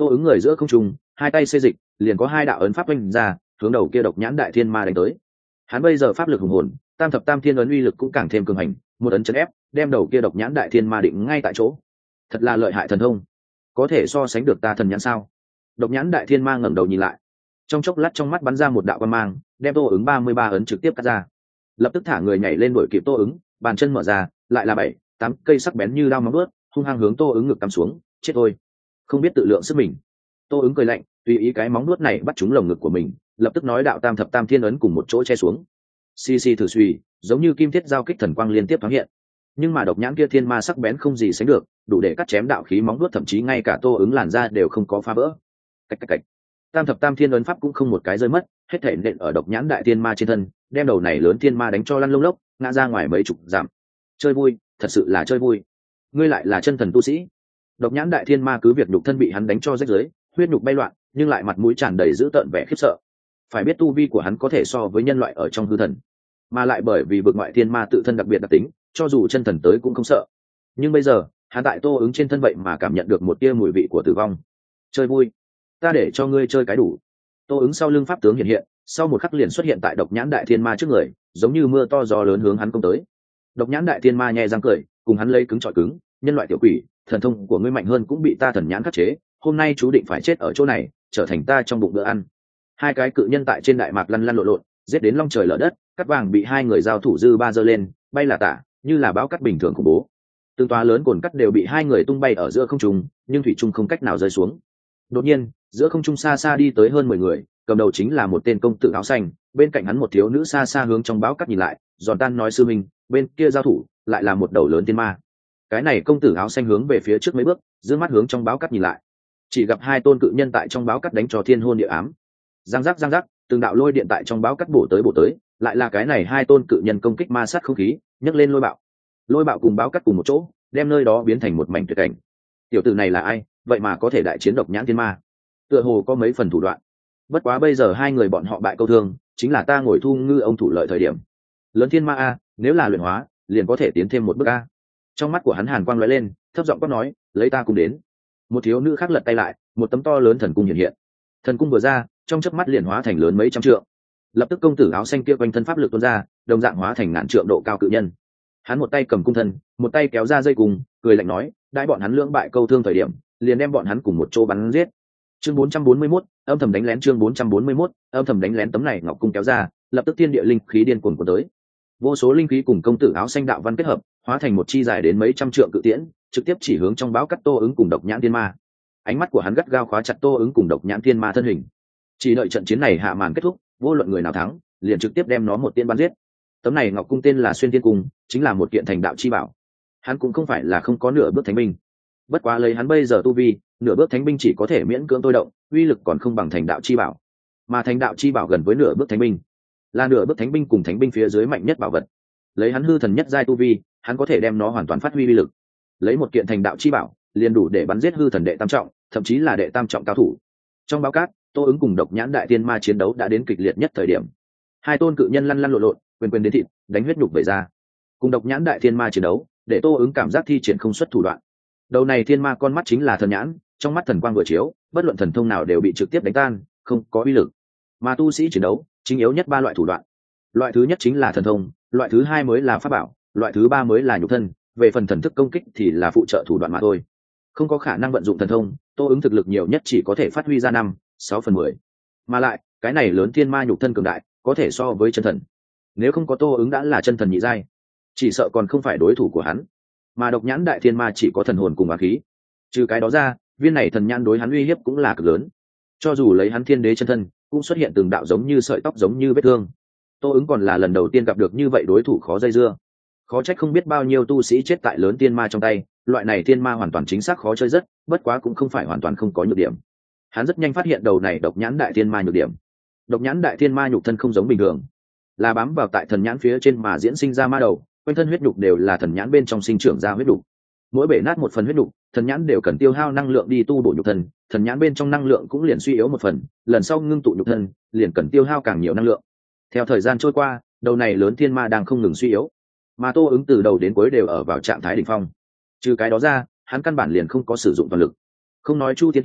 Tô ứng người giữa không trung, hai tay xê dịch, liền có hai đạo ấn pháp oanh ra, hướng đầu kia độc nhãn đại thiên ma đánh tới. Hắn bây giờ pháp lực hùng hồn, tam thập tam thiên ấn uy lực cũng càng thêm cường hành, một ấn chấn ép, đem đầu kia độc nhãn đại thiên ma định ngay tại chỗ. Thật là lợi hại thần thông, có thể so sánh được ta thần nhãn sao? Độc nhãn đại thiên ma ngẩng đầu nhìn lại, trong chốc lát trong mắt bắn ra một đạo quang mang, đem Tô ứng 33 ấn trực tiếp cắt ra. Lập tức thả người nhảy lên đuổi kịp Tô ứng, bàn chân mở ra, lại là 7, 8 cây sắc bén như dao móng vuốt, hung hăng hướng Tô ứng ngực cắm xuống. Chết thôi, không biết tự lượng sức mình. Tô ứng cười lạnh, tùy ý cái móng vuốt này bắt trúng lồng ngực của mình, lập tức nói đạo tam thập tam thiên ấn cùng một chỗ che xuống. Xì xì thử suy, giống như kim thiết giao kích thần quang liên tiếp thoáng hiện. Nhưng mà độc nhãn kia thiên ma sắc bén không gì sánh được, đủ để cắt chém đạo khí móng vuốt, thậm chí ngay cả Tô ứng làn da đều không có phá vỡ. Cạch cạch cạch. Tam thập tam thiên ấn pháp cũng không một cái rơi mất, hết thể nện ở độc nhãn đại thiên ma trên thân, đem đầu này lớn thiên ma đánh cho lăn lông lốc, ngã ra ngoài mấy chục dặm. Chơi vui, thật sự là chơi vui. Ngươi lại là chân thần tu sĩ. Độc nhãn đại thiên ma cứ việc nhục thân bị hắn đánh cho rách rưới, huyết nhục bay loạn, nhưng lại mặt mũi tràn đầy dữ tợn vẻ khiếp sợ. Phải biết tu vi của hắn có thể so với nhân loại ở trong hư thần, mà lại bởi vì vực ngoại thiên ma tự thân đặc biệt đặc tính, cho dù chân thần tới cũng không sợ. Nhưng bây giờ, hắn tại Tô ứng trên thân vậy mà cảm nhận được một tia mùi vị của tử vong. Chơi vui, ta để cho ngươi chơi cái đủ. Tô ứng sau lưng pháp tướng hiện hiện, sau một khắc liền xuất hiện tại độc nhãn đại thiên ma trước người, giống như mưa to gió lớn hướng hắn công tới. Độc nhãn đại thiên ma nhẹ răng cười, cùng hắn lấy cứng trọi cứng. Nhân loại tiểu quỷ, thần thông của ngươi mạnh hơn cũng bị ta thần nhãn khắc chế, hôm nay chú định phải chết ở chỗ này, trở thành ta trong bụng bữa ăn. Hai cái cự nhân tại trên đại mạc lăn lăn lộn lộn, giết đến long trời lở đất, cắt vàng bị hai người giao thủ dư ba giơ lên, bay là tả, như là bão cắt bình thường khủng bố. Tương toa lớn cồn cắt đều bị hai người tung bay ở giữa không trung, nhưng thủy trung không cách nào rơi xuống. Đột nhiên, giữa không trung xa xa đi tới hơn 10 người, cầm đầu chính là một tên công tử áo xanh, bên cạnh hắn một thiếu nữ xa xa hướng trong bão cắt nhìn lại, giòn tan nói sư minh, bên kia giao thủ lại là một đầu lớn tiên ma. Cái này công tử áo xanh hướng về phía trước mấy bước, dương mắt hướng trong bão cắt nhìn lại, chỉ gặp hai tôn cự nhân tại trong bão cắt đánh cho thiên hôn địa ám. Giang giác, từng đạo lôi điện tại trong bão cắt bổ tới, lại là cái này hai tôn cự nhân công kích ma sát không khí, nhấc lên lôi bạo cùng bão cắt cùng một chỗ, đem nơi đó biến thành một mảnh tuyệt cảnh. Tiểu tử này là ai, vậy mà có thể đại chiến độc nhãn thiên ma? Tựa hồ có mấy phần thủ đoạn. Bất quá bây giờ hai người bọn họ bại câu thương, chính là ta ngồi thu ngư ông thủ lợi thời điểm. Lớn thiên ma a, nếu là luyện hóa, liền có thể tiến thêm một bước a. Trong mắt của hắn hàn quang lóe lên, thấp giọng quát nói, lấy ta cùng đến. Một thiếu nữ khác lật tay lại, một tấm to lớn thần cung hiện hiện. Thần cung vừa ra, trong chớp mắt liền hóa thành lớn mấy trăm trượng. Lập tức công tử áo xanh kia quanh thân pháp lực tuôn ra, đồng dạng hóa thành ngàn trượng độ cao cự nhân. Hắn một tay cầm cung thân, một tay kéo ra dây cung, cười lạnh nói, đãi bọn hắn lưỡng bại câu thương thời điểm, liền đem bọn hắn cùng một chỗ bắn giết. Chương 441, âm thầm đánh lén. Chương 441, âm thầm đánh lén. Tấm này ngọc cung kéo ra, lập tức thiên địa linh khí điên cuồng cuốn tới. Vô số linh khí cùng công tử áo xanh đạo văn kết hợp, hóa thành một chi dài đến mấy trăm trượng cự tiễn, trực tiếp chỉ hướng trong bão cắt Tô ứng cùng độc nhãn thiên ma. Ánh mắt của hắn gắt gao khóa chặt Tô ứng cùng độc nhãn thiên ma thân hình. Chỉ đợi trận chiến này hạ màn kết thúc, vô luận người nào thắng, liền trực tiếp đem nó một tiên bắn giết. Tấm này ngọc cung tên là Xuyên Thiên Cung, chính là một kiện thành đạo chi bảo. Hắn cũng không phải là không có nửa bước thánh binh, bất quá lấy hắn bây giờ tu vi, nửa bước thánh binh chỉ có thể miễn cưỡng tôi động, uy lực còn không bằng thành đạo chi bảo. Mà thành đạo chi bảo gần với nửa bước thánh binh, là nửa bước thánh binh cùng thánh binh phía dưới mạnh nhất bảo vật. Lấy hắn hư thần nhất giai tu vi, hắn có thể đem nó hoàn toàn phát huy uy lực. Lấy một kiện thành đạo chi bảo, liền đủ để bắn giết hư thần đệ tam trọng, thậm chí là đệ tam trọng cao thủ. Trong báo cát, Tô ứng cùng độc nhãn đại thiên ma chiến đấu đã đến kịch liệt nhất thời điểm. Hai tôn cự nhân lăn lăn lộn lộn, quyền đến thịt, đánh huyết nhục về ra. Cùng độc nhãn đại thiên ma chiến đấu, để Tô ứng cảm giác thi triển không xuất thủ đoạn. Đầu này thiên ma con mắt chính là thần nhãn, trong mắt thần quang vừa chiếu, bất luận thần thông nào đều bị trực tiếp đánh tan, không có uy lực. Mà tu sĩ chiến đấu, chính yếu nhất ba loại thủ đoạn. Loại thứ nhất chính là thần thông, loại thứ hai mới là pháp bảo, loại thứ ba mới là nhục thân, về phần thần thức công kích thì là phụ trợ thủ đoạn mà thôi. Không có khả năng vận dụng thần thông, Tô ứng thực lực nhiều nhất chỉ có thể phát huy ra 5-6/10. Mà lại, cái này lớn thiên ma nhục thân cường đại, có thể so với chân thần. Nếu không có Tô ứng đã là chân thần nhị giai, chỉ sợ còn không phải đối thủ của hắn. Mà độc nhãn đại thiên ma chỉ có thần hồn cùng bá khí. Trừ cái đó ra, viên này thần nhãn đối hắn uy hiếp cũng là cực lớn. Cho dù lấy hắn thiên đế chân thân, cũng xuất hiện từng đạo giống như sợi tóc giống như vết thương. Tô ứng còn là lần đầu tiên gặp được như vậy đối thủ khó dây dưa. Khó trách không biết bao nhiêu tu sĩ chết tại lớn tiên ma trong tay, loại này thiên ma hoàn toàn chính xác khó chơi rất, bất quá cũng không phải hoàn toàn không có nhược điểm. Hắn rất nhanh phát hiện đầu này độc nhãn đại thiên ma nhược điểm. Độc nhãn đại thiên ma nhục thân không giống bình thường, là bám vào tại thần nhãn phía trên mà diễn sinh ra ma đầu, quanh thân huyết nhục đều là thần nhãn bên trong sinh trưởng ra huyết nhục. Mỗi bể nát một phần huyết nhục, thần nhãn đều cần tiêu hao năng lượng đi tu bổ nhục thân, thần nhãn bên trong năng lượng cũng liền suy yếu một phần, lần sau ngưng tụ nhục thân, liền cần tiêu hao càng nhiều năng lượng. Theo thời gian trôi qua, đầu này lớn thiên ma đang không ngừng suy yếu, mà Tô ứng từ đầu đến cuối đều ở vào trạng thái đỉnh phong. Trừ cái đó ra, hắn căn bản liền không có sử dụng toàn lực. Không nói Chu Thiên kiếm,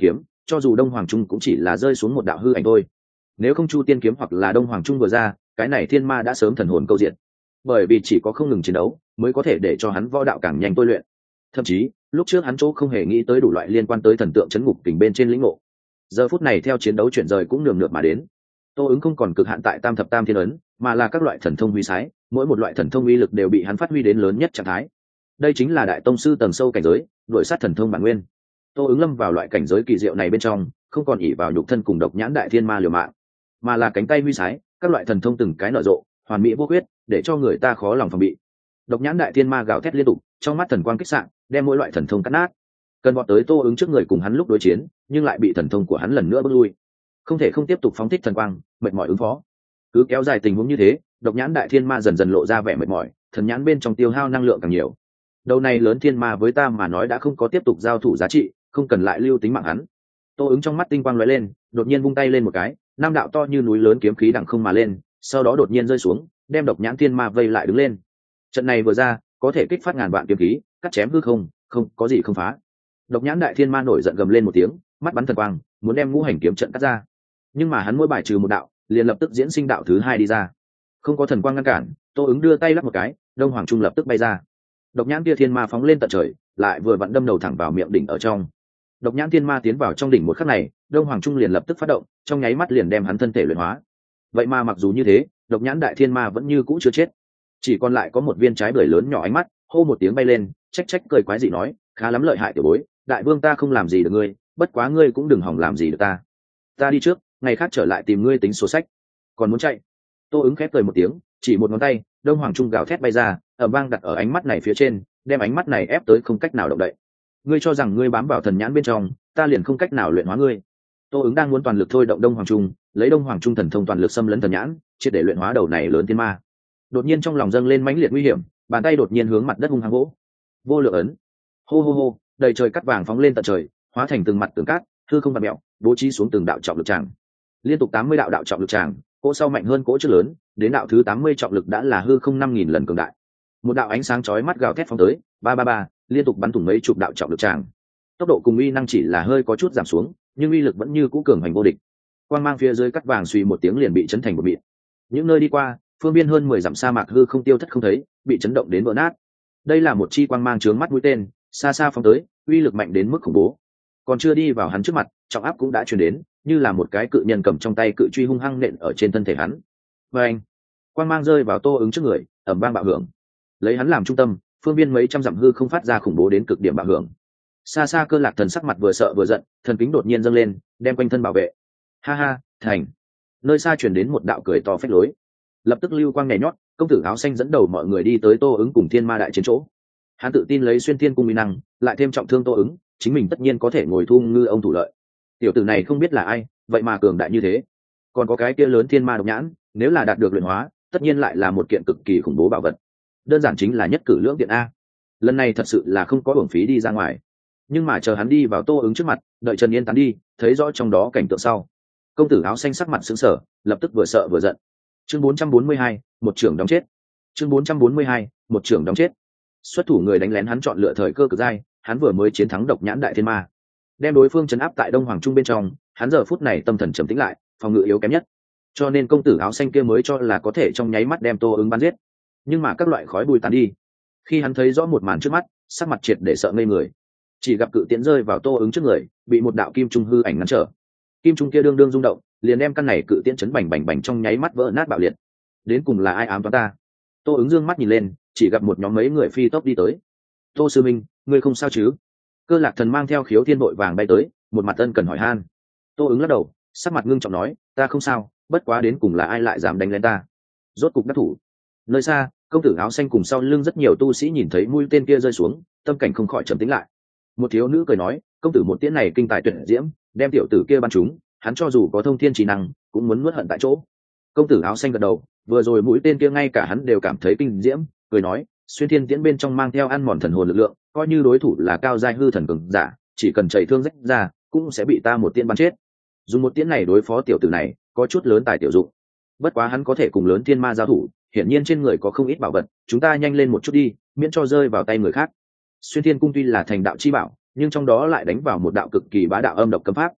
cho dù đông hoàng trung cũng chỉ là rơi xuống một đạo hư ảnh thôi. Nếu không chu tiên kiếm hoặc là đông hoàng trung vừa ra, cái này thiên ma đã sớm thần hồn câu diện. Bởi vì chỉ có không ngừng chiến đấu mới có thể để cho hắn võ đạo càng nhanh tôi luyện. Thậm chí lúc trước hắn chỗ không hề nghĩ tới đủ loại liên quan tới thần tượng chấn ngục kình bên trên lĩnh ngộ, giờ phút này theo chiến đấu chuyển rời cũng nườm nượp mà đến. Tô ứng không còn cực hạn tại tam thập tam thiên ấn, mà là các loại thần thông huy sái, mỗi một loại thần thông uy lực đều bị hắn phát huy đến lớn nhất trạng thái. Đây chính là đại tông sư tầng sâu cảnh giới, đuổi sát thần thông bản nguyên. Tô ứng lâm vào loại cảnh giới kỳ diệu này bên trong, không còn ỷ vào nhục thân cùng độc nhãn đại thiên ma liều mạng, mà là cánh tay huy sái, các loại thần thông từng cái nở rộ, hoàn mỹ vô khuyết, để cho người ta khó lòng phòng bị. Độc nhãn đại thiên ma gào thét liên tục, trong mắt thần quang kích xạ, đem mỗi loại thần thông cắt nát. Cần vọt tới Tô ứng trước người cùng hắn lúc đối chiến, nhưng lại bị thần thông của hắn lần nữa bước lui. Không thể không tiếp tục phóng thích thần quang, mệt mỏi ứng phó. Cứ kéo dài tình huống như thế, độc nhãn đại thiên ma dần dần lộ ra vẻ mệt mỏi, thần nhãn bên trong tiêu hao năng lượng càng nhiều. Đầu này lớn thiên ma với ta mà nói đã không có tiếp tục giao thủ giá trị, không cần lại lưu tính mạng hắn. Tô ứng trong mắt tinh quang lóe lên, đột nhiên vung tay lên một cái, năm đạo to như núi lớn kiếm khí đằng không mà lên, sau đó đột nhiên rơi xuống, đem độc nhãn thiên ma vây lại đứng lên. Trận này vừa ra, có thể kích phát ngàn vạn kiếm khí, cắt chém hư không, không có gì không phá. Độc nhãn đại thiên ma nổi giận gầm lên một tiếng, mắt bắn thần quang, muốn đem ngũ hành kiếm trận cắt ra. Nhưng mà hắn mỗi bài trừ một đạo, liền lập tức diễn sinh đạo thứ hai đi ra. Không có thần quang ngăn cản, Tô ứng đưa tay lắc một cái, đông hoàng trung lập tức bay ra. Độc nhãn kia thiên ma phóng lên tận trời, lại vừa vặn đâm đầu thẳng vào miệng đỉnh ở trong. Độc nhãn thiên ma tiến vào trong đỉnh một khắc này, đông hoàng trung liền lập tức phát động, trong nháy mắt liền đem hắn thân thể luyện hóa. Vậy mà mặc dù như thế, độc nhãn đại thiên ma vẫn như cũ chưa chết, chỉ còn lại có một viên trái bưởi lớn nhỏ ánh mắt, hô một tiếng bay lên, trách trách cười quái dị nói, khá lắm lợi hại tiểu bối, đại vương ta không làm gì được ngươi, bất quá ngươi cũng đừng hỏng làm gì được ta. Ta đi trước, ngày khác trở lại tìm ngươi tính sổ sách. Còn muốn chạy? Tô ứng khép cười một tiếng, chỉ một ngón tay, đông hoàng trung gào thét bay ra, ầm vang đặt ở ánh mắt này phía trên, đem ánh mắt này ép tới không cách nào động đậy. Ngươi cho rằng ngươi bám vào thần nhãn bên trong, ta liền không cách nào luyện hóa ngươi? Tô ứng đang muốn toàn lực thôi động đông hoàng trung, lấy đông hoàng trung thần thông toàn lực xâm lấn thần nhãn, triệt để luyện hóa đầu này lớn thiên ma. Đột nhiên trong lòng dâng lên mãnh liệt nguy hiểm, bàn tay đột nhiên hướng mặt đất hung hăng vỗ. Vô lượng ấn. Hô hô hô, đầy trời cắt vàng phóng lên tận trời, hóa thành từng mặt tường cát, hư không vặn mèo, bố trí xuống từng đạo trọng lực tràng. Liên tục 80 đạo trọng lực tràng, cỗ sau mạnh hơn cỗ trước lớn, đến đạo thứ 80 trọng lực đã là hư không 5000 lần cường đại. Một đạo ánh sáng chói mắt gào thét phóng tới, ba ba ba, liên tục bắn thủng mấy chục đạo trọng lực tràng. Tốc độ cùng uy năng chỉ là hơi có chút giảm xuống, nhưng uy lực vẫn như cũ cường hành vô địch. Quang mang phía dưới cắt vàng suy một tiếng liền bị chấn thành một mịn. Những nơi đi qua, phương biên hơn 10 dặm sa mạc hư không tiêu thất không thấy, bị chấn động đến vỡ nát. Đây là một chi quang mang chướng mắt mũi tên, xa xa phóng tới, uy lực mạnh đến mức khủng bố. Còn chưa đi vào hắn trước mặt, trọng áp cũng đã truyền đến, như là một cái cự nhân cầm trong tay cự truy hung hăng nện ở trên thân thể hắn. Và anh, quang mang rơi vào Tô ứng trước người, ầm vang bạo hưởng. Lấy hắn làm trung tâm, phương biên mấy trăm dặm hư không phát ra khủng bố đến cực điểm bạo hưởng. Xa xa Cơ Lạc Thần sắc mặt vừa sợ vừa giận, thần kính đột nhiên dâng lên, đem quanh thân bảo vệ. Ha ha, thành. Nơi xa truyền đến một đạo cười to phách lối. Lập tức lưu quang nhảy nhót, công tử áo xanh dẫn đầu mọi người đi tới Tô ứng cùng thiên ma đại chiến chỗ. Hắn tự tin lấy xuyên thiên cung uy năng, lại thêm trọng thương Tô ứng, chính mình tất nhiên có thể ngồi thu ngư ông thủ lợi. Tiểu tử này không biết là ai, vậy mà cường đại như thế. Còn có cái kia lớn thiên ma độc nhãn, nếu là đạt được luyện hóa, tất nhiên lại là một kiện cực kỳ khủng bố bảo vật. Đơn giản chính là nhất cử lưỡng tiện a. Lần này thật sự là không có uổng phí đi ra ngoài. Nhưng mà chờ hắn đi vào Tô ứng trước mặt, đợi Trần Yên tán đi, thấy rõ trong đó cảnh tượng sau. Công tử áo xanh sắc mặt sững sờ, lập tức vừa sợ vừa giận. Chương 442, một trưởng đóng chết. Chương 442, một trưởng đóng chết. Xuất thủ người đánh lén hắn chọn lựa thời cơ cực dai, hắn vừa mới chiến thắng độc nhãn đại thiên ma, đem đối phương trấn áp tại đông hoàng trung bên trong, hắn giờ phút này tâm thần trầm tĩnh lại, phòng ngự yếu kém nhất, cho nên công tử áo xanh kia mới cho là có thể trong nháy mắt đem Tô ứng bắn giết. Nhưng mà các loại khói bụi tàn đi, khi hắn thấy rõ một màn trước mắt, sắc mặt triệt để sợ ngây người. Chỉ gặp cự tiễn rơi vào Tô ứng trước người, bị một đạo kim trung hư ảnh ngăn trở. Kim trung kia đương đương rung động, liền đem căn này cự tiễn chấn bành bành bành trong nháy mắt vỡ nát bạo liệt. Đến cùng là ai ám toán ta? Tô ứng dương mắt nhìn lên, chỉ gặp một nhóm mấy người phi tốc đi tới. Tô sư minh, ngươi không sao chứ? Cơ Lạc Thần mang theo Khiếu Thiên vội vàng bay tới, một mặt ân cần hỏi han. Tô ứng lắc đầu, sắc mặt ngưng trọng nói, ta không sao, bất quá đến cùng là ai lại dám đánh lên ta? Rốt cục đắc thủ. Nơi xa, công tử áo xanh cùng sau lưng rất nhiều tu sĩ nhìn thấy mũi tên kia rơi xuống, tâm cảnh không khỏi trầm tĩnh lại. Một thiếu nữ cười nói, công tử một tiễn này kinh tài tuyệt diễm, đem tiểu tử kia bắn trúng, hắn cho dù có thông thiên trí năng, cũng muốn nuốt hận tại chỗ. Công tử áo xanh gật đầu, vừa rồi mũi tên kia ngay cả hắn đều cảm thấy kinh diễm, cười nói, xuyên thiên tiễn bên trong mang theo ăn mòn thần hồn lực lượng, coi như đối thủ là cao giai hư thần cường giả, chỉ cần chảy thương rách ra, cũng sẽ bị ta một tiễn bắn chết. Dùng một tiễn này đối phó tiểu tử này, có chút lớn tài tiểu dụng. Bất quá hắn có thể cùng lớn thiên ma giao thủ, hiển nhiên trên người có không ít bảo vật, chúng ta nhanh lên một chút đi, miễn cho rơi vào tay người khác. Xuyên thiên cung tuy là thành đạo chi bảo, nhưng trong đó lại đánh vào một đạo cực kỳ bá đạo âm độc cấm pháp.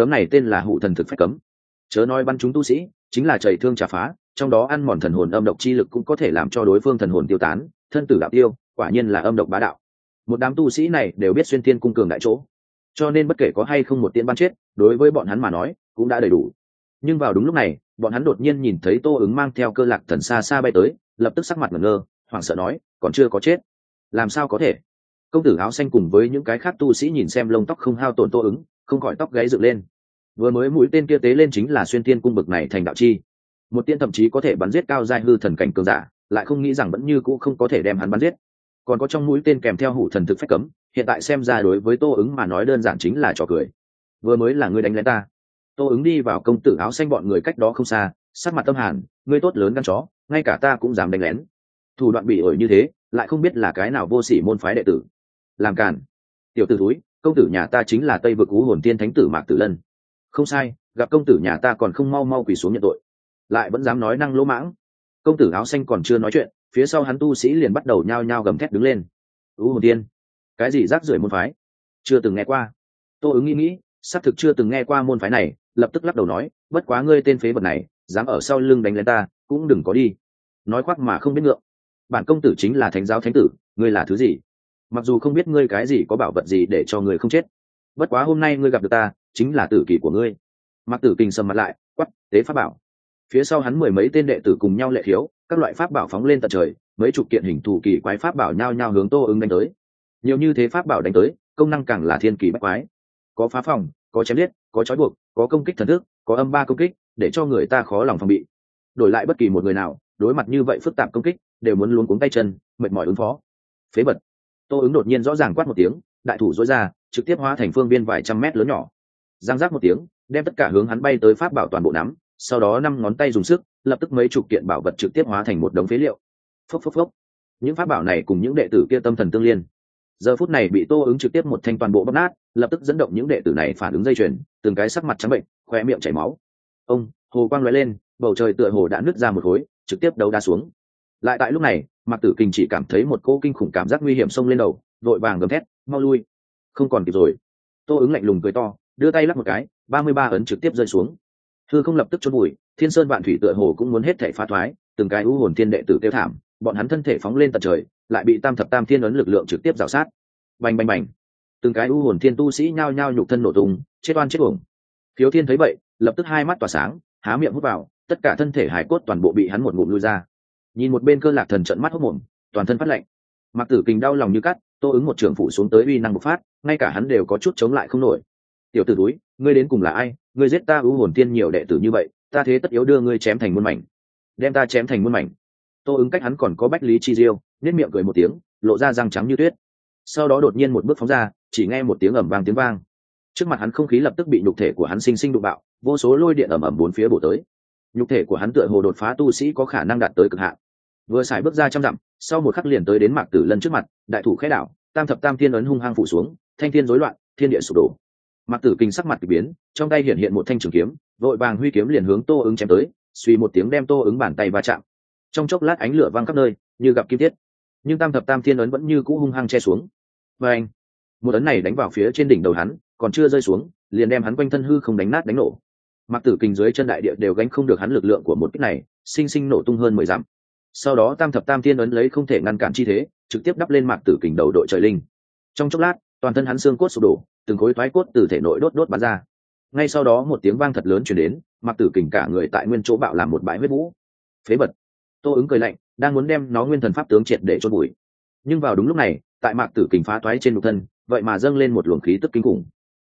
cấm này tên là hủ thần thực phách cấm, chớ nói bắn chúng tu sĩ, chính là chảy thương trả phá, trong đó ăn mòn thần hồn âm độc chi lực cũng có thể làm cho đối phương thần hồn tiêu tán, thân tử đạo tiêu, quả nhiên là âm độc bá đạo. Một đám tu sĩ này đều biết xuyên tiên cung cường đại chỗ, cho nên bất kể có hay không một tiễn bắn chết, đối với bọn hắn mà nói cũng đã đầy đủ. Nhưng vào đúng lúc này, bọn hắn đột nhiên nhìn thấy Tô Ứng mang theo Cơ Lạc Thần xa xa bay tới, lập tức sắc mặt ngẩn ngơ, hoảng sợ nói, còn chưa có chết, làm sao có thể? Công tử áo xanh cùng với những cái khác tu sĩ nhìn xem lông tóc không hao tổn Tô Ứng, không khỏi tóc gáy dựng lên. Vừa mới mũi tên kia tế lên chính là xuyên tiên cung bực này thành đạo chi, một tiên thậm chí có thể bắn giết cao giai hư thần cảnh cường giả, lại không nghĩ rằng vẫn như cũ không có thể đem hắn bắn giết. Còn có trong mũi tên kèm theo hủ thần thực phách cấm, hiện tại xem ra đối với Tô Ứng mà nói đơn giản chính là trò cười. Vừa mới là ngươi đánh lén ta. Tô Ứng đi vào công tử áo xanh bọn người cách đó không xa, sắc mặt tâm hàn, ngươi tốt lớn gan chó, ngay cả ta cũng dám đánh lén. Thủ đoạn bị ổi như thế, lại không biết là cái nào vô sỉ môn phái đệ tử. Làm cản. Tiểu tử thúi, công tử nhà ta chính là Tây vực Ú Hồn Tiên Thánh tử Mạc Tử Lân. Không sai, gặp công tử nhà ta còn không mau mau quỳ xuống nhận tội, lại vẫn dám nói năng lỗ mãng. Công tử áo xanh còn chưa nói chuyện, phía sau hắn tu sĩ liền bắt đầu nhao nhao gầm thét đứng lên. Ú Hồn Tiên, cái gì rác rưởi môn phái, chưa từng nghe qua. Tô Ứng nghĩ, xác thực chưa từng nghe qua môn phái này, lập tức lắc đầu nói, bất quá ngươi tên phế vật này, dám ở sau lưng đánh lén ta, cũng đừng có đi. Nói khoác mà không biết ngượng. Bản công tử chính là thánh giáo thánh tử, ngươi là thứ gì? Mặc dù không biết ngươi cái gì có bảo vật gì để cho ngươi không chết, bất quá hôm nay ngươi gặp được ta, chính là tử kỳ của ngươi. Mạc Tử Kình sầm mặt lại, quắc, tế pháp bảo. Phía sau hắn mười mấy tên đệ tử cùng nhau lệ thiếu, các loại pháp bảo phóng lên tận trời, mấy chục kiện hình thù kỳ quái pháp bảo nhao nhao hướng Tô Ứng đánh tới. Nhiều như thế pháp bảo đánh tới, công năng càng là thiên kỳ bách quái. Có phá phòng, có chém giết, có trói buộc, có công kích thần thức, có âm ba công kích, để cho người ta khó lòng phòng bị. Đổi lại bất kỳ một người nào, đối mặt như vậy phức tạp công kích, đều muốn luống cuống tay chân, mệt mỏi ứng phó. Phế vật. Tô Ứng đột nhiên rõ ràng quát một tiếng, đại thủ duỗi ra, trực tiếp hóa thành phương viên vài trăm mét lớn nhỏ. Giang giác một tiếng, đem tất cả hướng hắn bay tới pháp bảo toàn bộ nắm, sau đó năm ngón tay dùng sức, lập tức mấy chục kiện bảo vật trực tiếp hóa thành một đống phế liệu. Phốc phốc phốc. Những pháp bảo này cùng những đệ tử kia tâm thần tương liên, giờ phút này bị Tô Ứng trực tiếp một thanh toàn bộ bóp nát, lập tức dẫn động những đệ tử này phản ứng dây chuyền, từng cái sắc mặt trắng bệnh, khoe miệng chảy máu. Ông, hồ quang lóe lên, bầu trời tựa hồ đã nứt ra một khối, trực tiếp đấu đá xuống. Lại tại lúc này, Mạc Tử Kình chỉ cảm thấy một cỗ kinh khủng cảm giác nguy hiểm xông lên đầu, vội vàng gầm thét, mau lui. Không còn kịp rồi. Tô Ứng lạnh lùng cười to, đưa tay lắc một cái, 33 ấn trực tiếp rơi xuống. Hư không lập tức chôn bụi, thiên sơn vạn thủy tựa hồ cũng muốn hết thảy phá thoái, từng cái u hồn thiên đệ tử kêu thảm, bọn hắn thân thể phóng lên tận trời, lại bị tam thập tam thiên ấn lực lượng trực tiếp rào sát. Bành bành bành, từng cái u hồn thiên tu sĩ nhao nhao nhục thân nổ tung, chết oan chết uổng. Khiếu Thiên thấy vậy, lập tức hai mắt tỏa sáng, há miệng hút vào, tất cả thân thể hải cốt toàn bộ bị hắn một ngụm lui ra. Nhìn một bên Cơ Lạc Thần trợn mắt hốt mồm, toàn thân phát lạnh. Mạc Tử Kình đau lòng như cắt, Tô Ứng một trường phủ xuống tới uy năng bộc phát, ngay cả hắn đều có chút chống lại không nổi. Tiểu tử túi, ngươi đến cùng là ai? Ngươi giết ta u hồn tiên nhiều đệ tử như vậy, ta thế tất yếu đưa ngươi chém thành muôn mảnh. Đem ta chém thành muôn mảnh. Tô Ứng cách hắn còn có bách lý chi diêu, nét miệng cười một tiếng, lộ ra răng trắng như tuyết. Sau đó đột nhiên một bước phóng ra, chỉ nghe một tiếng ầm vang tiếng vang. Trước mặt hắn không khí lập tức bị nhục thể của hắn sinh sinh đụng bạo, vô số lôi điện ầm ầm bốn phía bổ tới. Nhục thể của hắn tựa hồ đột phá tu sĩ có khả năng đạt tới cực hạn. Vừa xài bước ra trăm dặm, sau một khắc liền tới đến Mạc Tử Lân trước mặt, đại thủ khẽ đảo, tam thập tam thiên ấn hung hăng phủ xuống, thanh thiên rối loạn, thiên địa sụp đổ. Mạc Tử Kình sắc mặt kỳ biến, trong tay hiện hiện một thanh trường kiếm, vội vàng huy kiếm liền hướng Tô Ứng chém tới, suy một tiếng đem Tô Ứng bàn tay va chạm. Trong chốc lát ánh lửa vang khắp nơi, như gặp kim thiết. Nhưng tam thập tam thiên ấn vẫn như cũ hung hăng che xuống. Và anh, một ấn này đánh vào phía trên đỉnh đầu hắn, còn chưa rơi xuống, liền đem hắn quanh thân hư không đánh nát đánh nổ. Mạc Tử Kình dưới chân đại địa đều gánh không được hắn lực lượng của một kích này, sinh sinh nổ tung hơn 10 dặm. Sau đó tam thập tam thiên ấn lấy không thể ngăn cản chi thế, trực tiếp đắp lên Mạc Tử Kình đầu đội trời linh. Trong chốc lát, toàn thân hắn xương cốt sụp đổ, từng khối thoái cốt từ thể nội đốt đốt bắn ra. Ngay sau đó một tiếng vang thật lớn truyền đến, Mạc Tử Kình cả người tại nguyên chỗ bạo làm một bãi huyết vũ. Phế vật. Tô Ứng cười lạnh, đang muốn đem nó nguyên thần pháp tướng triệt để chôn bụi. Nhưng vào đúng lúc này, tại Mạc Tử Kình phá toái trên nhục thân, vậy mà dâng lên một luồng khí tức kinh khủng.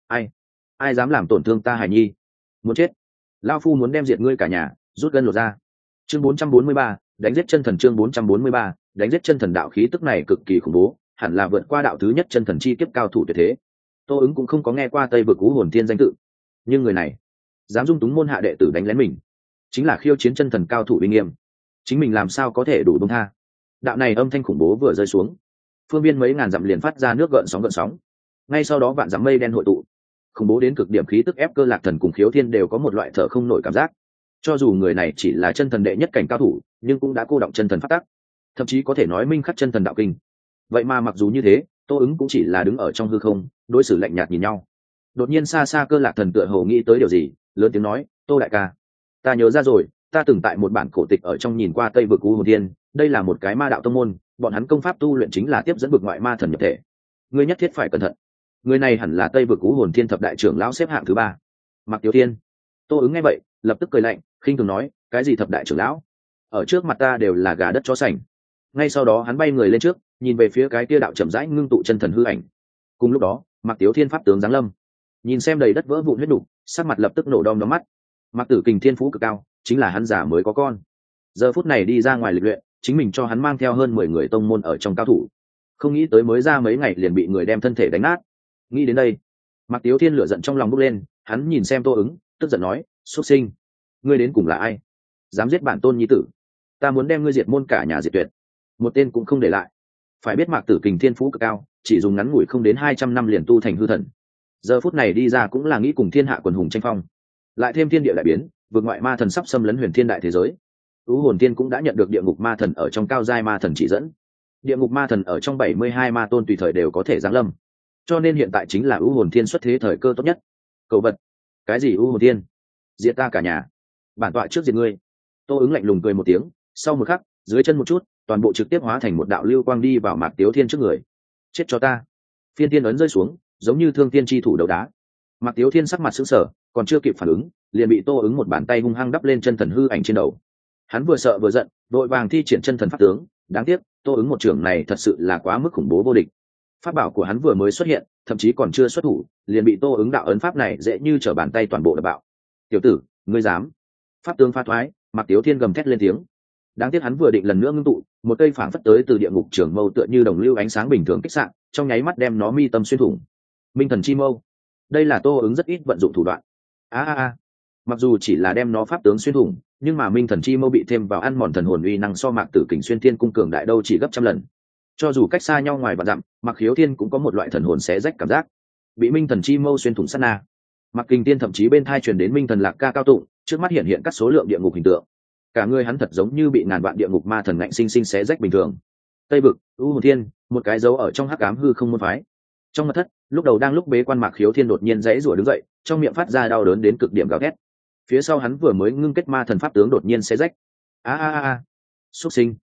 Ai dám làm tổn thương ta hài nhi? Muốn chết. Lão phu muốn đem diệt ngươi cả nhà, rút gân lột ra. Chương 443, đánh giết chân thần. Chương 443, đánh giết chân thần. Đạo khí tức này cực kỳ khủng bố, hẳn là vượt qua đạo thứ nhất chân thần chi kiếp cao thủ tuyệt thế. Tô Ứng cũng không có nghe qua Tây vực Ú Hồn Tiên danh tự, nhưng người này dám dung túng môn hạ đệ tử đánh lén mình, chính là khiêu chiến chân thần cao thủ uy nghiêm, chính mình làm sao có thể đủ buông tha. Đạo này âm thanh khủng bố vừa rơi xuống, phương viên mấy ngàn dặm liền phát ra nước gợn sóng, ngay sau đó vạn dặm mây đen hội tụ, khủng bố đến cực điểm khí tức ép Cơ Lạc Thần cùng Khiếu Thiên đều có một loại thở không nổi cảm giác. Cho dù người này chỉ là chân thần đệ nhất cảnh cao thủ, nhưng cũng đã cô động chân thần phát tác, thậm chí có thể nói minh khắc chân thần đạo kinh. Vậy mà mặc dù như thế, Tô Ứng cũng chỉ là đứng ở trong hư không, đối xử lạnh nhạt nhìn nhau. đột nhiên xa xa Cơ Lạc Thần tựa hồ nghĩ tới điều gì, lớn tiếng nói, Tô đại ca, ta nhớ ra rồi, ta từng tại một bản cổ tịch ở trong nhìn qua Tây vực U Hồn Thiên, đây là một cái ma đạo tông môn, bọn hắn công pháp tu luyện chính là tiếp dẫn vực ngoại ma thần nhập thể, ngươi nhất thiết phải cẩn thận. Người này hẳn là Tây vực U Hồn Thiên thập đại trưởng lão xếp hạng thứ 3. Mạc Tiếu Thiên. Tô ứng nghe vậy lập tức cười lạnh, khinh thường nói, cái gì thập đại trưởng lão, ở trước mặt ta đều là gà đất chó sành. Ngay sau đó hắn bay người lên trước, nhìn về phía cái kia đạo chậm rãi ngưng tụ chân thần hư ảnh. Cùng lúc đó Mạc Tiếu Thiên pháp tướng giáng lâm, nhìn xem đầy đất vỡ vụn huyết đục, sắc mặt lập tức nổ đom đóm mắt. Mạc Tử Kình thiên phú cực cao, chính là hắn giả mới có con, giờ phút này đi ra ngoài lịch luyện, chính mình cho hắn mang theo hơn 10 người tông môn ở trong cao thủ, không nghĩ tới mới ra mấy ngày liền bị người đem thân thể đánh nát. Nghĩ đến đây, Mạc Tiếu Thiên lửa giận trong lòng bốc lên, hắn nhìn xem Tô ứng, tức giận nói, xuất sinh, ngươi đến cùng là ai, dám giết bản tôn nhi tử, ta muốn đem ngươi diệt môn cả nhà diệt tuyệt, một tên cũng không để lại. Phải biết Mạc Tử Kình thiên phú cực cao, chỉ dùng ngắn ngủi không đến 200 năm liền tu thành hư thần, giờ phút này đi ra cũng là nghĩ cùng thiên hạ quần hùng tranh phong, lại thêm thiên địa đại biến, vượt ngoại ma thần sắp xâm lấn huyền thiên đại thế giới. U Hồn Tiên cũng đã nhận được địa ngục ma thần ở trong cao giai ma thần chỉ dẫn, địa ngục ma thần ở trong 72 ma tôn tùy thời đều có thể giáng lâm, cho nên hiện tại chính là U Hồn Tiên xuất thế thời cơ tốt nhất. Cầu vật, cái gì U Hồn Tiên, diệt ta cả nhà, bản tọa trước diệt ngươi. Tô ứng lạnh lùng cười một tiếng, sau một khắc dưới chân một chút, toàn bộ trực tiếp hóa thành một đạo lưu quang đi vào Mạc Tiếu Thiên trước người. Chết cho ta. Phiên tiên ấn rơi xuống, giống như thương tiên chi thủ đấu đá. Mạc Tiếu Thiên sắc mặt sững sờ, còn chưa kịp phản ứng, liền bị Tô ứng một bàn tay hung hăng đắp lên chân thần hư ảnh trên đầu. Hắn vừa sợ vừa giận, đội vàng thi triển chân thần pháp tướng. Đáng tiếc Tô ứng một trưởng này thật sự là quá mức khủng bố vô địch, pháp bảo của hắn vừa mới xuất hiện, thậm chí còn chưa xuất thủ, liền bị Tô ứng đạo ấn pháp này dễ như trở bàn tay toàn bộ đập bạo. Tiểu tử, ngươi dám? Pháp tướng pha thoái, Mạc Tiếu Thiên gầm thét lên tiếng. Đáng tiếc hắn vừa định lần nữa ngưng tụ, một cây phảng phất tới từ địa ngục trường mâu tựa như đồng lưu ánh sáng bình thường kích xạ, trong nháy mắt đem nó mi tâm xuyên thủng. Minh thần chi mâu, đây là Tô ứng rất ít vận dụng thủ đoạn. Mặc dù chỉ là đem nó pháp tướng xuyên thủng, nhưng mà minh thần chi mâu bị thêm vào ăn mòn thần hồn uy năng so Mạc Tử Kình xuyên thiên cung cường đại đâu chỉ gấp trăm lần. Cho dù cách xa nhau ngoài vạn dặm, Mạc Khiếu Thiên cũng có một loại thần hồn xé rách cảm giác. Bị minh thần chi mâu xuyên thủng sát na, Mạc Kình Tiên thậm chí bên thai truyền đến minh thần lạc ca cao tụng, trước mắt hiện hiện các số lượng địa ngục hình tượng. Cả người hắn thật giống như bị ngàn vạn địa ngục ma thần ngạnh sinh sinh xé rách bình thường. Tây vực, U Hồn Thiên, một cái dấu ở trong hắc ám hư không môn phái. Trong mật thất, lúc đầu đang lúc bế quan Mạc Khiếu Thiên đột nhiên giãy giụa đứng dậy, trong miệng phát ra đau đớn đến cực điểm gào thét. Phía sau hắn vừa mới ngưng kết ma thần pháp tướng đột nhiên xé rách. Xuất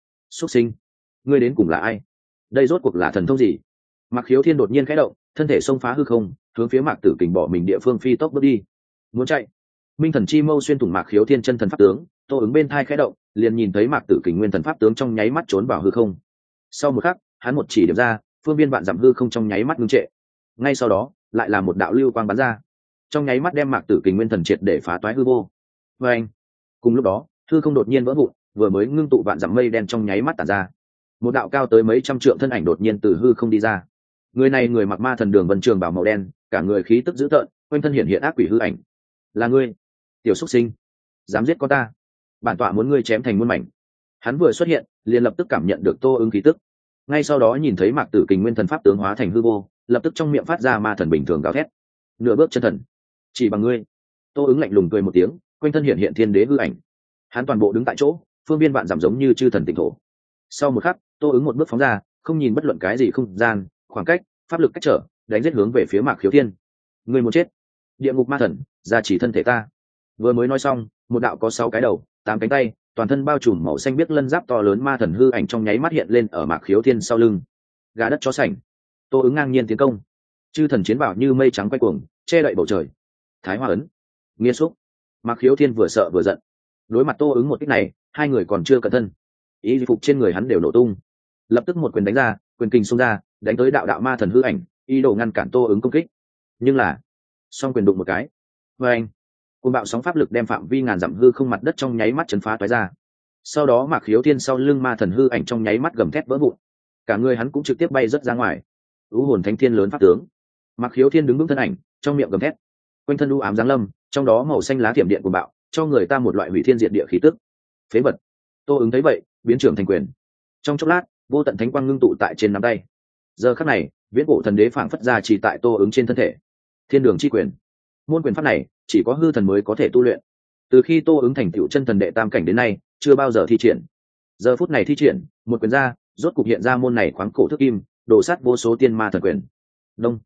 sinh, ngươi đến cùng là ai? Đây rốt cuộc là thần thông gì? Mạc Khiếu Thiên đột nhiên khẽ động, thân thể xông phá hư không, hướng phía Mạc Tử Kình bỏ mình địa phương phi tốc bước đi. Muốn chạy. Minh thần chi mâu xuyên thủng Mạc Khiếu Thiên chân thần pháp tướng, Tô ứng bên thai khẽ động, liền nhìn thấy Mạc Tử Kình nguyên thần pháp tướng trong nháy mắt trốn vào hư không. Sau một khắc, hắn một chỉ điểm ra, phương viên vạn dặm hư không trong nháy mắt ngưng trệ. Ngay sau đó, lại là một đạo lưu quang bắn ra, trong nháy mắt đem Mạc Tử Kình nguyên thần triệt để phá toái hư vô. Và anh, cùng lúc đó, hư không đột nhiên vỡ vụn, vừa mới ngưng tụ vạn dặm mây đen trong nháy mắt tản ra. Một đạo cao tới mấy trăm trượng thân ảnh đột nhiên từ hư không đi ra. Người này người mặc ma thần đường vân trường bào màu đen, cả người khí tức dữ tợn, quanh thân hiện hiện ác quỷ hư ảnh. Là ngươi, tiểu xuất sinh, dám giết con ta, bản tọa muốn ngươi chém thành muôn mảnh. Hắn vừa xuất hiện, liền lập tức cảm nhận được Tô ứng khí tức. Ngay sau đó nhìn thấy Mạc Tử Kình nguyên thần pháp tướng hóa thành hư vô, lập tức trong miệng phát ra ma thần bình thường gào thét. Nửa bước chân thần, chỉ bằng ngươi. Tô ứng lạnh lùng cười một tiếng, quanh thân hiện hiện thiên đế hư ảnh. Hắn toàn bộ đứng tại chỗ, phương viên vạn giảm giống như chư thần tịnh thổ. Sau một khắc, Tô ứng một bước phóng ra, không nhìn bất luận cái gì không gian, khoảng cách, pháp lực cách trở, đánh giết hướng về phía Mạc Khiếu Thiên. Ngươi muốn chết? Địa ngục ma thần, gia trì thân thể ta. Vừa mới nói xong, một đạo có 6 cái đầu, 8 cánh tay, toàn thân bao trùm màu xanh biếc lân giáp to lớn ma thần hư ảnh trong nháy mắt hiện lên ở Mạc Khiếu Thiên sau lưng. Gà đất chó sành. Tô ứng ngang nhiên tiến công, chư thần chiến bảo như mây trắng quay cuồng, che đậy bầu trời. Thái Hoa ấn, nghiên xúc. Mạc Khiếu Thiên vừa sợ vừa giận. Đối mặt Tô ứng một kích này, hai người còn chưa cẩn thân, y phục trên người hắn đều nổ tung. Lập tức một quyền đánh ra, quyền kình xông ra, đánh tới đạo đạo ma thần hư ảnh, ý đồ ngăn cản Tô ứng công kích. Nhưng là, song quyền đụng một cái, và anh, cơn bạo sóng pháp lực đem phạm vi ngàn dặm hư không mặt đất trong nháy mắt chấn phá toái ra. Sau đó Mạc Khiếu Thiên sau lưng ma thần hư ảnh trong nháy mắt gầm thét vỡ vụn, cả người hắn cũng trực tiếp bay rất ra ngoài. U hồn thánh thiên lớn pháp tướng. Mạc Khiếu Thiên đứng vững thân ảnh, trong miệng gầm thét, quanh thân u ám giáng lâm, trong đó màu xanh lá thiểm điện của bạo, cho người ta một loại hủy thiên diệt địa khí tức. Phế vật. Tô ứng thấy vậy, biến trưởng thành quyền. Trong chốc lát, vô tận thánh quang ngưng tụ tại trên nắm tay. Giờ khắc này, viễn cổ thần đế phảng phất ra chỉ tại Tô ứng trên thân thể. Thiên đường chi quyền. Môn quyền pháp này chỉ có hư thần mới có thể tu luyện. Từ khi Tô ứng thành tựu chân thần đệ tam cảnh đến nay, chưa bao giờ thi triển. Giờ phút này thi triển, một quyền ra, rốt cục hiện ra môn này khoáng cổ thước kim, đổ sát vô số tiên ma thần quyền. Đông.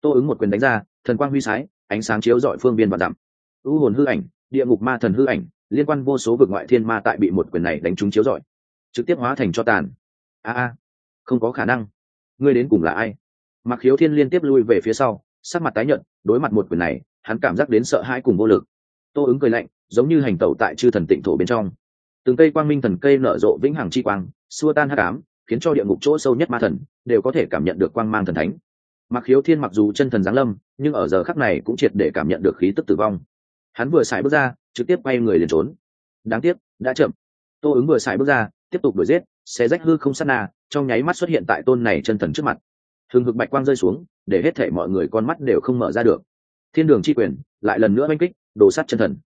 Tô ứng một quyền đánh ra, thần quang huy sái, ánh sáng chiếu rọi phương viên và dặm. U hồn hư ảnh, địa ngục ma thần hư ảnh, liên quan vô số vực ngoại thiên ma tại bị một quyền này đánh trúng chiếu rọi, trực tiếp hóa thành cho tàn. Không có khả năng. Ngươi đến cùng là ai? Mạc Khiếu Thiên liên tiếp lui về phía sau, sắc mặt tái nhợt, đối mặt một quyền này, hắn cảm giác đến sợ hãi cùng vô lực. Tô ứng cười lạnh, giống như hành tẩu tại chư thần tịnh thổ bên trong. Từng cây quang minh thần cây nở rộ vĩnh hằng chi quang, xua tan hắc ám, khiến cho địa ngục chỗ sâu nhất ma thần đều có thể cảm nhận được quang mang thần thánh. Mạc Khiếu Thiên mặc dù chân thần giáng lâm, nhưng ở giờ khắc này cũng triệt để cảm nhận được khí tức tử vong. Hắn vừa xài bước ra, trực tiếp quay người liền trốn. Đáng tiếc, đã chậm. Tô ứng vừa xài bước ra, tiếp tục đuổi giết, xé rách hư không sát na, trong nháy mắt xuất hiện tại tôn này chân thần trước mặt. Hừng hực bạch quang rơi xuống, để hết thảy mọi người con mắt đều không mở ra được. Thiên đường chi quyền lại lần nữa oanh kích, đồ sát chân thần.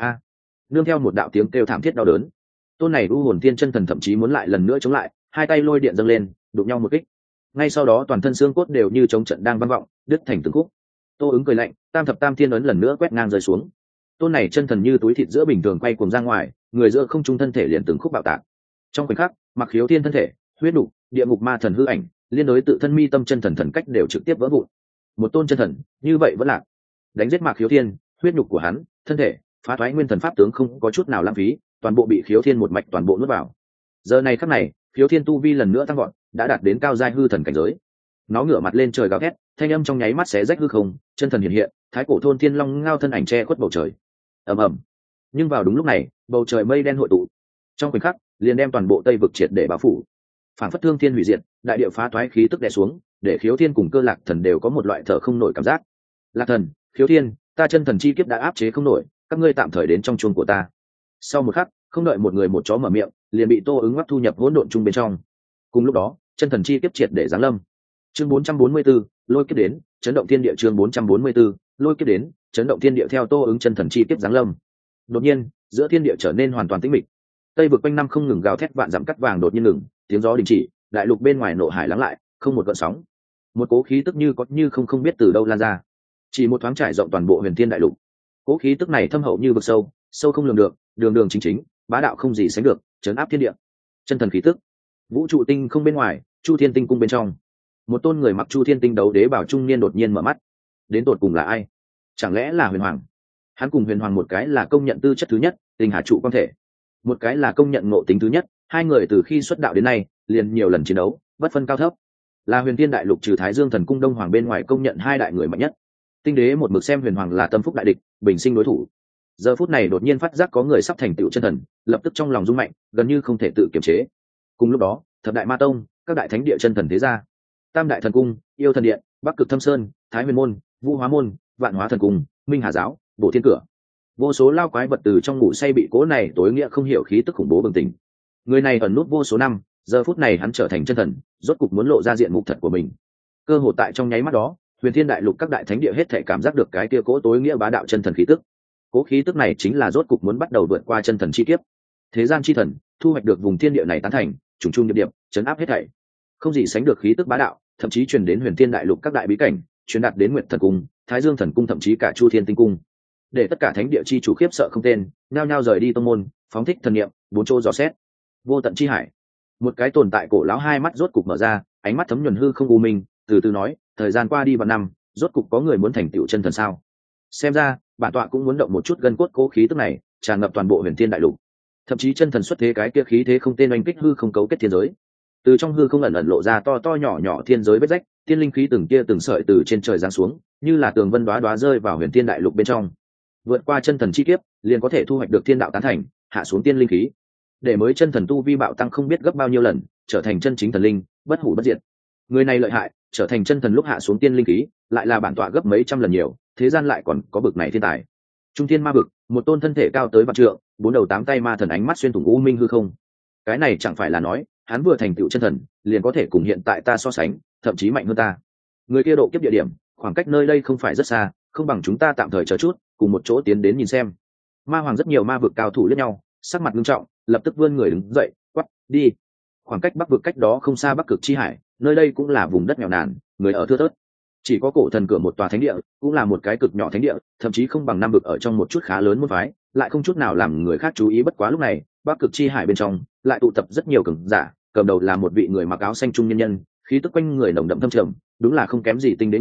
Nương theo một đạo tiếng kêu thảm thiết đau đớn, tôn này u hồn thiên chân thần thậm chí muốn lại lần nữa chống lại, hai tay lôi điện dâng lên, đụng nhau một kích. Ngay sau đó toàn thân xương cốt đều như chống trận đang vang vọng, đứt thành từng khúc. Tô ứng cười lạnh, tam thập tam thiên ấn lần nữa quét ngang rơi xuống. Tôn này chân thần như túi thịt giữa bình thường quay cuồng ra ngoài, người giữa không trung thân thể liền từng khúc bạo tạc. Trong khoảnh khắc, Mạc Khiếu Thiên thân thể, huyết nục, địa ngục ma thần hư ảnh, liên đối tự thân mi tâm chân thần thần cách đều trực tiếp vỡ vụn. Một tôn chân thần như vậy vẫn lạc. Đánh giết Mạc Khiếu Thiên, huyết nhục của hắn, thân thể, phá thoái nguyên thần pháp tướng không có chút nào lãng phí, toàn bộ bị Khiếu Thiên một mạch toàn bộ nuốt vào. Giờ này khắc này, Khiếu Thiên tu vi lần nữa tăng vọt, đã đạt đến cao giai hư thần cảnh giới. Nó ngửa mặt lên trời gào thét, thanh âm trong nháy mắt xé rách hư không, chân thần hiện hiện, thái cổ thôn thiên long ngao thân ảnh che khuất bầu trời. Ầm ầm. Nhưng vào đúng lúc này, bầu trời mây đen hội tụ, trong khoảnh khắc liền đem toàn bộ Tây vực triệt để bao phủ. Phản phất thương thiên hủy diệt, đại địa phá thoái khí tức đè xuống, để Khiếu Thiên cùng Cơ Lạc Thần đều có một loại thở không nổi cảm giác. Lạc Thần, Khiếu Thiên, ta chân thần chi kiếp đã áp chế không nổi, các ngươi tạm thời đến trong chuông của ta. Sau một khắc, không đợi một người một chó mở miệng, liền bị Tô ứng ngoắc thu nhập hỗn độn chung bên trong. Cùng lúc đó, chân thần chi kiếp triệt để giáng lâm. Chương 444, lôi kiếp đến, chấn động thiên địa. Chương 444, lôi kiếp đến, chấn động thiên địa. Theo Tô ứng chân thần chi kiếp giáng lâm, đột nhiên, giữa thiên địa trở nên hoàn toàn tĩnh mịch. Tây vực quanh năm không ngừng gào thét vạn dặm cắt vàng đột nhiên ngừng, tiếng gió đình chỉ, đại lục bên ngoài nộ hải lắng lại, không một gợn sóng. Một cố khí tức như có như không biết từ đâu lan ra, chỉ một thoáng trải rộng toàn bộ huyền thiên đại lục. Cố khí tức này thâm hậu như vực sâu, sâu không lường được, đường đường chính chính, bá đạo không gì sánh được, chấn áp thiên địa. Chân thần khí tức, vũ trụ tinh không bên ngoài, Chu Thiên Tinh cung bên trong, một tôn người mặc Chu Thiên Tinh đấu đế bảo trung niên đột nhiên mở mắt. Đến tột cùng là ai? Chẳng lẽ là Huyền Hoàng? Hắn cùng Huyền Hoàng một cái là công nhận tư chất thứ nhất, Tinh Hà trụ quan thể, một cái là công nhận ngộ tính thứ nhất. Hai người từ khi xuất đạo đến nay liền nhiều lần chiến đấu, bất phân cao thấp, là huyền thiên đại lục trừ Thái Dương thần cung Đông Hoàng bên ngoài công nhận hai đại người mạnh nhất. Tinh đế một mực xem Huyền Hoàng là tâm phúc đại địch, bình sinh đối thủ. Giờ phút này đột nhiên phát giác có người sắp thành tựu chân thần, lập tức trong lòng rung mạnh, gần như không thể tự kiềm chế. Cùng lúc đó, thập đại ma tông, các đại thánh địa chân thần thế gia, tam đại thần cung, yêu thần điện, bắc cực thâm sơn, thái huyền môn, vũ hóa môn, vạn hóa thần cung, minh hà giáo, bổ thiên cửa, vô số lao quái vật từ trong ngủ say bị cố này tối nghĩa không hiểu khí tức khủng bố bừng tỉnh. Người này ẩn nút vô số năm, giờ phút này hắn trở thành chân thần, rốt cục muốn lộ ra diện mục thật của mình. Cơ hội tại trong nháy mắt đó, huyền thiên đại lục các đại thánh địa hết thể cảm giác được cái kia cố tối nghĩa bá đạo chân thần khí tức. Cố khí tức này chính là rốt cục muốn bắt đầu vượt qua chân thần chi kiếp. Thế gian chi thần thu hoạch được vùng thiên địa này tán thành, trùng trung điệp điệp, chấn áp hết thảy. Không gì sánh được khí tức bá đạo, thậm chí truyền đến huyền thiên đại lục các đại bí cảnh, truyền đạt đến Nguyệt thần cung, Thái Dương thần cung, thậm chí cả Chu Thiên tinh cung. Để tất cả thánh địa chi chủ khiếp sợ không tên, nhao nhao rời đi tông môn, phóng thích thần niệm, bốn chỗ dò xét. Vô tận chi hải, một cái tồn tại cổ lão hai mắt rốt cục mở ra, ánh mắt thấm nhuần hư không u minh, từ từ nói, thời gian qua đi vạn năm, rốt cục có người muốn thành tựu chân thần sao? Xem ra, bản tọa cũng muốn động một chút gân cốt cố khí tức này, tràn ngập toàn bộ huyền thiên đại lục. Thậm chí chân thần xuất thế cái kia khí thế không tên oanh kích hư không cấu kết thiên giới. Từ trong hư không ẩn ẩn lộ ra to to nhỏ nhỏ thiên giới vết rách, thiên linh khí từng tia từng sợi từ trên trời giáng xuống, như là tường vân đóa đóa rơi vào huyền thiên đại lục bên trong. Vượt qua chân thần chi kiếp, liền có thể thu hoạch được thiên đạo tán thành, hạ xuống tiên linh khí, để mới chân thần tu vi bạo tăng không biết gấp bao nhiêu lần, trở thành chân chính thần linh, bất hủ bất diệt. Người này lợi hại, trở thành chân thần lúc hạ xuống tiên linh khí, lại là bản tọa gấp mấy trăm lần nhiều, thế gian lại còn có bực này thiên tài. Trung thiên ma vực, một tôn thân thể cao tới vạn trượng, bốn đầu tám tay ma thần ánh mắt xuyên thủng u minh hư không. Cái này chẳng phải là nói, hắn vừa thành tựu chân thần, liền có thể cùng hiện tại ta so sánh, thậm chí mạnh hơn ta. Người kia độ kiếp địa điểm, khoảng cách nơi đây không phải rất xa, không bằng chúng ta tạm thời chờ chút, cùng một chỗ tiến đến nhìn xem. Ma hoàng rất nhiều ma vực cao thủ liếc nhau, sắc mặt nghiêm trọng, lập tức vươn người đứng dậy, quát, đi. Khoảng cách bắc vực cách đó không xa bắc cực chi hải, nơi đây cũng là vùng đất nghèo nàn, người ở thưa thớt. Chỉ có cổ thần cửa một tòa thánh địa, cũng là một cái cực nhỏ thánh địa, thậm chí không bằng nam vực ở trong một chút khá lớn môn phái, lại không chút nào làm người khác chú ý. Bất quá lúc này, bắc cực chi hải bên trong lại tụ tập rất nhiều cường giả, cầm đầu là một vị người mặc áo xanh trung nhân nhân, khí tức quanh người nồng đậm thâm trầm, đúng là không kém gì tinh đế người,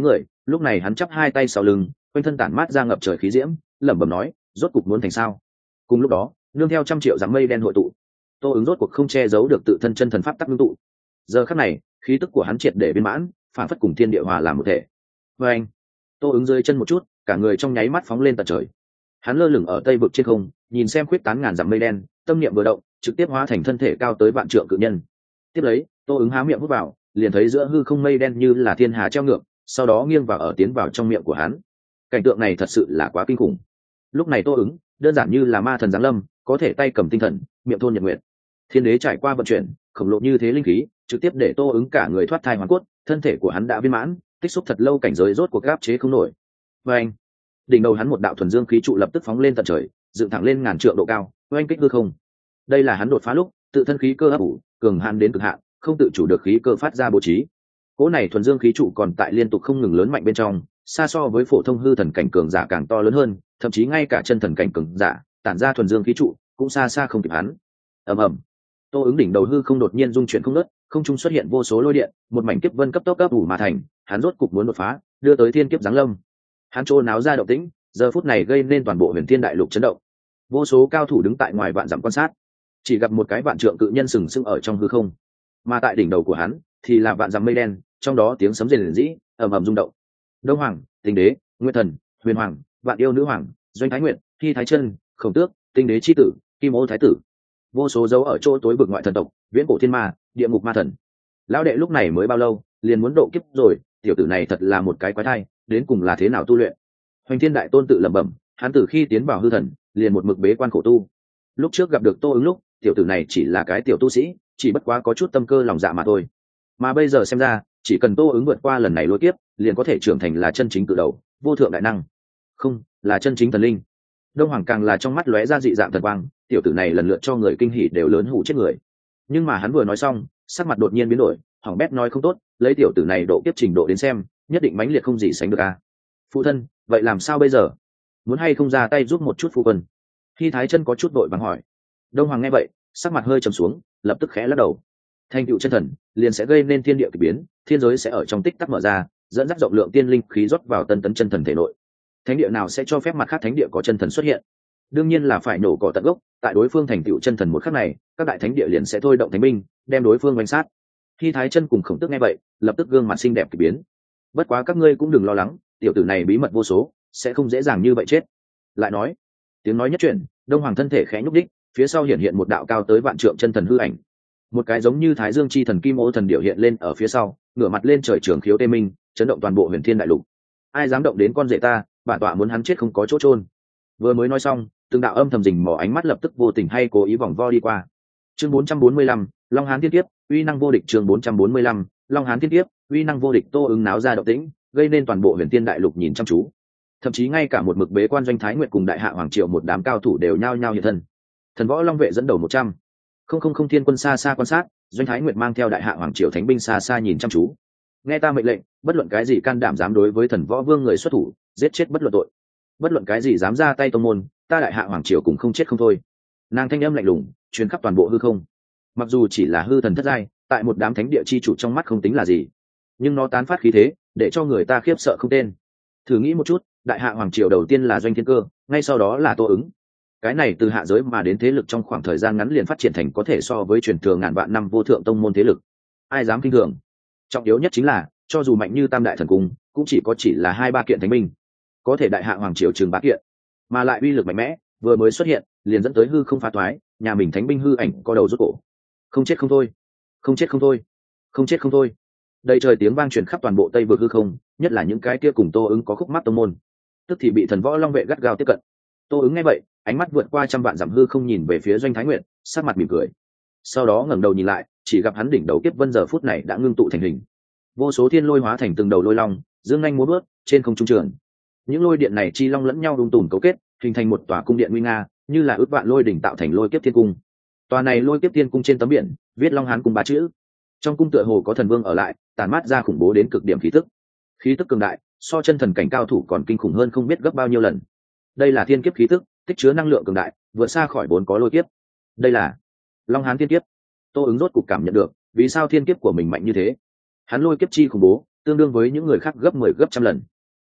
lúc này hắn chắp hai tay sau lưng, quanh thân tản mát ra ngập trời khí diễm, lẩm bẩm nói, rốt cục muốn thành sao. Cùng lúc đó, nương theo trăm triệu dặm mây đen hội tụ, Tô Ứng rốt cuộc không che giấu được tự thân chân thần pháp tắc ngưng tụ. Giờ khắc này, khí tức của hắn triệt để viên mãn, phản phất cùng thiên địa hòa làm một thể. Và anh, Tô Ứng rơi chân một chút, cả người trong nháy mắt phóng lên tận trời. Hắn lơ lửng ở tây vực trên không, nhìn xem khuyết tán ngàn dặm mây đen, tâm niệm vừa động, trực tiếp hóa thành thân thể cao tới vạn trượng cự nhân. Tiếp lấy, Tô Ứng há miệng hút vào, liền thấy giữa hư không mây đen như là thiên hà treo ngược, sau đó nghiêng vào ở tiến vào trong miệng của hắn. Cảnh tượng này thật sự là quá kinh khủng. Lúc này Tô Ứng đơn giản như là ma thần giáng lâm, có thể tay cầm tinh thần, miệng thôn nhật nguyện. Thiên đế trải qua vận chuyển, khổng lồ như thế linh khí, trực tiếp để Tô Ứng cả người thoát thai hoàn cốt, thân thể của hắn đã viên mãn, tích xúc thật lâu cảnh giới rốt cuộc áp chế không nổi. Và anh, đỉnh đầu hắn một đạo thuần dương khí trụ lập tức phóng lên tận trời, dựng thẳng lên ngàn trượng độ cao, oanh kích hư không. Đây là hắn đột phá lúc, tự thân khí cơ ấp ủ, cường hãn đến cực hạn, không tự chủ được khí cơ phát ra bố trí. Cỗ này thuần dương khí trụ còn tại liên tục không ngừng lớn mạnh bên trong, xa so với phổ thông hư thần cảnh cường giả càng to lớn hơn, thậm chí ngay cả chân thần cảnh cường giả, tản ra thuần dương khí trụ cũng xa xa không kịp hắn. Ầm ầm. Tô Ứng đỉnh đầu hư không đột nhiên rung chuyển không ngớt, không trung xuất hiện vô số lôi điện, một mảnh kiếp vân cấp tốc ấp ủ mà thành, hắn rốt cục muốn đột phá, đưa tới thiên kiếp giáng lâm. Hắn trô náo ra động tĩnh, giờ phút này gây nên toàn bộ huyền thiên đại lục chấn động. Vô số cao thủ đứng tại ngoài vạn dặm quan sát, chỉ gặp một cái vạn trượng cự nhân sừng sững ở trong hư không, mà tại đỉnh đầu của hắn thì là vạn dặm mây đen, trong đó tiếng sấm rền rĩ, ầm ầm rung động. Đông Hoàng, Tinh Đế, Nguyên Thần, Huyền Hoàng, Vạn Yêu Nữ Hoàng, Doanh Thái Nguyệt, Hy Thái Chân, Khổng Tước, Tinh Đế chi tử, Kim Ô Thái tử, vô số dấu ở chỗ tối vực ngoại thần tộc, viễn cổ thiên ma, địa ngục ma thần. Lão đệ lúc này mới bao lâu, liền muốn độ kiếp rồi, tiểu tử này thật là một cái quái thai, đến cùng là thế nào tu luyện? Hoành Thiên Đại Tôn tự lẩm bẩm, hắn từ khi tiến vào hư thần, liền một mực bế quan khổ tu. Lúc trước gặp được Tô Ứng lúc, tiểu tử này chỉ là cái tiểu tu sĩ, chỉ bất quá có chút tâm cơ lòng dạ mà thôi. Mà bây giờ xem ra, chỉ cần Tô Ứng vượt qua lần này lôi kiếp, liền có thể trưởng thành là chân chính cự đầu, vô thượng đại năng. Không, là chân chính thần linh. Đông Hoàng càng là trong mắt lóe ra dị dạng thần quang, tiểu tử này lần lượt cho người kinh hỉ đều lớn hủ chết người. Nhưng mà hắn vừa nói xong, sắc mặt đột nhiên biến đổi, hỏng bét nói không tốt, lấy tiểu tử này độ kiếp trình độ đến xem, nhất định mãnh liệt không gì sánh được a. Phụ thân, vậy làm sao bây giờ? Muốn hay không ra tay giúp một chút phụ quân? Khi Thái Chân có chút đội vàng hỏi. Đông Hoàng nghe vậy, sắc mặt hơi trầm xuống, lập tức khẽ lắc đầu. Thành tựu chân thần, liền sẽ gây nên thiên địa kỳ biến, thiên giới sẽ ở trong tích tắc mở ra, dẫn dắt rộng lượng tiên linh khí rót vào tân tấn chân thần thể nội. Thánh địa nào sẽ cho phép mặt khác thánh địa có chân thần xuất hiện? Đương nhiên là phải nổ cỏ tận gốc, tại đối phương thành tựu chân thần một khắc này, các đại thánh địa liền sẽ thôi động thánh binh, đem đối phương đánh sát. Khi Thái Chân cùng Khổng Tước nghe vậy, lập tức gương mặt xinh đẹp kỳ biến. Bất quá các ngươi cũng đừng lo lắng, tiểu tử này bí mật vô số, sẽ không dễ dàng như vậy chết. Lại nói, tiếng nói nhất chuyển, Đông Hoàng thân thể khẽ nhúc đích, phía sau hiện hiện một đạo cao tới vạn trượng chân thần hư ảnh. Một cái giống như Thái Dương chi thần Kim Ô thần điểu hiện lên ở phía sau, ngửa mặt lên trời trường khiếu tê minh, chấn động toàn bộ huyền thiên đại lục. Ai dám động đến con rể ta, bản tọa muốn hắn chết không có chỗ chôn. Vừa mới nói xong, từng đạo âm thầm rình mò ánh mắt lập tức vô tình hay cố ý vòng vo đi qua. Chương 445, Long Hán Thiên Kiếp, uy năng vô địch. Chương 445, Long Hán Thiên Kiếp, uy năng vô địch. Tô Ứng náo ra động tĩnh, gây nên toàn bộ huyền thiên đại lục nhìn chăm chú. Thậm chí ngay cả một mực bế quan Doanh Thái Nguyệt cùng đại hạ hoàng triều một đám cao thủ đều nhao nhao hiện thân. Thần võ long vệ dẫn đầu 100. Không thiên quân xa xa quan sát, Doanh Thái Nguyệt mang theo đại hạ hoàng triều thánh binh xa xa nhìn chăm chú. Nghe ta mệnh lệnh, bất luận cái gì can đảm dám đối với thần võ vương người xuất thủ, giết chết bất luận tội. Bất luận cái gì dám ra tay tông môn, ta đại hạ hoàng triều cũng không chết không thôi. Nàng thanh âm lạnh lùng, truyền khắp toàn bộ hư không. Mặc dù chỉ là hư thần thất giai, tại một đám thánh địa chi chủ trong mắt không tính là gì, nhưng nó tán phát khí thế, để cho người ta khiếp sợ không tên. Thử nghĩ một chút, đại hạ hoàng triều đầu tiên là Doanh Thiên Cơ, ngay sau đó là Tô Ứng. Cái này từ hạ giới mà đến thế lực trong khoảng thời gian ngắn liền phát triển thành có thể so với truyền thừa ngàn vạn năm vô thượng tông môn thế lực. Ai dám kinh thường? Trọng yếu nhất chính là, cho dù mạnh như Tam Đại Thần Cung, cũng chỉ là 2-3 kiện thánh binh, có thể đại hạ hoàng triều chừng 3 kiện, mà lại uy lực mạnh mẽ, vừa mới xuất hiện, liền dẫn tới hư không phá toái, nhà mình thánh binh hư ảnh có đầu rút cổ. Không chết không thôi, không chết không thôi, không chết không thôi. Đầy trời tiếng vang truyền khắp toàn bộ Tây vực hư không, nhất là những cái kia cùng Tô Ứng có khúc mắc tông môn, tức thì bị thần võ long vệ gắt gao tiếp cận. Tô Ứng nghe vậy, ánh mắt vượt qua trăm vạn dặm hư không nhìn về phía Doanh Thái Nguyệt, sắc mặt mỉm cười. Sau đó ngẩng đầu nhìn lại, chỉ gặp hắn đỉnh đầu kiếp vân giờ phút này đã ngưng tụ thành hình. Vô số thiên lôi hóa thành từng đầu lôi long, dương nhanh múa bước trên không trung trường. Những lôi điện này chi long lẫn nhau đung tùm cấu kết, hình thành một tòa cung điện nguy nga, như là ước vạn lôi đỉnh tạo thành lôi kiếp thiên cung. Tòa này lôi kiếp thiên cung trên tấm biển, viết Long Hán cung 3 chữ. Trong cung tựa hồ có thần vương ở lại, tản mát ra khủng bố đến cực điểm khí tức. Khí tức cường đại, so chân thần cảnh cao thủ còn kinh khủng hơn không biết gấp bao nhiêu lần. Đây là thiên kiếp khí tức, tích chứa năng lượng cường đại, vượt xa khỏi vốn có lôi kiếp. Đây là Long Hán thiên kiếp. Tô Ứng rốt cục cảm nhận được, vì sao thiên kiếp của mình mạnh như thế. Hắn lôi kiếp chi khủng bố, tương đương với những người khác gấp 10 gấp trăm lần.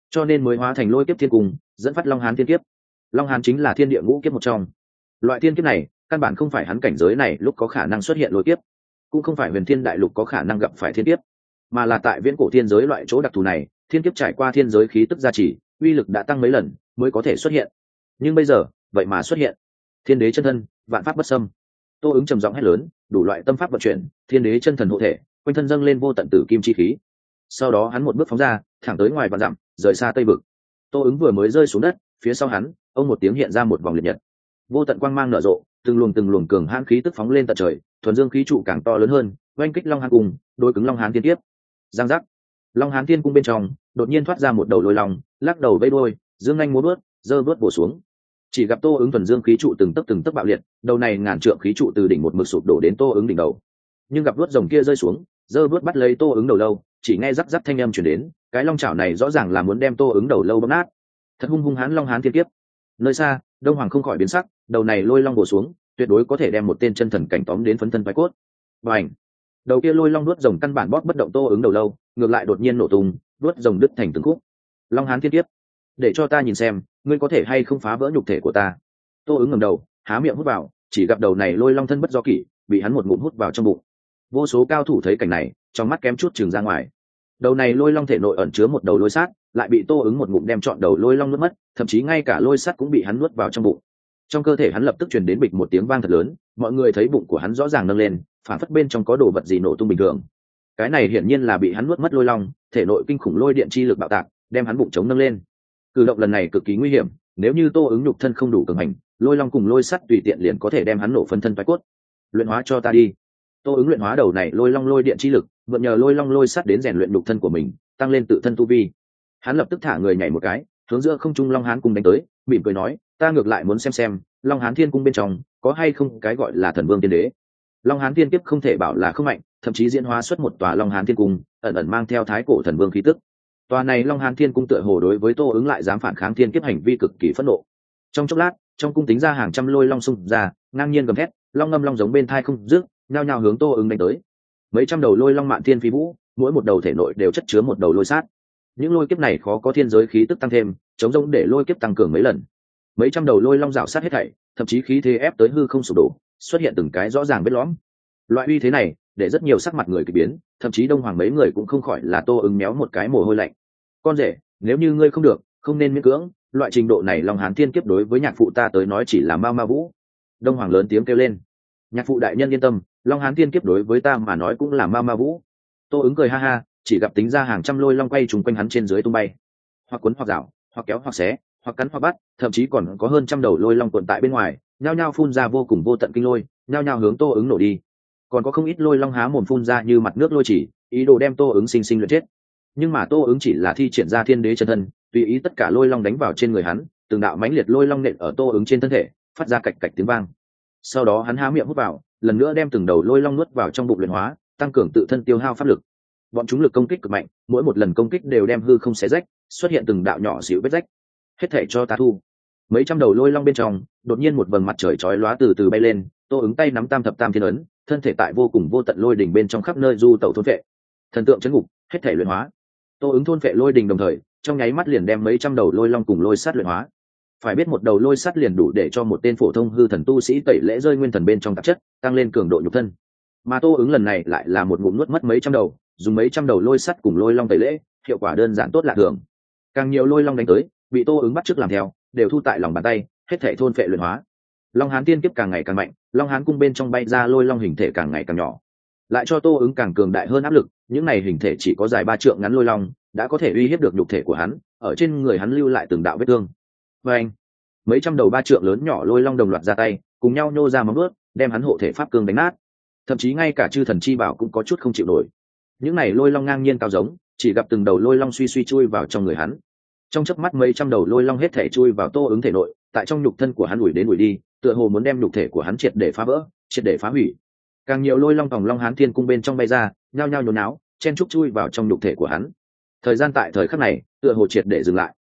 cho nên mới hóa thành lôi kiếp thiên cung, dẫn phát long hán thiên kiếp. Long hán chính là thiên địa ngũ kiếp một trong. Loại thiên kiếp này căn bản không phải hắn cảnh giới này lúc có khả năng xuất hiện lôi kiếp, cũng không phải huyền thiên đại lục có khả năng gặp phải thiên kiếp, mà là tại viễn cổ thiên giới loại chỗ đặc thù này, thiên kiếp trải qua thiên giới khí tức gia trì, uy lực đã tăng mấy lần mới có thể xuất hiện. Nhưng bây giờ vậy mà xuất hiện. Thiên đế chân thân, vạn pháp bất xâm. Tô ứng trầm giọng hét lớn, đủ loại tâm pháp vận chuyển, thiên đế chân thần hộ thể, quanh thân dâng lên vô tận tử kim chi khí. Sau đó hắn một bước phóng ra, thẳng tới ngoài vạn dặm, rời xa tây vực. Tô ứng vừa mới rơi xuống đất, phía sau hắn, ông một tiếng hiện ra một vòng liệt nhật. Vô tận quang mang nở rộ, từng luồng cường hãn khí tức phóng lên tận trời, thuần dương khí trụ càng to lớn hơn, oanh kích long hán cung, đối cứng long hán thiên tiếp. Giang giác. Long hán thiên cung bên trong đột nhiên thoát ra một đầu lôi long, lắc đầu vây đuôi, dương nhanh múa bước, giơ bước bổ xuống. Chỉ gặp Tô ứng thuần dương khí trụ từng tấc bạo liệt, đầu này ngàn trượng khí trụ từ đỉnh một mực sụp đổ đến Tô ứng đỉnh đầu. Nhưng gặp vuốt rồng kia rơi xuống, giơ vuốt bắt lấy Tô ứng đầu lâu, chỉ nghe rắc rắc thanh âm truyền đến, cái long chảo này rõ ràng là muốn đem Tô ứng đầu lâu bóp nát. Thật hung hãn long hán thiên kiếp. Nơi xa, Đông Hoàng không khỏi biến sắc, đầu này lôi long bổ xuống, tuyệt đối có thể đem một tên chân thần cảnh tóm đến phấn thân phái cốt. Bành! Đầu kia lôi long nuốt rồng căn bản bóp bất động Tô ứng đầu lâu, ngược lại đột nhiên nổ tung, nuốt rồng đứt thành từng khúc. Long hán thiên kiếp, để cho ta nhìn xem, ngươi có thể hay không phá vỡ nhục thể của ta. Tô ứng ngẩng đầu, há miệng hút vào, chỉ gặp đầu này lôi long thân bất do kỷ, bị hắn một ngụm hút vào trong bụng. Vô số cao thủ thấy cảnh này, trong mắt kém chút trừng ra ngoài. Đầu này lôi long thể nội ẩn chứa một đầu lôi sát, lại bị Tô ứng một ngụm đem trọn đầu lôi long nuốt mất, thậm chí ngay cả lôi sắt cũng bị hắn nuốt vào trong bụng. Trong cơ thể hắn lập tức truyền đến bịch một tiếng vang thật lớn, mọi người thấy bụng của hắn rõ ràng nâng lên, phản phất bên trong có đồ vật gì nổ tung bình thường. Cái này hiển nhiên là bị hắn nuốt mất lôi long, thể nội kinh khủng lôi điện chi lực bạo tạc, đem hắn bụng chống nâng lên. Cử động lần này cực kỳ nguy hiểm, nếu như Tô ứng nhục thân không đủ cường hành, lôi long cùng lôi sắt tùy tiện liền có thể đem hắn nổ phân thân phái cốt. Luyện hóa cho ta đi. Tô ứng luyện hóa đầu này lôi long lôi điện chi lực, mượn nhờ lôi long lôi sắt đến rèn luyện nhục thân của mình, tăng lên tự thân tu vi. Hắn lập tức thả người nhảy một cái, hướng giữa không trung long hán cung đánh tới, mỉm cười nói, ta ngược lại muốn xem long hán thiên cung bên trong có hay không cái gọi là thần vương tiên đế. Long hán thiên kiếp không thể bảo là không mạnh, thậm chí diễn hóa xuất một tòa long hán thiên cung, ẩn ẩn mang theo thái cổ thần vương khí tức. Tòa này long hán thiên cung tựa hồ đối với Tô ứng lại dám phản kháng thiên kiếp hành vi cực kỳ phẫn nộ. Trong chốc lát, trong cung tính ra hàng trăm lôi long xung ra, ngang nhiên gầm thét, long ngâm long giống bên thai không dứt, nhao nhao hướng Tô ứng đánh tới. Mấy trăm đầu lôi long mạn thiên phi vũ, mỗi một đầu thể nội đều chất chứa một đầu lôi sát. Những lôi kiếp này khó có thiên giới khí tức tăng thêm, chống rỗng để lôi kiếp tăng cường mấy lần. Mấy trăm đầu lôi long rảo sát hết thảy, thậm chí khí thế ép tới hư không sụp đổ, xuất hiện từng cái rõ ràng vết lõm. Loại uy thế này, để rất nhiều sắc mặt người kỳ biến, thậm chí Đông Hoàng mấy người cũng không khỏi là Tô ứng méo một cái mồ hôi lạnh. Con rể, nếu như ngươi không được, không nên miễn cưỡng, loại trình độ này long hán thiên kiếp đối với nhạc phụ ta tới nói chỉ là ma vũ. Đông Hoàng lớn tiếng kêu lên. Nhạc phụ đại nhân yên tâm, long hán thiên kiếp đối với ta mà nói cũng là ma vũ. Tô ứng cười ha ha, chỉ gặp tính ra hàng trăm lôi long quay trùng quanh hắn trên dưới tung bay, hoặc cuốn hoặc rảo, hoặc kéo hoặc xé, hoặc cắn hoặc bắt, thậm chí còn có hơn trăm đầu lôi long tồn tại bên ngoài, nhao nhao phun ra vô cùng vô tận kinh lôi, nhao nhao hướng Tô ứng nổ đi. Còn có không ít lôi long há mồm phun ra như mặt nước lôi chỉ, ý đồ đem Tô ứng sinh sinh luyện chết. Nhưng mà Tô ứng chỉ là thi triển ra thiên đế chân thân, tùy ý tất cả lôi long đánh vào trên người hắn, từng đạo mãnh liệt lôi long nện ở Tô ứng trên thân thể, phát ra cạch cạch tiếng vang. Sau đó hắn há miệng hút vào, lần nữa đem từng đầu lôi long nuốt vào trong bụng luyện hóa, tăng cường tự thân tiêu hao pháp lực. Bọn chúng lực công kích cực mạnh, mỗi một lần công kích đều đem hư không xé rách, xuất hiện từng đạo nhỏ xíu vết rách. Hết thảy cho ta thu. Mấy trăm đầu lôi long bên trong, đột nhiên một vầng mặt trời chói lóa từ từ bay lên, Tô ứng tay nắm tam thập tam thiên ấn, thân thể tại vô cùng vô tận lôi đỉnh bên trong khắp nơi du tẩu thôn vệ. Thần tượng chấn ngục, hết thảy luyện hóa. Tô ứng thôn vệ lôi đỉnh đồng thời, trong nháy mắt liền đem mấy trăm đầu lôi long cùng lôi sắt luyện hóa. Phải biết một đầu lôi sắt liền đủ để cho một tên phổ thông hư thần tu sĩ tẩy lễ rơi nguyên thần bên trong tạp chất, tăng lên cường độ nhục thân. Mà Tô ứng lần này lại là một ngụm nuốt mất mấy trăm đầu, dùng mấy trăm đầu lôi sắt cùng lôi long tẩy lễ, hiệu quả đơn giản tốt lạ thường. Càng nhiều lôi long đánh tới, bị Tô ứng bắt chước làm theo, đều thu tại lòng bàn tay, hết thảy thôn phệ luyện hóa. Long hán tiên kiếp càng ngày càng mạnh, long hán cung bên trong bay ra lôi long hình thể càng ngày càng nhỏ, lại cho Tô ứng càng cường đại hơn áp lực. Những này hình thể chỉ có dài 3 trượng ngắn lôi long, đã có thể uy hiếp được nhục thể của hắn, ở trên người hắn lưu lại từng đạo vết thương. Và anh, mấy trăm đầu 3 trượng lớn nhỏ lôi long đồng loạt ra tay, cùng nhau nhô ra móng vuốt, đem hắn hộ thể pháp cương đánh nát. Thậm chí ngay cả chư thần chi bảo cũng có chút không chịu nổi. Những này lôi long ngang nhiên cao giống, chỉ gặp từng đầu lôi long suy suy chui vào trong người hắn. Trong chớp mắt mấy trăm đầu lôi long hết thể chui vào Tô ứng thể nội, tại trong nhục thân của hắn ủi đến ủi đi, tựa hồ muốn đem nhục thể của hắn triệt để phá vỡ, triệt để phá hủy. Càng nhiều lôi long tòng long hán thiên cung bên trong bay ra, nhao nhao nhốn náo, chen trúc chui vào trong nhục thể của hắn. Thời gian tại thời khắc này tựa hồ triệt để dừng lại.